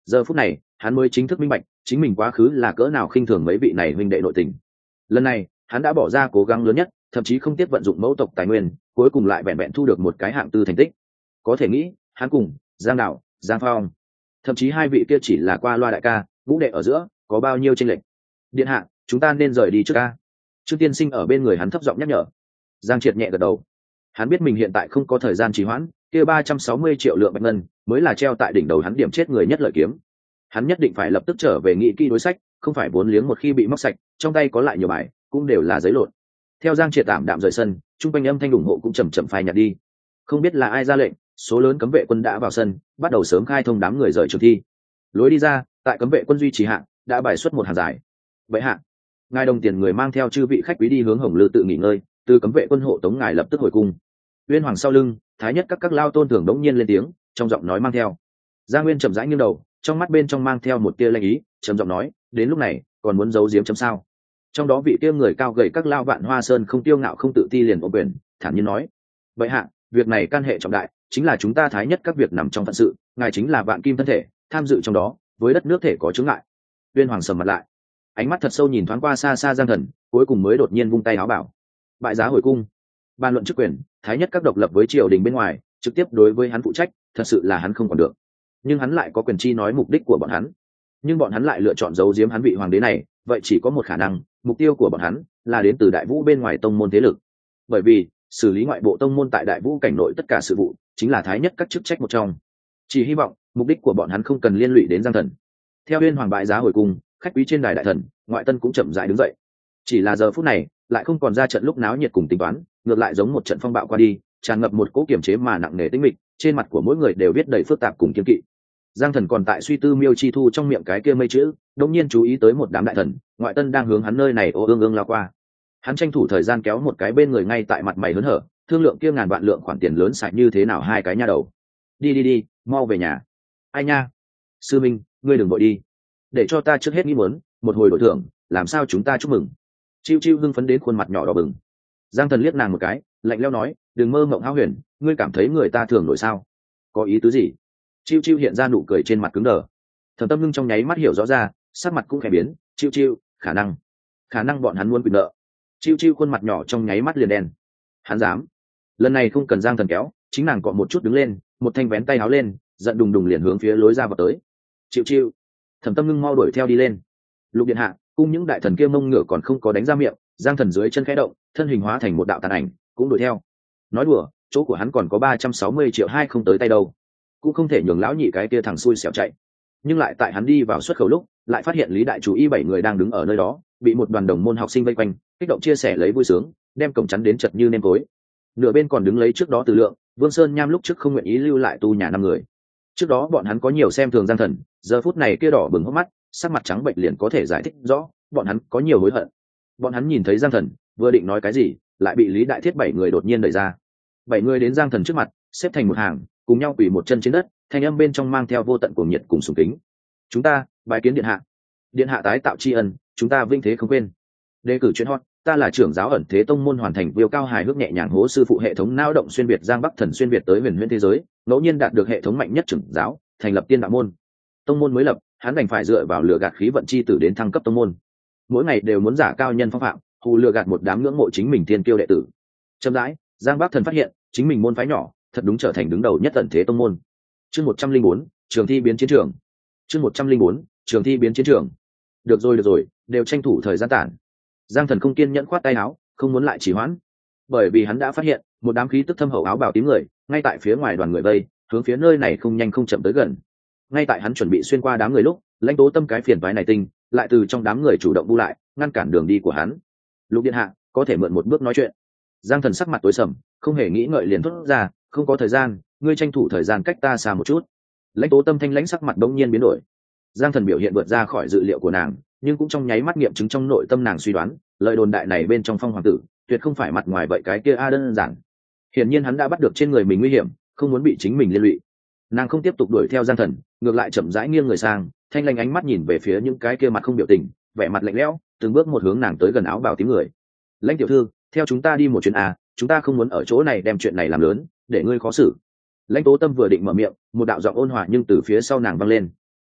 A: Giờ phút này hắn mới chính thức minh bạch chính mình quá khứ là cỡ nào khinh thường mấy vị này huynh đệ nội tình. Lần này hắn đã bỏ ra cố gắng lớn nhất, thậm chí không tiếc vận dụng mẫu tộc tài nguyên, cuối cùng lại vẹn vẹn thu được một cái hạng tư thành tích. Có thể nghĩ hắn cùng Giang Đạo, Giang Phong, thậm chí hai vị kia chỉ là qua loa đại ca vũ đệ ở giữa có bao nhiêu tranh lệch. Điện hạ, chúng ta nên rời đi trước ca. Trương Tiên Sinh ở bên người hắn thấp giọng nhắc nhở. Giang Triệt nhẹ gật đầu. Hắn biết mình hiện tại không có thời gian trì hoãn, kia ba trăm sáu mươi triệu lượng bạch ngân mới là treo tại đỉnh đầu hắn điểm chết người nhất lợi kiếm. Hắn nhất định phải lập tức trở về nghị kỹ đối sách, không phải vốn liếng một khi bị móc sạch, trong tay có lại nhiều bài cũng đều là giấy lộn. Theo Giang Triệt tạm đạm rời sân, trung quanh âm thanh ủng hộ cũng chậm chậm phai nhạt đi. Không biết là ai ra lệnh, số lớn cấm vệ quân đã vào sân, bắt đầu sớm khai thông đám người rời trường thi. Lối đi ra, tại cấm vệ quân duy trì hạng, đã bài xuất một hàng dài. Vậy hạ, ngài đồng tiền người mang theo chư vị khách quý đi hướng Hồng Lư tự nghỉ ngơi, từ cấm vệ quân hộ tống ngài lập tức hồi cung. Uyên Hoàng sau lưng, thái nhất các các lao tôn thường đống nhiên lên tiếng, trong giọng nói mang theo. Giang Nguyên chậm rãi nghiêng đầu, trong mắt bên trong mang theo một tia lanh ý, trầm giọng nói, đến lúc này còn muốn giấu giếm chấm sao? Trong đó vị kia người cao gầy các lao vạn hoa sơn không tiêu ngạo không tự ti liền ôm quyền, thản nhiên nói, vậy hạ, việc này can hệ trọng đại, chính là chúng ta thái nhất các việc nằm trong phận sự, ngài chính là vạn kim thân thể, tham dự trong đó, với đất nước thể có chướng ngại. Uyên Hoàng sầm mặt lại, ánh mắt thật sâu nhìn thoáng qua xa xa Giang Thần, cuối cùng mới đột nhiên vung tay áo bảo, bại giá hồi cung. Ban luận chức quyền, thái nhất các độc lập với triều đình bên ngoài, trực tiếp đối với hắn phụ trách, thật sự là hắn không còn được. Nhưng hắn lại có quyền chi nói mục đích của bọn hắn, nhưng bọn hắn lại lựa chọn giấu giếm hắn vị hoàng đế này, vậy chỉ có một khả năng, mục tiêu của bọn hắn là đến từ Đại Vũ bên ngoài tông môn thế lực. Bởi vì xử lý ngoại bộ tông môn tại Đại Vũ cảnh nội tất cả sự vụ, chính là thái nhất các chức trách một trong. Chỉ hy vọng mục đích của bọn hắn không cần liên lụy đến Giang Thần. Theo Uyên Hoàng bại giá hồi cung, khách quý trên đài đại thần, ngoại tân cũng chậm rãi đứng dậy. Chỉ là giờ phút này, lại không còn ra trận lúc náo nhiệt cùng tính toán, ngược lại giống một trận phong bạo qua đi, tràn ngập một cỗ kiềm chế mà nặng nề tĩnh mịch, trên mặt của mỗi người đều viết đầy phức tạp cùng kiên kỵ. Giang Thần còn tại suy tư Miêu Chi Thu trong miệng cái kia mây chữ, đột nhiên chú ý tới một đám đại thần, ngoại tân đang hướng hắn nơi này ô ương ương lao qua. Hắn tranh thủ thời gian kéo một cái bên người ngay tại mặt mày hớn hở, thương lượng kia ngàn vạn lượng khoản tiền lớn xài như thế nào hai cái nha đầu. Đi đi đi, mau về nhà. Ai nha? Sư Minh, ngươi đừng vội đi. Để cho ta trước hết nghĩ muốn, một hồi đổi thưởng, làm sao chúng ta chúc mừng. Chiêu Chiêu hưng phấn đến khuôn mặt nhỏ đỏ bừng. Giang Thần liếc nàng một cái, lạnh lẽo nói, đừng mơ mộng hão huyền, ngươi cảm thấy người ta thường nổi sao? Có ý tứ gì? Chiêu Chiêu hiện ra nụ cười trên mặt cứng đờ. Thẩm Tâm Ngưng trong nháy mắt hiểu rõ ra, sắc mặt cũng khẽ biến. Chiêu Chiêu, khả năng, khả năng bọn hắn muốn quyền nợ. Chiêu Chiêu khuôn mặt nhỏ trong nháy mắt liền đen. Hắn dám? Lần này không cần Giang Thần kéo, chính nàng cọ một chút đứng lên, một thanh vén tay áo lên, giận đùng đùng liền hướng phía lối ra vào tới. Chiêu Chiêu, Thẩm Tâm Ngưng mau đuổi theo đi lên. Lục điện hạ, cung những đại thần kia mông ngựa còn không có đánh ra miệng, Giang Thần dưới chân khẽ động, thân hình hóa thành một đạo tàn ảnh, cũng đuổi theo. Nói đùa, chỗ của hắn còn có ba trăm sáu mươi triệu hai không tới tay đâu, cũng không thể nhường lão nhị cái kia thằng xui xẻo chạy. Nhưng lại tại hắn đi vào xuất khẩu lúc, lại phát hiện Lý Đại Chủ y bảy người đang đứng ở nơi đó, bị một đoàn đồng môn học sinh vây quanh, kích động chia sẻ lấy vui sướng, đem cổng chắn đến chật như nêm tối. Nửa bên còn đứng lấy trước đó Từ Lượng, Vương Sơn Nham lúc trước không nguyện ý lưu lại tu nhà năm người. Trước đó bọn hắn có nhiều xem thường Giang Thần, giờ phút này kia đỏ bừng hốc mắt, sắc mặt trắng bệnh liền có thể giải thích rõ, bọn hắn có nhiều hối hận. Bọn hắn nhìn thấy Giang Thần, vừa định nói cái gì, lại bị Lý Đại Thiết bảy người đột nhiên đẩy ra. Bảy người đến Giang Thần trước mặt, xếp thành một hàng, cùng nhau quỳ một chân trên đất, thanh âm bên trong mang theo vô tận cuồng nhiệt cùng sùng kính. Chúng ta bái kiến điện hạ, điện hạ tái tạo tri ân, chúng ta vinh thế không quên. Đề cử chuyên hot, ta là trưởng giáo ẩn thế tông môn hoàn thành viêu cao hài hước nhẹ nhàng hố sư phụ hệ thống não động xuyên việt Giang Bắc Thần xuyên việt tới huyền huyễn thế giới, ngẫu nhiên đạt được hệ thống mạnh nhất trưởng giáo, thành lập tiên đạo môn. Tông môn mới lập, hắn đành phải dựa vào lừa gạt khí vận chi tử đến thăng cấp tông môn. Mỗi ngày đều muốn giả cao nhân phong phạm, hù lừa gạt một đám ngưỡng mộ chính mình thiên kiêu đệ tử. Chậm rãi, Giang Bắc Thần phát hiện, chính mình môn phái nhỏ, thật đúng trở thành đứng đầu nhất ẩn thế tông môn. Chương một trăm linh bốn, trường thi biến chiến trường. Chương một trăm linh bốn, trường thi biến chiến trường. Được rồi được rồi, đều tranh thủ thời gian tản. Giang Thần không kiên nhẫn khoát tay áo, không muốn lại trì hoãn, bởi vì hắn đã phát hiện một đám khí tức thâm hậu áo bào tím người ngay tại phía ngoài đoàn người vây, hướng phía nơi này không nhanh không chậm tới gần. Ngay tại hắn chuẩn bị xuyên qua đám người lúc, Lãnh Tố Tâm cái phiền toái này tinh lại từ trong đám người chủ động bu lại, ngăn cản đường đi của hắn. Lục điện hạ, có thể mượn một bước nói chuyện. Giang Thần sắc mặt tối sầm, không hề nghĩ ngợi liền thốt ra, không có thời gian, ngươi tranh thủ thời gian cách ta xa một chút. Lãnh Tố Tâm thanh lãnh sắc mặt bỗng nhiên biến đổi. Giang Thần biểu hiện vượt ra khỏi dự liệu của nàng, nhưng cũng trong nháy mắt nghiệm chứng trong nội tâm nàng suy đoán, lời đồn đại này bên trong Phong hoàng tử tuyệt không phải mặt ngoài vậy cái kia a đơn giản. Hiển nhiên hắn đã bắt được trên người mình nguy hiểm, không muốn bị chính mình liên lụy. Nàng không tiếp tục đuổi theo Giang Thần, ngược lại chậm rãi nghiêng người sang, thanh lanh ánh mắt nhìn về phía những cái kia mặt không biểu tình, vẻ mặt lạnh lẽo, từng bước một hướng nàng tới gần áo bào tím người. Lãnh tiểu thư, theo chúng ta đi một chuyến à, chúng ta không muốn ở chỗ này đem chuyện này làm lớn, để ngươi khó xử. Lãnh Tố Tâm vừa định mở miệng, một đạo giọng ôn hòa nhưng từ phía sau nàng vang lên.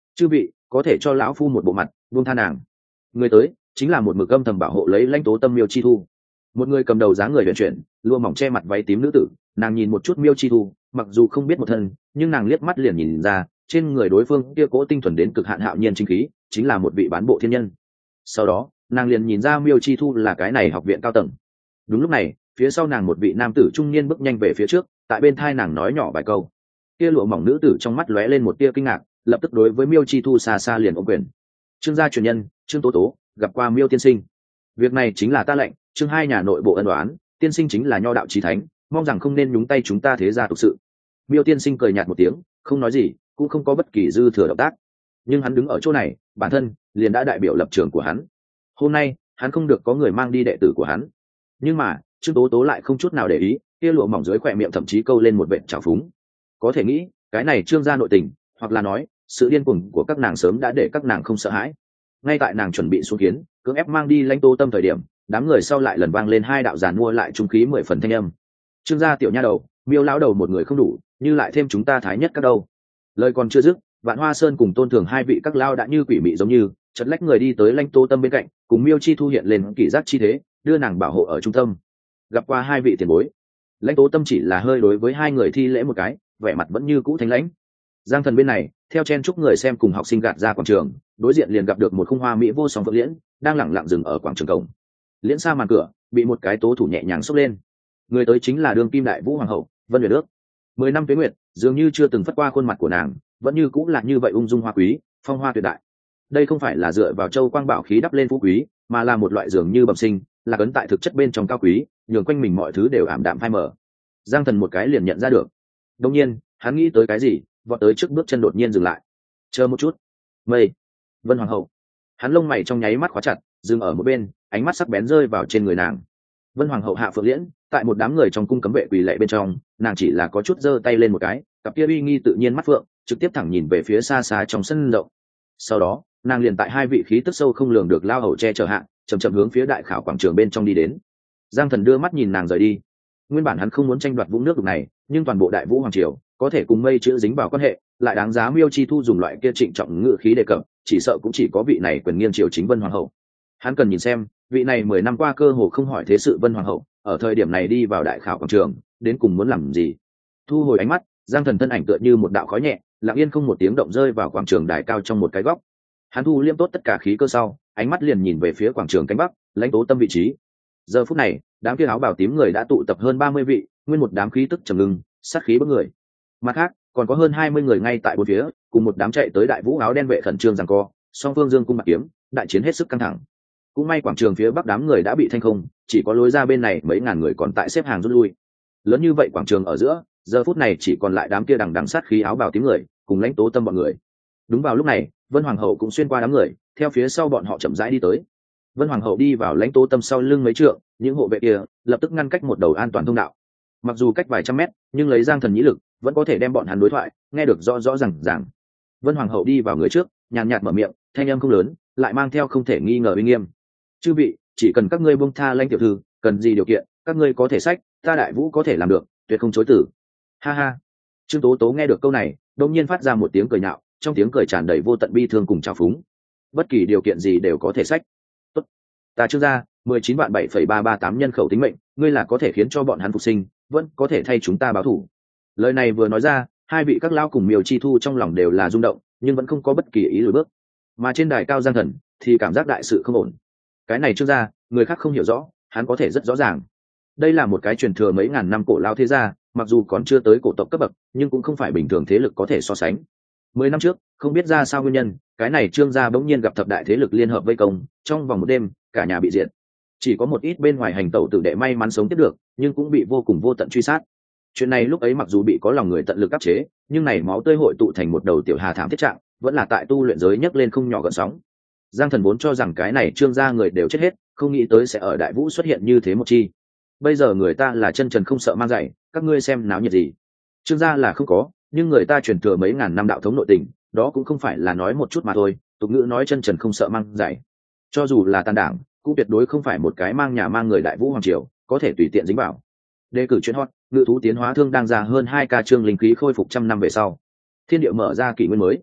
A: chư vị có thể cho lão phu một bộ mặt buông tha nàng. Người tới chính là một mực âm thầm bảo hộ lấy lãnh tố tâm Miêu Chi Thu, một người cầm đầu dáng người huyền chuyển, lụa mỏng che mặt váy tím nữ tử. Nàng nhìn một chút Miêu Chi Thu, mặc dù không biết một thân, nhưng nàng liếc mắt liền nhìn ra trên người đối phương kia cố tinh thuần đến cực hạn hạo nhiên chính khí chính là một vị bán bộ thiên nhân. Sau đó nàng liền nhìn ra Miêu Chi Thu là cái này học viện cao tầng. Đúng lúc này phía sau nàng một vị nam tử trung niên bước nhanh về phía trước, tại bên thai nàng nói nhỏ vài câu. Kia lụa mỏng nữ tử trong mắt lóe lên một tia kinh ngạc, lập tức đối với Miêu Chi Thu xa xa liền ôm quyền. Trương gia truyền nhân Trương Tố Tố gặp qua Miêu tiên sinh. Việc này chính là ta lệnh, Trương hai nhà nội bộ ân đoán, tiên sinh chính là nho đạo chí thánh, mong rằng không nên nhúng tay chúng ta thế gia tục sự. Miêu tiên sinh cười nhạt một tiếng, không nói gì, cũng không có bất kỳ dư thừa động tác. Nhưng hắn đứng ở chỗ này, bản thân liền đã đại biểu lập trường của hắn. Hôm nay hắn không được có người mang đi đệ tử của hắn. Nhưng mà Trương Tố Tố lại không chút nào để ý, kia lụa mỏng dưới khỏe miệng thậm chí câu lên một vệt trào phúng. Có thể nghĩ cái này Trương gia nội tình, hoặc là nói sự điên cuồng của các nàng sớm đã để các nàng không sợ hãi. Ngay tại nàng chuẩn bị xuống kiến cưỡng ép mang đi lãnh Tô Tâm thời điểm, đám người sau lại lần vang lên hai đạo giàn mua lại trung khí mười phần thanh âm. Trương gia tiểu nha đầu, Miêu lão đầu một người không đủ, như lại thêm chúng ta thái nhất các đâu. Lời còn chưa dứt, Vạn Hoa Sơn cùng Tôn Thường hai vị các lao đã như quỷ mị giống như chật lách người đi tới lãnh Tô Tâm bên cạnh, cùng Miêu Chi Thu hiện lên kỳ giác chi thế, đưa nàng bảo hộ ở trung tâm. Gặp qua hai vị tiền bối, lãnh Tố Tâm chỉ là hơi đối với hai người thi lễ một cái, vẻ mặt vẫn như cũ thánh lãnh. Giang Thần bên này theo chen chúc người xem cùng học sinh gạt ra quảng trường, đối diện liền gặp được một khung hoa mỹ vô song phượng liễn đang lẳng lặng dừng ở quảng trường cổng. Liễn xa màn cửa bị một cái tố thủ nhẹ nhàng xốc lên, người tới chính là đương kim đại vũ hoàng hậu Vân Huyền Ước. Mười năm tuế nguyệt dường như chưa từng phất qua khuôn mặt của nàng, vẫn như cũng là như vậy ung dung hoa quý, phong hoa tuyệt đại. Đây không phải là dựa vào châu quang bảo khí đắp lên phú quý, mà là một loại dường như bẩm sinh, là cấn tại thực chất bên trong cao quý, nhường quanh mình mọi thứ đều ảm đạm phai mờ. Giang Thần một cái liền nhận ra được. Đương nhiên hắn nghĩ tới cái gì, vọt tới trước bước chân đột nhiên dừng lại. Chờ một chút. Mây. Vân hoàng hậu. Hắn lông mày trong nháy mắt khóa chặt, dừng ở một bên, ánh mắt sắc bén rơi vào trên người nàng. Vân hoàng hậu hạ phượng liễn, tại một đám người trong cung cấm vệ quỳ lạy bên trong, nàng chỉ là có chút giơ tay lên một cái, cặp kia uy nghi tự nhiên mắt phượng trực tiếp thẳng nhìn về phía xa xa trong sân rộng. Sau đó nàng liền tại hai vị khí tức sâu không lường được lao hầu che chở hạ, chậm chậm hướng phía đại khảo quảng trường bên trong đi đến. Giang Thần đưa mắt nhìn nàng rời đi. Nguyên bản hắn không muốn tranh đoạt vũng nước đục này, nhưng toàn bộ đại vũ hoàng triều có thể cùng mây chữ dính vào quan hệ, lại đáng giá Miêu Chi Thu dùng loại kia trịnh trọng ngữ khí đề cập, chỉ sợ cũng chỉ có vị này quyền nghiêng triều chính Vân hoàng hậu. Hắn cần nhìn xem vị này mười năm qua cơ hồ không hỏi thế sự Vân hoàng hậu ở thời điểm này đi vào đại khảo quảng trường đến cùng muốn làm gì. Thu hồi ánh mắt, Giang Thần thân ảnh tựa như một đạo khói nhẹ, lặng yên không một tiếng động rơi vào quảng trường đài cao trong một cái góc. Hắn thu liêm tốt tất cả khí cơ sau, ánh mắt liền nhìn về phía quảng trường cánh bắc, lãnh Tố Tâm vị trí. Giờ phút này đám kia áo bào tím người đã tụ tập hơn ba mươi vị, nguyên một đám khí tức trầm ngưng, sát khí bức người. Mặt khác còn có hơn hai mươi người ngay tại bốn phía, cùng một đám chạy tới đại vũ áo đen vệ khẩn trương giằng co, song phương dương cung bạc kiếm, đại chiến hết sức căng thẳng. Cũng may quảng trường phía bắc đám người đã bị thanh không, chỉ có lối ra bên này mấy ngàn người còn tại xếp hàng rút lui. Lớn như vậy quảng trường ở giữa, giờ phút này chỉ còn lại đám kia đằng đằng sát khí áo bào tím người cùng lãnh Tố Tâm bọn người. Đúng vào lúc này, Vân hoàng hậu cũng xuyên qua đám người, theo phía sau bọn họ chậm rãi đi tới. Vân hoàng hậu đi vào lãnh Tố Tâm sau lưng mấy trượng, những hộ vệ kia lập tức ngăn cách một đầu an toàn thông đạo. Mặc dù cách vài trăm mét, nhưng lấy Giang Thần nhĩ lực vẫn có thể đem bọn hắn đối thoại nghe được rõ rõ ràng ràng. Vân hoàng hậu đi vào người trước, nhàn nhạt mở miệng, thanh âm không lớn, lại mang theo không thể nghi ngờ uy nghiêm. Chư vị, chỉ cần các ngươi buông tha lãnh tiểu thư, cần gì điều kiện, các ngươi có thể sách, ta đại vũ có thể làm được, tuyệt không chối từ. Ha ha. Trương Tố Tố nghe được câu này, đột nhiên phát ra một tiếng cười nhạo, trong tiếng cười tràn đầy vô tận bi thương cùng trào phúng. Bất kỳ điều kiện gì đều có thể sách. Tốt. Ta Trương gia mười chín vạn bảy phẩy ba ba tám nhân khẩu tính mệnh, ngươi là có thể khiến cho bọn hắn phục sinh, vẫn có thể thay chúng ta báo thù. Lời này vừa nói ra, hai vị các lao cùng Miêu Chi Thu trong lòng đều là rung động, nhưng vẫn không có bất kỳ ý lùi bước. Mà trên đài cao Giang Thần thì cảm giác đại sự không ổn. Cái này Trương gia, người khác không hiểu rõ, hắn có thể rất rõ ràng. Đây là một cái truyền thừa mấy ngàn năm cổ lao thế gia, mặc dù còn chưa tới cổ tộc cấp bậc, nhưng cũng không phải bình thường thế lực có thể so sánh. Mười năm trước, không biết ra sao nguyên nhân, cái này Trương gia bỗng nhiên gặp thập đại thế lực liên hợp vây công, trong vòng một đêm, cả nhà bị diệt. Chỉ có một ít bên ngoài hành tẩu tử đệ may mắn sống tiếp được, nhưng cũng bị vô cùng vô tận truy sát. Chuyện này lúc ấy mặc dù bị có lòng người tận lực áp chế, nhưng này máu tươi hội tụ thành một đầu tiểu hà thảm thiết trạng, vẫn là tại tu luyện giới nhấc lên không nhỏ gợn sóng. Giang Thần vốn cho rằng cái này Trương gia người đều chết hết, không nghĩ tới sẽ ở đại vũ xuất hiện như thế một chi. Bây giờ người ta là chân trần không sợ mang giày, các ngươi xem náo nhiệt gì. Trương gia là không có, nhưng người ta truyền thừa mấy ngàn năm đạo thống nội tình, đó cũng không phải là nói một chút mà thôi. Tục ngữ nói chân trần không sợ mang giày, cho dù là tàn đảng cũng tuyệt đối không phải một cái mang nhà mang người đại vũ hoàng triều có thể tùy tiện dính vào. Đề cử chuyên hot, ngự thú tiến hóa thương đang ra hơn hai ca chương linh khí khôi phục trăm năm về sau, thiên địa mở ra kỷ nguyên mới.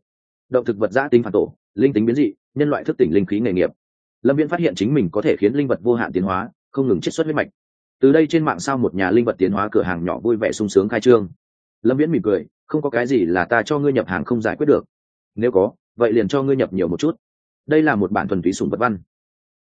A: động thực vật giã tính phản tổ, linh tính biến dị, nhân loại thức tỉnh linh khí nghề nghiệp. Lâm Viễn phát hiện chính mình có thể khiến linh vật vô hạn tiến hóa, không ngừng chiết xuất huyết mạch. Từ đây trên mạng sao một nhà linh vật tiến hóa cửa hàng nhỏ vui vẻ sung sướng khai trương. Lâm Viễn mỉm cười, không có cái gì là ta cho ngươi nhập hàng không giải quyết được, nếu có vậy liền cho ngươi nhập nhiều một chút. Đây là một bản thuần túy sủng vật văn,